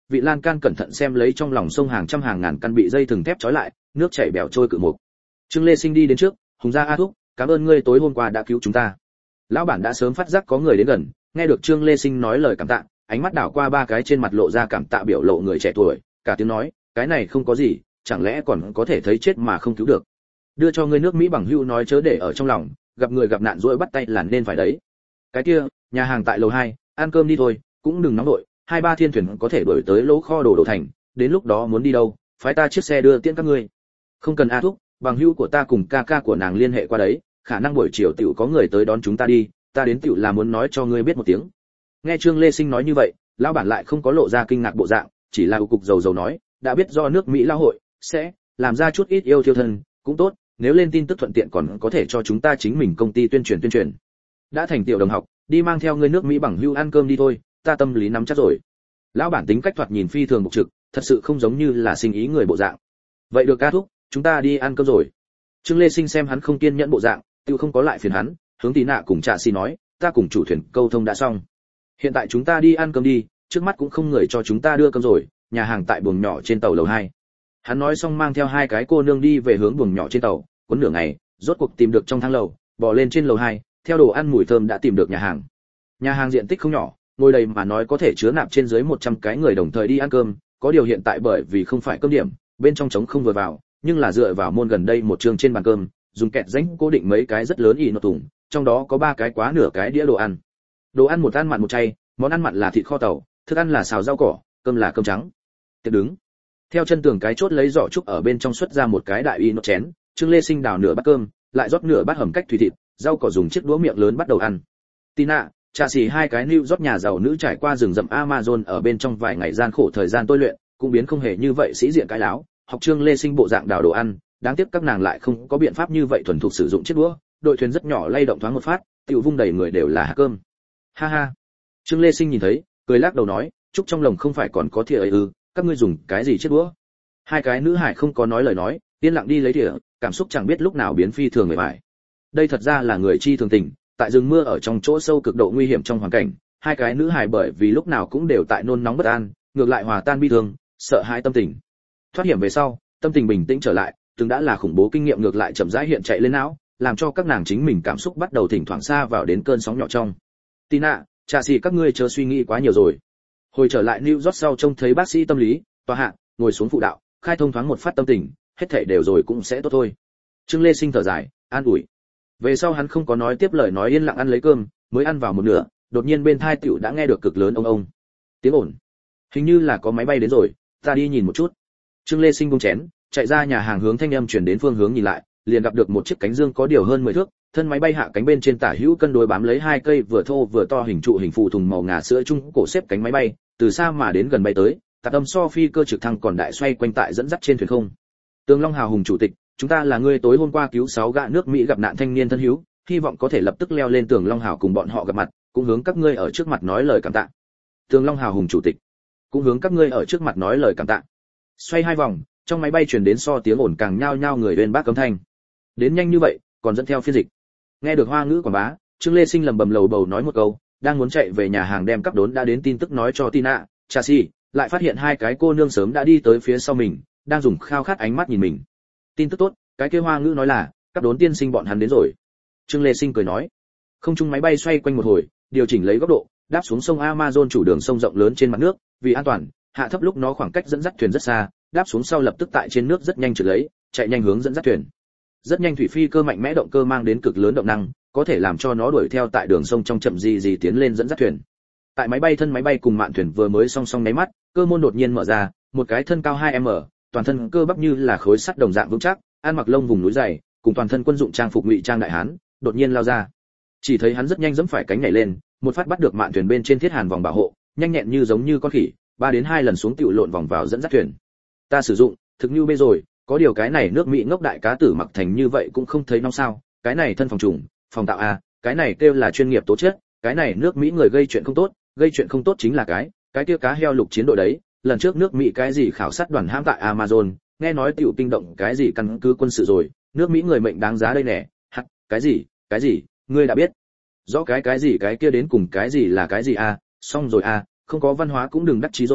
vị lan can cẩn thận xem lấy trong lòng sông hàng trăm hàng ngàn căn bị dây thừng thép trói lại, nước chảy bèo trôi cự mục. Trương Lê Sinh đi đến trước, "Hùng gia A thúc, cảm ơn ngươi tối hôm qua đã cứu chúng ta." Lão bản đã sớm phát giác có người đến gần, nghe được Trương Lê Sinh nói lời cảm tạ, ánh mắt đảo qua ba cái trên mặt lộ ra cảm tạ biểu lộ người trẻ tuổi, cả tiếng nói, "Cái này không có gì, chẳng lẽ còn có thể thấy chết mà không cứu được. Đưa cho ngươi nước Mỹ bằng hữu nói chớ để ở trong lòng, gặp người gặp nạn rỗi bắt tay là nên phải đấy. Cái kia, nhà hàng tại lầu 2, ăn cơm đi thôi, cũng đừng nóng nội, 2-3 thiên thuyền có thể đuổi tới lỗ kho đồ thành, đến lúc đó muốn đi đâu, phái ta chiếc xe đưa tiễn các ngươi." "Không cần A thúc, bằng hữu của ta cùng ca ca của nàng liên hệ qua đấy, khả năng buổi chiều tiểu có người tới đón chúng ta đi, ta đến tiểu là muốn nói cho ngươi biết một tiếng." Nghe Trương Lê Sinh nói như vậy, lão bản lại không có lộ ra kinh ngạc bộ dạng, chỉ là cục dầu dầu nói, "Đã biết do nước Mỹ lao hội sẽ làm ra chút ít yêu thiêu thân, cũng tốt, nếu lên tin tức thuận tiện còn có thể cho chúng ta chính mình công ty tuyên truyền. Đã thành tiểu đồng học, đi mang theo ngươi nước Mỹ bằng hữu ăn cơm đi thôi, ta tâm lý nắm chắc rồi." Lão bản tính cách thoạt nhìn phi thường bộc trực, thật sự không giống như là sinh ý người bộ dạng. "Vậy được ca thúc, chúng ta đi ăn cơm rồi." Trương Lê Sinh xem hắn không kiên nhẫn bộ dạng, tiêu không có lại phiền hắn, hướng Tí Nạ cùng Trạ Xi nói, "Ta cùng chủ thuyền câu thông đã xong. Hiện tại chúng ta đi ăn cơm đi, trước mắt cũng không người cho chúng ta đưa cơm rồi, nhà hàng tại buồng nhỏ trên tàu lầu 2. Hắn nói xong mang theo hai cái cô nương đi về hướng buồng nhỏ trên tàu, cuốn nửa ngày, rốt cuộc tìm được trong thang lầu, bò lên trên lầu 2, theo đồ ăn mùi thơm đã tìm được nhà hàng. Nhà hàng diện tích không nhỏ, ngồi đầy mà nói có thể chứa nạp trên dưới 100 cái người đồng thời đi ăn cơm, có điều hiện tại bởi vì không phải cơm điểm, bên trong trống không vừa vào, nhưng là dựa vào môn gần đây một trường trên bàn cơm, dùng kẹt rãnh cố định mấy cái rất lớn ỉ nọ tùng, trong đó có 3 cái quá nửa cái đĩa đồ ăn. Đồ ăn một ăn mặn một chay, món ăn mặn là thịt kho tàu, thức ăn là xào rau cỏ, cơm là cơm trắng. Tiệc đứng. Theo chân tường cái chốt lấy giỏ trúc ở bên trong xuất ra một cái đại ỉ nọ chén, Trương Lê Sinh đào nửa bát cơm, lại rót nửa bát hầm cách thủy thịt, rau cỏ dùng chiếc đũa miệng lớn bắt đầu ăn. Tí Nạ, Trà Xì hai cái New York nhà giàu nữ trải qua rừng rậm Amazon ở bên trong vài ngày gian khổ thời gian tôi luyện, cũng biến không hề như vậy sĩ diện cái láo, học Trương Lê Sinh bộ dạng đào đồ ăn, đáng tiếc các nàng lại không có biện pháp như vậy thuần thục sử dụng chiếc đũa, đội thuyền rất nhỏ lay động thoáng một phát, tiểu vung đầy người đều là hạt cơm. Ha ha. Trương Lê Sinh nhìn thấy, cười lắc đầu nói, chúc trong lồng không phải còn có thìa ấy ư, các ngươi dùng cái gì chiếc đũa? Hai cái nữ hải không có nói lời nói, yên lặng đi lấy thìa, cảm xúc chẳng biết lúc nào biến phi thường người bại. Đây thật ra là người chi thường tình, tại rừng mưa ở trong chỗ sâu cực độ nguy hiểm trong hoàn cảnh, hai cái nữ hải bởi vì lúc nào cũng đều tại nôn nóng bất an, ngược lại hòa tan bi thương, sợ hãi tâm tình. Thoát hiểm về sau, tâm tình bình tĩnh trở lại, từng đã là khủng bố kinh nghiệm ngược lại chậm rãi hiện chạy lên não, làm cho các nàng chính mình cảm xúc bắt đầu thỉnh thoảng xa vào đến cơn sóng nhỏ trong. Tí Nạ, Trà Xì các ngươi chớ suy nghĩ quá nhiều rồi. Hồi trở lại New York sau trông thấy bác sĩ tâm lý, tòa hạ, ngồi xuống phụ đạo, khai thông thoáng một phát tâm tình, hết thảy đều rồi cũng sẽ tốt thôi. Trương Lê Sinh thở dài, an ủi. Về sau hắn không có nói tiếp lời, nói yên lặng ăn lấy cơm, mới ăn vào một nửa, đột nhiên bên tai tiểu đã nghe được cực lớn ông tiếng ồn. Hình như là có máy bay đến rồi, ta đi nhìn một chút. Trương Lê Sinh buông chén, chạy ra nhà hàng hướng thanh âm truyền đến phương hướng nhìn lại, liền gặp được một chiếc cánh dương có điều hơn 10 thước, thân máy bay hạ cánh bên trên tả hữu cân đối bám lấy 2 cây vừa thô vừa to hình trụ hình phụ thùng màu ngà sữa chung cổ xếp cánh máy bay, từ xa mà đến gần bay tới, tạc âm so phi cơ trực thăng còn đại xoay quanh tại dẫn dắt trên thuyền không. Tường Long Hào Hùng chủ tịch, chúng ta là người tối hôm qua cứu 6 gã nước Mỹ gặp nạn thanh niên thân hữu, hy vọng có thể lập tức leo lên Tường Long Hào cùng bọn họ gặp mặt, cũng hướng các ngươi ở trước mặt nói lời cảm tạ. Tường Long Hào Hùng chủ tịch, cũng hướng các ngươi ở trước mặt nói lời cảm tạ. Xoay 2 vòng, trong máy bay truyền đến so tiếng ồn càng nhao nhao người bên bác cấm thanh. Đến nhanh như vậy, còn dẫn theo phiên dịch. Nghe được hoa ngữ quảng bá, Trương Lê Sinh lầm bầm lầu bầu nói một câu, đang muốn chạy về nhà hàng đem các đốn đã đến tin tức nói cho Tí Nạ, Trà Xì, lại phát hiện 2 cái cô nương sớm đã đi tới phía sau mình, đang dùng khao khát ánh mắt nhìn mình. Tin tức tốt, cái kia hoa ngữ nói là, các đốn tiên sinh bọn hắn đến rồi. Trương Lê Sinh cười nói. Không trung máy bay xoay quanh một hồi, điều chỉnh lấy góc độ, đáp xuống sông Amazon chủ đường sông rộng lớn trên mặt nước, vì an toàn, hạ thấp lúc nó khoảng cách dẫn dắt thuyền rất xa, đáp xuống sau lập tức tại trên nước rất nhanh trượt lấy, chạy nhanh hướng dẫn dắt thuyền. Rất nhanh thủy phi cơ mạnh mẽ động cơ mang đến cực lớn động năng, có thể làm cho nó đuổi theo tại đường sông trong chậm gì tiến lên dẫn dắt thuyền. Tại máy bay thân máy bay cùng mạn thuyền vừa mới song song nháy mắt, cơ môn đột nhiên mở ra, một cái thân cao 2m, toàn thân cơ bắp như là khối sắt đồng dạng vững chắc, ăn mặc lông vùng núi dày, cùng toàn thân quân dụng trang phục ngụy trang đại hán, đột nhiên lao ra. Chỉ thấy hắn rất nhanh giẫm phải cánh nhảy lên, một phát bắt được mạn thuyền bên trên thiết hàn vòng bảo hộ, nhanh nhẹn như giống như con khỉ, 3 đến 2 lần xuống tiểu lộn vòng vào dẫn dắt thuyền. Ta sử dụng, thực như bê rồi, có điều cái này nước Mỹ ngốc đại cá tử mặc thành như vậy cũng không thấy nóng sao, cái này thân phòng trùng, phòng tạo a, cái này kêu là chuyên nghiệp tố chất, cái này nước Mỹ người gây chuyện không tốt, gây chuyện không tốt chính là cái kia cá heo lục chiến đội đấy, lần trước nước Mỹ cái gì khảo sát đoàn hãm tại Amazon, nghe nói tiểu kinh động cái gì căn cứ quân sự rồi, nước Mỹ người mệnh đáng giá đây nè, hắc, cái gì, ngươi đã biết. Rõ cái gì cái kia đến cùng cái gì là cái gì a, xong rồi a, không có văn hóa cũng đừng đắc chí rồi,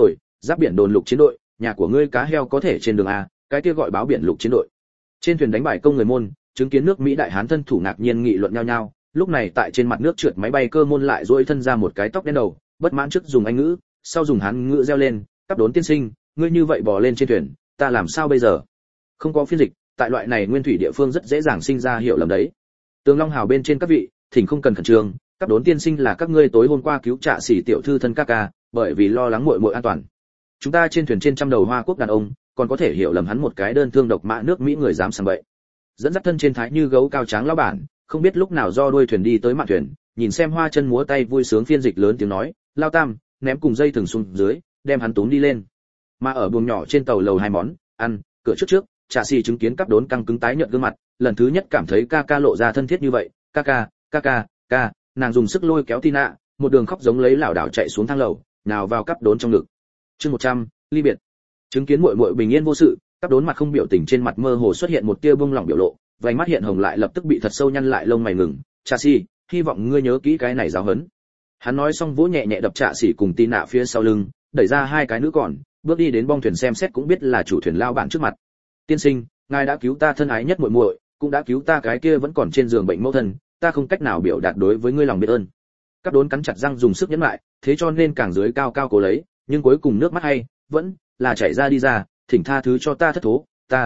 giáp biển đồn lục chiến đội, nhà của ngươi cá heo có thể trên đường a, cái kia gọi báo biển lục chiến đội. Trên thuyền đánh bài công người môn, chứng kiến nước Mỹ đại hán thân thủ ngạc nhiên nghị luận nhau nhau, lúc này tại trên mặt nước trượt máy bay cơ môn lại duỗi thân ra một cái tóc đen đầu, bất mãn trước dùng anh ngữ, sau dùng hán ngữ reo lên, "Cáp đốn tiên sinh, ngươi như vậy bò lên trên thuyền, ta làm sao bây giờ?" Không có phiên dịch, tại loại này nguyên thủy địa phương rất dễ dàng sinh ra hiểu lầm đấy. Tường Long Hào bên trên các vị, thỉnh không cần khẩn trương, Cáp đốn tiên sinh là các ngươi tối hôm qua cứu Trạ Sĩ tiểu thư thân ca ca, bởi vì lo lắng muội muội an toàn. Chúng ta trên thuyền trên trăm đầu Hoa Quốc đàn ông, còn có thể hiểu lầm hắn một cái đơn thương độc mã nước Mỹ người dám sảng bậy. Dẫn dắt thân trên thái như gấu cao tráng lão bản, không biết lúc nào do đuôi thuyền đi tới mạn thuyền, nhìn xem hoa chân múa tay vui sướng phiên dịch lớn tiếng nói, "Lao Tam, ném cùng dây thừng xuống dưới, đem hắn túm đi lên." Mà ở buồng nhỏ trên tàu lầu hai món ăn, cửa trước, Trà Sĩ chứng kiến Cáp đốn căng cứng tái nhợt gương mặt, lần thứ nhất cảm thấy ca ca lộ ra thân thiết như vậy, ca, nàng dùng sức lôi kéo Tina, một đường khóc giống lấy lảo đảo chạy xuống thang lầu, nào vào Cáp đốn trong ngực. Chương 100, ly biệt. Chứng kiến muội muội bình yên vô sự, Cáp đốn mặt không biểu tình, trên mặt mơ hồ xuất hiện một tia bông lỏng biểu lộ, vành mắt hiện hồng lại lập tức bị thật sâu nhăn lại, lông mày ngừng. "Trà Sĩ, hy vọng ngươi nhớ kỹ cái này giáo huấn." Hắn nói xong vỗ nhẹ nhẹ đập Trà Sĩ cùng Tina phía sau lưng, đẩy ra hai cái nữ còn, bước đi đến bong thuyền xem xét cũng biết là chủ thuyền lao bản trước mặt. "Tiên sinh, ngài đã cứu ta thân ái nhất muội muội, cũng đã cứu ta cái kia vẫn còn trên giường bệnh mẫu thân, ta không cách nào biểu đạt đối với ngươi lòng biết ơn." Cáp đốn cắn chặt răng dùng sức nhẫn lại, thế cho nên càng dưới cao cao cố lấy, nhưng cuối cùng nước mắt hay vẫn là chảy ra đi ra, "Thỉnh tha thứ cho ta thất thố, ta.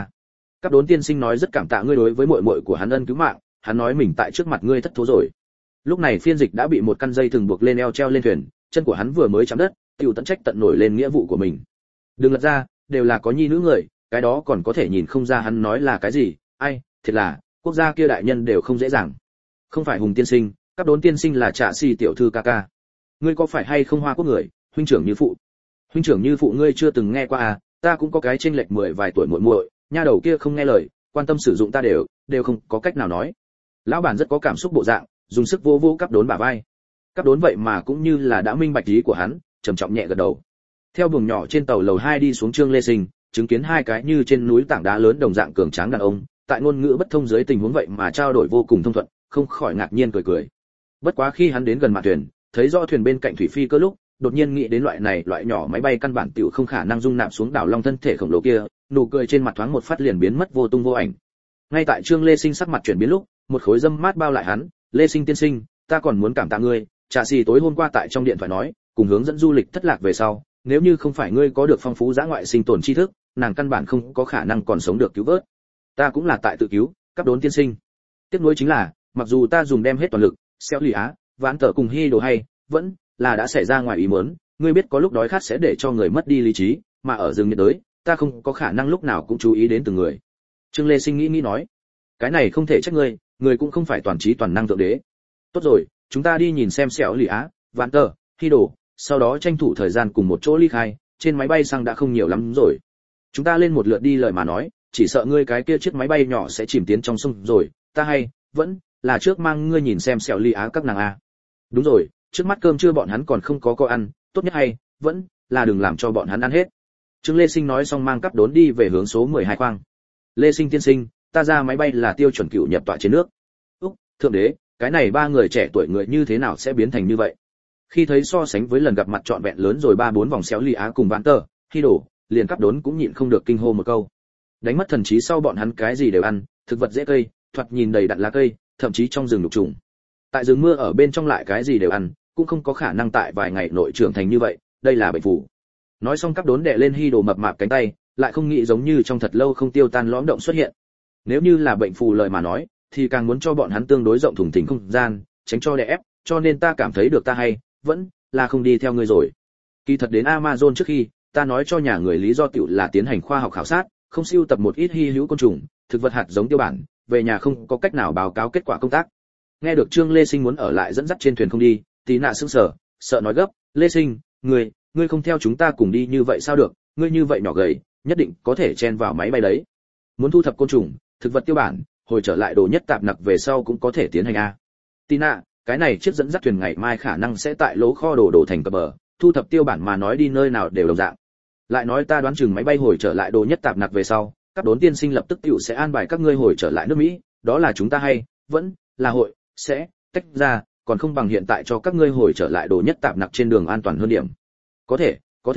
Cáp đốn tiên sinh nói rất cảm tạ ngươi đối với muội muội của hắn ân cứu mạng, hắn nói mình tại trước mặt ngươi thất thố rồi." Lúc này phiên dịch đã bị một căn dây thừng buộc lên eo treo lên thuyền, chân của hắn vừa mới chạm đất, tiêu tận trách tận nổi lên nghĩa vụ của mình. Đừng lật ra, đều là có nhi nữ người, cái đó còn có thể nhìn không ra hắn nói là cái gì, ai, thiệt là, quốc gia kia đại nhân đều không dễ dàng. "Không phải Hùng tiên sinh, Cáp đốn tiên sinh là Trạ Sĩ tiểu thư ca ca. Ngươi có phải hay không Hoa Quốc người, huynh trưởng như phụ?" "Huynh trưởng như phụ ngươi chưa từng nghe qua à, ta cũng có cái chênh lệch 10 vài tuổi muội muội, nha đầu kia không nghe lời, quan tâm sử dụng ta đều không có cách nào nói." Lão bản rất có cảm xúc bộ dạng, dùng sức vô vô Cáp đốn bả vai. Cáp đốn vậy mà cũng như là đã minh bạch ý của hắn, trầm trọng nhẹ gật đầu. Theo buồng nhỏ trên tàu lầu 2 đi xuống Trương Lê Sinh, chứng kiến hai cái như trên núi tảng đá lớn đồng dạng cường tráng đàn ông, tại ngôn ngữ bất thông dưới tình huống vậy mà trao đổi vô cùng thông thuận, không khỏi ngạc nhiên cười. Bất quá khi hắn đến gần mạn thuyền, thấy rõ thuyền bên cạnh thủy phi cơ lúc, đột nhiên nghĩ đến loại nhỏ máy bay căn bản tiểu không khả năng dung nạp xuống đảo long thân thể khổng lồ kia, nụ cười trên mặt thoáng một phát liền biến mất vô tung vô ảnh. Ngay tại Trương Lê Sinh sắc mặt chuyển biến lúc, một khối dâm mát bao lại hắn, "Lê Sinh tiên sinh, ta còn muốn cảm tạ ngươi, Trà Sĩ tối hôm qua tại trong điện thoại nói, cùng hướng dẫn du lịch thất lạc về sau, nếu như không phải ngươi có được phong phú dã ngoại sinh tồn tri thức, nàng căn bản không có khả năng còn sống được cứu vớt. Ta cũng là tại tự cứu, Cáp đốn tiên sinh. Tiếc nuối chính là, mặc dù ta dùng đem hết toàn lực, xéo lì á, ván tờ cùng hy đồ hay, vẫn là đã xảy ra ngoài ý muốn, ngươi biết có lúc đói khát sẽ để cho người mất đi lý trí, mà ở rừng nhiệt đới, ta không có khả năng lúc nào cũng chú ý đến từng người." Trương Lê Sinh nghĩ nói, cái này không thể trách ngươi, người cũng không phải toàn trí toàn năng thượng đế. "Tốt rồi, chúng ta đi nhìn xem xéo lì á, ván tờ, hy đồ, sau đó tranh thủ thời gian cùng một chỗ ly khai, trên máy bay xăng đã không nhiều lắm rồi. Chúng ta lên một lượt đi lời mà nói, chỉ sợ ngươi cái kia chiếc máy bay nhỏ sẽ chìm tiến trong sông rồi, ta hay vẫn là trước mang ngươi nhìn xem xẻo ly á các nàng a." "Đúng rồi, trước mắt cơm trưa bọn hắn còn không có ăn, tốt nhất hay vẫn là đừng làm cho bọn hắn ăn hết." Trương Lê Sinh nói xong mang Cáp đốn đi về hướng số 12 khoang. "Lê Sinh tiên sinh, ta ra máy bay là tiêu chuẩn cựu nhập tọa trên nước." "Úc, thượng đế, cái này ba người trẻ tuổi người như thế nào sẽ biến thành như vậy?" Khi thấy so sánh với lần gặp mặt trọn vẹn lớn rồi 3-4 vòng xéo ly á cùng ván tờ, khi đổ, liền Cáp đốn cũng nhịn không được kinh hô một câu. Đánh mất thần trí sau bọn hắn cái gì đều ăn, thực vật dễ cây, thoạt nhìn đầy đặn lá cây, thậm chí trong rừng lục trùng. Tại rừng mưa ở bên trong lại cái gì đều ăn, cũng không có khả năng tại vài ngày nội trưởng thành như vậy, đây là bệnh phù. Nói xong Cáp đốn đè lên hy đồ mập mạp cánh tay, lại không nghĩ giống như trong thật lâu không tiêu tan lõm động xuất hiện. Nếu như là bệnh phù lời mà nói, thì càng muốn cho bọn hắn tương đối rộng thùng thình không gian, tránh cho đè ép, cho nên ta cảm thấy được ta hay vẫn là không đi theo ngươi rồi. Kỳ thật đến Amazon trước khi, ta nói cho nhà người lý do tiểu là tiến hành khoa học khảo sát, không sưu tập một ít hy hữu côn trùng, thực vật hạt giống tiêu bản, về nhà không có cách nào báo cáo kết quả công tác. Nghe được Trương Lê Sinh muốn ở lại dẫn dắt trên thuyền không đi, tí nạ sững sờ, sợ nói gấp, "Lê Sinh, ngươi không theo chúng ta cùng đi như vậy sao được, ngươi như vậy nhỏ gầy, nhất định có thể chen vào máy bay đấy. Muốn thu thập côn trùng, thực vật tiêu bản, hồi trở lại đồ nhất tạp nặc về sau cũng có thể tiến hành a." "Tí nạ, cái này chiếc dẫn dắt thuyền ngày mai khả năng sẽ tại lỗ kho đổ thành cập bờ, thu thập tiêu bản mà nói đi nơi nào đều đồng dạng. Lại nói ta đoán chừng máy bay hồi trở lại đồ nhất tạp nặc về sau, Cáp đốn tiên sinh lập tức tiểu sẽ an bài các ngươi hồi trở lại nước Mỹ, đó là chúng ta hay vẫn là hội sẽ tách ra, còn không bằng hiện tại cho các ngươi hồi trở lại đồ nhất tạp nặc trên đường an toàn hơn điểm." Có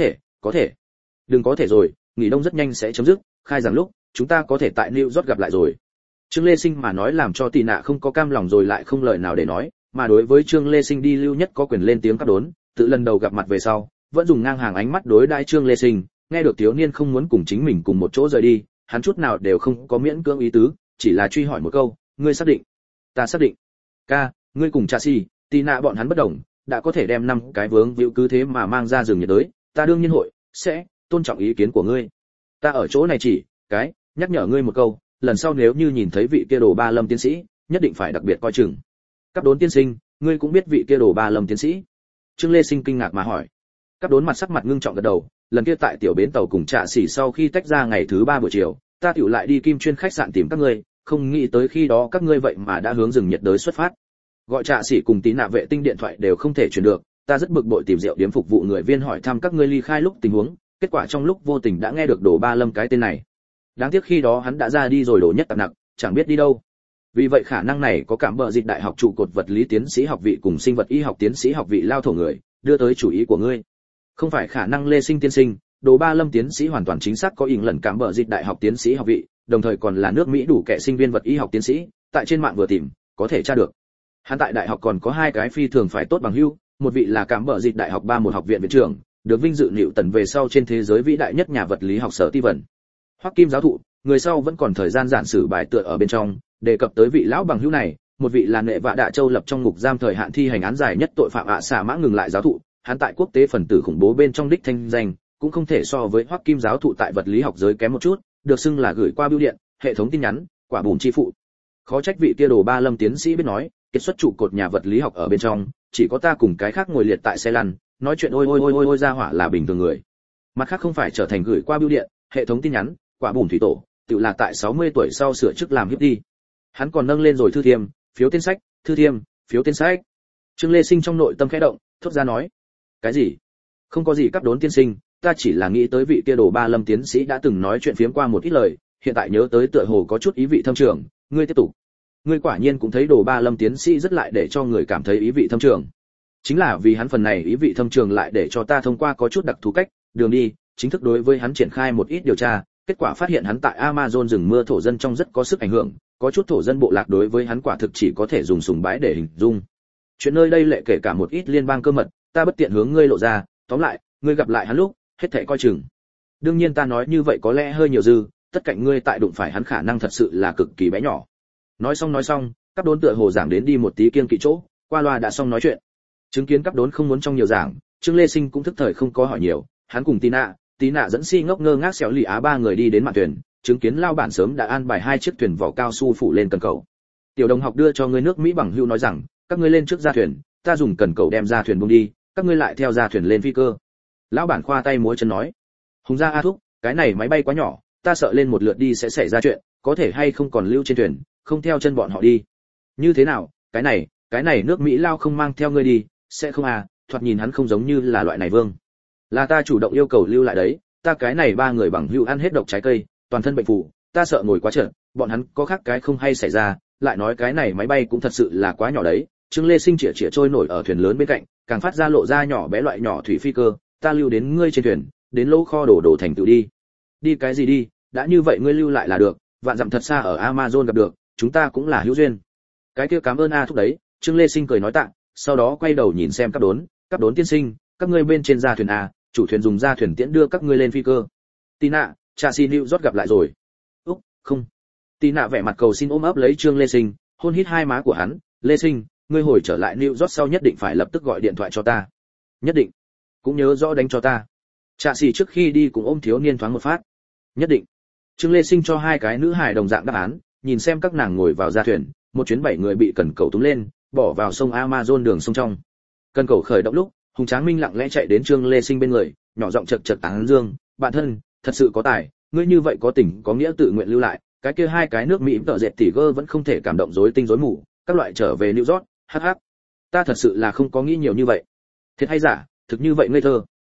có thể. Đừng có thể rồi, nghỉ đông rất nhanh sẽ chấm dứt, khai giảng lúc chúng ta có thể tại New York gặp lại rồi. Trương Lê Sinh mà nói làm cho Tì Nạ không có cam lòng rồi lại không lời nào để nói, mà đối với Trương Lê Sinh đi lưu nhất có quyền lên tiếng cắt đốn, tự lần đầu gặp mặt về sau, vẫn dùng ngang hàng ánh mắt đối đãi Trương Lê Sinh, nghe được thiếu niên không muốn cùng chính mình cùng một chỗ rời đi, hắn chút nào đều không có miễn cưỡng ý tứ, chỉ là truy hỏi một câu, ngươi xác định? Ta xác định. Ca, ngươi cùng Cha Si, Tì Nạ bọn hắn bất đồng, đã có thể đem 5 cái vướng víu cứ thế mà mang ra rừng nhiệt đới, ta đương nhiên sẽ tôn trọng ý kiến của ngươi. Ta ở chỗ này chỉ nhắc nhở ngươi một câu, lần sau nếu như nhìn thấy vị kia Đồ Ba Lâm tiến sĩ, nhất định phải đặc biệt coi chừng. Cáp Đốn tiên sinh, ngươi cũng biết vị kia Đồ Ba Lâm tiến sĩ? Trương Lê Sinh kinh ngạc mà hỏi. Cáp Đốn mặt sắc mặt ngưng trọng gật đầu, lần kia tại tiểu bến tàu cùng Trạ Sĩ sau khi tách ra ngày thứ 3 buổi chiều, ta tiểu lại đi Kim Chuyên khách sạn tìm các ngươi, không nghĩ tới khi đó các ngươi vậy mà đã hướng rừng nhiệt đới xuất phát. Gọi Trạ Sĩ cùng Tí Nạ vệ tinh điện thoại đều không thể truyền được, ta rất bực bội tìm rượu điểm phục vụ người viên hỏi thăm các ngươi ly khai lúc tình huống, kết quả trong lúc vô tình đã nghe được Đồ Ba Lâm cái tên này. Đáng tiếc khi đó hắn đã ra đi rồi, Đồ Nhất Tạp Nặc chẳng biết đi đâu. Vì vậy khả năng này có cảm bợ dịch đại học trụ cột vật lý tiến sĩ học vị cùng sinh vật y học tiến sĩ học vị lao thổ người đưa tới chủ ý của ngươi. Không phải khả năng Lê Sinh tiên sinh, Đồ Ba Lâm tiến sĩ hoàn toàn chính xác có ỉn lần cảm bợ dịch đại học tiến sĩ học vị, đồng thời còn là nước Mỹ đủ kẻ sinh viên vật y học tiến sĩ, tại trên mạng vừa tìm có thể tra được. Hắn tại đại học còn có 2 cái phi thường phải tốt bằng hữu, một vị là cảm bợ dịch đại học 31 học viện viện trưởng, được vinh dự Nịu Tần về sau trên thế giới vĩ đại nhất nhà vật lý học Sở Ti Vân. Hoắc Kim giáo thụ, người sau vẫn còn thời gian giản sử bài tựa ở bên trong, đề cập tới vị lão bằng hữu này, một vị là Nệ Vạ Đạ Châu lập trong ngục giam thời hạn thi hành án dài nhất tội phạm xả mã ngừng lại giáo thụ, hắn tại quốc tế phần tử khủng bố bên trong đích thanh danh, cũng không thể so với Hoắc Kim giáo thụ tại vật lý học giới kém một chút, được xưng là gửi qua bưu điện, hệ thống tin nhắn, quả bùn chi phụ. Khó trách vị kia Đồ Ba Lâm tiến sĩ biết nói, kết xuất trụ cột nhà vật lý học ở bên trong, chỉ có ta cùng cái khác ngồi liệt tại xe lăn, nói chuyện ôi ra hỏa là bình thường người. Mặt khác không phải trở thành gửi qua bưu điện, hệ thống tin nhắn, quả bùn thủy tổ, tự là tại 60 tuổi sau sửa chức làm hiếp đi. Hắn còn nâng lên rồi thư thiêm, phiếu tên sách, thư thiêm, phiếu tên sách. Trương Lê Sinh trong nội tâm khẽ động, thốt ra nói: "Cái gì? Không có gì Cáp Đốn tiên sinh, ta chỉ là nghĩ tới vị kia Đồ Ba Lâm tiến sĩ đã từng nói chuyện phiếm qua một ít lời, hiện tại nhớ tới tựa hồ có chút ý vị thâm trường, ngươi tiếp tục." Ngươi quả nhiên cũng thấy Đồ Ba Lâm tiến sĩ rất lại để cho người cảm thấy ý vị thâm trường. Chính là vì hắn phần này ý vị thâm trường lại để cho ta thông qua có chút đặc thù cách, đường đi, chính thức đối với hắn triển khai một ít điều tra, kết quả phát hiện hắn tại Amazon rừng mưa thổ dân trong rất có sức ảnh hưởng, có chút thổ dân bộ lạc đối với hắn quả thực chỉ có thể dùng sùng bái để hình dung. Chuyện nơi đây lệ kể cả một ít liên bang cơ mật, ta bất tiện hướng ngươi lộ ra, tóm lại, ngươi gặp lại hắn lúc, hết thảy coi chừng. Đương nhiên ta nói như vậy có lẽ hơi nhiều dư, tất cạnh ngươi tại đụng phải hắn khả năng thật sự là cực kỳ bé nhỏ. Nói xong, Cáp Đốn tựa hồ giảng đến đi một tí kiêng kỵ chỗ, qua loa đã xong nói chuyện. Chứng kiến Cáp Đốn không muốn trong nhiều giảng, Trương Lê Sinh cũng thức thời không có hỏi nhiều, hắn cùng Tí Nạ dẫn Si ngốc ngơ ngác xéo lì á 3 người đi đến mạn thuyền, chứng kiến lao bản sớm đã an bài 2 chiếc thuyền vỏ cao su phủ lên cần cầu. Tiểu đồng học đưa cho người nước Mỹ bằng hữu nói rằng, các ngươi lên trước ra thuyền, ta dùng cần cầu đem ra thuyền buông đi, các ngươi lại theo ra thuyền lên phi cơ. Lão bản khoa tay múa chân nói, Hùng gia A thúc, cái này máy bay quá nhỏ, ta sợ lên một lượt đi sẽ xảy ra chuyện, có thể hay không còn lưu trên thuyền, không theo chân bọn họ đi. Như thế nào, cái này nước Mỹ lao không mang theo ngươi đi, sẽ không à, thoạt nhìn hắn không giống như là loại này vương. Là ta chủ động yêu cầu lưu lại đấy, ta cái này 3 người bằng hữu ăn hết độc trái cây, toàn thân bệnh phụ, ta sợ ngồi quá chật, bọn hắn có khác cái không hay xảy ra, lại nói cái này máy bay cũng thật sự là quá nhỏ đấy. Trương Lê Sinh chĩa trôi nổi ở thuyền lớn bên cạnh, càng phát ra lộ ra nhỏ bé loại nhỏ thủy phi cơ, ta lưu đến ngươi trên thuyền, đến lỗ kho đổ thành tựu đi. Đi cái gì đi, đã như vậy ngươi lưu lại là được, vạn dặm thật xa ở Amazon gặp được, chúng ta cũng là hữu duyên. Cái kia cảm ơn A thúc đấy, Trương Lê Sinh cười nói tạ, sau đó quay đầu nhìn xem Cáp Đốn tiên sinh, các ngươi bên trên ra thuyền à, chủ thuyền dùng ra thuyền tiễn đưa các ngươi lên phi cơ. Tí Nạ, Cha Si New rót gặp lại rồi. Úc, không. Tí Nạ vẻ mặt cầu xin ôm ấp lấy Trương Lê Sinh, hôn hít 2 má của hắn, Lê Sinh, ngươi hồi trở lại New York sau nhất định phải lập tức gọi điện thoại cho ta. Nhất định. Cũng nhớ rõ đánh cho ta. Cha Si trước khi đi cũng ôm thiếu niên thoáng một phát. Nhất định. Trương Lê Sinh cho 2 cái nữ hài đồng dạng đáp án, nhìn xem các nàng ngồi vào ra thuyền, một chuyến 7 người bị cần cầu túm lên, bỏ vào sông Amazon đường sông trong. Cần cầu khởi động lúc, Hùng Tráng Minh lặng lẽ chạy đến Trương Lê Sinh bên người, nhỏ giọng chật tán dương, bạn thân, thật sự có tài, ngươi như vậy có tình có nghĩa tự nguyện lưu lại, cái kia 2 cái nước Mỹ tợ dệt tỉ gơ vẫn không thể cảm động rối tinh rối mù, các loại trở về New York, hắc. Ta thật sự là không có nghĩ nhiều như vậy. Thiệt hay giả, thực như vậy ngây thơ.